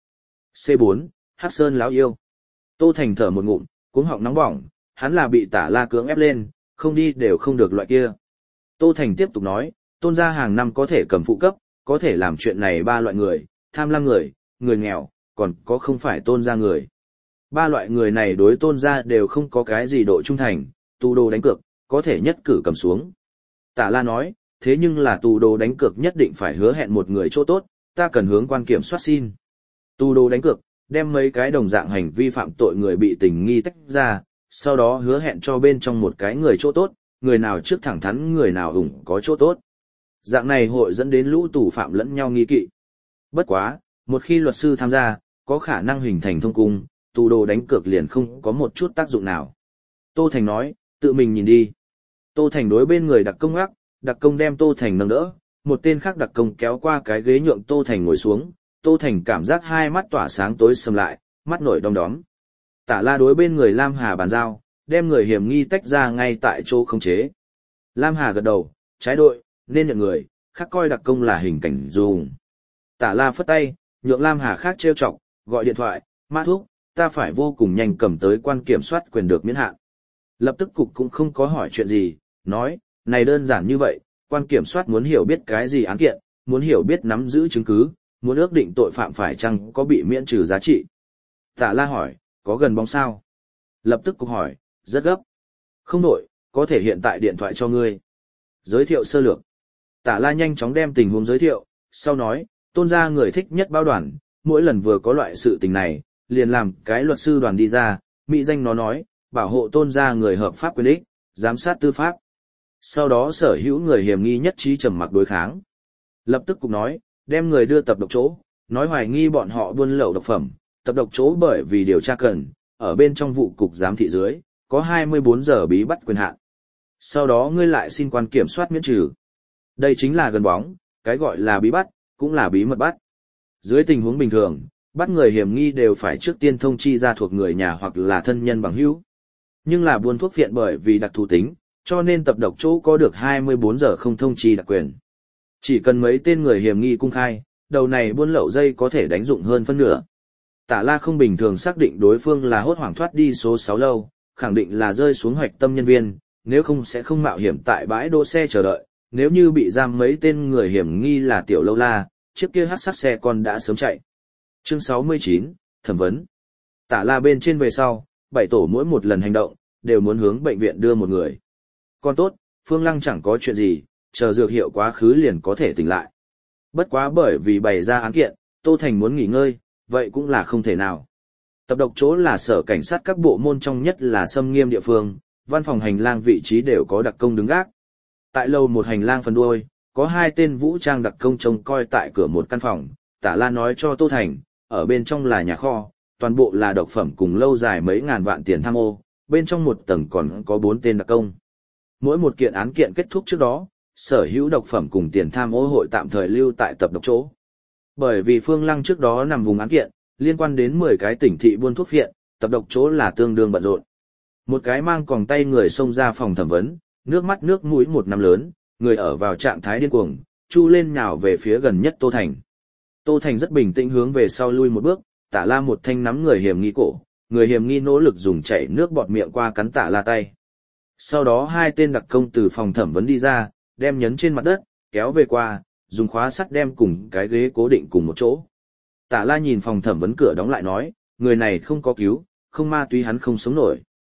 C bốn, Hắc Sơn lão yêu. Tô Thành thở một ngụm, cuống họng nóng bỏng, hắn là bị Tả La cưỡng ép lên, không đi đều không được loại kia. Tô Thành tiếp tục nói, Tôn gia hàng năm có thể cầm phụ cấp, có thể làm chuyện này ba loại người, tham lam người, người nghèo, còn có không phải Tôn gia người. Ba loại người này đối Tôn gia đều không có cái gì độ trung thành, tù đồ đánh cược, có thể nhất cử cầm xuống. Tả La nói, thế nhưng là tù đồ đánh cược nhất định phải hứa hẹn một người chỗ tốt, ta cần hướng quan kiểm soát xin. Tù đồ đánh cược, đem mấy cái đồng dạng hành vi phạm tội người bị tình nghi tách ra, sau đó hứa hẹn cho bên trong một cái người chỗ tốt, người nào trước thẳng thắn người nào ủng có chỗ tốt. Dạng này hội dẫn đến lũ tù phạm lẫn nhau nghi kỵ. Bất quá, một khi luật sư tham gia, có khả năng hình thành thông cung, tù đồ đánh cược liền không có một chút tác dụng nào. Tô Thành nói, tự mình nhìn đi. Tô Thành đối bên người đặc công ác, đặc công đem Tô Thành nâng đỡ, một tên khác đặc công kéo qua cái ghế nhượng Tô Thành ngồi xuống, Tô Thành cảm giác hai mắt tỏa sáng tối sầm lại, mắt nổi đom đóm. Tả La đối bên người Lam Hà bàn giao, đem người hiểm nghi tách ra ngay tại chỗ khống chế. Lam Hà gật đầu, trái đội, nên nhận người, khác coi đặc công là hình cảnh dùng. Tả La phất tay, nhượng Lam Hà khác trêu chọc, gọi điện thoại, Mã Thúc, ta phải vô cùng nhanh cầm tới quan kiểm soát quyền được miễn hạn. Lập tức cục cũng không có hỏi chuyện gì, nói, này đơn giản như vậy, quan kiểm soát muốn hiểu biết cái gì án kiện, muốn hiểu biết nắm giữ chứng cứ, muốn ước định tội phạm phải chăng có bị miễn trừ giá trị. Tả La hỏi, có gần bóng sao? Lập tức cục hỏi, rất gấp. Không đổi, có thể hiện tại điện thoại cho ngươi. Giới thiệu sơ lược. Tả La nhanh chóng đem tình huống giới thiệu, sau nói, Tôn gia người thích nhất bao đoàn, mỗi lần vừa có loại sự tình này, liền làm cái luật sư đoàn đi ra, mỹ danh nó nói, bảo hộ Tôn gia người hợp pháp quyền ích, giám sát tư pháp. Sau đó sở hữu người hiểm nghi nhất trí trầm mặc đối kháng. Lập tức cục nói, đem người đưa tập độc chỗ, nói hoài nghi bọn họ buôn lậu độc phẩm, tập độc chỗ bởi vì điều tra cần, ở bên trong vụ cục giám thị dưới, có hai mươi bốn giờ bí bắt quyền hạn. Sau đó ngươi lại xin quan kiểm soát miễn trừ. Đây chính là gần bóng, cái gọi là bí bắt, cũng là bí mật bắt. Dưới tình huống bình thường, bắt người hiểm nghi đều phải trước tiên thông chi ra thuộc người nhà hoặc là thân nhân bằng hữu. Nhưng là buôn thuốc phiện bởi vì đặc thù tính, cho nên tập độc chỗ có được hai mươi bốn giờ không thông chi đặc quyền. Chỉ cần mấy tên người hiểm nghi cung khai, đầu này buôn lậu dây có thể đánh dụng hơn phân nửa. Tả La không bình thường xác định đối phương là hốt hoảng thoát đi số sáu lâu, khẳng định là rơi xuống hoạch tâm nhân viên, nếu không sẽ không mạo hiểm tại bãi đỗ xe chờ đợi, nếu như bị giam mấy tên người hiểm nghi là tiểu lâu la, chiếc kia hắc sắc xe con đã sớm chạy. Chương sáu mươi chín, thẩm vấn. Tả La bên trên về sau, bảy tổ mỗi một lần hành động, đều muốn hướng bệnh viện đưa một người. Còn tốt, Phương Lăng chẳng có chuyện gì, chờ dược hiệu quá khứ liền có thể tỉnh lại. Bất quá bởi vì bày ra án kiện, Tô Thành muốn nghỉ ngơi, vậy cũng là không thể nào. Tập độc chỗ là sở cảnh sát các bộ môn trong nhất là xâm nghiêm địa phương, văn phòng hành lang vị trí đều có đặc công đứng gác. Tại lầu một hành lang phần đuôi, có hai tên vũ trang đặc công trông coi tại cửa một căn phòng, Tả La nói cho Tô Thành, ở bên trong là nhà kho, toàn bộ là độc phẩm cùng lâu dài mấy ngàn vạn tiền tham ô, bên trong một tầng còn có bốn tên đặc công. Mỗi một kiện án kiện kết thúc trước đó, sở hữu độc phẩm cùng tiền tham ô hội tạm thời lưu tại tập độc chỗ. Bởi vì Phương Lăng trước đó nằm vùng án kiện, liên quan đến mười cái tỉnh thị buôn thuốc phiện, tập độc chỗ là tương đương bận rộn. Một cái mang còng tay người xông ra phòng thẩm vấn, nước mắt nước mũi một năm lớn, người ở vào trạng thái điên cuồng, chu lên nhào về phía gần nhất Tô Thành. Tô Thành rất bình tĩnh hướng về sau lui một bước, Tả La một thanh nắm người hiểm nghi cổ, người hiểm nghi nỗ lực dùng chảy nước bọt miệng qua cắn Tả La tay. Sau đó hai tên đặc công từ phòng thẩm vấn đi ra, đem nhấn trên mặt đất, kéo về qua, dùng khóa sắt đem cùng cái ghế cố định cùng một chỗ. Tả La nhìn phòng thẩm vấn cửa đóng lại nói, người này không có cứu, không ma túy hắn không sống nổi.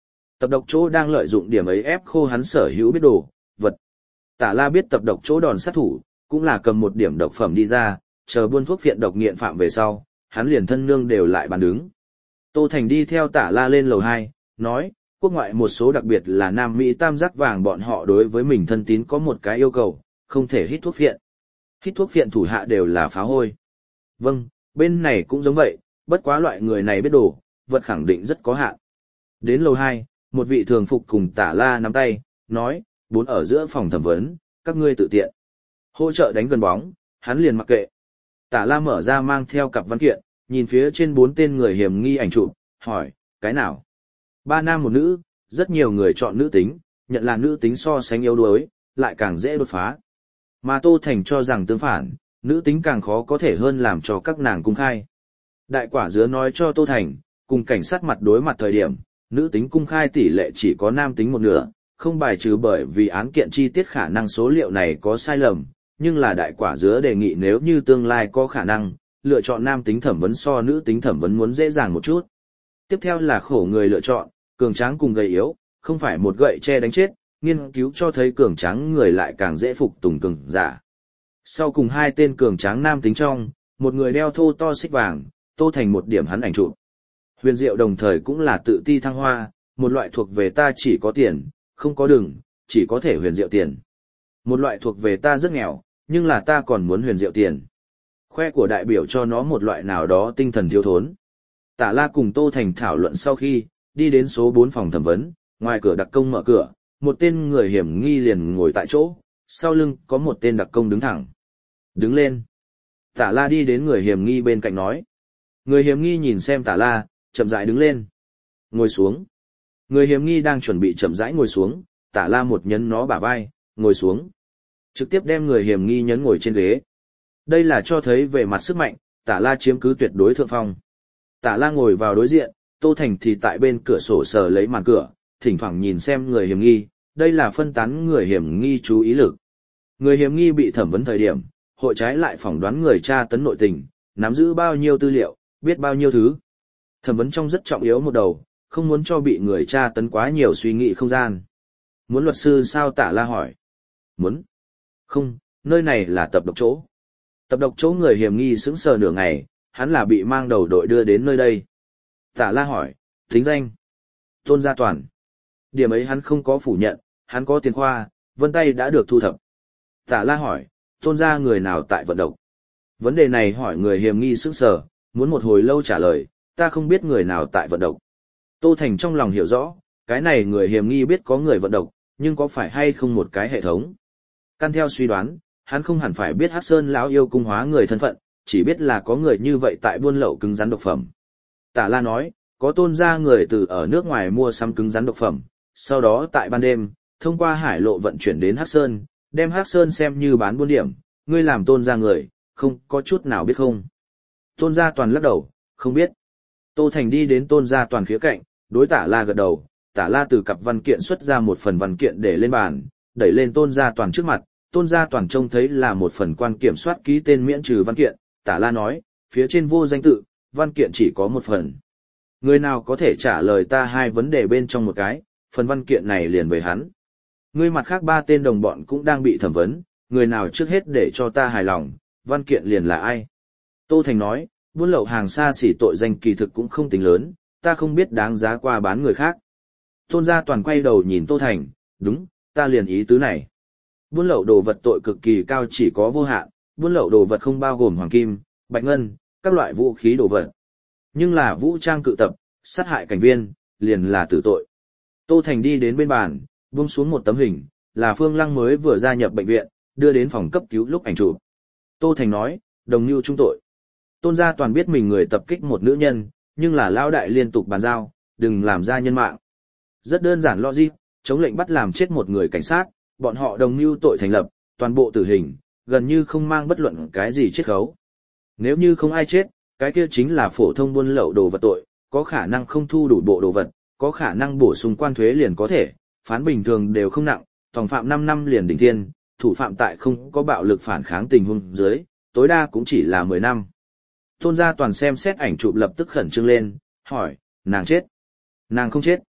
Tập độc chỗ đang lợi dụng điểm ấy ép khô hắn sở hữu biết đồ, vật. Tả La biết tập độc chỗ đòn sát thủ, cũng là cầm một điểm độc phẩm đi ra, chờ buôn thuốc phiện độc nghiện phạm về sau, hắn liền thân nương đều lại bàn đứng. Tô Thành đi theo Tả La lên lầu hai, nói, quốc ngoại một số đặc biệt là Nam Mỹ tam giác vàng bọn họ đối với mình thân tín có một cái yêu cầu, không thể hít thuốc phiện. Hít thuốc phiện thủ hạ đều là phá hôi. Vâng, bên này cũng giống vậy, bất quá loại người này biết đồ, vật khẳng định rất có hạn. Đến lầu hai, một vị thường phục cùng Tả La nắm tay, nói, bốn ở giữa phòng thẩm vấn, các ngươi tự tiện. Hỗ trợ đánh gần bóng, hắn liền mặc kệ. Tả La mở ra mang theo cặp văn kiện, nhìn phía trên bốn tên người hiểm nghi ảnh chụp, hỏi, cái nào? Ba nam một nữ, rất nhiều người chọn nữ tính, nhận là nữ tính so sánh yếu đuối, lại càng dễ đột phá. Mà Tô Thành cho rằng tương phản, nữ tính càng khó có thể hơn làm cho các nàng cung khai. Đại quả dứa nói cho Tô Thành, cùng cảnh sát mặt đối mặt thời điểm, nữ tính cung khai tỷ lệ chỉ có nam tính một nửa, không bài trừ bởi vì án kiện chi tiết khả năng số liệu này có sai lầm, nhưng là đại quả dứa đề nghị nếu như tương lai có khả năng, lựa chọn nam tính thẩm vấn so nữ tính thẩm vấn muốn dễ dàng một chút. Tiếp theo là khổ người lựa chọn, cường tráng cùng gầy yếu, không phải một gậy che đánh chết, nghiên cứu cho thấy cường tráng người lại càng dễ phục tùng cường giả. Sau cùng hai tên cường tráng nam tính trong, một người đeo thô to xích vàng, Tô Thành một điểm hắn ảnh chụp. Huyền Diệu đồng thời cũng là tự ti thăng hoa, một loại thuộc về ta chỉ có tiền, không có đường, chỉ có thể huyền diệu tiền. Một loại thuộc về ta rất nghèo, nhưng là ta còn muốn huyền diệu tiền. Khoe của đại biểu cho nó một loại nào đó tinh thần thiếu thốn. Tả La cùng Tô Thành thảo luận sau khi, đi đến số bốn phòng thẩm vấn, ngoài cửa đặc công mở cửa, một tên người hiểm nghi liền ngồi tại chỗ, sau lưng có một tên đặc công đứng thẳng. Đứng lên. Tả La đi đến người hiểm nghi bên cạnh nói. Người hiểm nghi nhìn xem Tả La, chậm rãi đứng lên. Ngồi xuống. Người hiểm nghi đang chuẩn bị chậm rãi ngồi xuống, Tả La một nhấn nó bả vai, ngồi xuống. Trực tiếp đem người hiểm nghi nhấn ngồi trên ghế. Đây là cho thấy về mặt sức mạnh, Tả La chiếm cứ tuyệt đối thượng phong. Tả La ngồi vào đối diện, Tô Thành thì tại bên cửa sổ sờ lấy màn cửa, thỉnh thoảng nhìn xem người hiểm nghi, đây là phân tán người hiểm nghi chú ý lực. Người hiểm nghi bị thẩm vấn thời điểm, hội trái lại phỏng đoán người tra tấn nội tình, nắm giữ bao nhiêu tư liệu, biết bao nhiêu thứ. Thẩm vấn trong rất trọng yếu một đầu, không muốn cho bị người tra tấn quá nhiều suy nghĩ không gian. Muốn luật sư sao? Tả La hỏi. Muốn. Không, nơi này là tập độc chỗ. Tập độc chỗ người hiểm nghi sững sờ nửa ngày, hắn là bị mang đầu đội đưa đến nơi đây. Tả La hỏi, tính danh. Tôn Gia Toàn. Điểm ấy hắn không có phủ nhận, hắn có tiền khoa, vân tay đã được thu thập. Tả La hỏi, Tôn gia người nào tại vận độc? Vấn đề này hỏi người hiểm nghi sững sờ, muốn một hồi lâu trả lời, ta không biết người nào tại vận độc. Tô Thành trong lòng hiểu rõ, cái này người hiểm nghi biết có người vận độc, nhưng có phải hay không một cái hệ thống? Căn theo suy đoán, hắn không hẳn phải biết Hắc Sơn lão yêu cung hóa người thân phận, chỉ biết là có người như vậy tại buôn lậu cứng rắn độc phẩm. Tả La nói, có Tôn gia người từ ở nước ngoài mua sắm cứng rắn độc phẩm, sau đó tại ban đêm, thông qua hải lộ vận chuyển đến Hắc Sơn, đem Hắc Sơn xem như bán buôn điểm, ngươi làm Tôn gia người, không có chút nào biết không? Tôn Gia Toàn lắc đầu, không biết. Tô Thành đi đến Tôn Gia Toàn khía cạnh, đối Tả La gật đầu, Tả La từ cặp văn kiện xuất ra một phần văn kiện để lên bàn, đẩy lên Tôn Gia Toàn trước mặt, Tôn Gia Toàn trông thấy là một phần quan kiểm soát ký tên miễn trừ văn kiện, Tả La nói, phía trên vô danh tự, văn kiện chỉ có một phần. Người nào có thể trả lời ta hai vấn đề bên trong một cái, phần văn kiện này liền về hắn. Người mặt khác ba tên đồng bọn cũng đang bị thẩm vấn, người nào trước hết để cho ta hài lòng, văn kiện liền là ai? Tô Thành nói, buôn lậu hàng xa xỉ tội danh kỳ thực cũng không tính lớn, ta không biết đáng giá qua bán người khác. Tôn Gia Toàn quay đầu nhìn Tô Thành, đúng, ta liền ý tứ này. Buôn lậu đồ vật tội cực kỳ cao chỉ có vô hạn, buôn lậu đồ vật không bao gồm hoàng kim, bạch ngân, các loại vũ khí đồ vật. Nhưng là vũ trang cự tập, sát hại cảnh viên, liền là tử tội. Tô Thành đi đến bên bàn, buông xuống một tấm hình, là Phương Lăng mới vừa gia nhập bệnh viện, đưa đến phòng cấp cứu lúc ảnh chụp. Tô Thành nói, đồng mưu trung tội. Tôn Gia Toàn biết mình người tập kích một nữ nhân, nhưng là lão đại liên tục bàn giao, đừng làm ra nhân mạng. Rất đơn giản logic, chống lệnh bắt làm chết một người cảnh sát, bọn họ đồng mưu tội thành lập, toàn bộ tử hình, gần như không mang bất luận cái gì chiết khấu. Nếu như không ai chết, cái kia chính là phổ thông buôn lậu đồ vật tội, có khả năng không thu đủ bộ đồ vật, có khả năng bổ sung quan thuế liền có thể, phán bình thường đều không nặng, tòng phạm năm năm liền đỉnh thiên, thủ phạm tại không có bạo lực phản kháng tình huống dưới, tối đa cũng chỉ là mười năm. Tôn Gia Toàn xem xét ảnh chụp lập tức khẩn trương lên, hỏi, nàng chết? Nàng không chết.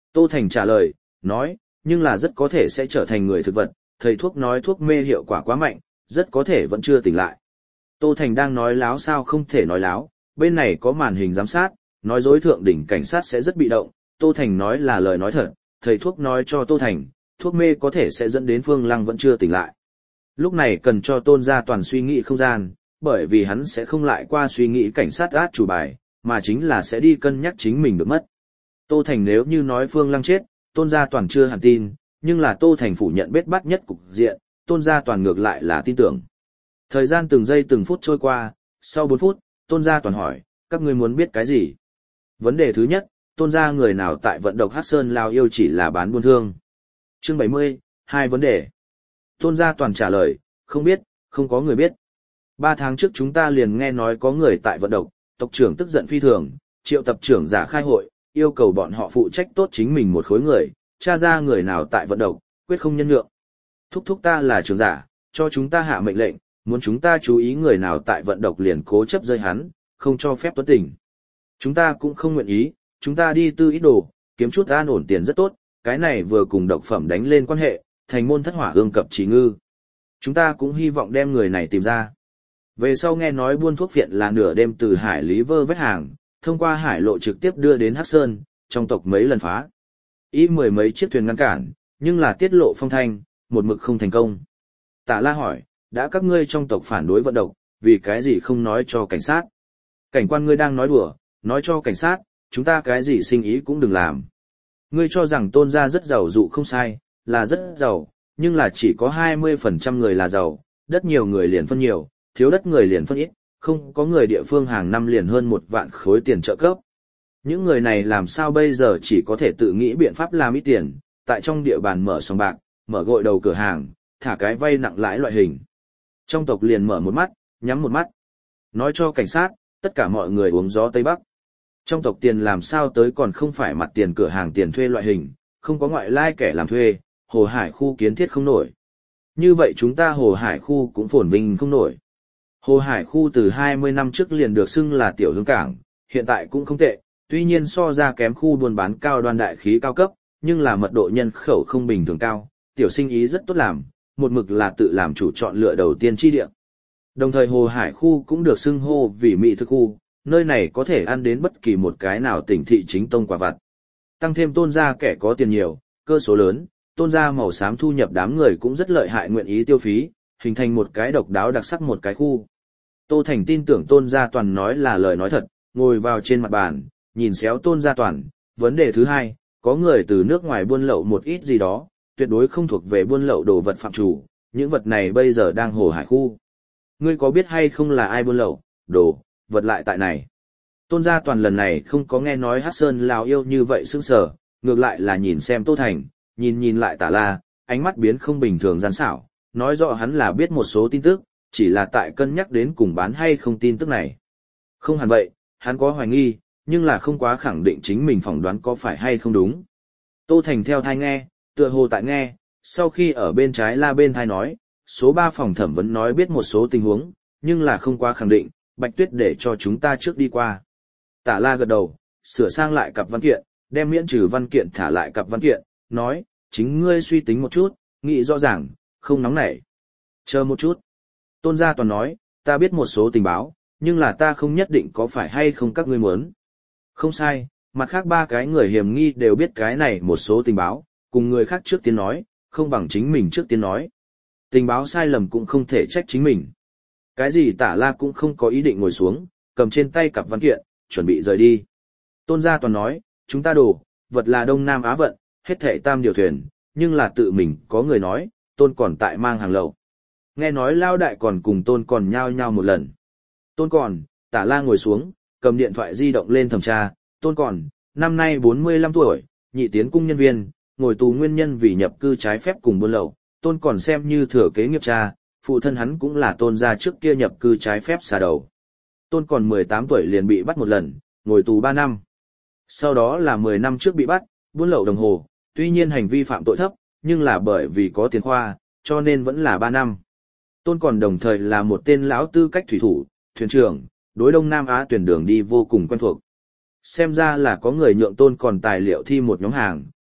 Tô Thành trả lời, nói, nhưng là rất có thể sẽ trở thành người thực vật, thầy thuốc nói thuốc mê hiệu quả quá mạnh, rất có thể vẫn chưa tỉnh lại. Tô Thành đang nói láo sao không thể nói láo, bên này có màn hình giám sát, nói dối thượng đỉnh cảnh sát sẽ rất bị động, Tô Thành nói là lời nói thật, thầy thuốc nói cho Tô Thành, thuốc mê có thể sẽ dẫn đến Phương Lăng vẫn chưa tỉnh lại. Lúc này cần cho Tôn Gia Toàn suy nghĩ không gian, bởi vì hắn sẽ không lại qua suy nghĩ cảnh sát át chủ bài, mà chính là sẽ đi cân nhắc chính mình được mất. Tô Thành nếu như nói Phương Lăng chết, Tôn Gia Toàn chưa hẳn tin, nhưng là Tô Thành phủ nhận bết bát nhất cục diện, Tôn Gia Toàn ngược lại là tin tưởng. Thời gian từng giây từng phút trôi qua, sau bốn phút, Tôn Gia Toàn hỏi, các ngươi muốn biết cái gì? Vấn đề thứ nhất, Tôn Gia người nào tại vận độc Hắc Sơn Lao Yêu chỉ là bán buôn thương? Chương bảy mươi, hai vấn đề. Tôn Gia Toàn trả lời, không biết, không có người biết. Ba tháng trước chúng ta liền nghe nói có người tại vận độc, tộc trưởng tức giận phi thường, triệu tập trưởng giả khai hội, yêu cầu bọn họ phụ trách tốt chính mình một khối người, tra ra người nào tại vận độc, quyết không nhân nhượng. Thúc thúc ta là trưởng giả, cho chúng ta hạ mệnh lệnh, muốn chúng ta chú ý người nào tại vận độc liền cố chấp rơi hắn, không cho phép tuấn tình. Chúng ta cũng không nguyện ý, chúng ta đi tư ít đồ, kiếm chút an ổn tiền rất tốt, cái này vừa cùng độc phẩm đánh lên quan hệ, thành môn thất hỏa ương cập chỉ ngư. Chúng ta cũng hy vọng đem người này tìm ra. Về sau nghe nói buôn thuốc viện là nửa đêm từ hải lý vơ vét hàng, thông qua hải lộ trực tiếp đưa đến Hắc Sơn, trong tộc mấy lần phá. Ý mười mấy chiếc thuyền ngăn cản, nhưng là tiết lộ phong thanh, một mực không thành công. Tạ La hỏi, đã các ngươi trong tộc phản đối vận độc, vì cái gì không nói cho cảnh sát? Cảnh quan ngươi đang nói đùa, nói cho cảnh sát, chúng ta cái gì sinh ý cũng đừng làm. Ngươi cho rằng Tôn gia rất giàu dụ không sai, là rất giàu, nhưng là chỉ có hai mươi phần trăm người là giàu, đất nhiều người liền phân nhiều, thiếu đất người liền phân ít, không có người địa phương hàng năm liền hơn một vạn khối tiền trợ cấp. Những người này làm sao bây giờ chỉ có thể tự nghĩ biện pháp làm ít tiền, tại trong địa bàn mở sòng bạc, mở gội đầu cửa hàng, thả cái vay nặng lãi loại hình. Trong tộc liền mở một mắt, nhắm một mắt. Nói cho cảnh sát, tất cả mọi người uống gió Tây Bắc. Trong tộc tiền làm sao tới còn không phải mặt tiền cửa hàng tiền thuê loại hình, không có ngoại lai kẻ làm thuê, Hồ Hải khu kiến thiết không nổi. Như vậy chúng ta Hồ Hải khu cũng phồn vinh không nổi. Hồ Hải khu từ hai mươi năm trước liền được xưng là tiểu hương cảng, hiện tại cũng không tệ, tuy nhiên so ra kém khu buôn bán cao đoan đại khí cao cấp, nhưng là mật độ nhân khẩu không bình thường cao, tiểu sinh ý rất tốt làm, một mực là tự làm chủ chọn lựa đầu tiên chi địa. Đồng thời Hồ Hải khu cũng được xưng hô vì mỹ thực khu, nơi này có thể ăn đến bất kỳ một cái nào tỉnh thị chính tông quả vặt. Tăng thêm Tôn gia kẻ có tiền nhiều, cơ số lớn, Tôn gia màu xám thu nhập đám người cũng rất lợi hại nguyện ý tiêu phí, hình thành một cái độc đáo đặc sắc một cái khu. Tô Thành tin tưởng Tôn Gia Toàn nói là lời nói thật, ngồi vào trên mặt bàn, nhìn xéo Tôn Gia Toàn. Vấn đề thứ hai, có người từ nước ngoài buôn lậu một ít gì đó, tuyệt đối không thuộc về buôn lậu đồ vật phạm chủ, những vật này bây giờ đang Hồ Hải khu. Ngươi có biết hay không là ai buôn lậu, đồ, vật lại tại này? Tôn Gia Toàn lần này không có nghe nói Hắc Sơn Lào Yêu như vậy sững sờ, ngược lại là nhìn xem Tô Thành, nhìn nhìn lại Tả La, ánh mắt biến không bình thường gian xảo, nói rõ hắn là biết một số tin tức, chỉ là tại cân nhắc đến cùng bán hay không tin tức này. Không hẳn vậy, hắn có hoài nghi, nhưng là không quá khẳng định chính mình phỏng đoán có phải hay không đúng. Tô Thành theo thai nghe, tựa hồ tại nghe, sau khi ở bên trái La bên thai nói, số ba phòng thẩm vấn nói biết một số tình huống, nhưng là không quá khẳng định, Bạch Tuyết để cho chúng ta trước đi qua. Tả La gật đầu, sửa sang lại cặp văn kiện, đem miễn trừ văn kiện thả lại cặp văn kiện, nói, chính ngươi suy tính một chút, nghĩ rõ ràng, không nóng nảy. Chờ một chút. Tôn Gia Toàn nói, ta biết một số tình báo, nhưng là ta không nhất định có phải hay không các ngươi muốn. Không sai, mặt khác ba cái người hiểm nghi đều biết cái này một số tình báo, cùng người khác trước tiên nói, không bằng chính mình trước tiên nói. Tình báo sai lầm cũng không thể trách chính mình. Cái gì Tả La cũng không có ý định ngồi xuống, cầm trên tay cặp văn kiện, chuẩn bị rời đi. Tôn Gia Toàn nói, chúng ta đổ, vật là Đông Nam Á vận, hết thảy tam điều thuyền, nhưng là tự mình có người nói, Tôn còn tại mang hàng lậu. Nghe nói Lao Đại còn cùng Tôn còn nhao nhao một lần. Tôn còn, Tả La ngồi xuống, cầm điện thoại di động lên thẩm tra, Tôn còn, năm nay bốn mươi lăm tuổi, nhị tiến cung nhân viên, ngồi tù nguyên nhân vì nhập cư trái phép cùng buôn lậu, Tôn còn xem như thừa kế nghiệp cha, phụ thân hắn cũng là Tôn gia trước kia nhập cư trái phép xà đầu. Tôn còn mười tám tuổi liền bị bắt một lần, ngồi tù ba năm. Sau đó là mười năm trước bị bắt, buôn lậu đồng hồ, tuy nhiên hành vi phạm tội thấp, nhưng là bởi vì có tiền khoa, cho nên vẫn là ba năm. Tôn còn đồng thời là một tên lão tư cách thủy thủ, thuyền trưởng, đối Đông Nam Á tuyển đường đi vô cùng quen thuộc. Xem ra là có người nhượng Tôn còn tài liệu thi một nhóm hàng,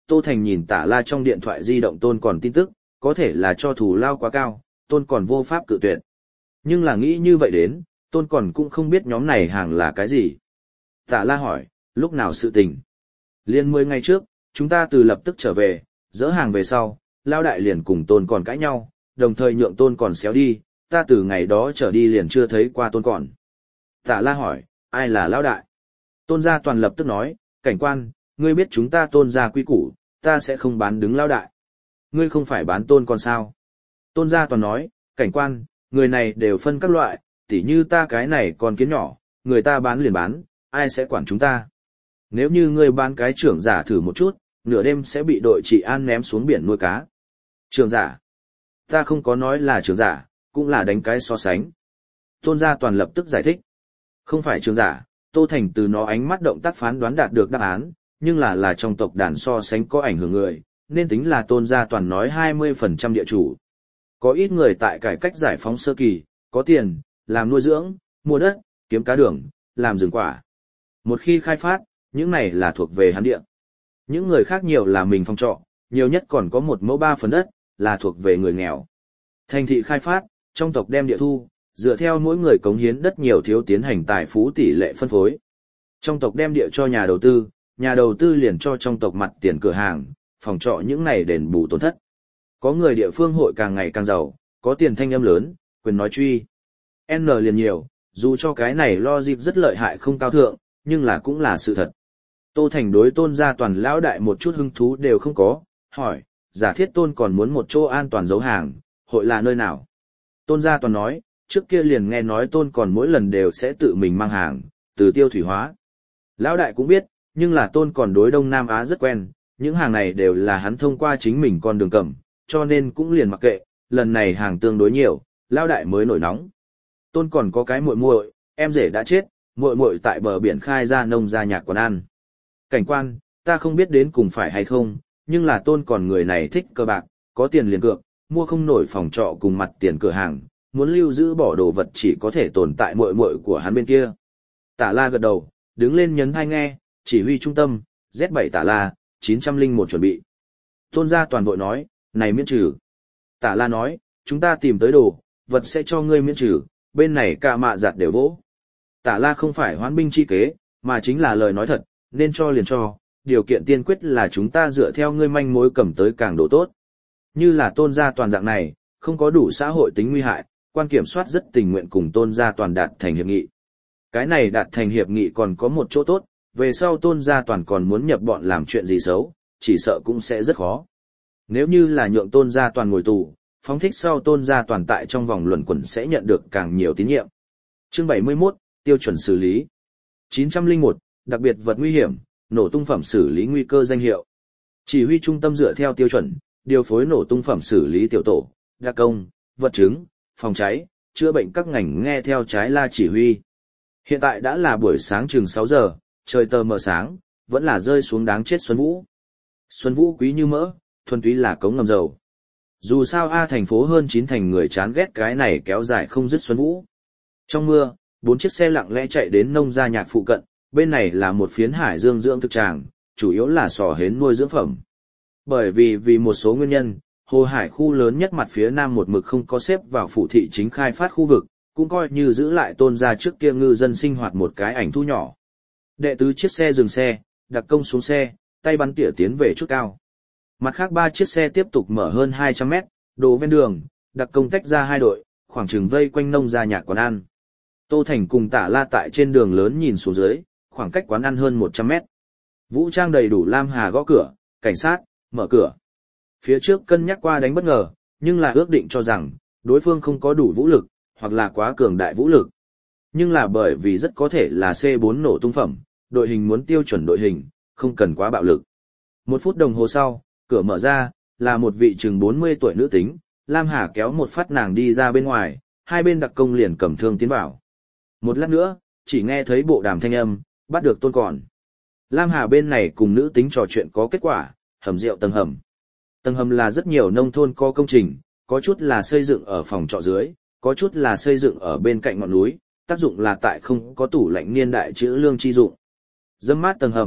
Tô Thành nhìn Tả La trong điện thoại di động Tôn Còn tin tức, có thể là cho thù lao quá cao, Tôn Còn vô pháp cự tuyệt. Nhưng là nghĩ như vậy đến, Tôn Còn cũng không biết nhóm này hàng là cái gì. Tả La hỏi, lúc nào sự tình? Liên mười ngày trước, chúng ta từ lập tức trở về, dỡ hàng về sau, Lao Đại liền cùng Tôn Còn cãi nhau, đồng thời nhượng Tôn Còn xéo đi, ta từ ngày đó trở đi liền chưa thấy qua Tôn Còn. Tả La hỏi, ai là Lao Đại? Tôn Gia Toàn lập tức nói, cảnh quan, ngươi biết chúng ta Tôn gia quy củ, ta sẽ không bán đứng Lao Đại. Ngươi không phải bán Tôn Còn sao? Tôn Gia Toàn nói, cảnh quan, người này đều phân các loại, tỉ như ta cái này còn kiến nhỏ, người ta bán liền bán, ai sẽ quản chúng ta? Nếu như ngươi bán cái trưởng giả thử một chút, nửa đêm sẽ bị đội trị an ném xuống biển nuôi cá. Trưởng giả? Ta không có nói là trưởng giả, cũng là đánh cái so sánh. Tôn Gia Toàn lập tức giải thích. Không phải trưởng giả, Tô Thành từ nó ánh mắt động tác phán đoán đạt được đáp án, nhưng là là trong tộc đàn so sánh có ảnh hưởng người, nên tính là Tôn Gia Toàn nói hai mươi phần trăm địa chủ. Có ít người tại cải cách giải phóng sơ kỳ, có tiền, làm nuôi dưỡng, mua đất, kiếm cá đường, làm rừng quả. Một khi khai phát, những này là thuộc về hắn địa. Những người khác nhiều là mình phòng trọ, nhiều nhất còn có một mẫu ba phần đất, là thuộc về người nghèo. Thành thị khai phát, trong tộc đem địa thu, dựa theo mỗi người cống hiến đất nhiều thiếu tiến hành tài phú tỷ lệ phân phối. Trong tộc đem địa cho nhà đầu tư, nhà đầu tư liền cho trong tộc mặt tiền cửa hàng, phòng trọ những này đền bù tổn thất. Có người địa phương hội càng ngày càng giàu, có tiền thanh âm lớn, quyền nói truy. N liền nhiều, dù cho cái này logic rất lợi hại không cao thượng, nhưng là cũng là sự thật. Tô Thành đối Tôn Gia Toàn lão đại một chút hứng thú đều không có, hỏi, giả thiết Tôn còn muốn một chỗ an toàn giấu hàng, hội là nơi nào? Tôn Gia Toàn nói, trước kia liền nghe nói Tôn còn mỗi lần đều sẽ tự mình mang hàng, từ tiêu thủy hóa. Lão đại cũng biết, nhưng là Tôn còn đối Đông Nam Á rất quen, những hàng này đều là hắn thông qua chính mình con đường cầm, cho nên cũng liền mặc kệ, lần này hàng tương đối nhiều, Lão đại mới nổi nóng. Tôn còn có cái muội muội, em rể đã chết, muội muội tại bờ biển khai ra nông gia nhạc quán ăn. Cảnh quan, ta không biết đến cùng phải hay không, nhưng là Tôn còn người này thích cơ bạc, có tiền liền cược, mua không nổi phòng trọ cùng mặt tiền cửa hàng, muốn lưu giữ bỏ đồ vật chỉ có thể tồn tại muội muội của hắn bên kia. Tả La gật đầu, đứng lên nhấn tai nghe, chỉ huy trung tâm, Z bảy Tả La, chín không một chuẩn bị. Tôn Gia Toàn vội nói, này miễn trừ. Tả La nói, chúng ta tìm tới đồ, vật sẽ cho ngươi miễn trừ, bên này cả mạ giặt đều vỗ. Tả La không phải hoán binh chi kế, mà chính là lời nói thật, nên cho liền cho, điều kiện tiên quyết là chúng ta dựa theo ngươi manh mối cầm tới càng độ tốt. Như là Tôn Gia Toàn dạng này, không có đủ xã hội tính nguy hại, quan kiểm soát rất tình nguyện cùng Tôn Gia Toàn đạt thành hiệp nghị. Cái này đạt thành hiệp nghị còn có một chỗ tốt, về sau Tôn Gia Toàn còn muốn nhập bọn làm chuyện gì xấu, chỉ sợ cũng sẽ rất khó. Nếu như là nhượng Tôn Gia Toàn ngồi tù, phóng thích sau Tôn Gia Toàn tại trong vòng luẩn quẩn sẽ nhận được càng nhiều tín nhiệm. Chương bảy mươi mốt, tiêu chuẩn xử lý. chín không một, đặc biệt vật nguy hiểm, nổ tung phẩm xử lý nguy cơ danh hiệu. Chỉ huy trung tâm dựa theo tiêu chuẩn, điều phối nổ tung phẩm xử lý tiểu tổ, đặc công, vật chứng, phòng cháy, chữa bệnh các ngành nghe theo trái la chỉ huy. Hiện tại đã là buổi sáng chừng sáu giờ, trời tờ mờ sáng, vẫn là rơi xuống đáng chết Xuân Vũ. Xuân Vũ quý như mỡ, thuần túy là cống ngầm dầu. Dù sao A thành phố hơn chín thành người chán ghét cái này kéo dài không dứt Xuân Vũ. Trong mưa, bốn chiếc xe lặng lẽ chạy đến nông gia nhạc phụ cận, bên này là một phiến hải dương dưỡng thực tràng, chủ yếu là sò hến nuôi dưỡng phẩm. Bởi vì vì một số nguyên nhân, Hồ Hải khu lớn nhất mặt phía nam một mực không có xếp vào phủ thị chính khai phát khu vực, cũng coi như giữ lại Tôn gia trước kia ngư dân sinh hoạt một cái ảnh thu nhỏ. Đệ tứ chiếc xe dừng xe, đặc công xuống xe, tay bắn tỉa tiến về chút cao. Mặt khác ba chiếc xe tiếp tục mở hơn hai trăm mét, đồ ven đường, đặc công tách ra hai đội, khoảng chừng vây quanh nông gia nhạc quán ăn. Tô Thành cùng Tả La tại trên đường lớn nhìn xuống dưới, khoảng cách quán ăn hơn một trăm mét. Vũ trang đầy đủ Lam Hà gõ cửa, cảnh sát, mở cửa. Phía trước cân nhắc qua đánh bất ngờ, nhưng là ước định cho rằng, đối phương không có đủ vũ lực, hoặc là quá cường đại vũ lực. Nhưng là bởi vì rất có thể là C bốn nổ tung phẩm, đội hình muốn tiêu chuẩn đội hình, không cần quá bạo lực. Một phút đồng hồ sau, cửa mở ra, là một vị chừng bốn mươi tuổi nữ tính, Lam Hà kéo một phát nàng đi ra bên ngoài, hai bên đặc công liền cầm thương tiến vào. Một lát nữa, chỉ nghe thấy bộ đàm thanh âm, bắt được Tôn Còn. Lam Hà bên này cùng nữ tính trò chuyện có kết quả, hầm rượu tầng hầm. Tầng hầm là rất nhiều nông thôn có công trình, có chút là xây dựng ở phòng trọ dưới, có chút là xây dựng ở bên cạnh ngọn núi, tác dụng là tại không có tủ lạnh niên đại trữ lương chi dụng. Dâm mát tầng hầm,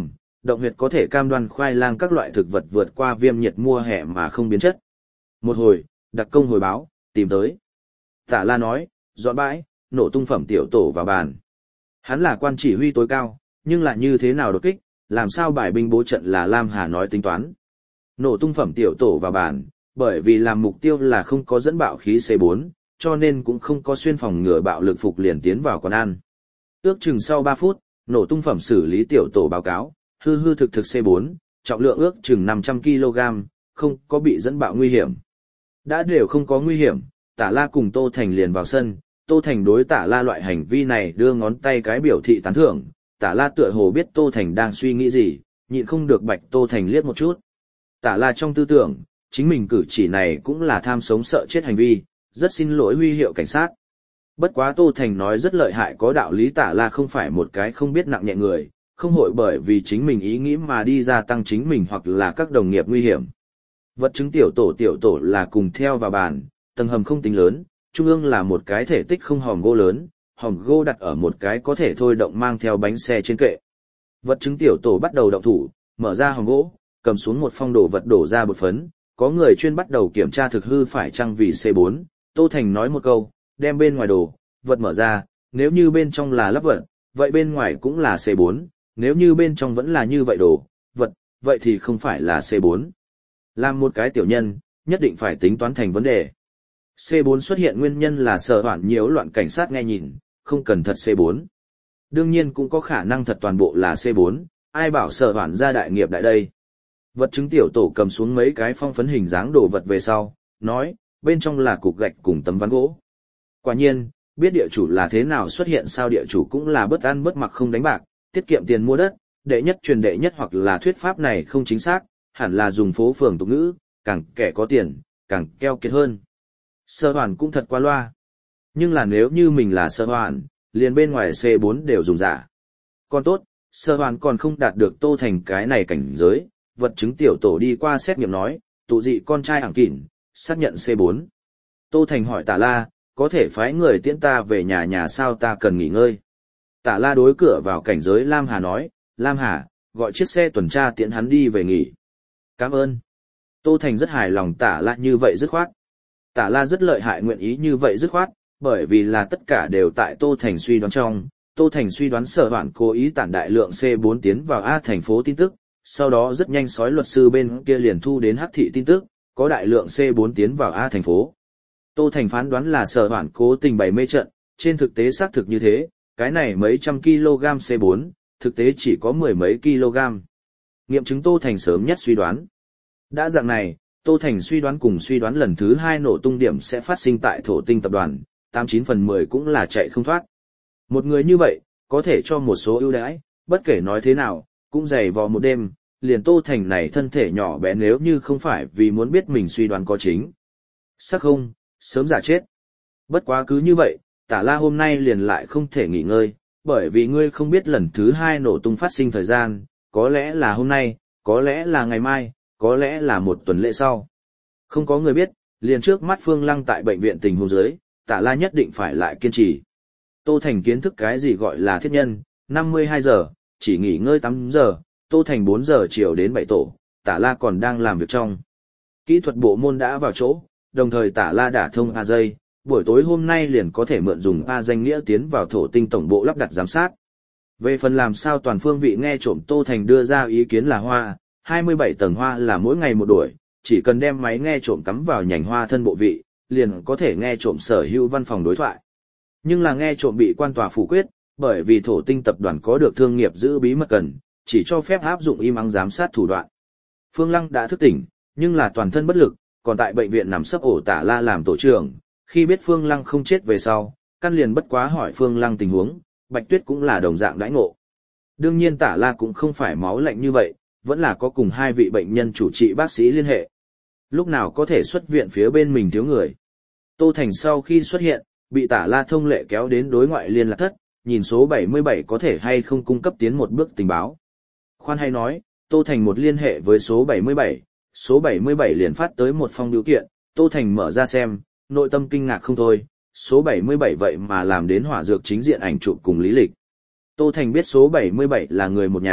động huyệt có thể cam đoan khoai lang các loại thực vật vượt qua viêm nhiệt mùa hè mà không biến chất. Một hồi, đặc công hồi báo, tìm tới. Tả La nói, dọn bãi, nổ tung phẩm tiểu tổ vào bàn. Hắn là quan chỉ huy tối cao, nhưng là như thế nào đột kích, làm sao bài binh bố trận là Lam Hà nói tính toán. Nổ tung phẩm tiểu tổ vào bàn, bởi vì làm mục tiêu là không có dẫn bạo khí C bốn, cho nên cũng không có xuyên phòng ngừa bạo lực phục liền tiến vào quán ăn. Ước chừng sau ba phút, nổ tung phẩm xử lý tiểu tổ báo cáo, hư hư thực thực C bốn, trọng lượng ước chừng năm trăm ki lô gam, không có bị dẫn bạo nguy hiểm. Đã đều không có nguy hiểm, Tả La cùng Tô Thành liền vào sân, Tô Thành đối Tả La loại hành vi này đưa ngón tay cái biểu thị tán thưởng, Tả La tựa hồ biết Tô Thành đang suy nghĩ gì, nhịn không được bạch Tô Thành liếc một chút. Tả La trong tư tưởng, chính mình cử chỉ này cũng là tham sống sợ chết hành vi, rất xin lỗi huy hiệu cảnh sát. Bất quá Tô Thành nói rất lợi hại có đạo lý, Tả La không phải một cái không biết nặng nhẹ người, không hội bởi vì chính mình ý nghĩ mà đi gia tăng chính mình hoặc là các đồng nghiệp nguy hiểm. Vật chứng tiểu tổ tiểu tổ là cùng theo vào bàn, tầng hầm không tính lớn, trung ương là một cái thể tích không hòm gỗ lớn, hòm gỗ đặt ở một cái có thể thôi động mang theo bánh xe trên kệ. Vật chứng tiểu tổ bắt đầu động thủ, mở ra hòm gỗ, cầm xuống một phong đồ vật đổ ra bột phấn, có người chuyên bắt đầu kiểm tra thực hư phải chăng vì C bốn, Tô Thành nói một câu, đem bên ngoài đồ, vật mở ra, nếu như bên trong là lắp vật, vậy bên ngoài cũng là C bốn, nếu như bên trong vẫn là như vậy đồ, vật, vậy thì không phải là C bốn. Làm một cái tiểu nhân, nhất định phải tính toán thành vấn đề. C bốn xuất hiện nguyên nhân là sợ hoạn nhiễu loạn cảnh sát nghe nhìn, không cần thật C bốn. Đương nhiên cũng có khả năng thật toàn bộ là C bốn, ai bảo sợ hoạn ra đại nghiệp đại đây. Vật chứng tiểu tổ cầm xuống mấy cái phong phấn hình dáng đồ vật về sau, nói, bên trong là cục gạch cùng tấm ván gỗ. Quả nhiên, biết địa chủ là thế nào xuất hiện sao địa chủ cũng là bất ăn bất mặc không đánh bạc, tiết kiệm tiền mua đất, đệ nhất truyền đệ nhất hoặc là thuyết pháp này không chính xác, hẳn là dùng phố phường tục ngữ, càng kẻ có tiền, càng keo kiệt hơn. Sơ hoàn cũng thật qua loa. Nhưng là nếu như mình là sơ hoàn, liền bên ngoài C bốn đều dùng giả. Còn tốt, sơ hoàn còn không đạt được Tô Thành cái này cảnh giới, vật chứng tiểu tổ đi qua xét nghiệm nói, tụ dị con trai ảng kỉn, xác nhận C bốn. Tô Thành hỏi Tả La, có thể phái người tiễn ta về nhà nhà sao ta cần nghỉ ngơi. Tả La đối cửa vào cảnh giới Lam Hà nói, Lam Hà, gọi chiếc xe tuần tra tiễn hắn đi về nghỉ. Cảm ơn. Tô Thành rất hài lòng Tả La như vậy dứt khoát. Tả La rất lợi hại nguyện ý như vậy dứt khoát, bởi vì là tất cả đều tại Tô Thành suy đoán trong. Tô Thành suy đoán sở hoạn cố ý tản đại lượng C bốn tiến vào A thành phố tin tức, sau đó rất nhanh sói luật sư bên kia liền thu đến hắc thị tin tức, có đại lượng C bốn tiến vào A thành phố. Tô Thành phán đoán là sở hoạn cố tình bày mê trận, trên thực tế xác thực như thế, cái này mấy trăm kg C bốn, thực tế chỉ có mười mấy kg. Nghiệm chứng Tô Thành sớm nhất suy đoán. Đã dạng này, Tô Thành suy đoán cùng suy đoán lần thứ hai nổ tung điểm sẽ phát sinh tại thổ tinh tập đoàn, tám chín phần mười cũng là chạy không thoát. Một người như vậy, có thể cho một số ưu đãi, bất kể nói thế nào, cũng dày vò một đêm, liền Tô Thành này thân thể nhỏ bé nếu như không phải vì muốn biết mình suy đoán có chính. Sắc không, sớm giả chết. Bất quá cứ như vậy, Tả La hôm nay liền lại không thể nghỉ ngơi, bởi vì ngươi không biết lần thứ hai nổ tung phát sinh thời gian, có lẽ là hôm nay, có lẽ là ngày mai, có lẽ là một tuần lễ sau. Không có người biết, liền trước mắt Phương Lăng tại bệnh viện tình huống dưới, Tả La nhất định phải lại kiên trì. Tô Thành kiến thức cái gì gọi là thiết nhân, năm mươi hai giờ, chỉ nghỉ ngơi tám giờ, Tô Thành bốn giờ chiều đến bảy tổ, Tả La còn đang làm việc trong. Kỹ thuật bộ môn đã vào chỗ, đồng thời Tả La đã thông A dây, buổi tối hôm nay liền có thể mượn dùng A danh nghĩa tiến vào thổ tinh tổng bộ lắp đặt giám sát. Về phần làm sao toàn phương vị nghe trộm, Tô Thành đưa ra ý kiến là hoa, hai mươi bảy tầng hoa là mỗi ngày một đuổi, chỉ cần đem máy nghe trộm cắm vào nhành hoa thân bộ vị, liền có thể nghe trộm sở hữu văn phòng đối thoại. Nhưng là nghe trộm bị quan tòa phủ quyết, bởi vì thổ tinh tập đoàn có được thương nghiệp giữ bí mật cần, chỉ cho phép áp dụng im ắng giám sát thủ đoạn. Phương Lăng đã thức tỉnh, nhưng là toàn thân bất lực, còn tại bệnh viện nằm sấp ổ Tả La làm tổ trưởng, khi biết Phương Lăng không chết về sau, căn liền bất quá hỏi Phương Lăng tình huống, Bạch Tuyết cũng là đồng dạng đãi ngộ. Đương nhiên Tả La cũng không phải máu lạnh như vậy, vẫn là có cùng hai vị bệnh nhân chủ trị bác sĩ liên hệ. Lúc nào có thể xuất viện phía bên mình thiếu người. Tô Thành sau khi xuất hiện, bị Tả La thông lệ kéo đến đối ngoại liên lạc thất, nhìn số bảy mươi bảy có thể hay không cung cấp tiến một bước tình báo. Khoan hay nói, Tô Thành một liên hệ với số bảy mươi bảy, số bảy mươi bảy liền phát tới một phong biểu kiện, Tô Thành mở ra xem, nội tâm kinh ngạc không thôi, số bảy mươi bảy vậy mà làm đến hỏa dược chính diện ảnh chụp cùng lý lịch. Tô Thành biết số bảy mươi bảy là người một nhà,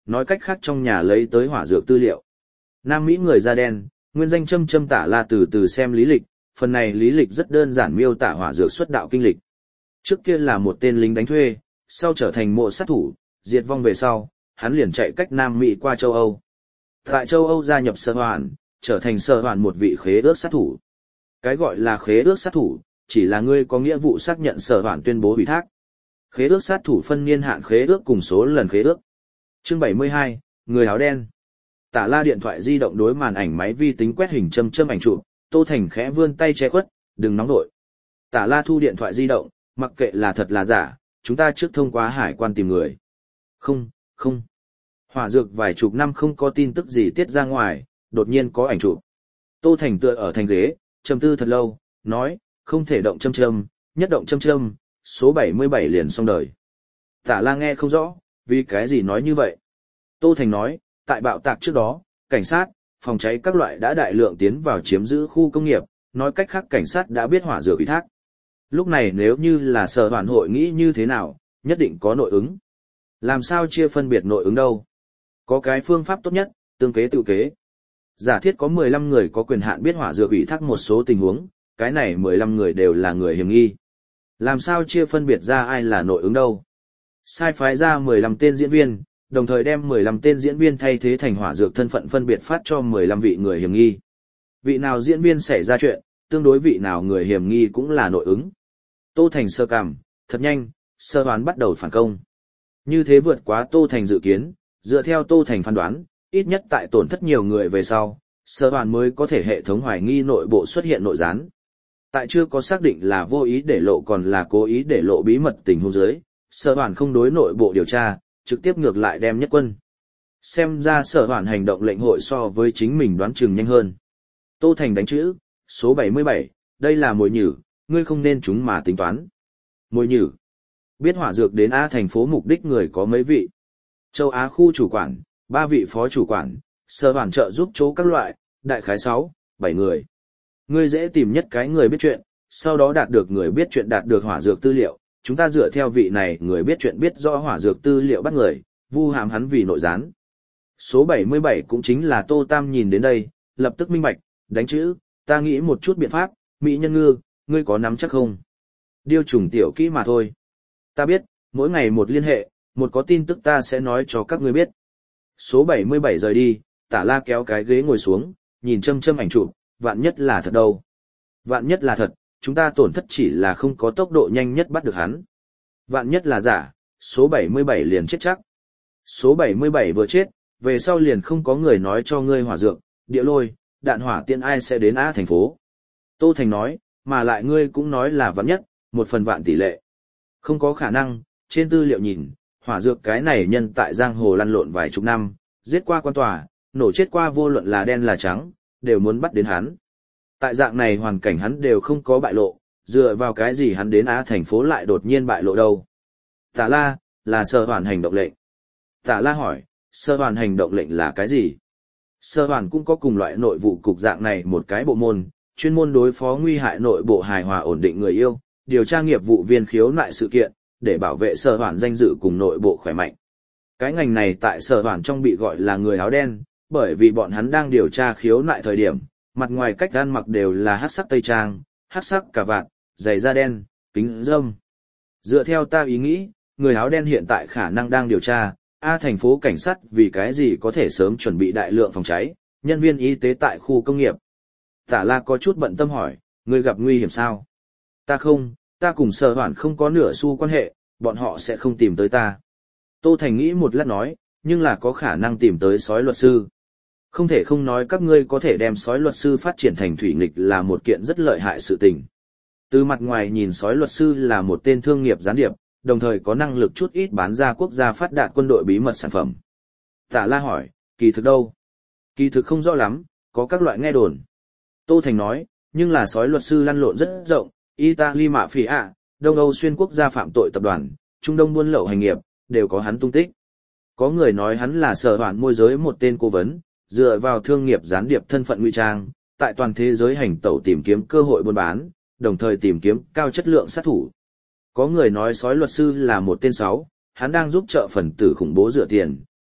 nói cách khác trong nhà lấy tới hỏa dược tư liệu. Nam Mỹ người da đen, nguyên danh Châm Châm Tả La từ từ xem lý lịch, phần này lý lịch rất đơn giản miêu tả hỏa dược xuất đạo kinh lịch. Trước kia là một tên lính đánh thuê, sau trở thành mộ sát thủ, diệt vong về sau, hắn liền chạy cách Nam Mỹ qua châu Âu. Tại châu Âu gia nhập Sở Hoàn, trở thành Sở Hoàn một vị khế ước sát thủ. Cái gọi là khế ước sát thủ, chỉ là ngươi có nghĩa vụ xác nhận Sở Hoàn tuyên bố ủy thác. Khế ước sát thủ phân niên hạn khế ước cùng số lần khế ước. Chương bảy mươi hai, người áo đen. Tả La điện thoại di động đối màn ảnh máy vi tính quét hình châm châm ảnh chụp, Tô Thành khẽ vươn tay che khuất, đừng nóng đội. Tả La thu điện thoại di động, mặc kệ là thật là giả, chúng ta trước thông qua hải quan tìm người. Không, không. Hỏa dược vài chục năm không có tin tức gì tiết ra ngoài, đột nhiên có ảnh chụp. Tô Thành tựa ở thành ghế, trầm tư thật lâu, nói, không thể động châm châm, nhất động châm châm, số bảy mươi bảy liền xong đời. Tả La nghe không rõ, vì cái gì nói như vậy. Tô Thành nói, tại bạo tạc trước đó, cảnh sát, phòng cháy các loại đã đại lượng tiến vào chiếm giữ khu công nghiệp, nói cách khác cảnh sát đã biết hỏa dược ủy thác. Lúc này nếu như là Sở Hoàn hội nghĩ như thế nào, nhất định có nội ứng. Làm sao chia phân biệt nội ứng đâu? Có cái phương pháp tốt nhất, tương kế tự kế. Giả thiết có mười lăm người có quyền hạn biết hỏa dược ủy thác một số tình huống, cái này mười lăm người đều là người hiểm nghi. Làm sao chia phân biệt ra ai là nội ứng đâu? Sai phái ra mười lăm tên diễn viên, đồng thời đem mười lăm tên diễn viên thay thế thành hỏa dược thân phận phân biệt phát cho mười lăm vị người hiểm nghi. Vị nào diễn viên xảy ra chuyện, tương đối vị nào người hiểm nghi cũng là nội ứng. Tô Thành sơ cằm, thật nhanh, Sở Hoàn bắt đầu phản công. Như thế vượt quá Tô Thành dự kiến, dựa theo Tô Thành phán đoán, ít nhất tại tổn thất nhiều người về sau, Sở Hoàn mới có thể hệ thống hoài nghi nội bộ xuất hiện nội gián. Tại chưa có xác định là vô ý để lộ còn là cố ý để lộ bí mật tình huống dưới, Sở Hoàn không đối nội bộ điều tra, trực tiếp ngược lại đem nhất quân. Xem ra Sở Hoàn hành động lệnh hội so với chính mình đoán chừng nhanh hơn. Tô Thành đánh chữ, số bảy mươi bảy, đây là mồi nhử, ngươi không nên chúng mà tính toán. Mồi nhử. Biết hỏa dược đến A thành phố mục đích người có mấy vị. Châu Á khu chủ quản, ba vị phó chủ quản, Sở Hoàn trợ giúp chỗ các loại, đại khái sáu, bảy người. Ngươi dễ tìm nhất cái người biết chuyện, sau đó đạt được người biết chuyện đạt được hỏa dược tư liệu, chúng ta dựa theo vị này người biết chuyện biết rõ hỏa dược tư liệu bắt người, vu hãm hắn vì nội gián. Số bảy mươi bảy cũng chính là Tô Tam nhìn đến đây, lập tức minh bạch, đánh chữ, ta nghĩ một chút biện pháp, Mỹ Nhân Ngư, ngươi có nắm chắc không? Điêu trùng tiểu kỹ mà thôi. Ta biết, mỗi ngày một liên hệ, một có tin tức ta sẽ nói cho các ngươi biết. Số bảy mươi bảy rời đi, Tả La kéo cái ghế ngồi xuống, nhìn châm châm ảnh chụp, vạn nhất là thật đâu. Vạn nhất là thật, chúng ta tổn thất chỉ là không có tốc độ nhanh nhất bắt được hắn. Vạn nhất là giả, số bảy mươi bảy liền chết chắc. Số bảy mươi bảy vừa chết, về sau liền không có người nói cho ngươi hỏa dược, địa lôi, đạn hỏa tiện ai sẽ đến A thành phố. Tô Thành nói, mà lại ngươi cũng nói là vạn nhất, một phần vạn tỷ lệ. Không có khả năng, trên tư liệu nhìn, hỏa dược cái này nhân tại giang hồ lăn lộn vài chục năm, giết qua quan tòa, nổ chết qua vô luận là đen là trắng, đều muốn bắt đến hắn. Tại dạng này hoàn cảnh hắn đều không có bại lộ, dựa vào cái gì hắn đến Á thành phố lại đột nhiên bại lộ đâu. Tả La, là Sở Hoàn hành động lệnh. Tả La hỏi, Sở Hoàn hành động lệnh là cái gì? Sở Hoàn cũng có cùng loại nội vụ cục dạng này một cái bộ môn, chuyên môn đối phó nguy hại nội bộ hài hòa ổn định người yêu, điều tra nghiệp vụ viên khiếu nại sự kiện, để bảo vệ Sở Hoàn danh dự cùng nội bộ khỏe mạnh. Cái ngành này tại Sở Hoàn trong bị gọi là người áo đen, bởi vì bọn hắn đang điều tra khiếu nại thời điểm, mặt ngoài cách ăn mặc đều là hắc sắc tây trang, hắc sắc cà vạt, giày da đen, kính râm. Dựa theo ta ý nghĩ, người áo đen hiện tại khả năng đang điều tra, A thành phố cảnh sát vì cái gì có thể sớm chuẩn bị đại lượng phòng cháy, nhân viên y tế tại khu công nghiệp. Tả La có chút bận tâm hỏi, ngươi gặp nguy hiểm sao? Ta không, ta cùng Sở Hoàn không có nửa xu quan hệ, bọn họ sẽ không tìm tới ta. Tô Thành nghĩ một lát nói, nhưng là có khả năng tìm tới sói luật sư. Không thể không nói các ngươi có thể đem sói luật sư phát triển thành thủy nghịch là một kiện rất lợi hại sự tình. Từ mặt ngoài nhìn sói luật sư là một tên thương nghiệp gián điệp, đồng thời có năng lực chút ít bán ra quốc gia phát đạt quân đội bí mật sản phẩm. Tả La hỏi, kỳ thực đâu? Kỳ thực không rõ lắm, có các loại nghe đồn. Tô Thành nói, nhưng là sói luật sư lăn lộn rất rộng, Italy mạ phỉ ạ, Đông Âu xuyên quốc gia phạm tội tập đoàn, Trung Đông buôn lậu hành nghiệp, đều có hắn tung tích. Có người nói hắn là Sở Hoàn môi giới một tên cố vấn, dựa vào thương nghiệp gián điệp thân phận ngụy trang, tại toàn thế giới hành tẩu tìm kiếm cơ hội buôn bán, đồng thời tìm kiếm cao chất lượng sát thủ. Có người nói sói luật sư là một tên sáu, hắn đang giúp trợ phần tử khủng bố rửa tiền,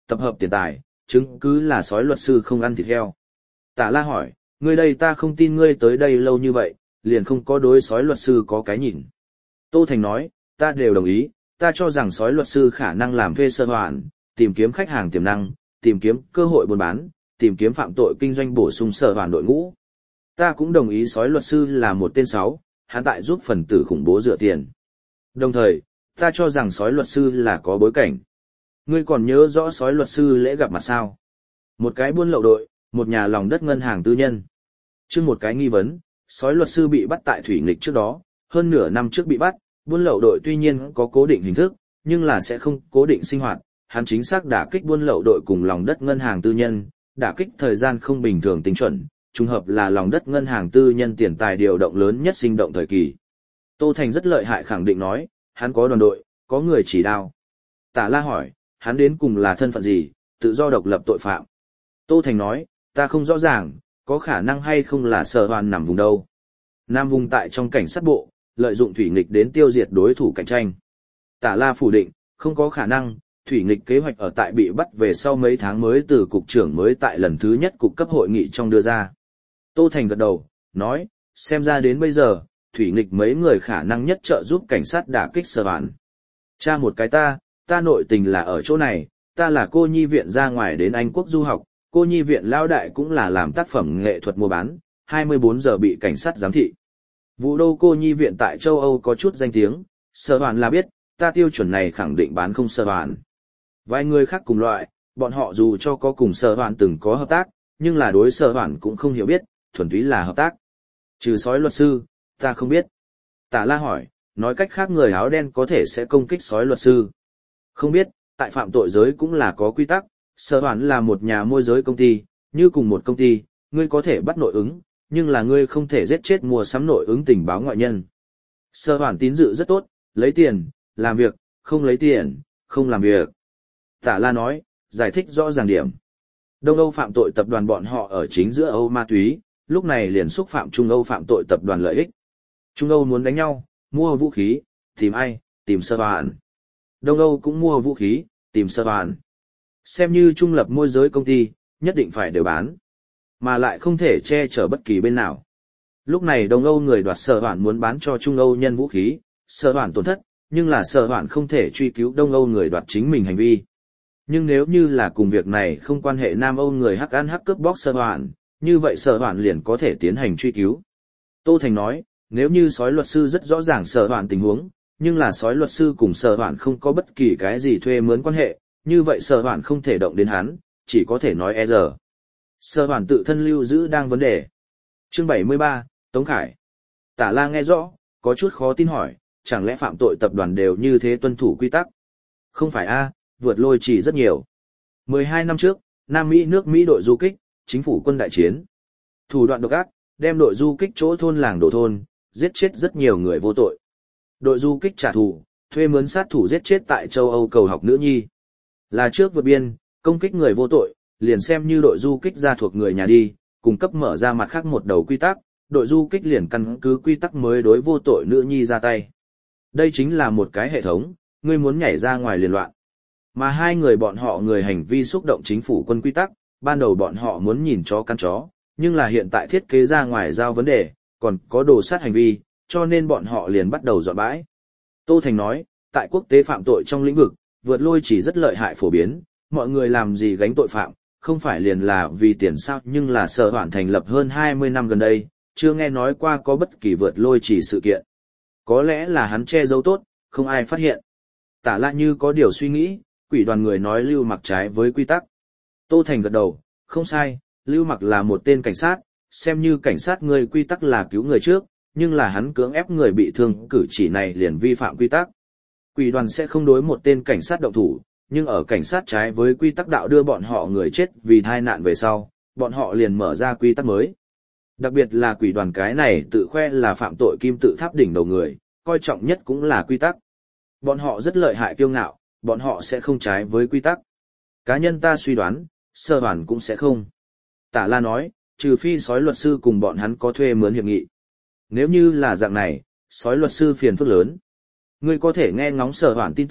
tập hợp tiền tài, chứng cứ là sói luật sư không ăn thịt heo. Tả La hỏi, ngươi đây ta không tin ngươi tới đây lâu như vậy, liền không có đối sói luật sư có cái nhìn. Tô Thành nói, ta đều đồng ý, ta cho rằng sói luật sư khả năng làm thuê sơ hoạn, tìm kiếm khách hàng tiềm năng, tìm kiếm cơ hội buôn bán, tìm kiếm phạm tội kinh doanh bổ sung sở hoàn đội ngũ. Ta cũng đồng ý sói luật sư là một tên sáu, hắn tại giúp phần tử khủng bố rửa tiền. Đồng thời, ta cho rằng sói luật sư là có bối cảnh. Ngươi còn nhớ rõ sói luật sư lễ gặp mặt sao? Một cái buôn lậu đội, một nhà lòng đất ngân hàng tư nhân. Trước một cái nghi vấn, sói luật sư bị bắt tại Thủy Nghịch trước đó, hơn nửa năm trước bị bắt, buôn lậu đội tuy nhiên có cố định hình thức, nhưng là sẽ không cố định sinh hoạt, hắn chính xác đả kích buôn lậu đội cùng lòng đất ngân hàng tư nhân, đả kích thời gian không bình thường tính chuẩn, trùng hợp là lòng đất ngân hàng tư nhân tiền tài điều động lớn nhất sinh động thời kỳ. Tô Thành rất lợi hại khẳng định nói, hắn có đoàn đội, có người chỉ đạo. Tả La hỏi, hắn đến cùng là thân phận gì, tự do độc lập tội phạm. Tô Thành nói, ta không rõ ràng, có khả năng hay không là sở hoàn nằm vùng đâu. Nam vùng tại trong cảnh sát bộ, lợi dụng Thủy Nghịch đến tiêu diệt đối thủ cạnh tranh. Tả La phủ định, không có khả năng, Thủy Nghịch kế hoạch ở tại bị bắt về sau mấy tháng mới từ cục trưởng mới tại lần thứ nhất cục cấp hội nghị trong đưa ra. Tô Thành gật đầu, nói, xem ra đến bây giờ, Thủy Nghịch mấy người khả năng nhất trợ giúp cảnh sát đả kích sở hoàn. Cha một cái ta, ta nội tình là ở chỗ này, ta là cô nhi viện ra ngoài đến Anh quốc du học, cô nhi viện lao đại cũng là làm tác phẩm nghệ thuật mua bán, hai mươi bốn giờ bị cảnh sát giám thị. Vụ đô cô nhi viện tại châu Âu có chút danh tiếng, sở hoàn là biết, ta tiêu chuẩn này khẳng định bán không sở hoàn. Vài người khác cùng loại, bọn họ dù cho có cùng sở hoàn từng có hợp tác, nhưng là đối sở hoàn cũng không hiểu biết, thuần túy là hợp tác. Trừ sói luật sư, ta không biết. Tả La hỏi, nói cách khác người áo đen có thể sẽ công kích sói luật sư. Không biết, tại phạm tội giới cũng là có quy tắc, sở hoàn là một nhà môi giới công ty, như cùng một công ty, ngươi có thể bắt nội ứng, nhưng là ngươi không thể giết chết mua sắm nội ứng tình báo ngoại nhân. Sở hoàn tín dự rất tốt, lấy tiền, làm việc, không lấy tiền, không làm việc. Tả La nói, giải thích rõ ràng điểm. Đông Âu phạm tội tập đoàn bọn họ ở chính giữa Âu ma túy, lúc này liền xúc phạm Trung Âu phạm tội tập đoàn lợi ích. Trung Âu muốn đánh nhau, mua vũ khí, tìm ai, tìm sở hoàn. Đông Âu cũng mua vũ khí, tìm sở hoàn. Xem như trung lập môi giới công ty, nhất định phải đều bán. Mà lại không thể che chở bất kỳ bên nào. Lúc này Đông Âu người đoạt sở hoàn muốn bán cho Trung Âu nhân vũ khí, sở hoàn tổn thất, nhưng là sở hoàn không thể truy cứu Đông Âu người đoạt chính mình hành vi. Nhưng nếu như là cùng việc này không quan hệ Nam Âu người hắc ăn hắc cướp bóc sở hoàn, như vậy sở hoàn liền có thể tiến hành truy cứu. Tô Thành nói, nếu như sói luật sư rất rõ ràng sở hoàn tình huống, nhưng là sói luật sư cùng sở hoàn không có bất kỳ cái gì thuê mướn quan hệ, như vậy sở hoàn không thể động đến hắn, chỉ có thể nói e giờ. Sở hoàn tự thân lưu giữ đang vấn đề. Chương bảy mươi ba, Tống Khải. Tả La nghe rõ, có chút khó tin hỏi, chẳng lẽ phạm tội tập đoàn đều như thế tuân thủ quy tắc? Không phải a, vượt lôi chỉ rất nhiều. mười hai năm trước, Nam Mỹ nước Mỹ đội du kích, chính phủ quân đại chiến. Thủ đoạn độc ác, đem đội du kích chỗ thôn làng đổ thôn, giết chết rất nhiều người vô tội. Đội du kích trả thù, thuê mướn sát thủ giết chết tại châu Âu cầu học nữ nhi. Là trước vượt biên, công kích người vô tội, liền xem như đội du kích ra thuộc người nhà đi, cung cấp mở ra mặt khác một đầu quy tắc, đội du kích liền căn cứ quy tắc mới đối vô tội nữ nhi ra tay. Đây chính là một cái hệ thống, ngươi muốn nhảy ra ngoài liền loạn. Mà hai người bọn họ người hành vi xúc động chính phủ quân quy tắc, ban đầu bọn họ muốn nhìn chó cắn chó, nhưng là hiện tại thiết kế ra ngoài giao vấn đề, còn có đồ sát hành vi, cho nên bọn họ liền bắt đầu dọn bãi. Tô Thành nói, tại quốc tế phạm tội trong lĩnh vực, vượt lôi chỉ rất lợi hại phổ biến, mọi người làm gì gánh tội phạm, không phải liền là vì tiền sao, nhưng là sở hoàn thành lập hơn hai mươi năm gần đây, chưa nghe nói qua có bất kỳ vượt lôi chỉ sự kiện. Có lẽ là hắn che giấu tốt, không ai phát hiện. Tả La như có điều suy nghĩ, quỷ đoàn người nói Lưu Mặc trái với quy tắc. Tô Thành gật đầu, không sai, Lưu Mặc là một tên cảnh sát, xem như cảnh sát người quy tắc là cứu người trước, nhưng là hắn cưỡng ép người bị thương cử chỉ này liền vi phạm quy tắc. Quỷ đoàn sẽ không đối một tên cảnh sát động thủ, nhưng ở cảnh sát trái với quy tắc đạo đưa bọn họ người chết vì tai nạn về sau, bọn họ liền mở ra quy tắc mới. Đặc biệt là quỷ đoàn cái này tự khoe là phạm tội kim tự tháp đỉnh đầu người, coi trọng nhất cũng là quy tắc. Bọn họ rất lợi hại kiêu ngạo, bọn họ sẽ không trái với quy tắc. Cá nhân ta suy đoán, sở hoàn cũng sẽ không. Tả La nói, trừ phi sói luật sư cùng bọn hắn có thuê mướn hiệp nghị. Nếu như là dạng này, sói luật sư phiền phức lớn. Ngươi có thể nghe ngóng sở hoàn tin tức,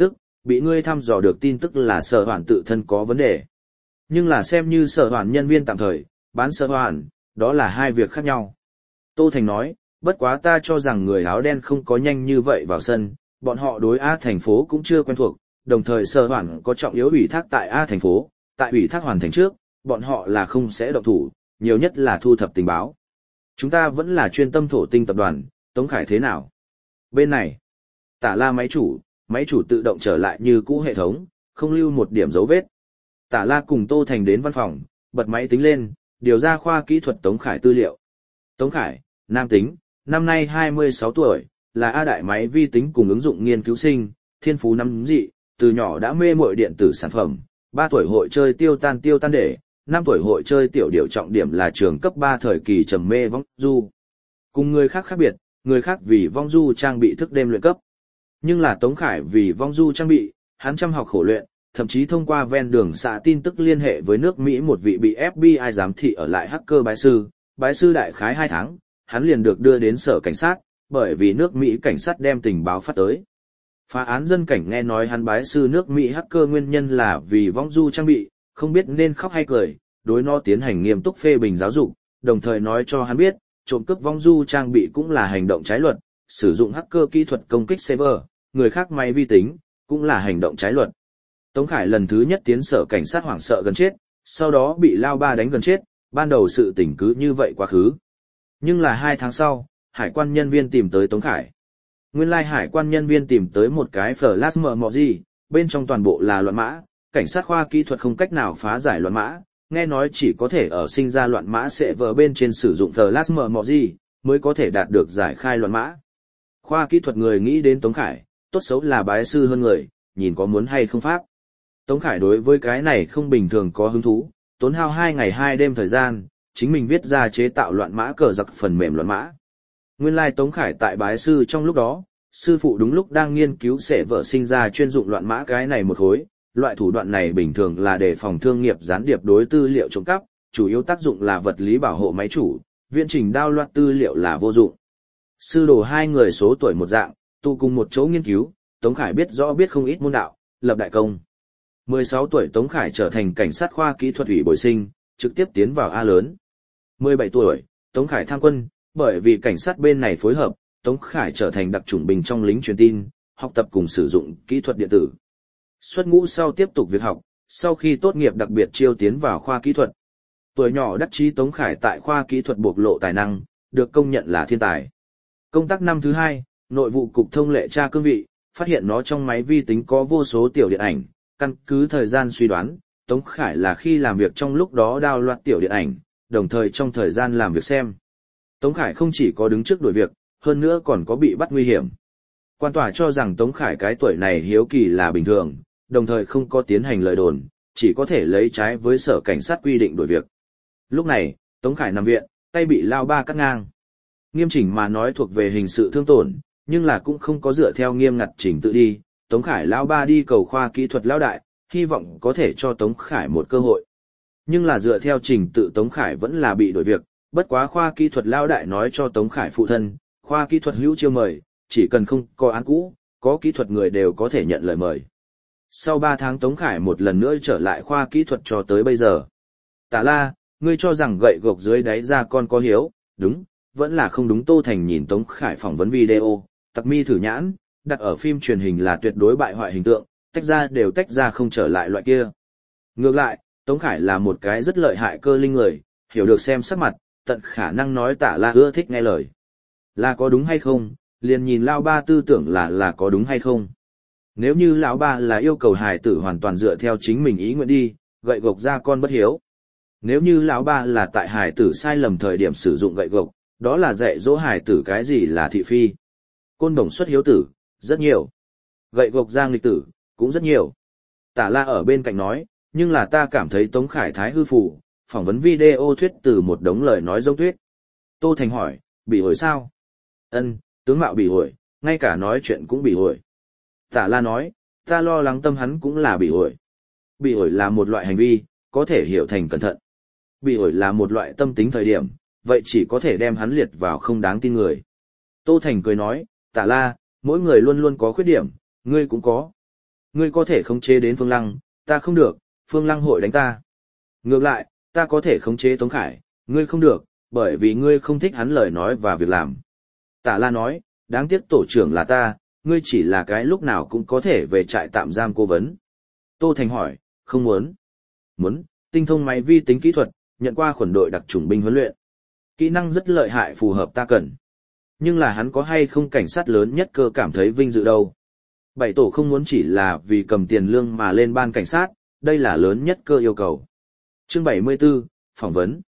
bị ngươi thăm dò được tin tức là sở hoàn tự thân có vấn đề. Nhưng là xem như sở hoàn nhân viên tạm thời, bán sở hoàn, đó là hai việc khác nhau. Tô Thành nói, bất quá ta cho rằng người áo đen không có nhanh như vậy vào sân, bọn họ đối A thành phố cũng chưa quen thuộc, đồng thời sở hoàn có trọng yếu ủy thác tại A thành phố, tại ủy thác hoàn thành trước, bọn họ là không sẽ động thủ, nhiều nhất là thu thập tình báo. Chúng ta vẫn là chuyên tâm thổ tinh tập đoàn, Tống Khải thế nào? Bên này, Tả La máy chủ, máy chủ tự động trở lại như cũ hệ thống, không lưu một điểm dấu vết. Tả La cùng Tô Thành đến văn phòng, bật máy tính lên, điều ra khoa kỹ thuật Tống Khải tư liệu. Tống Khải, nam tính, năm nay hai mươi sáu tuổi, là A đại máy vi tính cùng ứng dụng nghiên cứu sinh, thiên phú năm dị, từ nhỏ đã mê muội điện tử sản phẩm, ba tuổi hội chơi tiêu tan tiêu tan để, năm tuổi hội chơi tiểu điệu, trọng điểm là trường cấp ba thời kỳ trầm mê vong du. Cùng người khác khác biệt, người khác vì vong du trang bị thức đêm luyện cấp. Nhưng là Tống Khải vì vong du trang bị, hắn chăm học khổ luyện, thậm chí thông qua ven đường xạ tin tức liên hệ với nước Mỹ một vị bị ép bê i giám thị ở lại hacker bái sư, bái sư đại khái hai tháng, hắn liền được đưa đến sở cảnh sát, bởi vì nước Mỹ cảnh sát đem tình báo phát tới. Phá án dân cảnh nghe nói hắn bái sư nước Mỹ hacker nguyên nhân là vì vong du trang bị, không biết nên khóc hay cười, đối nó tiến hành nghiêm túc phê bình giáo dục, đồng thời nói cho hắn biết, trộm cướp vong du trang bị cũng là hành động trái luật, sử dụng hacker kỹ thuật công kích server, người khác máy vi tính, cũng là hành động trái luật. Tống Khải lần thứ nhất tiến sở cảnh sát hoảng sợ gần chết, sau đó bị Lao Ba đánh gần chết, ban đầu sự tình cứ như vậy quá khứ. Nhưng là hai tháng sau, hải quan nhân viên tìm tới Tống Khải. Nguyên lai hải quan nhân viên tìm tới một cái flash memory, bên trong toàn bộ là loạn mã, cảnh sát khoa kỹ thuật không cách nào phá giải loạn mã, nghe nói chỉ có thể ở sinh ra loạn mã sẽ vờ bên trên sử dụng flash memory, mới có thể đạt được giải khai loạn mã. Khoa kỹ thuật người nghĩ đến Tống Khải, tốt xấu là bái sư hơn người, nhìn có muốn hay không pháp. Tống Khải đối với cái này không bình thường có hứng thú, tốn hao hai ngày hai đêm thời gian, chính mình viết ra chế tạo loạn mã cờ giặc phần mềm loạn mã. Nguyên lai Tống Khải tại bái sư trong lúc đó, sư phụ đúng lúc đang nghiên cứu sẽ vợ sinh ra chuyên dụng loạn mã cái này một khối, loại thủ đoạn này bình thường là để phòng thương nghiệp gián điệp đối tư liệu trộm cắp, chủ yếu tác dụng là vật lý bảo hộ máy chủ, viễn trình đao loạt tư liệu là vô dụng. Sư đồ hai người số tuổi một dạng, tu cùng một chỗ nghiên cứu, Tống Khải biết rõ biết không ít môn đạo, lập đại công. mười sáu tuổi Tống Khải trở thành cảnh sát khoa kỹ thuật ủy bồi sinh, trực tiếp tiến vào A lớn. mười bảy tuổi, Tống Khải tham quân, bởi vì cảnh sát bên này phối hợp, Tống Khải trở thành đặc chủng binh trong lính truyền tin, học tập cùng sử dụng kỹ thuật điện tử. Xuất ngũ sau tiếp tục việc học, sau khi tốt nghiệp đặc biệt chiêu tiến vào khoa kỹ thuật. Tuổi nhỏ đắc chí Tống Khải tại khoa kỹ thuật bộc lộ tài năng, được công nhận là thiên tài. Công tác năm thứ hai, nội vụ cục thông lệ tra cương vị, phát hiện nó trong máy vi tính có vô số tiểu điện ảnh, căn cứ thời gian suy đoán, Tống Khải là khi làm việc trong lúc đó download tiểu điện ảnh, đồng thời trong thời gian làm việc xem. Tống Khải không chỉ có đứng trước đuổi việc, hơn nữa còn có bị bắt nguy hiểm. Quan tòa cho rằng Tống Khải cái tuổi này hiếu kỳ là bình thường, đồng thời không có tiến hành lời đồn, chỉ có thể lấy trái với sở cảnh sát quy định đuổi việc. Lúc này, Tống Khải nằm viện, tay bị Lao Ba cắt ngang. Nghiêm chỉnh mà nói thuộc về hình sự thương tổn, nhưng là cũng không có dựa theo nghiêm ngặt trình tự đi. Tống Khải Lao Ba đi cầu khoa kỹ thuật Lao Đại, hy vọng có thể cho Tống Khải một cơ hội. Nhưng là dựa theo trình tự Tống Khải vẫn là bị đuổi việc, bất quá khoa kỹ thuật Lao Đại nói cho Tống Khải phụ thân, khoa kỹ thuật hữu chiêu mời, chỉ cần không có án cũ, có kỹ thuật người đều có thể nhận lời mời. Sau ba tháng Tống Khải một lần nữa trở lại khoa kỹ thuật cho tới bây giờ. Tả La, ngươi cho rằng gậy gộc dưới đáy ra con có hiếu, đúng, vẫn là không đúng. Tô Thành nhìn Tống Khải phỏng vấn video, tặc mi thử nhãn, đặt ở phim truyền hình là tuyệt đối bại hoại hình tượng, tách ra đều tách ra không trở lại loại kia. Ngược lại, Tống Khải là một cái rất lợi hại cơ linh người, hiểu được xem sắc mặt, tận khả năng nói Tả La ưa thích nghe lời. Là có đúng hay không, liền nhìn Lão Ba tư tưởng là là có đúng hay không. Nếu như Lão Ba là yêu cầu hài tử hoàn toàn dựa theo chính mình ý nguyện đi, gậy gộc ra con bất hiếu. Nếu như Lão Ba là tại hài tử sai lầm thời điểm sử dụng gậy gộc, đó là dạy dỗ hài tử cái gì là thị phi. Côn đồng xuất hiếu tử, rất nhiều. Gậy gộc ra nghịch tử, cũng rất nhiều. Tả La ở bên cạnh nói, nhưng là ta cảm thấy Tống Khải thái hư phù, phỏng vấn video thuyết từ một đống lời nói dông tuyết. Tô Thành hỏi, bị ổi sao? Ân, tướng mạo bị ổi, ngay cả nói chuyện cũng bị ổi. Tả La nói, ta lo lắng tâm hắn cũng là bị ổi. Bị ổi là một loại hành vi, có thể hiểu thành cẩn thận. Bị ổi là một loại tâm tính thời điểm, vậy chỉ có thể đem hắn liệt vào không đáng tin người. Tô Thành cười nói, Tả La, mỗi người luôn luôn có khuyết điểm, ngươi cũng có. Ngươi có thể khống chế đến Phương Lăng, ta không được, Phương Lăng hội đánh ta. Ngược lại, ta có thể khống chế Tống Khải, ngươi không được, bởi vì ngươi không thích hắn lời nói và việc làm. Tả La nói, đáng tiếc tổ trưởng là ta, ngươi chỉ là cái lúc nào cũng có thể về trại tạm giam cố vấn. Tô Thành hỏi, không muốn. Muốn, tinh thông máy vi tính kỹ thuật, nhận qua khuẩn đội đặc chủng binh huấn luyện. Kỹ năng rất lợi hại phù hợp ta cần. Nhưng là hắn có hay không cảnh sát lớn nhất cơ cảm thấy vinh dự đâu. Bảy tổ không muốn chỉ là vì cầm tiền lương mà lên ban cảnh sát, đây là lớn nhất cơ yêu cầu. Chương bảy mươi 74, phỏng vấn.